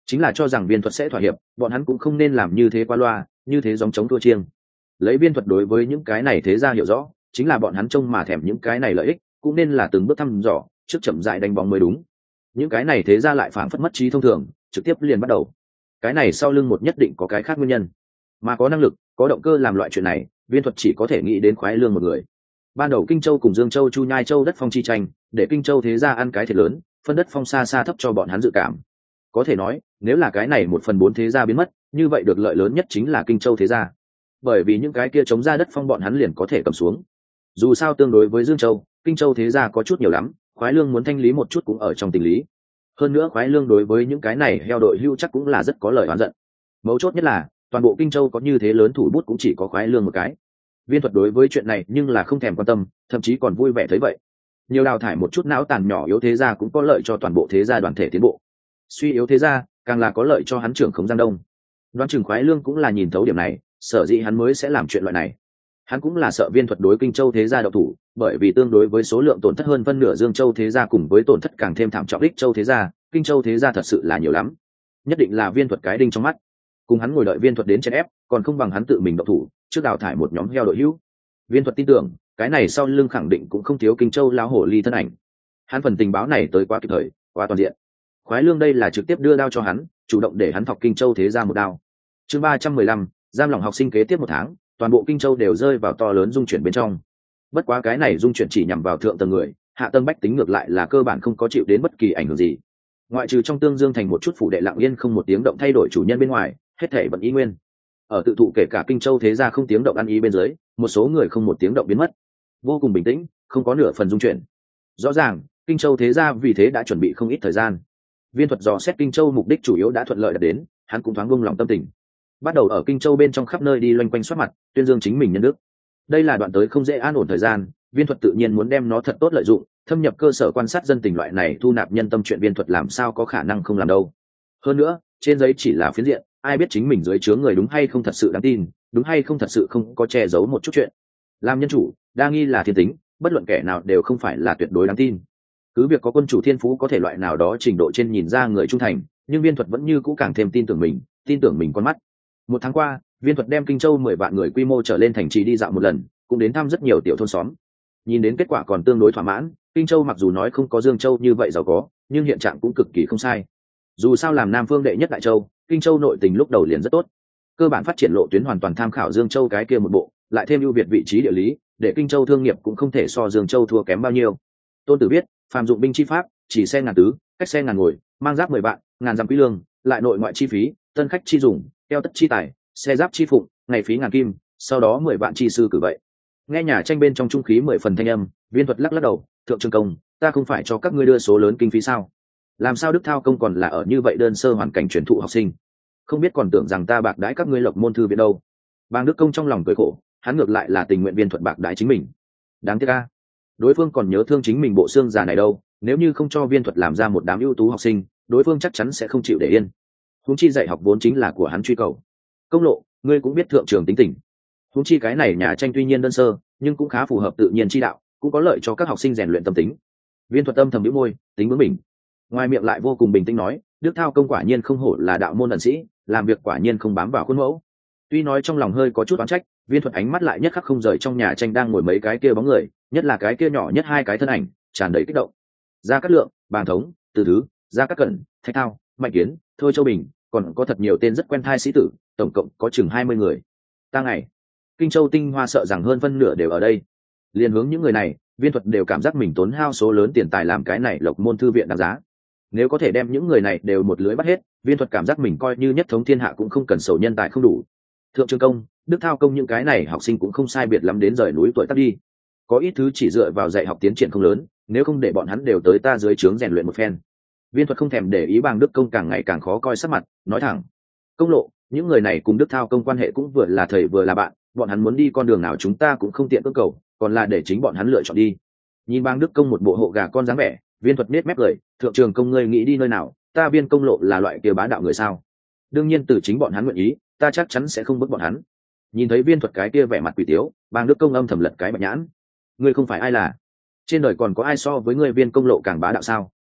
chính là cho rằng viên thuật sẽ thỏa hiệp, bọn hắn cũng không nên làm như thế qua loa, như thế gióng chống thua chiêng. Lấy viên thuật đối với những cái này thế ra hiểu rõ, chính là bọn hắn trông mà thèm những cái này lợi ích, cũng nên là từng bước thăm dò, trước chậm rãi đánh bóng mới đúng. Những cái này thế ra lại phản phất mất trí thông thường, trực tiếp liền bắt đầu. Cái này sau lưng một nhất định có cái khác nguyên nhân, mà có năng lực, có động cơ làm loại chuyện này, viên thuật chỉ có thể nghĩ đến khoái lương một người. Ban đầu Kinh Châu cùng Dương Châu Chu Nhai Châu đất phong chi tranh, để Kinh Châu thế ra ăn cái thiệt lớn, phân đất phong xa xa thấp cho bọn hắn dự cảm. Có thể nói, nếu là cái này một phần bốn thế gia biến mất, như vậy được lợi lớn nhất chính là Kinh Châu thế gia, bởi vì những cái kia chống ra đất phong bọn hắn liền có thể cầm xuống. Dù sao tương đối với Dương Châu, Kinh Châu thế gia có chút nhiều lắm, khoái lương muốn thanh lý một chút cũng ở trong tình lý. Hơn nữa khoái lương đối với những cái này heo đội hưu chắc cũng là rất có lời oán giận. Mấu chốt nhất là toàn bộ Kinh Châu có như thế lớn thủ bút cũng chỉ có khoái lương một cái. Viên thuật đối với chuyện này nhưng là không thèm quan tâm, thậm chí còn vui vẻ thấy vậy. Nhiều đào thải một chút não tàn nhỏ yếu thế gia cũng có lợi cho toàn bộ thế gia đoàn thể tiến bộ. Suy yếu thế gia càng là có lợi cho hắn trưởng khống Giang Đông. Đoán chừng khoái lương cũng là nhìn thấu điểm này, sở dĩ hắn mới sẽ làm chuyện loại này. Hắn cũng là sợ viên thuật đối Kinh Châu thế gia độc thủ, bởi vì tương đối với số lượng tổn thất hơn phân nửa Dương Châu thế gia cùng với tổn thất càng thêm thảm trọng Ích Châu thế gia, Kinh Châu thế gia thật sự là nhiều lắm. Nhất định là viên thuật cái đinh trong mắt. Cùng hắn ngồi đợi viên thuật đến chèn ép, còn không bằng hắn tự mình độc thủ, trước đào thải một nhóm heo đội hữu. Viên thuật tin tưởng, cái này sau lưng khẳng định cũng không thiếu Kinh Châu lão hổ ly thân ảnh. Hắn phần tình báo này tới quá kịp thời, quá toàn diện. Khoái lương đây là trực tiếp đưa đao cho hắn, chủ động để hắn thọc Kinh Châu thế gia một đao. Chương ba trăm mười lăm, giam lỏng học sinh kế tiếp một tháng, toàn bộ Kinh Châu đều rơi vào to lớn dung chuyển bên trong. Bất quá cái này dung chuyển chỉ nhằm vào thượng tầng người, hạ tầng bách tính ngược lại là cơ bản không có chịu đến bất kỳ ảnh hưởng gì. Ngoại trừ trong Tương Dương thành một chút phủ đệ lặng yên không một tiếng động thay đổi chủ nhân bên ngoài, hết thảy vẫn y nguyên. Ở tự thụ kể cả Kinh Châu thế gia không tiếng động ăn ý bên dưới, một số người không một tiếng động biến mất, vô cùng bình tĩnh, không có nửa phần dung chuyển. Rõ ràng, Kinh Châu thế gia vì thế đã chuẩn bị không ít thời gian. Viên thuật dò xét Kinh Châu mục đích chủ yếu đã thuận lợi đạt đến, hắn cũng thoáng buông lòng tâm tình. Bắt đầu ở Kinh Châu bên trong khắp nơi đi loanh quanh soát mặt, tuyên dương chính mình nhân đức. Đây là đoạn tới không dễ an ổn thời gian, viên thuật tự nhiên muốn đem nó thật tốt lợi dụng, thâm nhập cơ sở quan sát dân tình loại này thu nạp nhân tâm chuyện viên thuật làm sao có khả năng không làm đâu. Hơn nữa, trên giấy chỉ là phiến diện, ai biết chính mình dưới trướng người đúng hay không thật sự đáng tin, đúng hay không thật sự không có che giấu một chút chuyện. Làm nhân chủ, đa nghi là thiên tính, bất luận kẻ nào đều không phải là tuyệt đối đáng tin. Cứ việc có quân chủ thiên phú có thể loại nào đó trình độ trên nhìn ra người trung thành, nhưng viên thuật vẫn như cũ càng thêm tin tưởng mình, tin tưởng mình con mắt. Một tháng qua, viên thuật đem Kinh Châu mười vạn người quy mô trở lên thành trì đi dạo một lần, cũng đến thăm rất nhiều tiểu thôn xóm. Nhìn đến kết quả còn tương đối thỏa mãn, Kinh Châu mặc dù nói không có Dương Châu như vậy giàu có, nhưng hiện trạng cũng cực kỳ không sai. Dù sao làm Nam Phương đệ nhất đại châu, Kinh Châu nội tình lúc đầu liền rất tốt. Cơ bản phát triển lộ tuyến hoàn toàn tham khảo Dương Châu cái kia một bộ, lại thêm ưu việt vị trí địa lý, để Kinh Châu thương nghiệp cũng không thể so Dương Châu thua kém bao nhiêu. Tôn Tử biết, phàm dụng binh chi pháp, chỉ xe ngàn tứ, cách xe ngàn ngồi, mang giáp mười vạn, ngàn dặm quý lương, lại nội ngoại chi phí, tân khách chi dùng, keo tất chi tài, xe giáp chi phụng, ngày phí ngàn kim, sau đó mười vạn chi sư cử vậy. Nghe nhà tranh bên trong trung khí mười phần thanh âm, viên thuật lắc lắc đầu, thượng trường công, ta không phải cho các ngươi đưa số lớn kinh phí sao? Làm sao Đức Thao công còn là ở như vậy đơn sơ hoàn cảnh truyền thụ học sinh? Không biết còn tưởng rằng ta bạc đãi các ngươi Lộc môn thư viện đâu? Bang Đức công trong lòng cười khổ, hắn ngược lại là tình nguyện viên thuật bạc đãi chính mình. Đáng tiếc a, đối phương còn nhớ thương chính mình bộ xương già này đâu, nếu như không cho viên thuật làm ra một đám ưu tú học sinh, đối phương chắc chắn sẽ không chịu để yên. Huống chi dạy học vốn chính là của hắn truy cầu. Công lộ, ngươi cũng biết thượng trường tính tình. Huống chi cái này nhà tranh tuy nhiên đơn sơ, nhưng cũng khá phù hợp tự nhiên chi đạo, cũng có lợi cho các học sinh rèn luyện tâm tính. Viên thuật âm thầm nhíu môi, tính bướng mình. Ngoài miệng lại vô cùng bình tĩnh nói, Đức Thao công quả nhiên không hổ là đạo môn ẩn sĩ, làm việc quả nhiên không bám vào khuôn mẫu. Tuy nói trong lòng hơi có chút oán trách, viên thuật ánh mắt lại nhất khắc không rời trong nhà tranh đang ngồi mấy cái kia bóng người, nhất là cái kia nhỏ nhất hai cái thân ảnh, tràn đầy kích động. Gia Cát Lượng, Bàng Thống, Từ Thứ, Gia Cát Cẩn, Thạch Thao, Mạnh Kiến, Thôi Châu Bình, còn có thật nhiều tên rất quen thai sĩ tử, tổng cộng có chừng hai mươi người. Ta ngày, Kinh Châu tinh hoa sợ rằng hơn phân nửa đều ở đây. Liên hướng những người này, viên thuật đều cảm giác mình tốn hao số lớn tiền tài làm cái này Lộc môn thư viện đáng giá. Nếu có thể đem những người này đều một lưới bắt hết, viên thuật cảm giác mình coi như nhất thống thiên hạ cũng không cần sầu nhân tài không đủ. Thượng trường công, Đức Thao công những cái này học sinh cũng không sai biệt lắm đến rời núi tuổi tác đi. Có ít thứ chỉ dựa vào dạy học tiến triển không lớn, nếu không để bọn hắn đều tới ta dưới trướng rèn luyện một phen. Viên thuật không thèm để ý Bàng Đức công càng ngày càng khó coi sắc mặt, nói thẳng: Công lộ, những người này cùng Đức Thao công quan hệ cũng vừa là thầy vừa là bạn, bọn hắn muốn đi con đường nào chúng ta cũng không tiện cưỡng cầu, còn là để chính bọn hắn lựa chọn đi. Nhìn Bàng Đức công một bộ hộ gà con dáng vẻ, viên thuật nết mép cười, thượng trường công ngươi nghĩ đi nơi nào, ta viên công lộ là loại kia bá đạo người sao? Đương nhiên từ chính bọn hắn nguyện ý, ta chắc chắn sẽ không bức bọn hắn. Nhìn thấy viên thuật cái kia vẻ mặt quỷ tiếu, Bàng Đức công âm thầm lật cái bạch nhãn. Ngươi không phải ai là? Trên đời còn có ai so với ngươi viên công lộ càng bá đạo sao?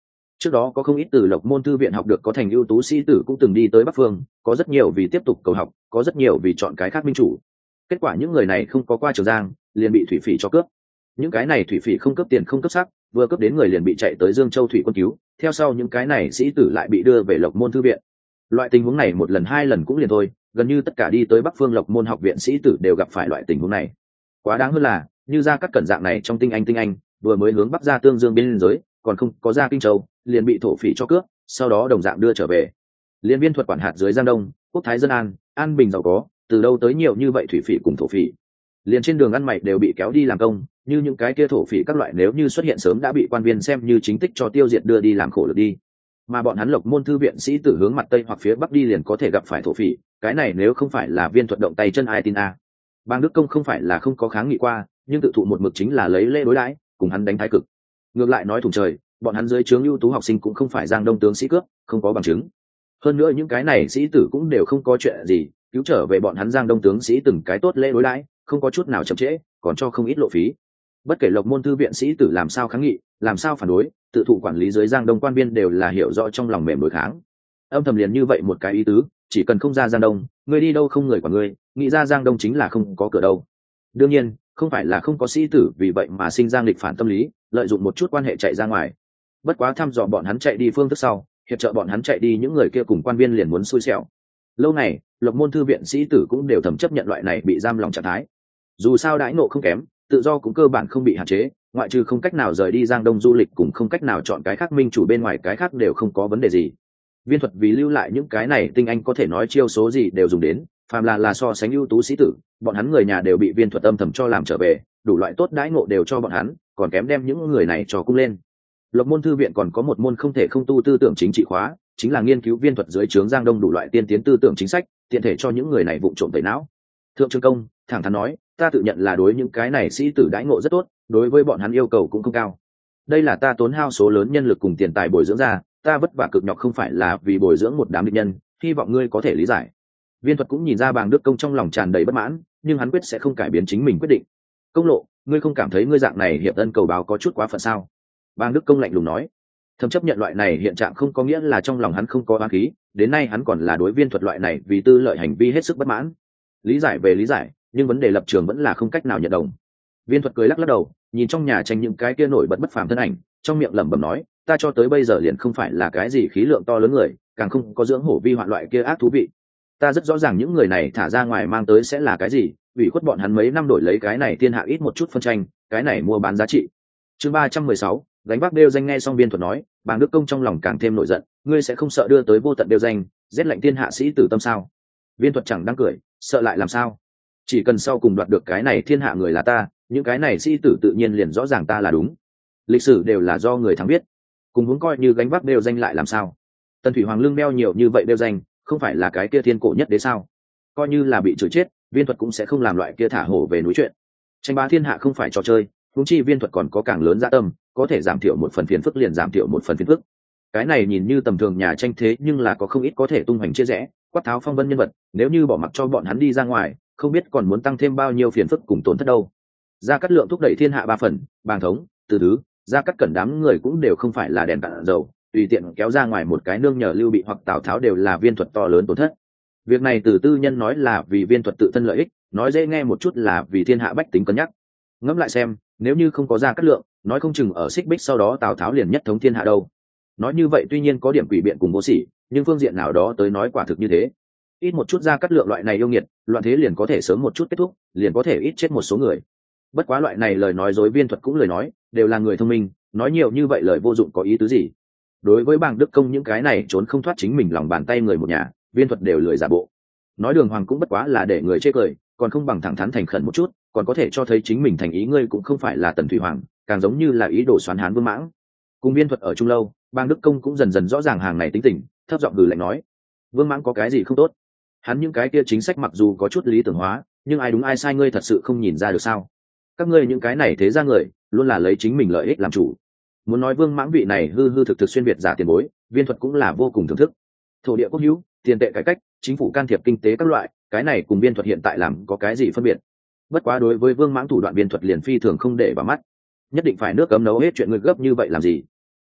Trước đó có không ít từ Lộc Môn thư viện học được có thành ưu tú sĩ tử cũng từng đi tới Bắc Phương, có rất nhiều vì tiếp tục cầu học, có rất nhiều vì chọn cái khác minh chủ. Kết quả những người này không có qua Trường Giang, liền bị thủy phỉ cho cướp. Những cái này thủy phỉ không cướp tiền không cướp sắc, vừa cướp đến người liền bị chạy tới Dương Châu thủy quân cứu, theo sau những cái này sĩ tử lại bị đưa về Lộc Môn thư viện. Loại tình huống này một lần hai lần cũng liền thôi, gần như tất cả đi tới Bắc Phương Lộc Môn học viện sĩ tử đều gặp phải loại tình huống này. Quá đáng hơn là, như Gia Cát Cẩn dạng này trong tinh anh tinh anh, vừa mới hướng Bắc ra Tương Dương biên giới, còn không có ra Kinh Châu, liền bị thổ phỉ cho cướp, sau đó đồng dạng đưa trở về. Liên viên thuật quản hạt dưới Giang Đông, quốc thái dân an, an bình giàu có, từ đâu tới nhiều như vậy thủy phỉ cùng thổ phỉ. Liền trên đường ăn mày đều bị kéo đi làm công, như những cái kia thổ phỉ các loại nếu như xuất hiện sớm đã bị quan viên xem như chính tích cho tiêu diệt đưa đi làm khổ lực đi. Mà bọn hắn Lộc Môn thư viện sĩ tử hướng mặt tây hoặc phía bắc đi liền có thể gặp phải thổ phỉ, cái này nếu không phải là viên thuật động tay chân ai tin a. Bang Đức Công không phải là không có kháng nghị qua, nhưng tự thụ một mực chính là lấy lễ đối đãi, cùng hắn đánh thái cực. Ngược lại nói thủng trời, bọn hắn dưới trướng ưu tú học sinh cũng không phải Giang Đông tướng sĩ cướp, không có bằng chứng. Hơn nữa những cái này sĩ tử cũng đều không có chuyện gì, cứu trở về bọn hắn Giang Đông tướng sĩ từng cái tốt lễ đối đãi, không có chút nào chậm trễ, còn cho không ít lộ phí. Bất kể Lộc Môn thư viện sĩ tử làm sao kháng nghị, làm sao phản đối, tự thụ quản lý dưới Giang Đông quan viên đều là hiểu rõ trong lòng mềm đối kháng. Âm thầm liền như vậy một cái ý tứ, chỉ cần không ra Giang Đông, người đi đâu không người của người, nghĩ ra Giang Đông chính là không có cửa đâu. Đương nhiên, không phải là không có sĩ tử vì vậy mà sinh ra nghịch phản tâm lý, lợi dụng một chút quan hệ chạy ra ngoài. Bất quá thăm dò bọn hắn chạy đi phương thức sau, hiệp trợ bọn hắn chạy đi những người kia cùng quan viên liền muốn xui xẻo. Lâu này, Lộc Môn thư viện sĩ tử cũng đều thầm chấp nhận loại này bị giam lòng trạng thái. Dù sao đãi ngộ không kém, tự do cũng cơ bản không bị hạn chế, ngoại trừ không cách nào rời đi Giang Đông du lịch cùng không cách nào chọn cái khác minh chủ bên ngoài cái khác đều không có vấn đề gì. Viên thuật vì lưu lại những cái này tinh anh có thể nói chiêu số gì đều dùng đến, phàm là là so sánh ưu tú sĩ tử, bọn hắn người nhà đều bị viên thuật âm thầm cho làm trở về, đủ loại tốt đãi ngộ đều cho bọn hắn, còn kém đem những người này cho cung lên. Lộc Môn thư viện còn có một môn không thể không tu tư tưởng chính trị khóa, chính là nghiên cứu viên thuật dưới trướng Giang Đông đủ loại tiên tiến tư tưởng chính sách, tiện thể cho những người này vụng trộm tẩy não. Thượng Trương Công thẳng thắn nói, ta tự nhận là đối những cái này sĩ tử đãi ngộ rất tốt, đối với bọn hắn yêu cầu cũng không cao. Đây là ta tốn hao số lớn nhân lực cùng tiền tài bồi dưỡng ra, ta vất vả cực nhọc không phải là vì bồi dưỡng một đám địch nhân, hy vọng ngươi có thể lý giải. Viên thuật cũng nhìn ra Bàng Đức Công trong lòng tràn đầy bất mãn, nhưng hắn quyết sẽ không cải biến chính mình quyết định. Công Lộ, ngươi không cảm thấy ngươi dạng này hiệp ân cầu báo có chút quá phận sao? Bàng Đức Công lạnh lùng nói. Thầm chấp nhận loại này hiện trạng không có nghĩa là trong lòng hắn không có oán khí, đến nay hắn còn là đối viên thuật loại này vì tư lợi hành vi hết sức bất mãn. Lý giải về lý giải, nhưng vấn đề lập trường vẫn là không cách nào nhận đồng. Viên thuật cười lắc lắc đầu, nhìn trong nhà tranh những cái kia nổi bật bất phàm thân ảnh, trong miệng lẩm bẩm nói, ta cho tới bây giờ liền không phải là cái gì khí lượng to lớn người, càng không có dưỡng hổ vi hoạn loại kia ác thú vị. Ta rất rõ ràng những người này thả ra ngoài mang tới sẽ là cái gì, ủy khuất bọn hắn mấy năm đổi lấy cái này thiên hạ ít một chút phân tranh, cái này mua bán giá trị. Chương ba trăm mười sáu, gánh vác đeo danh. Nghe xong Viên thuật nói, Bàng Đức Công trong lòng càng thêm nổi giận, ngươi sẽ không sợ đưa tới vô tận đeo danh, rét lạnh thiên hạ sĩ tử tâm sao? Viên thuật chẳng đang cười, sợ lại làm sao? Chỉ cần sau cùng đoạt được cái này thiên hạ người là ta, những cái này sĩ tử tự nhiên liền rõ ràng ta là đúng. Lịch sử đều là do người thắng viết, cùng muốn coi như gánh vác đeo danh lại làm sao? Tần Thủy Hoàng lương đeo nhiều như vậy đeo danh, không phải là cái kia thiên cổ nhất đế sao? Coi như là bị chửi chết, Viên thuật cũng sẽ không làm loại kia thả hổ về núi chuyện. Tranh bá thiên hạ không phải trò chơi, huống chi Viên thuật còn có càng lớn dạ tâm, có thể giảm thiểu một phần phiền phức liền giảm thiểu một phần phiền phức. Cái này nhìn như tầm thường nhà tranh thế nhưng là có không ít có thể tung hoành chia rẽ, quát tháo phong vân nhân vật, nếu như bỏ mặc cho bọn hắn đi ra ngoài, không biết còn muốn tăng thêm bao nhiêu phiền phức cùng tổn thất đâu. Gia Cát Lượng thúc đẩy thiên hạ ba phần, Bàng Thống, Từ Thứ, Gia Cát Cẩn đám người cũng đều không phải là đèn cạn dầu, tùy tiện kéo ra ngoài một cái nương nhờ Lưu Bị hoặc Tào Tháo đều là Viên thuật to lớn tổn thất. Việc này từ tư nhân nói là vì Viên thuật tự thân lợi ích, nói dễ nghe một chút là vì thiên hạ bách tính cân nhắc. Ngẫm lại xem, nếu như không có Gia Cát Lượng, nói không chừng ở Xích Bích sau đó Tào Tháo liền nhất thống thiên hạ đâu. Nói như vậy tuy nhiên có điểm quỷ biện cùng vô sỉ, nhưng phương diện nào đó tới nói quả thực như thế. Ít một chút Gia Cát Lượng loại này yêu nghiệt, loạn thế liền có thể sớm một chút kết thúc, liền có thể ít chết một số người. Bất quá loại này lời nói dối Viên thuật cũng lời nói, đều là người thông minh, nói nhiều như vậy lời vô dụng có ý tứ gì? Đối với Bàng Đức Công những cái này trốn không thoát chính mình lòng bàn tay người một nhà, Viên thuật đều lười giả bộ. Nói đường hoàng cũng bất quá là để người chê cười, còn không bằng thẳng thắn thành khẩn một chút, còn có thể cho thấy chính mình thành ý ngươi cũng không phải là Tần Thủy Hoàng, càng giống như là ý đồ xoán Hán Vương Mãng. Cùng Viên thuật ở chung lâu, Bàng Đức Công cũng dần dần rõ ràng hàng này tính tình, thấp giọng gừ lạnh nói: Vương Mãng có cái gì không tốt? Hắn những cái kia chính sách mặc dù có chút lý tưởng hóa, nhưng ai đúng ai sai ngươi thật sự không nhìn ra được sao? Các ngươi những cái này thế ra người, luôn là lấy chính mình lợi ích làm chủ. Muốn nói Vương Mãng vị này hư hư thực thực xuyên việt giả tiền bối, Viên thuật cũng là vô cùng thưởng thức. Thổ địa quốc hữu, tiền tệ cải cách, chính phủ can thiệp kinh tế các loại, cái này cùng Viên thuật hiện tại làm có cái gì phân biệt? Bất quá đối với Vương Mãng thủ đoạn Viên thuật liền phi thường không để vào mắt. Nhất định phải nước cấm nấu hết chuyện người gấp như vậy làm gì?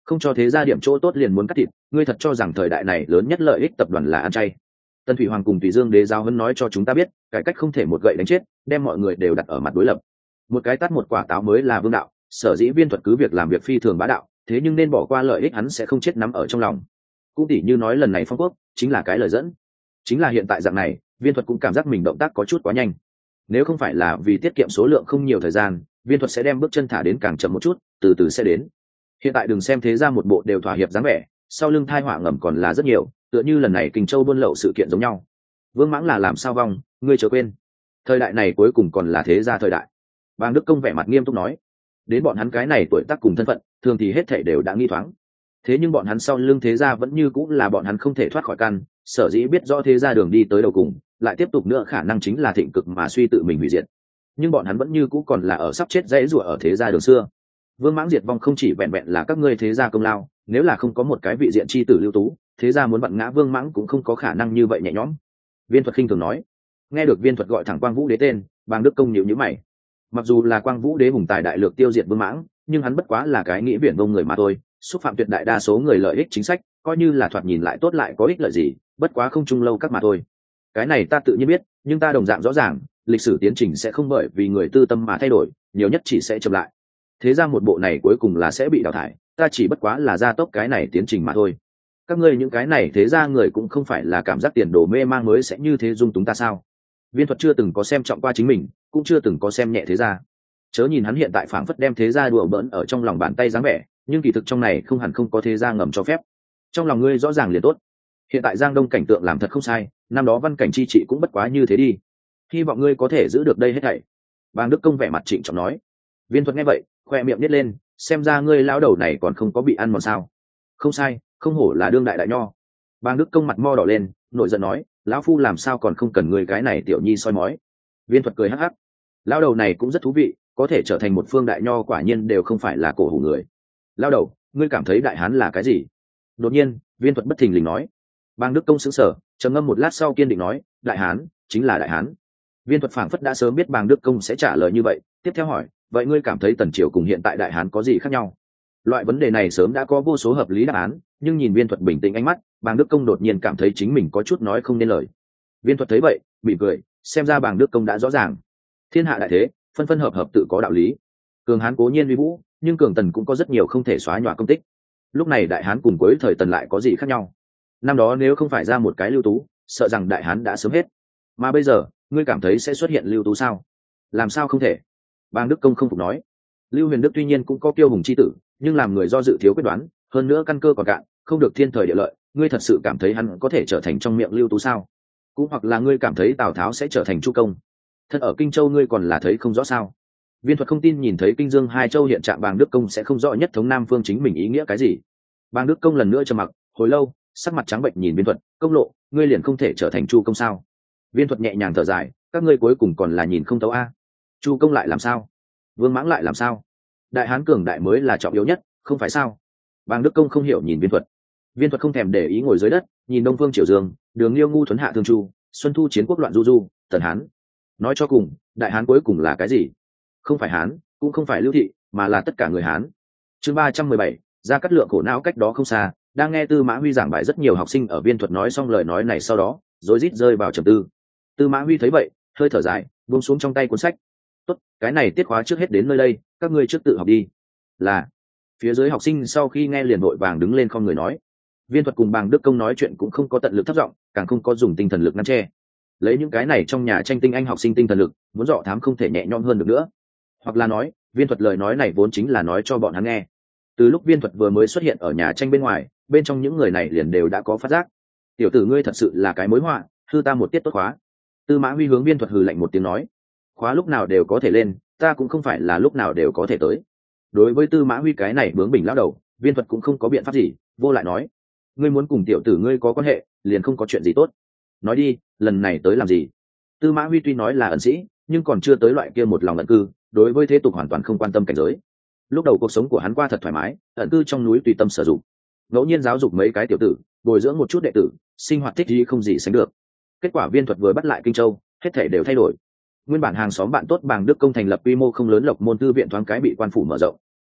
không cho thế gia điểm chỗ tốt liền muốn cắt thịt, ngươi thật cho rằng thời đại này lớn nhất lợi ích tập đoàn là ăn chay? Tân Thủy Hoàng cùng Tùy Dương Đế giáo huấn nói cho chúng ta biết, cải cách không thể một gậy đánh chết, đem mọi người đều đặt ở mặt đối lập. Một cái tát một quả táo mới là vương đạo, sở dĩ Viên Thuật cứ việc làm việc phi thường bá đạo, thế nhưng nên bỏ qua lợi ích hắn sẽ không chết nắm ở trong lòng. Cũng tỉ như nói lần này phong quốc, chính là cái lời dẫn. Chính là hiện tại dạng này, Viên Thuật cũng cảm giác mình động tác có chút quá nhanh. Nếu không phải là vì tiết kiệm số lượng không nhiều thời gian, Viên Thuật sẽ đem bước chân thả đến càng chậm một chút, từ từ sẽ đến. Hiện tại đừng xem thế ra một bộ đều thỏa hiệp dáng vẻ, sau lưng thai họa ngầm còn là rất nhiều, tựa như lần này Kình Châu buôn lậu sự kiện giống nhau. Vương Mãng là làm sao vong, ngươi chớ quên, thời đại này cuối cùng còn là thế gia thời đại. Bàng Đức Công vẻ mặt nghiêm túc nói, đến bọn hắn cái này tuổi tác cùng thân phận, thường thì hết thảy đều đã nghi thoáng. Thế nhưng bọn hắn sau lưng thế gia vẫn như cũng là bọn hắn không thể thoát khỏi căn, sở dĩ biết rõ thế gia đường đi tới đầu cùng, lại tiếp tục nữa khả năng chính là thịnh cực mà suy tự mình hủy diệt. Nhưng bọn hắn vẫn như cũ còn là ở sắp chết dãy rủa ở thế gia đường xưa. Vương Mãng diệt vong không chỉ vẹn vẹn là các ngươi thế gia công lao, nếu là không có một cái vị diện chi tử lưu tú, thế gia muốn vặn ngã Vương Mãng cũng không có khả năng như vậy nhẹ nhõm. Viên Thuật khinh thường nói. Nghe được Viên Thuật gọi thẳng Quang Vũ Đế tên, Bàng Đức Công nhíu nhíu mày. Mặc dù là Quang Vũ Đế hùng tài đại lược tiêu diệt Vương Mãng, nhưng hắn bất quá là cái nghĩ biển vông người mà thôi, xúc phạm tuyệt đại đa số người lợi ích chính sách, coi như là thoạt nhìn lại tốt lại có ích lợi gì, bất quá không chung lâu các mà thôi. Cái này ta tự nhiên biết, nhưng ta đồng dạng rõ ràng, lịch sử tiến trình sẽ không bởi vì người tư tâm mà thay đổi, nhiều nhất chỉ sẽ chậm lại. Thế ra một bộ này cuối cùng là sẽ bị đào thải, ta chỉ bất quá là gia tốc cái này tiến trình mà thôi. Các ngươi những cái này thế ra người cũng không phải là cảm giác tiền đồ mê mang mới sẽ như thế dung túng ta sao? Viên Thuật chưa từng có xem trọng qua chính mình, cũng chưa từng có xem nhẹ thế ra. Chớ nhìn hắn hiện tại phảng phất đem thế ra đùa bỡn ở trong lòng bàn tay dáng vẻ, nhưng kỳ thực trong này không hẳn không có thế ra ngầm cho phép. Trong lòng ngươi rõ ràng liền tốt. Hiện tại Giang Đông cảnh tượng làm thật không sai, năm đó văn cảnh chi trị cũng bất quá như thế đi. Hy vọng ngươi có thể giữ được đây hết thảy. Bàng Đức Công vẻ mặt trịnh trọng nói. Viên Thuật nghe vậy, khoe miệng nít lên, xem ra ngươi lão đầu này còn không có bị ăn mòn sao? Không sai, không hổ là đương đại đại nho. Bàng Đức Công mặt mo đỏ lên, nổi giận nói, lão phu làm sao còn không cần ngươi cái này tiểu nhi soi mói. Viên Thuật cười hắc hắc. Lão đầu này cũng rất thú vị, có thể trở thành một phương đại nho quả nhiên đều không phải là cổ hủ người. Lão đầu, ngươi cảm thấy đại hán là cái gì? Đột nhiên, Viên Thuật bất thình lình nói. Bàng Đức Công sững sờ, trầm ngâm một lát sau kiên định nói, đại hán chính là đại hán. Viên Thuật phảng phất đã sớm biết Bàng Đức Công sẽ trả lời như vậy, tiếp theo hỏi, vậy ngươi cảm thấy tần triều cùng hiện tại đại hán có gì khác nhau? Loại vấn đề này sớm đã có vô số hợp lý đáp án, nhưng nhìn Viên Thuật bình tĩnh ánh mắt, Bàng Đức Công đột nhiên cảm thấy chính mình có chút nói không nên lời. Viên Thuật thấy vậy, mỉm cười, xem ra Bàng Đức Công đã rõ ràng. Thiên hạ đại thế, phân phân hợp hợp tự có đạo lý. Cường hán cố nhiên uy vũ, nhưng cường tần cũng có rất nhiều không thể xóa nhòa công tích. Lúc này đại hán cùng cuối thời tần lại có gì khác nhau? Năm đó nếu không phải ra một cái lưu tú, sợ rằng đại hán đã sớm hết. Mà bây giờ, ngươi cảm thấy sẽ xuất hiện lưu tú sao? Làm sao không thể? Bàng Đức Công không phục nói. Lưu Huyền Đức tuy nhiên cũng có kiêu hùng chi tử, nhưng làm người do dự thiếu quyết đoán, hơn nữa căn cơ còn cạn, không được thiên thời địa lợi. Ngươi thật sự cảm thấy hắn có thể trở thành trong miệng lưu tú sao? Cũng hoặc là ngươi cảm thấy Tào Tháo sẽ trở thành Chu Công? Thân ở Kinh Châu ngươi còn là thấy không rõ sao? Viên Thuật không tin nhìn thấy Kinh Dương hai châu hiện trạng Bàng Đức Công sẽ không rõ nhất thống Nam Phương chính mình ý nghĩa cái gì. Bàng Đức Công lần nữa trầm mặc, hồi lâu, sắc mặt trắng bệnh nhìn Viên Thuật, công lộ, ngươi liền không thể trở thành Chu Công sao? Viên Thuật nhẹ nhàng thở dài, các ngươi cuối cùng còn là nhìn không thấu a. Chu Công lại làm sao? Vương Mãng lại làm sao? Đại hán cường đại mới là trọng yếu nhất, không phải sao? Bàng Đức Công không hiểu nhìn Viên Thuật. Viên Thuật không thèm để ý ngồi dưới đất, nhìn Đông Phương Triều Dương, Đường Liêu ngu thuấn hạ thương chu, Xuân Thu chiến quốc loạn du du, Tần Hán. Nói cho cùng, đại hán cuối cùng là cái gì? Không phải Hán, cũng không phải Lưu Thị, mà là tất cả người Hán. Chương ba trăm mười bảy, Gia Cát Lượng khổ não cách đó không xa, đang nghe Tư Mã Huy giảng bài rất nhiều học sinh ở Viên Thuật nói xong lời nói này sau đó, rối rít rơi vào trầm tư. Tư Mã Huy thấy vậy, hơi thở dài, buông xuống trong tay cuốn sách. Tốt, cái này tiết khóa trước hết đến nơi đây, các ngươi trước tự học đi. Là. Phía dưới học sinh sau khi nghe liền vội vàng đứng lên không người nói. Viên Thuật cùng Bàng Đức Công nói chuyện cũng không có tận lực thấp giọng, càng không có dùng tinh thần lực ngăn che. Lấy những cái này trong nhà tranh tinh anh học sinh tinh thần lực, muốn dọ thám không thể nhẹ nhõm hơn được nữa. Hoặc là nói, Viên Thuật lời nói này vốn chính là nói cho bọn hắn nghe. Từ lúc Viên Thuật vừa mới xuất hiện ở nhà tranh bên ngoài, bên trong những người này liền đều đã có phát giác. Tiểu tử ngươi thật sự là cái mối họa, hư ta một tiết tốt khóa. Tư Mã Huy hướng Viên Thuật hừ lạnh một tiếng nói, khóa lúc nào đều có thể lên, ta cũng không phải là lúc nào đều có thể tới. Đối với Tư Mã Huy cái này bướng bỉnh lão đầu, Viên Thuật cũng không có biện pháp gì, vô lại nói, ngươi muốn cùng tiểu tử ngươi có quan hệ, liền không có chuyện gì tốt. Nói đi, lần này tới làm gì? Tư Mã Huy tuy nói là ẩn sĩ, nhưng còn chưa tới loại kia một lòng ẩn cư, đối với thế tục hoàn toàn không quan tâm cảnh giới. Lúc đầu cuộc sống của hắn qua thật thoải mái, ẩn cư trong núi tùy tâm sử dụng, ngẫu nhiên giáo dục mấy cái tiểu tử, bồi dưỡng một chút đệ tử, sinh hoạt thích gì không gì sánh được. Kết quả Viên Thuật vừa bắt lại Kinh Châu, hết thảy đều thay đổi. Nguyên bản hàng xóm bạn tốt Bàng Đức Công thành lập quy mô không lớn Lộc Môn thư viện thoáng cái bị quan phủ mở rộng.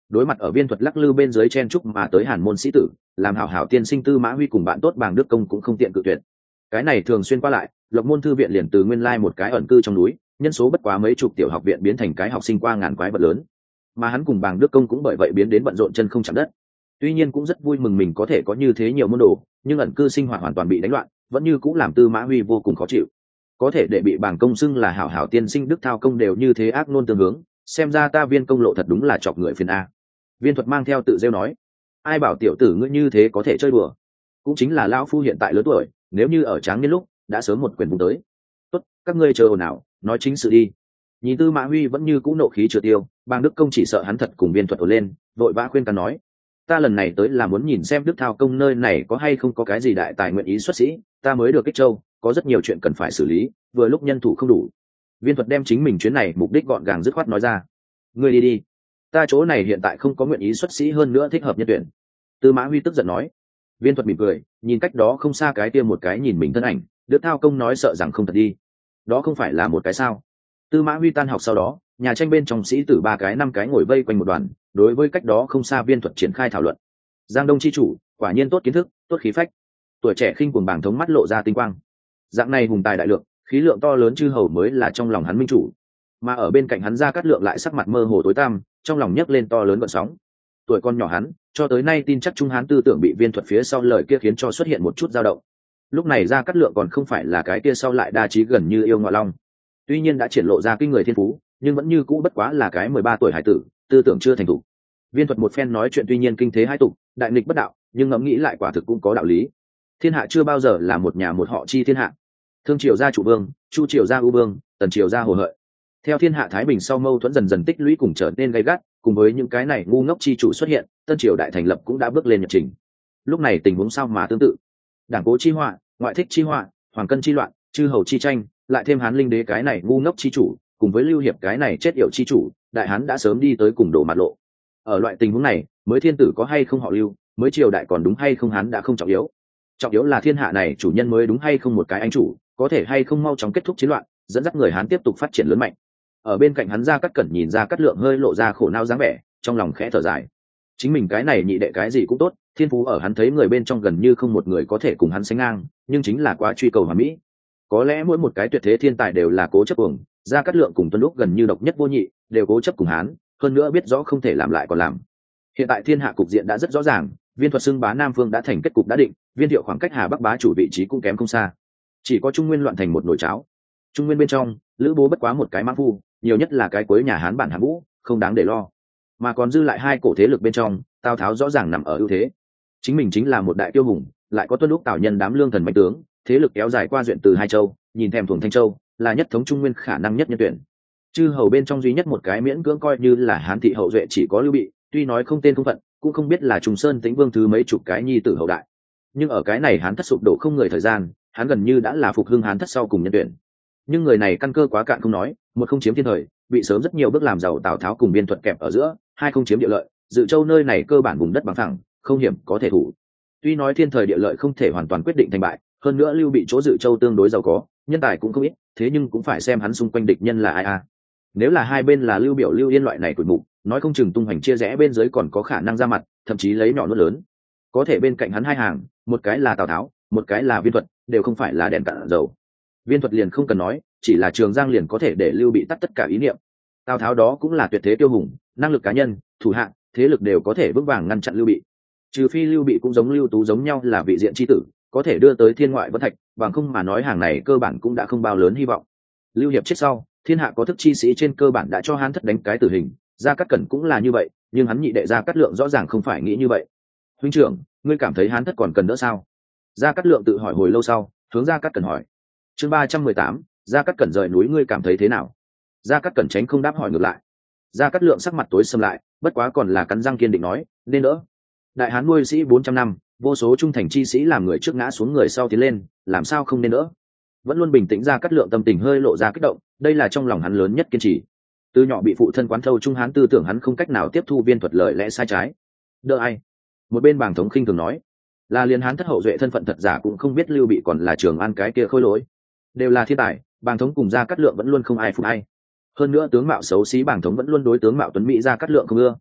đối mặt ở Viên Thuật lắc lư bên dưới chen trúc mà tới hàn môn sĩ tử, làm hảo hảo tiên sinh Tư Mã Huy cùng bạn tốt Bàng Đức Công cũng không tiện cự tuyệt. Cái này thường xuyên qua lại, Lộc Môn thư viện liền từ nguyên lai một cái ẩn cư trong núi, nhân số bất quá mấy chục tiểu học viện biến thành cái học sinh qua ngàn quái vật lớn, mà hắn cùng Bàng Đức Công cũng bởi vậy biến đến bận rộn chân không chạm đất. Tuy nhiên cũng rất vui mừng mình có thể có như thế nhiều môn đồ, nhưng ẩn cư sinh hoạt hoàn toàn bị đánh loạn, vẫn như cũng làm Tư Mã Huy vô cùng khó chịu. Có thể để bị Bàng công xưng là hảo hảo tiên sinh Đức Thao công đều như thế ác nôn tương hướng, xem ra ta Viên công lộ thật đúng là chọc người phiền a. Viên Thuật mang theo tự rêu nói, ai bảo tiểu tử ngươi như thế có thể chơi đùa, cũng chính là lão phu hiện tại lớn tuổi, nếu như ở tráng niên lúc đã sớm một quyền vùng tới. Tốt, các ngươi chờ ồn ào, nói chính sự đi. Nhìn Tư Mã Huy vẫn như cũ nộ khí chưa tiêu, Bàng Đức Công chỉ sợ hắn thật cùng Viên Thuật ồn lên, vội vã khuyên can nói, ta lần này tới là muốn nhìn xem Đức Thao công nơi này có hay không có cái gì đại tài nguyện ý xuất sĩ, ta mới được Kích Châu, có rất nhiều chuyện cần phải xử lý, vừa lúc nhân thủ không đủ. Viên Thuật đem chính mình chuyến này mục đích gọn gàng dứt khoát nói ra, ngươi đi đi, ta chỗ này hiện tại không có nguyện ý xuất sĩ hơn nữa thích hợp nhân tuyển. Tư Mã Huy tức giận nói. Viên Thuật mỉm cười, nhìn cách đó không xa cái kia một cái nhìn mình thân ảnh, Đức Thao công nói sợ rằng không thật đi, đó không phải là một cái sao. Tư Mã Huy tan học sau đó, nhà tranh bên trong sĩ tử ba cái năm cái ngồi vây quanh một đoàn, đối với cách đó không xa Viên Thuật triển khai thảo luận. Giang Đông chi chủ, quả nhiên tốt kiến thức, tốt khí phách, tuổi trẻ khinh cuồng Bàng thống mắt lộ ra tinh quang. Dạng này hùng tài đại lượng, khí lượng to lớn chư hầu mới là trong lòng hắn minh chủ. Mà ở bên cạnh hắn Gia Cát Lượng lại sắc mặt mơ hồ tối tăm, trong lòng nhấc lên to lớn gợn sóng. Tuổi con nhỏ hắn, cho tới nay tin chắc Trung Hán tư tưởng bị Viên Thuật phía sau lời kia khiến cho xuất hiện một chút dao động. Lúc này Gia Cát Lượng còn không phải là cái kia sau lại đa trí gần như yêu ngọ long, tuy nhiên đã triển lộ ra kinh người thiên phú, nhưng vẫn như cũ bất quá là cái mười ba tuổi hải tử, tư tưởng chưa thành thục. Viên Thuật một phen nói chuyện tuy nhiên kinh thế hai tục, đại nghịch bất đạo, nhưng ngẫm nghĩ lại quả thực cũng có đạo lý. Thiên hạ chưa bao giờ là một nhà một họ chi thiên hạ. Thương triều gia chủ vương, Chu triều gia ưu vương, Tần triều gia hồ hợi. Theo thiên hạ thái bình sau mâu thuẫn dần dần tích lũy cùng trở nên gay gắt, cùng với những cái này ngu ngốc chi chủ xuất hiện, Tân triều đại thành lập cũng đã bước lên nhật trình. Lúc này tình huống sao mà tương tự. Đảng cố chi họa, ngoại thích chi họa, hoàng cân chi loạn, chư hầu chi tranh, lại thêm Hán Linh đế cái này ngu ngốc chi chủ, cùng với Lưu Hiệp cái này chết yểu chi chủ, đại hán đã sớm đi tới cùng đổ mặt lộ. Ở loại tình huống này, mới thiên tử có hay không họ Lưu, mới triều đại còn đúng hay không hán đã không trọng yếu. Trọng yếu là thiên hạ này chủ nhân mới đúng hay không một cái anh chủ, có thể hay không mau chóng kết thúc chiến loạn, dẫn dắt người hán tiếp tục phát triển lớn mạnh. Ở bên cạnh hắn Gia Cát Cẩn nhìn Gia Cát Lượng hơi lộ ra khổ não dáng vẻ, trong lòng khẽ thở dài. Chính mình cái này nhị đệ cái gì cũng tốt, thiên phú ở hắn thấy người bên trong gần như không một người có thể cùng hắn sánh ngang, nhưng chính là quá truy cầu hoàn mỹ. Có lẽ mỗi một cái tuyệt thế thiên tài đều là cố chấp cuồng, Gia Cát Lượng cùng Tuân Lúc gần như độc nhất vô nhị, đều cố chấp cùng hắn, hơn nữa biết rõ không thể làm lại còn làm. Hiện tại thiên hạ cục diện đã rất rõ ràng, Viên Thuật xưng bá Nam Phương đã thành kết cục đã định, Viên Thiệu khoảng cách Hà Bắc bá chủ vị trí cũng kém không xa. Chỉ có Trung Nguyên loạn thành một nồi cháo. Trung Nguyên bên trong, Lữ Bố bất quá một cái mã phu, nhiều nhất là cái cuối nhà Hán bản Hạng Vũ, không đáng để lo. Mà còn dư lại hai cổ thế lực bên trong, Tào Tháo rõ ràng nằm ở ưu thế. Chính mình chính là một đại tiêu hùng, lại có Tuân Lúc Tào Nhân đám lương thần mạnh tướng, thế lực kéo dài qua duyện từ hai châu, nhìn thèm thuồng Thanh Châu, là nhất thống Trung Nguyên khả năng nhất nhân tuyển. Chư hầu bên trong duy nhất một cái miễn cưỡng coi như là Hán thị hậu duệ chỉ có Lưu Bị, tuy nói không tên không phận, cũng không biết là Trùng Sơn Tĩnh Vương thứ mấy chục cái nhi tử hậu đại. Nhưng ở cái này Hán thất sụp đổ không người thời gian, hắn gần như đã là phục hưng Hán thất sau cùng nhân tuyển. Nhưng người này căn cơ quá cạn không nói, một không chiếm thiên thời, bị sớm rất nhiều bước làm giàu Tào Tháo cùng Viên Thuật kẹp ở giữa, hai không chiếm địa lợi, Dự Châu nơi này cơ bản vùng đất bằng phẳng, không hiểm có thể thủ. Tuy nói thiên thời địa lợi không thể hoàn toàn quyết định thành bại, hơn nữa Lưu Bị chỗ Dự Châu tương đối giàu có, nhân tài cũng không ít, thế nhưng cũng phải xem hắn xung quanh địch nhân là ai a. Nếu là hai bên là Lưu Biểu Lưu Yên loại này tuổi mục, nói không chừng tung hoành chia rẽ bên dưới còn có khả năng ra mặt, thậm chí lấy nhỏ nuốt lớn. Có thể bên cạnh hắn hai hàng, một cái là Tào Tháo, một cái là Viên Thuật, đều không phải là đèn cạn dầu. Viên Thuật liền không cần nói, chỉ là Trường Giang liền có thể để Lưu Bị tắt tất cả ý niệm. Tào Tháo đó cũng là tuyệt thế tiêu hùng, năng lực cá nhân, thủ hạ, thế lực đều có thể vững vàng ngăn chặn Lưu Bị. Trừ phi Lưu Bị cũng giống Lưu Tú giống nhau là vị diện chi tử, có thể đưa tới thiên ngoại vân thạch, bằng không mà nói hàng này cơ bản cũng đã không bao lớn hy vọng. Lưu Hiệp chết sau, thiên hạ có thức chi sĩ trên cơ bản đã cho Hán thất đánh cái tử hình, Gia Cát Cẩn cũng là như vậy, nhưng hắn nhị đệ Gia Cát Lượng rõ ràng không phải nghĩ như vậy. Huynh trưởng, ngươi cảm thấy Hán thất còn cần đỡ sao? Gia Cát Lượng tự hỏi hồi lâu sau, hướng Gia Cát Cẩn hỏi. Chương ba trăm mười tám, Gia Cát Cẩn rời núi ngươi cảm thấy thế nào? Gia Cát Cẩn tránh không đáp hỏi ngược lại. Gia Cát Lượng sắc mặt tối sầm lại, bất quá còn là cắn răng kiên định nói, nên đỡ. Đại Hán nuôi sĩ bốn trăm năm, vô số trung thành chi sĩ làm người trước ngã xuống người sau tiến lên, làm sao không nên đỡ? Vẫn luôn bình tĩnh Gia Cát Lượng tâm tình hơi lộ ra kích động, đây là trong lòng hắn lớn nhất kiên trì. Từ nhỏ bị phụ thân quán thâu Trung Hán tư tưởng, hắn không cách nào tiếp thu Viên Thuật lời lẽ sai trái. Đỡ ai? Một bên Bàng Thống khinh thường nói, là liên Hán thất hậu duệ thân phận thật giả cũng không biết Lưu Bị còn là Trường An cái kia khôi lỗi, đều là thiên tài. Bàng Thống cùng Gia Cát Lượng vẫn luôn không ai phục ai. Hơn nữa tướng mạo xấu xí Bàng Thống vẫn luôn đối tướng mạo tuấn mỹ Gia Cát Lượng không ưa.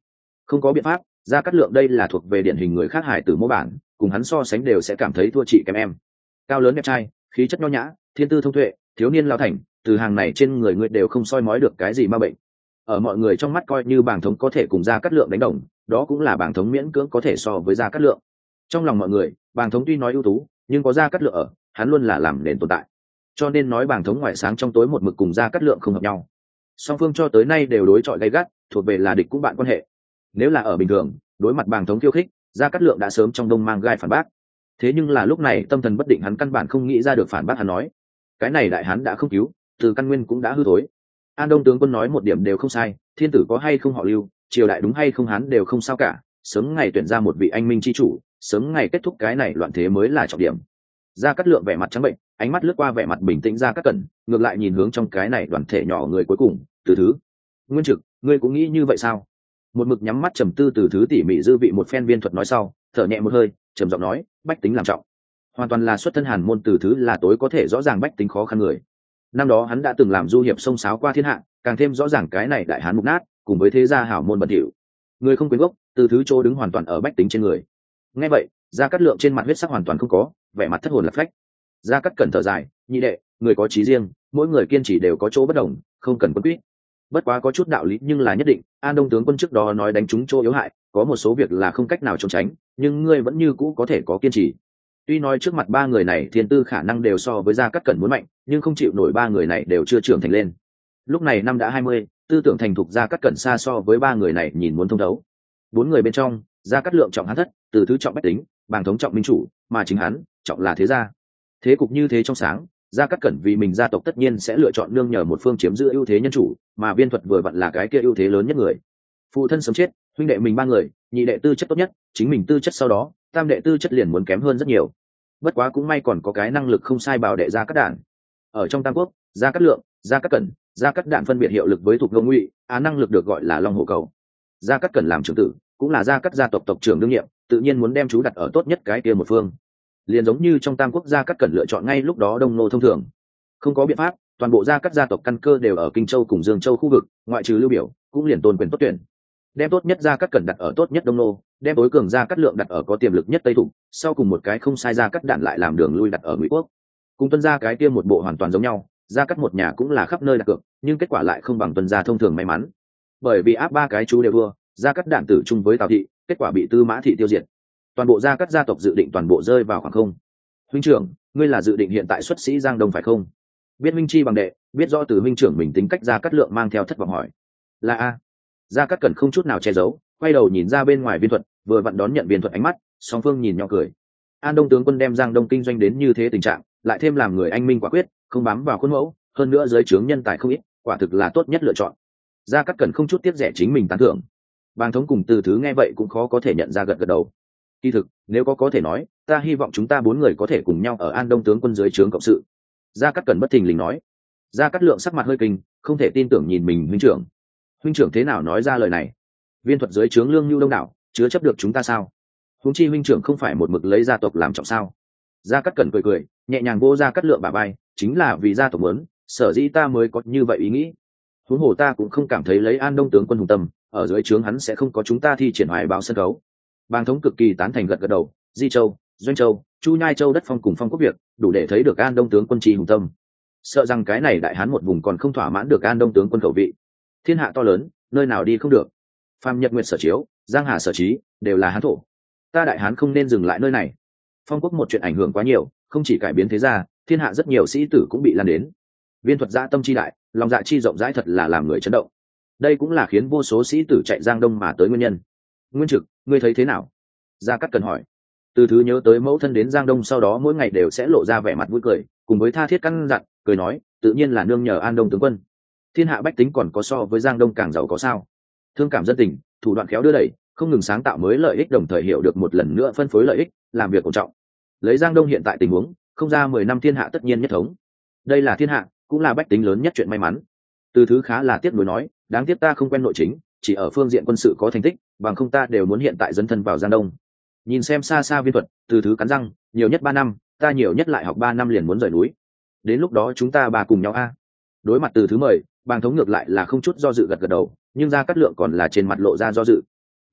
Không có biện pháp, Gia Cát Lượng đây là thuộc về điển hình người khác hải tử mô bản, cùng hắn so sánh đều sẽ cảm thấy thua chị kém em. Cao lớn đẹp trai, khí chất nho nhã, thiên tư thông tuệ, thiếu niên lao thành, từ hàng này trên người người đều không soi mói được cái gì ma bệnh. Ở mọi người trong mắt coi như Bàng Thống có thể cùng Gia Cát Lượng đánh đồng, đó cũng là Bàng Thống miễn cưỡng có thể so với Gia Cát Lượng. Trong lòng mọi người, Bàng Thống tuy nói ưu tú, nhưng có Gia Cát Lượng ở, hắn luôn là làm nền tồn tại. Cho nên nói Bàng Thống ngoài sáng trong tối một mực cùng Gia Cát Lượng không hợp nhau. Song phương cho tới nay đều đối chọi gay gắt, thuộc về là địch cũng bạn quan hệ. Nếu là ở bình thường, đối mặt Bàng Thống khiêu khích, Gia Cát Lượng đã sớm trong đông mang gai phản bác. Thế nhưng là lúc này tâm thần bất định, hắn căn bản không nghĩ ra được phản bác. Hắn nói, cái này đại hán đã không cứu, từ căn nguyên cũng đã hư thối. An Đông tướng quân nói một điểm đều không sai, thiên tử có hay không họ Lưu, triều đại đúng hay không hắn đều không sao cả, sớm ngày tuyển ra một vị anh minh chi chủ, sớm ngày kết thúc cái này loạn thế mới là trọng điểm. Gia Cát Lượng vẻ mặt trắng bệnh, ánh mắt lướt qua vẻ mặt bình tĩnh Gia Cát Cẩn, ngược lại nhìn hướng trong cái này đoàn thể nhỏ người cuối cùng, Từ Thứ. Nguyên Trực, ngươi cũng nghĩ như vậy sao? Một mực nhắm mắt trầm tư Từ Thứ tỉ mỉ dư vị một phen viên thuật nói sau, thở nhẹ một hơi, trầm giọng nói, bách tính làm trọng. Hoàn toàn là xuất thân Hàn môn Từ Thứ là tối có thể rõ ràng bách tính khó khăn người. Năm đó hắn đã từng làm du hiệp sông sáo qua thiên hạ, càng thêm rõ ràng cái này đại hán mục nát, cùng với thế gia hảo môn bẩn thỉu. Người không quyến gốc, Từ Thứ chỗ đứng hoàn toàn ở bách tính trên người. Nghe vậy, Gia Cát Lượng trên mặt huyết sắc hoàn toàn không có, vẻ mặt thất hồn lạc phách. Gia Cát Cẩn thở dài, nhị đệ, người có chí riêng, mỗi người kiên trì đều có chỗ bất đồng, không cần quân quýt. Bất quá có chút đạo lý nhưng là nhất định, An Đông tướng quân trước đó nói đánh trúng chỗ yếu hại, có một số việc là không cách nào trốn tránh, nhưng ngươi vẫn như cũ có thể có kiên trì. Tuy nói trước mặt ba người này thiên tư khả năng đều so với Gia Cát Cẩn muốn mạnh, nhưng không chịu nổi ba người này đều chưa trưởng thành lên. Lúc này năm đã hai mươi, tư tưởng thành thục Gia Cát Cẩn xa so với ba người này nhìn muốn thông thấu. Bốn người bên trong, Gia Cát Lượng trọng hắn thất, Từ Thứ trọng bách tính, Bàng Thống trọng minh chủ, mà chính hắn trọng là thế gia. Thế cục như thế trong sáng, Gia Cát Cẩn vì mình gia tộc tất nhiên sẽ lựa chọn nương nhờ một phương chiếm giữ ưu thế nhân chủ, mà viên thuật vừa vặn là cái kia ưu thế lớn nhất người. Phụ thân sớm chết, huynh đệ mình ba người, nhị đệ tư chất tốt nhất, chính mình tư chất sau đó, tam đệ tư chất liền muốn kém hơn rất nhiều. Bất quá cũng may còn có cái năng lực không sai bảo đệ Gia Cát Đản. Ở trong Tam Quốc, Gia Cát Lượng, Gia Cát Cẩn, Gia Cát Đản phân biệt hiệu lực với Thục Ngô Ngụy, á năng lực được gọi là Long Hổ Cầu. Gia Cát Cẩn làm trưởng tử, cũng là Gia Cát gia tộc tộc trưởng đương nhiệm, tự nhiên muốn đem chú đặt ở tốt nhất cái kia một phương. Liền giống như trong Tam Quốc Gia Cát Cẩn lựa chọn ngay lúc đó Đông Nô thông thường. Không có biện pháp, toàn bộ Gia Cát gia tộc căn cơ đều ở Kinh Châu cùng Dương Châu khu vực, ngoại trừ Lưu Biểu, cũng liền tôn quyền tốt tuyển. Đem tốt nhất Gia Cát Cẩn đặt ở tốt nhất Đông Nô, đem tối cường Gia Cát Lượng đặt ở có tiềm lực nhất Tây Thục, sau cùng một cái không sai Gia Cát Đản lại làm đường lui đặt ở Ngụy Quốc. Cùng Tuân gia cái kia một bộ hoàn toàn giống nhau, Gia Cát một nhà cũng là khắp nơi đặt cược, nhưng kết quả lại không bằng Tuân gia thông thường may mắn. Bởi vì áp ba cái chú đều thua, Gia Cát Đản tử chung với Tào thị, kết quả bị Tư Mã thị tiêu diệt. Toàn bộ Gia Cát gia tộc dự định toàn bộ rơi vào khoảng không. Huynh trưởng, ngươi là dự định hiện tại xuất sĩ Giang Đông phải không? Biết minh chi bằng đệ, biết rõ từ huynh trưởng mình tính cách Gia Cát Lượng mang theo thất vọng hỏi. Là a. Gia Cát Cẩn không chút nào che giấu, quay đầu nhìn ra bên ngoài viên thuật, vừa vặn đón nhận viên thuật ánh mắt, song phương nhìn nhau cười. An Đông tướng quân đem Giang Đông kinh doanh đến như thế tình trạng, lại thêm làm người anh minh quả quyết, không bám vào khuôn mẫu, hơn nữa dưới trướng nhân tài không ít, quả thực là tốt nhất lựa chọn. Gia Cát Cẩn không chút tiếc rẻ chính mình tán thưởng. Bàng Thống cùng Từ Thứ nghe vậy cũng khó có thể nhận ra, gật gật đầu. Kỳ thực, nếu có có thể nói, ta hy vọng chúng ta bốn người có thể cùng nhau ở An Đông tướng quân dưới trướng cộng sự. Gia Cát Cẩn bất thình lình nói. Gia Cát Lượng sắc mặt hơi kinh, không thể tin tưởng nhìn mình huynh trưởng. Huynh trưởng thế nào nói ra lời này? Viên thuật dưới trướng lương nhu đông đảo, chứa chấp được chúng ta sao? Huống chi huynh trưởng không phải một mực lấy gia tộc làm trọng sao? Gia Cát Cẩn cười cười, nhẹ nhàng vô Gia Cát Lượng bả vai, chính là vì gia tộc muốn, sở dĩ ta mới có như vậy ý nghĩ. Huống hồ ta cũng không cảm thấy lấy An Đông tướng quân hùng tâm, ở dưới trướng hắn sẽ không có chúng ta thi triển hoài báo sân khấu. Bàng Thống cực kỳ tán thành, gật gật đầu. Di Châu, Doanh Châu, Chu Nhai Châu đất phong cùng phong quốc việc, đủ để thấy được An Đông tướng quân trì hùng tâm. Sợ rằng cái này đại hán một vùng còn không thỏa mãn được An Đông tướng quân khẩu vị. Thiên hạ to lớn, nơi nào đi không được. Phàm Nhật Nguyệt sở chiếu, Giang Hà sở trí, đều là hán thổ. Ta đại hán không nên dừng lại nơi này. Phong quốc một chuyện ảnh hưởng quá nhiều, không chỉ cải biến thế gia, thiên hạ rất nhiều sĩ tử cũng bị lan đến. Viên thuật dạ tâm chi đại, lòng dạ chi rộng rãi thật là làm người chấn động. Đây cũng là khiến vô số sĩ tử chạy Giang Đông mà tới nguyên nhân. Nguyên Trực, ngươi thấy thế nào? Gia Cát cần hỏi. Từ Thứ nhớ tới mẫu thân đến Giang Đông sau đó mỗi ngày đều sẽ lộ ra vẻ mặt vui cười, cùng với tha thiết căn dặn, cười nói, tự nhiên là nương nhờ An Đông tướng quân. Thiên hạ bách tính còn có so với Giang Đông càng giàu có sao? Thương cảm dân tình, thủ đoạn khéo đưa đẩy, không ngừng sáng tạo mới lợi ích, đồng thời hiểu được một lần nữa phân phối lợi ích, làm việc ổn trọng. Lấy Giang Đông hiện tại tình huống, không ra mười năm thiên hạ tất nhiên nhất thống. Đây là thiên hạ, cũng là bách tính lớn nhất chuyện may mắn. Từ Thứ khá là tiếc nuối nói, đáng tiếc ta không quen nội chính, chỉ ở phương diện quân sự có thành tích, bằng không ta đều muốn hiện tại dấn thân vào Giang Đông. Nhìn xem xa xa viên thuật, Từ Thứ cắn răng, nhiều nhất ba năm, ta nhiều nhất lại học ba năm liền muốn rời núi. Đến lúc đó chúng ta bà cùng nhau a. Đối mặt Từ Thứ mời, Bàng Thống ngược lại là không chút do dự gật gật đầu, nhưng Gia Cát Lượng còn là trên mặt lộ ra do dự.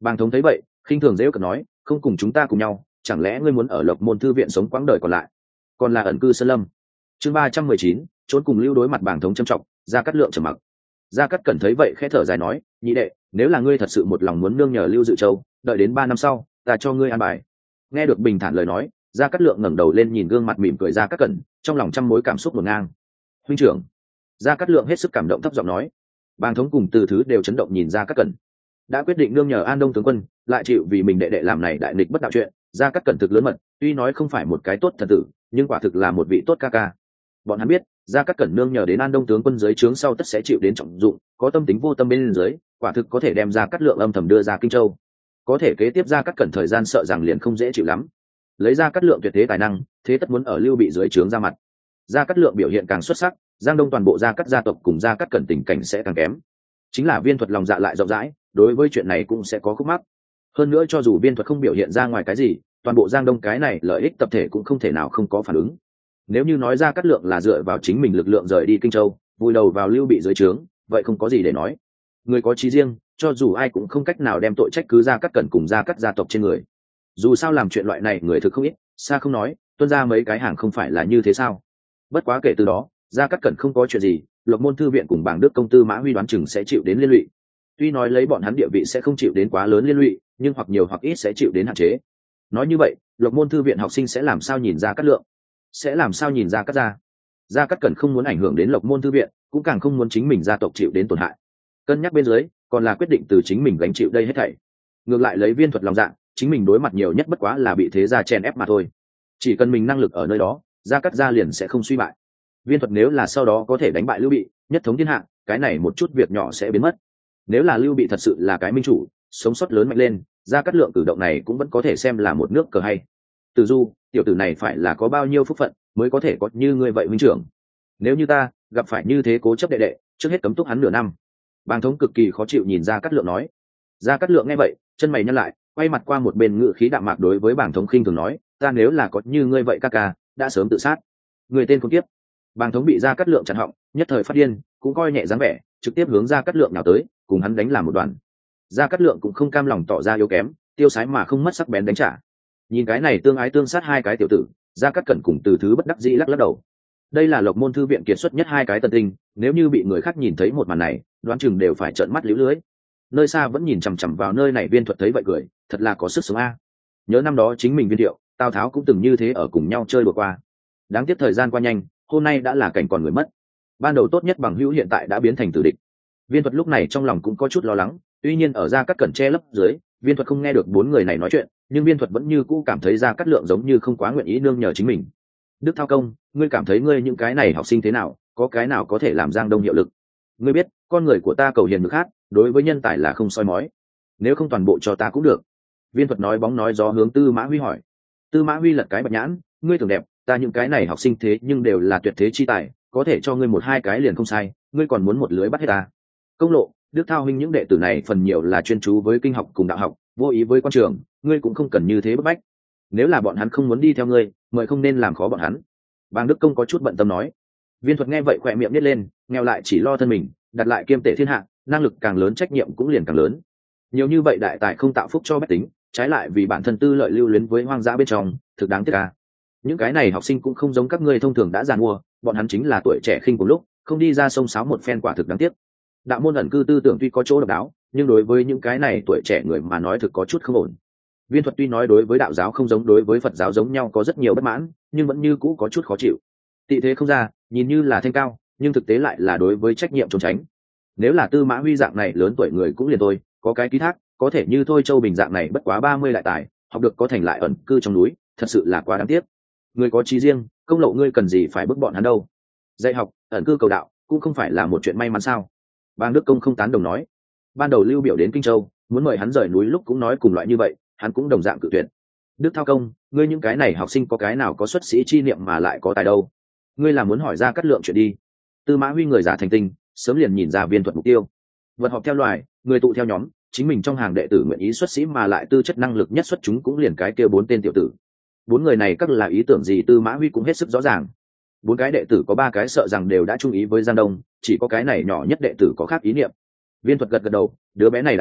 Bàng thống thấy vậy khinh thường dễ cợt nói, không cùng chúng ta cùng nhau, chẳng lẽ ngươi muốn ở Lộc Môn thư viện sống quãng đời còn lại, còn là ẩn cư sơn lâm? Chương ba trăm mười chín, trốn cùng lưu đối mặt Bàng thống trầm trọng. Gia Cát Lượng trầm mặc. Gia Cát Cẩn thấy vậy khẽ thở dài nói, nhị đệ, nếu là ngươi thật sự một lòng muốn nương nhờ Lưu Dự Châu, đợi đến ba năm sau ta cho ngươi an bài. Nghe được bình thản lời nói, Gia Cát Lượng ngẩng đầu lên nhìn gương mặt mỉm cười Gia Cát Cẩn, trong lòng trăm mối cảm xúc ngổn ngang. Huynh trưởng. Gia Cát Lượng hết sức cảm động thấp giọng nói. Bàng thống cùng Từ Thứ đều chấn động nhìn Gia Cát Cẩn. Đã quyết định nương nhờ An Đông tướng quân, lại chịu vì mình đệ đệ làm này đại nghịch bất đạo chuyện, Gia Cát Cẩn thực lớn mật, tuy nói không phải một cái tốt thần tử, nhưng quả thực là một vị tốt ca ca. Bọn hắn biết, Gia Cát Cẩn nương nhờ đến An Đông tướng quân dưới trướng sau tất sẽ chịu đến trọng dụng, có tâm tính vô tâm bên dưới, quả thực có thể đem Gia Cát Lượng âm thầm đưa ra Kinh Châu. Có thể kế tiếp Gia Cát Cẩn thời gian sợ rằng liền không dễ chịu lắm. Lấy Gia Cát Lượng tuyệt thế tài năng, thế tất muốn ở Lưu Bị dưới trướng ra mặt. Gia Cát Lượng biểu hiện càng xuất sắc, Giang Đông toàn bộ Gia Cát gia tộc cùng Gia Cát Cẩn tình cảnh sẽ càng kém. Chính là Viên Thuật lòng dạ lại rộng rãi, đối với chuyện này cũng sẽ có khúc mắc. Hơn nữa cho dù Viên Thuật không biểu hiện ra ngoài cái gì, toàn bộ Giang Đông cái này lợi ích tập thể cũng không thể nào không có phản ứng. Nếu như nói Gia Cát Lượng là dựa vào chính mình lực lượng rời đi Kinh Châu, vùi đầu vào Lưu Bị dưới trướng, vậy không có gì để nói. Người có chí riêng, cho dù ai cũng không cách nào đem tội trách cứ Gia Cát Cẩn cùng Gia Cát gia tộc trên người. Dù sao làm chuyện loại này người thực không ít, xa không nói, tuân ra mấy cái hàng không phải là như thế sao? Bất quá kể từ đó, Gia Cát Cẩn không có chuyện gì, Lộc Môn thư viện cùng Bàng Đức công tư Mã Huy đoán chừng sẽ chịu đến liên lụy. Tuy nói lấy bọn hắn địa vị sẽ không chịu đến quá lớn liên lụy, nhưng hoặc nhiều hoặc ít sẽ chịu đến hạn chế. Nói như vậy, Lộc Môn thư viện học sinh sẽ làm sao nhìn Gia Cát Lượng? Sẽ làm sao nhìn Gia Cát gia? Gia Cát Cẩn không muốn ảnh hưởng đến Lộc Môn thư viện, cũng càng không muốn chính mình gia tộc chịu đến tổn hại. Cân nhắc bên dưới, còn là quyết định từ chính mình gánh chịu đây hết thảy. Ngược lại lấy Viên Thuật lòng dạ, chính mình đối mặt nhiều nhất bất quá là bị thế gia chèn ép mà thôi. Chỉ cần mình năng lực ở nơi đó, Gia Cát gia liền sẽ không suy bại. Viên Thuật nếu là sau đó có thể đánh bại Lưu Bị, nhất thống thiên hạ, cái này một chút việc nhỏ sẽ biến mất. Nếu là Lưu Bị thật sự là cái minh chủ, sống sót lớn mạnh lên, Gia Cát Lượng cử động này cũng vẫn có thể xem là một nước cờ hay. Từ Du, tiểu tử này phải là có bao nhiêu phúc phận mới có thể có như ngươi vậy huynh trưởng. Nếu như ta gặp phải như thế cố chấp đệ đệ, trước hết cấm túc hắn nửa năm. Bàng thống cực kỳ khó chịu nhìn Gia Cát Lượng nói. Gia Cát Lượng nghe vậy, chân mày nhăn lại, quay mặt qua một bên ngự khí đạm mạc đối với Bàng thống khinh thường nói, ta nếu là có như ngươi vậy ca ca, đã sớm tự sát. Người tên khốn kiếp. Bàng thống bị Gia Cát Lượng chặn họng, nhất thời phát điên, cũng coi nhẹ dáng vẻ, trực tiếp hướng Gia Cát Lượng nào tới, cùng hắn đánh làm một đoàn. Gia Cát Lượng cũng không cam lòng tỏ ra yếu kém, tiêu sái mà không mất sắc bén đánh trả. Nhìn cái này tương ái tương sát hai cái tiểu tử, Gia Cát Cẩn cùng Từ Thứ bất đắc dĩ lắc lắc đầu. Đây là Lộc Môn thư viện kiệt xuất nhất hai cái tân tinh, nếu như bị người khác nhìn thấy một màn này, đoán chừng đều phải trợn mắt liễu lưới. Nơi xa vẫn nhìn chằm chằm vào nơi này Viên Thuật thấy vậy cười, thật là có sức sống a. Nhớ năm đó chính mình Viên Thiệu, Tào Tháo cũng từng như thế ở cùng nhau chơi đùa qua. Đáng tiếc thời gian qua nhanh, hôm nay đã là cảnh còn người mất. Ban đầu tốt nhất bằng hữu hiện tại đã biến thành tử địch. Viên Thuật lúc này trong lòng cũng có chút lo lắng, tuy nhiên ở Gia Cát Cẩn che lấp dưới, Viên Thuật không nghe được bốn người này nói chuyện, nhưng Viên Thuật vẫn như cũ cảm thấy Gia Cát Lượng giống như không quá nguyện ý nương nhờ chính mình. Đức Thao Công, ngươi cảm thấy ngươi những cái này học sinh thế nào, có cái nào có thể làm Giang Đông hiệu lực? Ngươi biết, con người của ta cầu hiền được hát, đối với nhân tài là không soi mói. Nếu không toàn bộ cho ta cũng được. Viên Thuật nói bóng nói gió hướng Tư Mã Huy hỏi. Tư Mã Huy lật cái bạch nhãn, ngươi tưởng đẹp, ta những cái này học sinh thế nhưng đều là tuyệt thế chi tài, có thể cho ngươi một hai cái liền không sai, ngươi còn muốn một lưới bắt hết ta. Công Lộ, Đức Thao huynh những đệ tử này phần nhiều là chuyên chú với kinh học cùng đạo học, vô ý với quan trường, ngươi cũng không cần như thế bức bách. Nếu là bọn hắn không muốn đi theo ngươi, mời không nên làm khó bọn hắn. Bàng Đức Công có chút bận tâm nói. Viên Thuật nghe vậy khỏe miệng nhếch lên, nghèo lại chỉ lo thân mình, đặt lại kiêm tể thiên hạ, năng lực càng lớn trách nhiệm cũng liền càng lớn. Nhiều như vậy đại tài không tạo phúc cho bách tính, trái lại vì bản thân tư lợi lưu luyến với hoang dã bên trong, thực đáng tiếc à. Những cái này học sinh cũng không giống các ngươi thông thường đã già mua, bọn hắn chính là tuổi trẻ khinh cùng lúc, không đi ra sông sáo một phen quả thực đáng tiếc. Đạo môn ẩn cư tư tưởng tuy có chỗ độc đáo, nhưng đối với những cái này tuổi trẻ người mà nói thực có chút không ổn. Viên Thuật tuy nói đối với đạo giáo không giống đối với Phật giáo giống nhau có rất nhiều bất mãn, nhưng vẫn như cũ có chút khó chịu. Tị thế không ra, nhìn như là thanh cao, nhưng thực tế lại là đối với trách nhiệm trốn tránh. Nếu là Tư Mã Huy dạng này lớn tuổi người cũng liền thôi, có cái ký thác, có thể như Thôi Châu Bình dạng này bất quá ba mươi lại tài, học được có thành lại ẩn cư trong núi, thật sự là quá đáng tiếc. Người có chí riêng, Công Lộ ngươi cần gì phải bức bọn hắn đâu? Dạy học, ẩn cư cầu đạo, cũng không phải là một chuyện may mắn sao? Bàng Đức Công không tán đồng nói. Ban đầu Lưu Biểu đến Kinh Châu, muốn mời hắn rời núi lúc cũng nói cùng loại như vậy, hắn cũng đồng dạng cự tuyệt. Đức Thao Công, ngươi những cái này học sinh có cái nào có xuất sĩ chi niệm mà lại có tài đâu? Ngươi là muốn hỏi Ra Cát Lượng chuyện đi? Tư Mã Huy người giả thành tinh, sớm liền nhìn ra Viên Thuật mục tiêu. Vật họp theo loài, người tụ theo nhóm, chính mình trong hàng đệ tử nguyện ý xuất sĩ mà lại tư chất năng lực nhất xuất chúng cũng liền cái kia bốn tên tiểu tử. Bốn người này các là ý tưởng gì Tư Mã Huy cũng hết sức rõ ràng. Bốn cái đệ tử có ba cái sợ rằng đều đã chung ý với Giang Đông, chỉ có cái này nhỏ nhất đệ tử có khác ý niệm. Viên Thuật gật gật đầu, đứa bé này lại tài,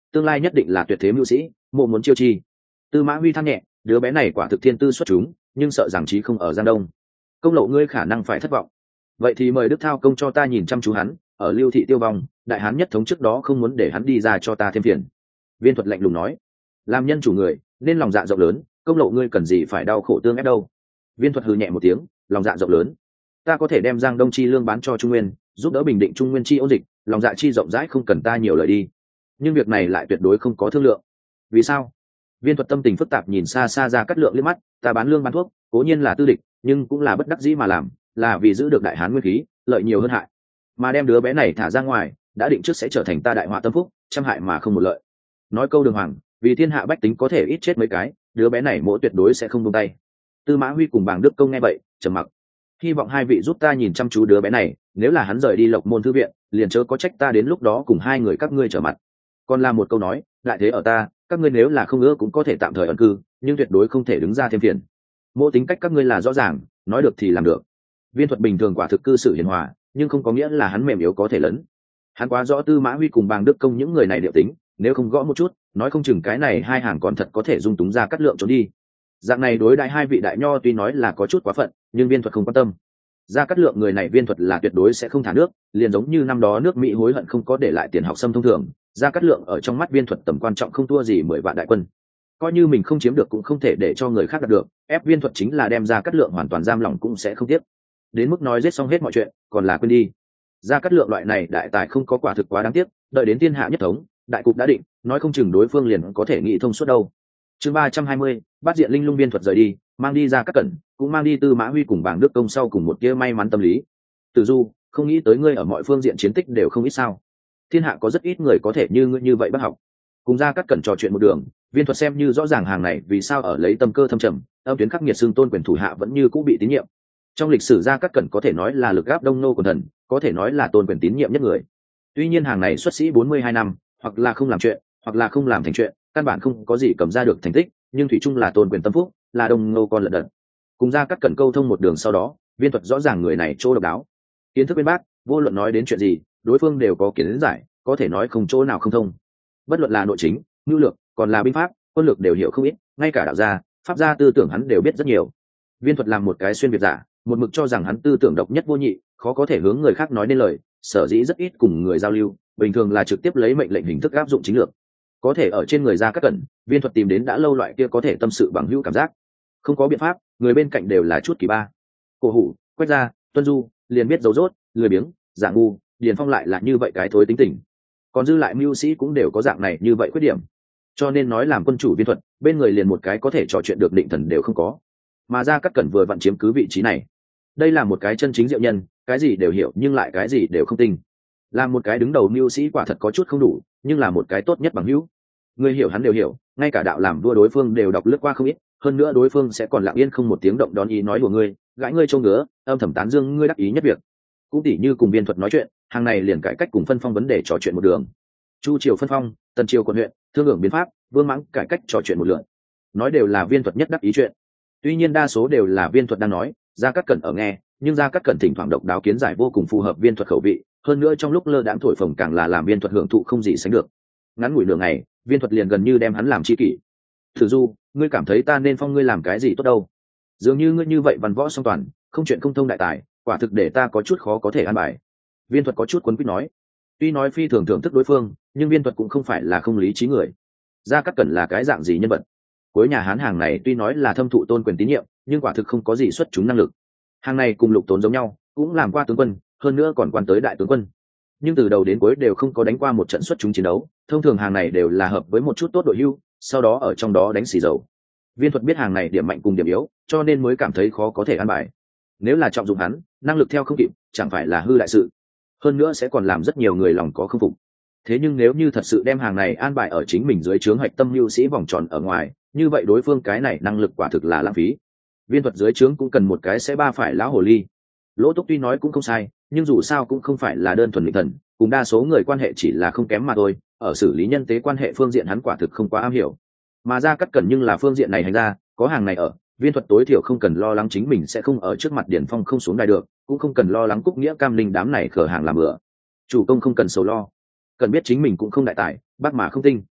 tương lai nhất định là tuyệt thế mưu sĩ, mộ muốn chiêu chi. Tư Mã Huy than nhẹ, đứa bé này quả thực thiên tư xuất chúng, nhưng sợ rằng trí không ở Giang Đông. Công lộ ngươi khả năng phải thất vọng. Vậy thì mời Đức Thao công cho ta nhìn chăm chú hắn, ở Lưu Thị tiêu vong, đại hán nhất thống trước đó không muốn để hắn đi ra cho ta thêm phiền. Viên Thuật lạnh lùng nói, làm nhân chủ người nên lòng dạ rộng lớn, công lộ ngươi cần gì phải đau khổ tương ép đâu. Viên Thuật hừ nhẹ một tiếng, lòng dạ rộng lớn, ta có thể đem Giang Đông chi lương bán cho Trung Nguyên, giúp đỡ bình định Trung Nguyên chi ôn dịch, lòng dạ chi rộng rãi không cần ta nhiều lời đi. Nhưng việc này lại tuyệt đối không có thương lượng. Vì sao? Viên Thuật tâm tình phức tạp nhìn xa xa Ra Cát Lượng liếc mắt, ta bán lương bán thuốc, cố nhiên là tư địch, nhưng cũng là bất đắc dĩ mà làm, là vì giữ được đại hán nguyên khí, lợi nhiều hơn hại. Mà đem đứa bé này thả ra ngoài, đã định trước sẽ trở thành ta đại họa tâm phúc, trăm hại mà không một lợi. Nói câu đường hoàng, vì thiên hạ bách tính có thể ít chết mấy cái, đứa bé này mỗi tuyệt đối sẽ không buông tay. Tư Mã Huy cùng Bàng Đức Công nghe vậy, trầm mặc. Hy vọng hai vị giúp ta nhìn chăm chú đứa bé này, nếu là hắn rời đi Lộc Môn thư viện, liền chớ có trách ta đến lúc đó cùng hai người các ngươi trở mặt. Còn là một câu nói, đại thế ở ta, các ngươi nếu là không ưa cũng có thể tạm thời ẩn cư, nhưng tuyệt đối không thể đứng ra thêm phiền. Mỗi tính cách các ngươi là rõ ràng, nói được thì làm được. Viên Thuật bình thường quả thực cư xử hiền hòa, nhưng không có nghĩa là hắn mềm yếu có thể lớn. Hắn quá rõ Tư Mã Huy cùng Bàng Đức Công những người này điệu tính, nếu không gõ một chút, nói không chừng cái này hai hàng còn thật có thể dung túng Ra Cát Lượng trốn đi. Dạng này đối đãi hai vị đại nho tuy nói là có chút quá phận, nhưng Viên Thuật không quan tâm. Ra Cát Lượng người này Viên Thuật là tuyệt đối sẽ không thả nước, liền giống như năm đó nước Mỹ hối hận không có để lại tiền học xâm thông thường, Ra Cát Lượng ở trong mắt Viên Thuật tầm quan trọng không thua gì mười vạn đại quân. Coi như mình không chiếm được cũng không thể để cho người khác đạt được, ép Viên Thuật chính là đem Ra Cát Lượng hoàn toàn giam lỏng cũng sẽ không tiếc. Đến mức nói giết xong hết mọi chuyện, còn là quên đi. Ra Cát Lượng loại này đại tài không có quả thực quá đáng tiếc, đợi đến thiên hạ nhất thống, đại cục đã định, nói không chừng đối phương liền có thể nghĩ thông suốt đâu. Chương ba trăm hai mươi, Bát Diện Linh Lung Viên Thuật rời đi, mang đi Ra Cát Cẩn, cũng mang đi Tư Mã Huy cùng Bàng Đức Công sau cùng một tia may mắn tâm lý. Từ Du, không nghĩ tới ngươi ở mọi phương diện chiến tích đều không ít sao? Thiên hạ có rất ít người có thể như ngươi như vậy bác học. Cùng Ra Cát Cẩn trò chuyện một đường, Viên Thuật xem như rõ ràng hàng này vì sao ở lấy tâm cơ thâm trầm, âm tuyến khắc nghiệt xương tôn quyền thủ hạ vẫn như cũ bị tín nhiệm. Trong lịch sử Ra Cát Cẩn có thể nói là lực gáp đông nô quần thần, có thể nói là tôn quyền tín nhiệm nhất người. Tuy nhiên hàng này xuất sĩ bốn mươi hai năm, hoặc là không làm chuyện, hoặc là không làm thành chuyện, căn bản không có gì cầm ra được thành tích, nhưng thủy chung là tôn quyền tâm phúc, là đông nô con lợn đận. Cùng Ra Cát Cẩn câu thông một đường sau đó, Viên Thuật rõ ràng người này chỗ độc đáo, kiến thức bên bác, vô luận nói đến chuyện gì, đối phương đều có kiến giải, có thể nói không chỗ nào không thông. Bất luận là nội chính, nhu lược, còn là binh pháp, quân lược đều hiểu không ít, ngay cả đạo gia, pháp gia tư tưởng hắn đều biết rất nhiều. Viên Thuật làm một cái xuyên việt giả, một mực cho rằng hắn tư tưởng độc nhất vô nhị, khó có thể hướng người khác nói nên lời, sở dĩ rất ít cùng người giao lưu, bình thường là trực tiếp lấy mệnh lệnh hình thức áp dụng chiến lược. Có thể ở trên người Ra Cát Cẩn, Viên Thuật tìm đến đã lâu loại kia có thể tâm sự bằng hữu cảm giác. Không có biện pháp, người bên cạnh đều là chút kỳ ba. Cổ Hủ, Quách Gia, Tuân Du, liền biết dấu dốt, lười biếng, giả ngu, Điền Phong lại là như vậy cái thối tính tình. Còn dư lại mưu sĩ cũng đều có dạng này như vậy khuyết điểm. Cho nên nói làm quân chủ Viên Thuật, bên người liền một cái có thể trò chuyện được định thần đều không có. Mà Ra Cát Cẩn vừa vặn chiếm cứ vị trí này. Đây là một cái chân chính diệu nhân, cái gì đều hiểu nhưng lại cái gì đều không tinh. Là một cái đứng đầu mưu sĩ quả thật có chút không đủ, nhưng là một cái tốt nhất bằng hữu. Người hiểu hắn đều hiểu, ngay cả đạo làm vua đối phương đều đọc lướt qua không ít, hơn nữa đối phương sẽ còn lặng yên không một tiếng động đón ý nói của ngươi, gãi ngươi trông ngứa, âm thầm tán dương ngươi đắc ý nhất việc. Cũng tỉ như cùng Viên Thuật nói chuyện, hàng này liền cải cách cùng phân phong vấn đề trò chuyện một đường. Chu triều phân phong, Tần triều quận huyện, thương hưởng biến pháp, Vương Mãng cải cách trò chuyện một lượt. Nói đều là Viên Thuật nhất đắc ý chuyện. Tuy nhiên đa số đều là Viên Thuật đang nói, Ra Cát Cẩn ở nghe, nhưng Ra Cát Cẩn thỉnh thoảng độc đáo kiến giải vô cùng phù hợp Viên Thuật khẩu vị, hơn nữa trong lúc lơ đãng thổi phồng càng là làm Viên Thuật hưởng thụ không gì sánh được. Ngắn ngủi nửa ngày, Viên Thuật liền gần như đem hắn làm chi kỷ. Thử Du, ngươi cảm thấy ta nên phong ngươi làm cái gì tốt đâu? Dường như ngươi như vậy văn võ song toàn, không chuyện không thông đại tài, quả thực để ta có chút khó có thể an bài. Viên Thuật có chút quấn quýt nói. Tuy nói phi thường thưởng thức đối phương, nhưng Viên Thuật cũng không phải là không lý trí người. Ra Cát Cẩn là cái dạng gì nhân vật? Cuối nhà Hán hàng này tuy nói là thâm thụ tôn quyền tín nhiệm, nhưng quả thực không có gì xuất chúng năng lực. Hàng này cùng Lục Tốn giống nhau, cũng làm qua tướng quân, hơn nữa còn quan tới đại tướng quân. Nhưng từ đầu đến cuối đều không có đánh qua một trận xuất chúng chiến đấu, thông thường hàng này đều là hợp với một chút tốt đội hưu, sau đó ở trong đó đánh xì dầu. Viên Thuật biết hàng này điểm mạnh cùng điểm yếu, cho nên mới cảm thấy khó có thể an bài. Nếu là trọng dụng hắn, năng lực theo không kịp, chẳng phải là hư đại sự. Hơn nữa sẽ còn làm rất nhiều người lòng có không phục. Thế nhưng nếu như thật sự đem hàng này an bài ở chính mình dưới trướng hạch tâm hưu sĩ vòng tròn ở ngoài, như vậy đối phương cái này năng lực quả thực là lãng phí. Viên Thuật dưới trướng cũng cần một cái sẽ ba phải lão hồ ly. Lỗ Túc tuy nói cũng không sai, nhưng dù sao cũng không phải là đơn thuần định thần, cùng đa số người quan hệ chỉ là không kém mà thôi, ở xử lý nhân tế quan hệ phương diện hắn quả thực không quá am hiểu. Mà Ra Cát Cẩn nhưng là phương diện này hành ra, có hàng này ở, Viên Thuật tối thiểu không cần lo lắng chính mình sẽ không ở trước mặt Điền Phong không xuống đài được, cũng không cần lo lắng Cúc Nghĩa Cam Linh đám này khở hàng làm bữa. Chủ công không cần sầu lo, cần biết chính mình cũng không đại tài, bác mà không tinh.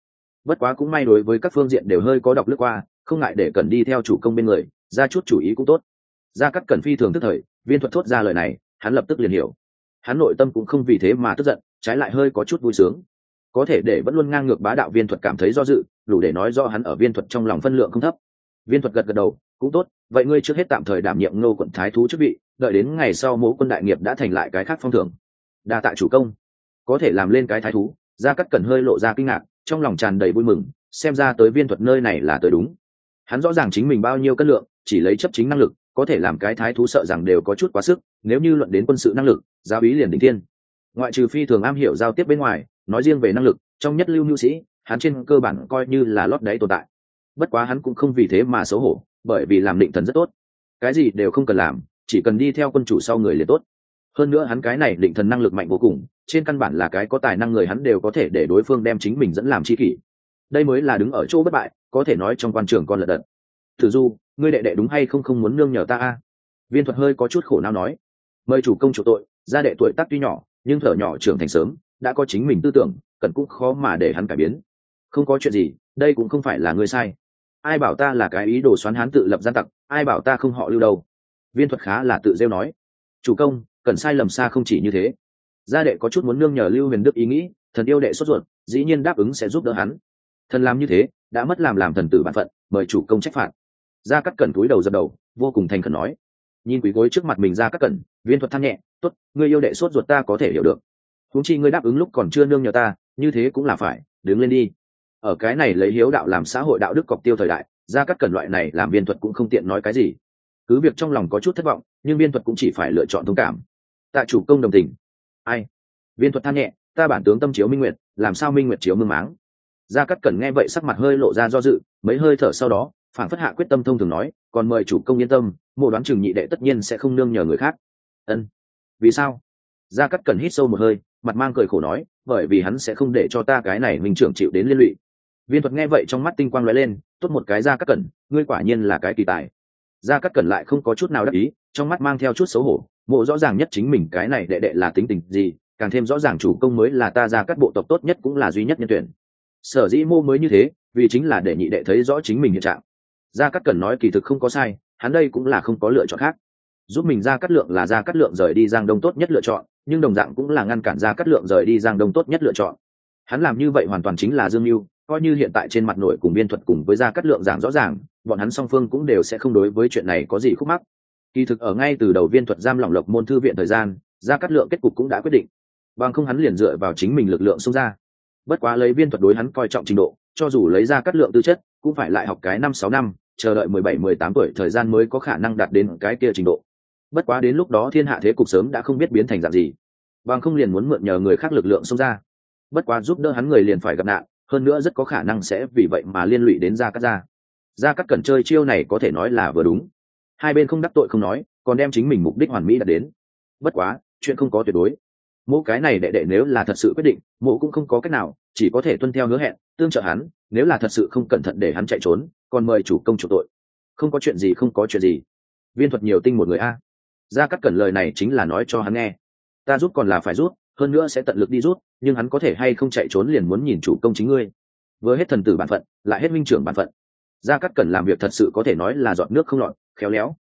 bất quá cũng may đối với các phương diện đều hơi có đọc lướt qua, không ngại để cần đi theo chủ công bên người ra chút chủ ý cũng tốt. Gia Cát Cẩn phi thường tức thời, Viên Thuật thốt ra lời này hắn lập tức liền hiểu. Hắn nội tâm cũng không vì thế mà tức giận, trái lại hơi có chút vui sướng. Có thể để vẫn luôn ngang ngược bá đạo Viên Thuật cảm thấy do dự, đủ để nói do hắn ở Viên Thuật trong lòng phân lượng không thấp. Viên Thuật gật gật đầu, cũng tốt, vậy ngươi trước hết tạm thời đảm nhiệm Ngô quận thái thú chức vị, đợi đến ngày sau Mỗ quân đại nghiệp đã thành lại cái khác phong thưởng. Đa tạ chủ công. Có thể làm lên cái thái thú, Gia Cát Cẩn hơi lộ ra kinh ngạc, trong lòng tràn đầy vui mừng, xem ra tới Viên Thuật nơi này là tới đúng. Hắn rõ ràng chính mình bao nhiêu cân lượng, chỉ lấy chấp chính năng lực có thể làm cái thái thú sợ rằng đều có chút quá sức, nếu như luận đến quân sự năng lực, giáo úy liền đỉnh thiên. Ngoại trừ phi thường am hiểu giao tiếp bên ngoài, nói riêng về năng lực, trong nhất lưu nhu sĩ, hắn trên cơ bản coi như là lót đáy tồn tại. Bất quá hắn cũng không vì thế mà xấu hổ, bởi vì làm định thần rất tốt, cái gì đều không cần làm, chỉ cần đi theo quân chủ sau người liền tốt. Hơn nữa hắn cái này định thần năng lực mạnh vô cùng, trên căn bản là cái có tài năng người hắn đều có thể để đối phương đem chính mình dẫn làm chi kỷ. Đây mới là đứng ở chỗ bất bại, có thể nói trong quan trường con lật đật. Thử Du, ngươi đệ đệ đúng hay không không muốn nương nhờ ta a? Viên Thuật hơi có chút khổ não nói. Mời chủ công chủ tội, gia đệ tuổi tác tuy nhỏ, nhưng thở nhỏ trưởng thành sớm, đã có chính mình tư tưởng, cần cũng khó mà để hắn cải biến. Không có chuyện gì, đây cũng không phải là ngươi sai. Ai bảo ta là cái ý đồ xoắn hán tự lập gian tặc, ai bảo ta không họ Lưu đâu. Viên Thuật khá là tự rêu nói. Chủ công, cần sai lầm xa không chỉ như thế. Gia đệ có chút muốn nương nhờ Lưu Huyền Đức ý nghĩ, thần yêu đệ sốt ruột, dĩ nhiên đáp ứng sẽ giúp đỡ hắn. Thần làm như thế, đã mất làm làm thần tử bản phận, mời chủ công trách phạt. Gia Cát Cẩn cúi đầu dập đầu, vô cùng thành khẩn nói. Nhìn quỳ gối trước mặt mình Gia Cát Cẩn, Viên Thuật than nhẹ, tốt, ngươi yêu đệ sốt ruột ta có thể hiểu được. Huống chi ngươi đáp ứng lúc còn chưa nương nhờ ta, như thế cũng là phải, đứng lên đi. Ở cái này lấy hiếu đạo làm xã hội đạo đức cọc tiêu thời đại, Gia Cát Cẩn loại này làm Viên Thuật cũng không tiện nói cái gì. Cứ việc trong lòng có chút thất vọng, nhưng Viên Thuật cũng chỉ phải lựa chọn thông cảm. Tạ chủ công đồng tình. Ai? Viên Thuật than nhẹ, ta bản tướng tâm chiếu minh nguyệt, làm sao minh nguyệt chiếu mương máng. Gia Cát Cẩn nghe vậy sắc mặt hơi lộ ra do dự, mấy hơi thở sau đó, phản phất hạ quyết tâm thông thường nói, còn mời chủ công yên tâm, mộ đoán chừng nhị đệ tất nhiên sẽ không nương nhờ người khác. Ân. Vì sao? Gia Cát Cẩn hít sâu một hơi, mặt mang cười khổ nói, bởi vì hắn sẽ không để cho ta cái này mình trưởng chịu đến liên lụy. Viên Thuật nghe vậy trong mắt tinh quang lóe lên, tốt một cái Gia Cát Cẩn, ngươi quả nhiên là cái kỳ tài. Gia Cát Cẩn lại không có chút nào đắc ý, trong mắt mang theo chút xấu hổ, mộ rõ ràng nhất chính mình cái này đệ đệ là tính tình gì, càng thêm rõ ràng chủ công mới là ta Gia Cát bộ tộc tốt nhất cũng là duy nhất nhân tuyển. Sở dĩ mô mới như thế, vì chính là để nhị đệ thấy rõ chính mình hiện trạng. Gia Cát Cẩn nói kỳ thực không có sai, hắn đây cũng là không có lựa chọn khác. Giúp mình Gia Cát Lượng là Gia Cát Lượng rời đi Giang Đông tốt nhất lựa chọn, nhưng đồng dạng cũng là ngăn cản Gia Cát Lượng rời đi Giang Đông tốt nhất lựa chọn. Hắn làm như vậy hoàn toàn chính là dương mưu, coi như hiện tại trên mặt nội cùng Viên Thuật cùng với Gia Cát Lượng giảng rõ ràng, bọn hắn song phương cũng đều sẽ không đối với chuyện này có gì khúc mắc. Kỳ thực ở ngay từ đầu Viên Thuật giam lỏng Lộc Môn thư viện thời gian, Gia Cát Lượng kết cục cũng đã quyết định, bằng không hắn liền dựa vào chính mình lực lượng xông ra. Bất quá lấy Viên Thuật đối hắn coi trọng trình độ, cho dù lấy Gia Cát Lượng tư chất, cũng phải lại học cái năm sáu năm, chờ đợi mười bảy mười tám tuổi thời gian mới có khả năng đạt đến cái kia trình độ. Bất quá đến lúc đó thiên hạ thế cục sớm đã không biết biến thành dạng gì, bằng không liền muốn mượn nhờ người khác lực lượng xông ra. Bất quá giúp đỡ hắn người liền phải gặp nạn, hơn nữa rất có khả năng sẽ vì vậy mà liên lụy đến Gia Cát gia. Gia Cát Cẩn chơi chiêu này có thể nói là vừa đúng, hai bên không đắc tội không nói, còn đem chính mình mục đích hoàn mỹ đạt đến. Bất quá chuyện không có tuyệt đối, mỗ cái này đệ đệ nếu là thật sự quyết định, mỗ cũng không có cách nào, chỉ có thể tuân theo hứa hẹn, tương trợ hắn, nếu là thật sự không cẩn thận để hắn chạy trốn, còn mời chủ công chủ tội. Không có chuyện gì, không có chuyện gì. Viên Thuật nhiều tinh một người a. Gia Cát Cẩn lời này chính là nói cho hắn nghe, ta giúp còn là phải giúp, hơn nữa sẽ tận lực đi giúp, nhưng hắn có thể hay không chạy trốn liền muốn nhìn chủ công chính ngươi. Vừa hết thần tử bản phận, lại hết minh trưởng bản phận. Gia Cát Cẩn làm việc thật sự có thể nói là giọt nước không lọt, khéo léo,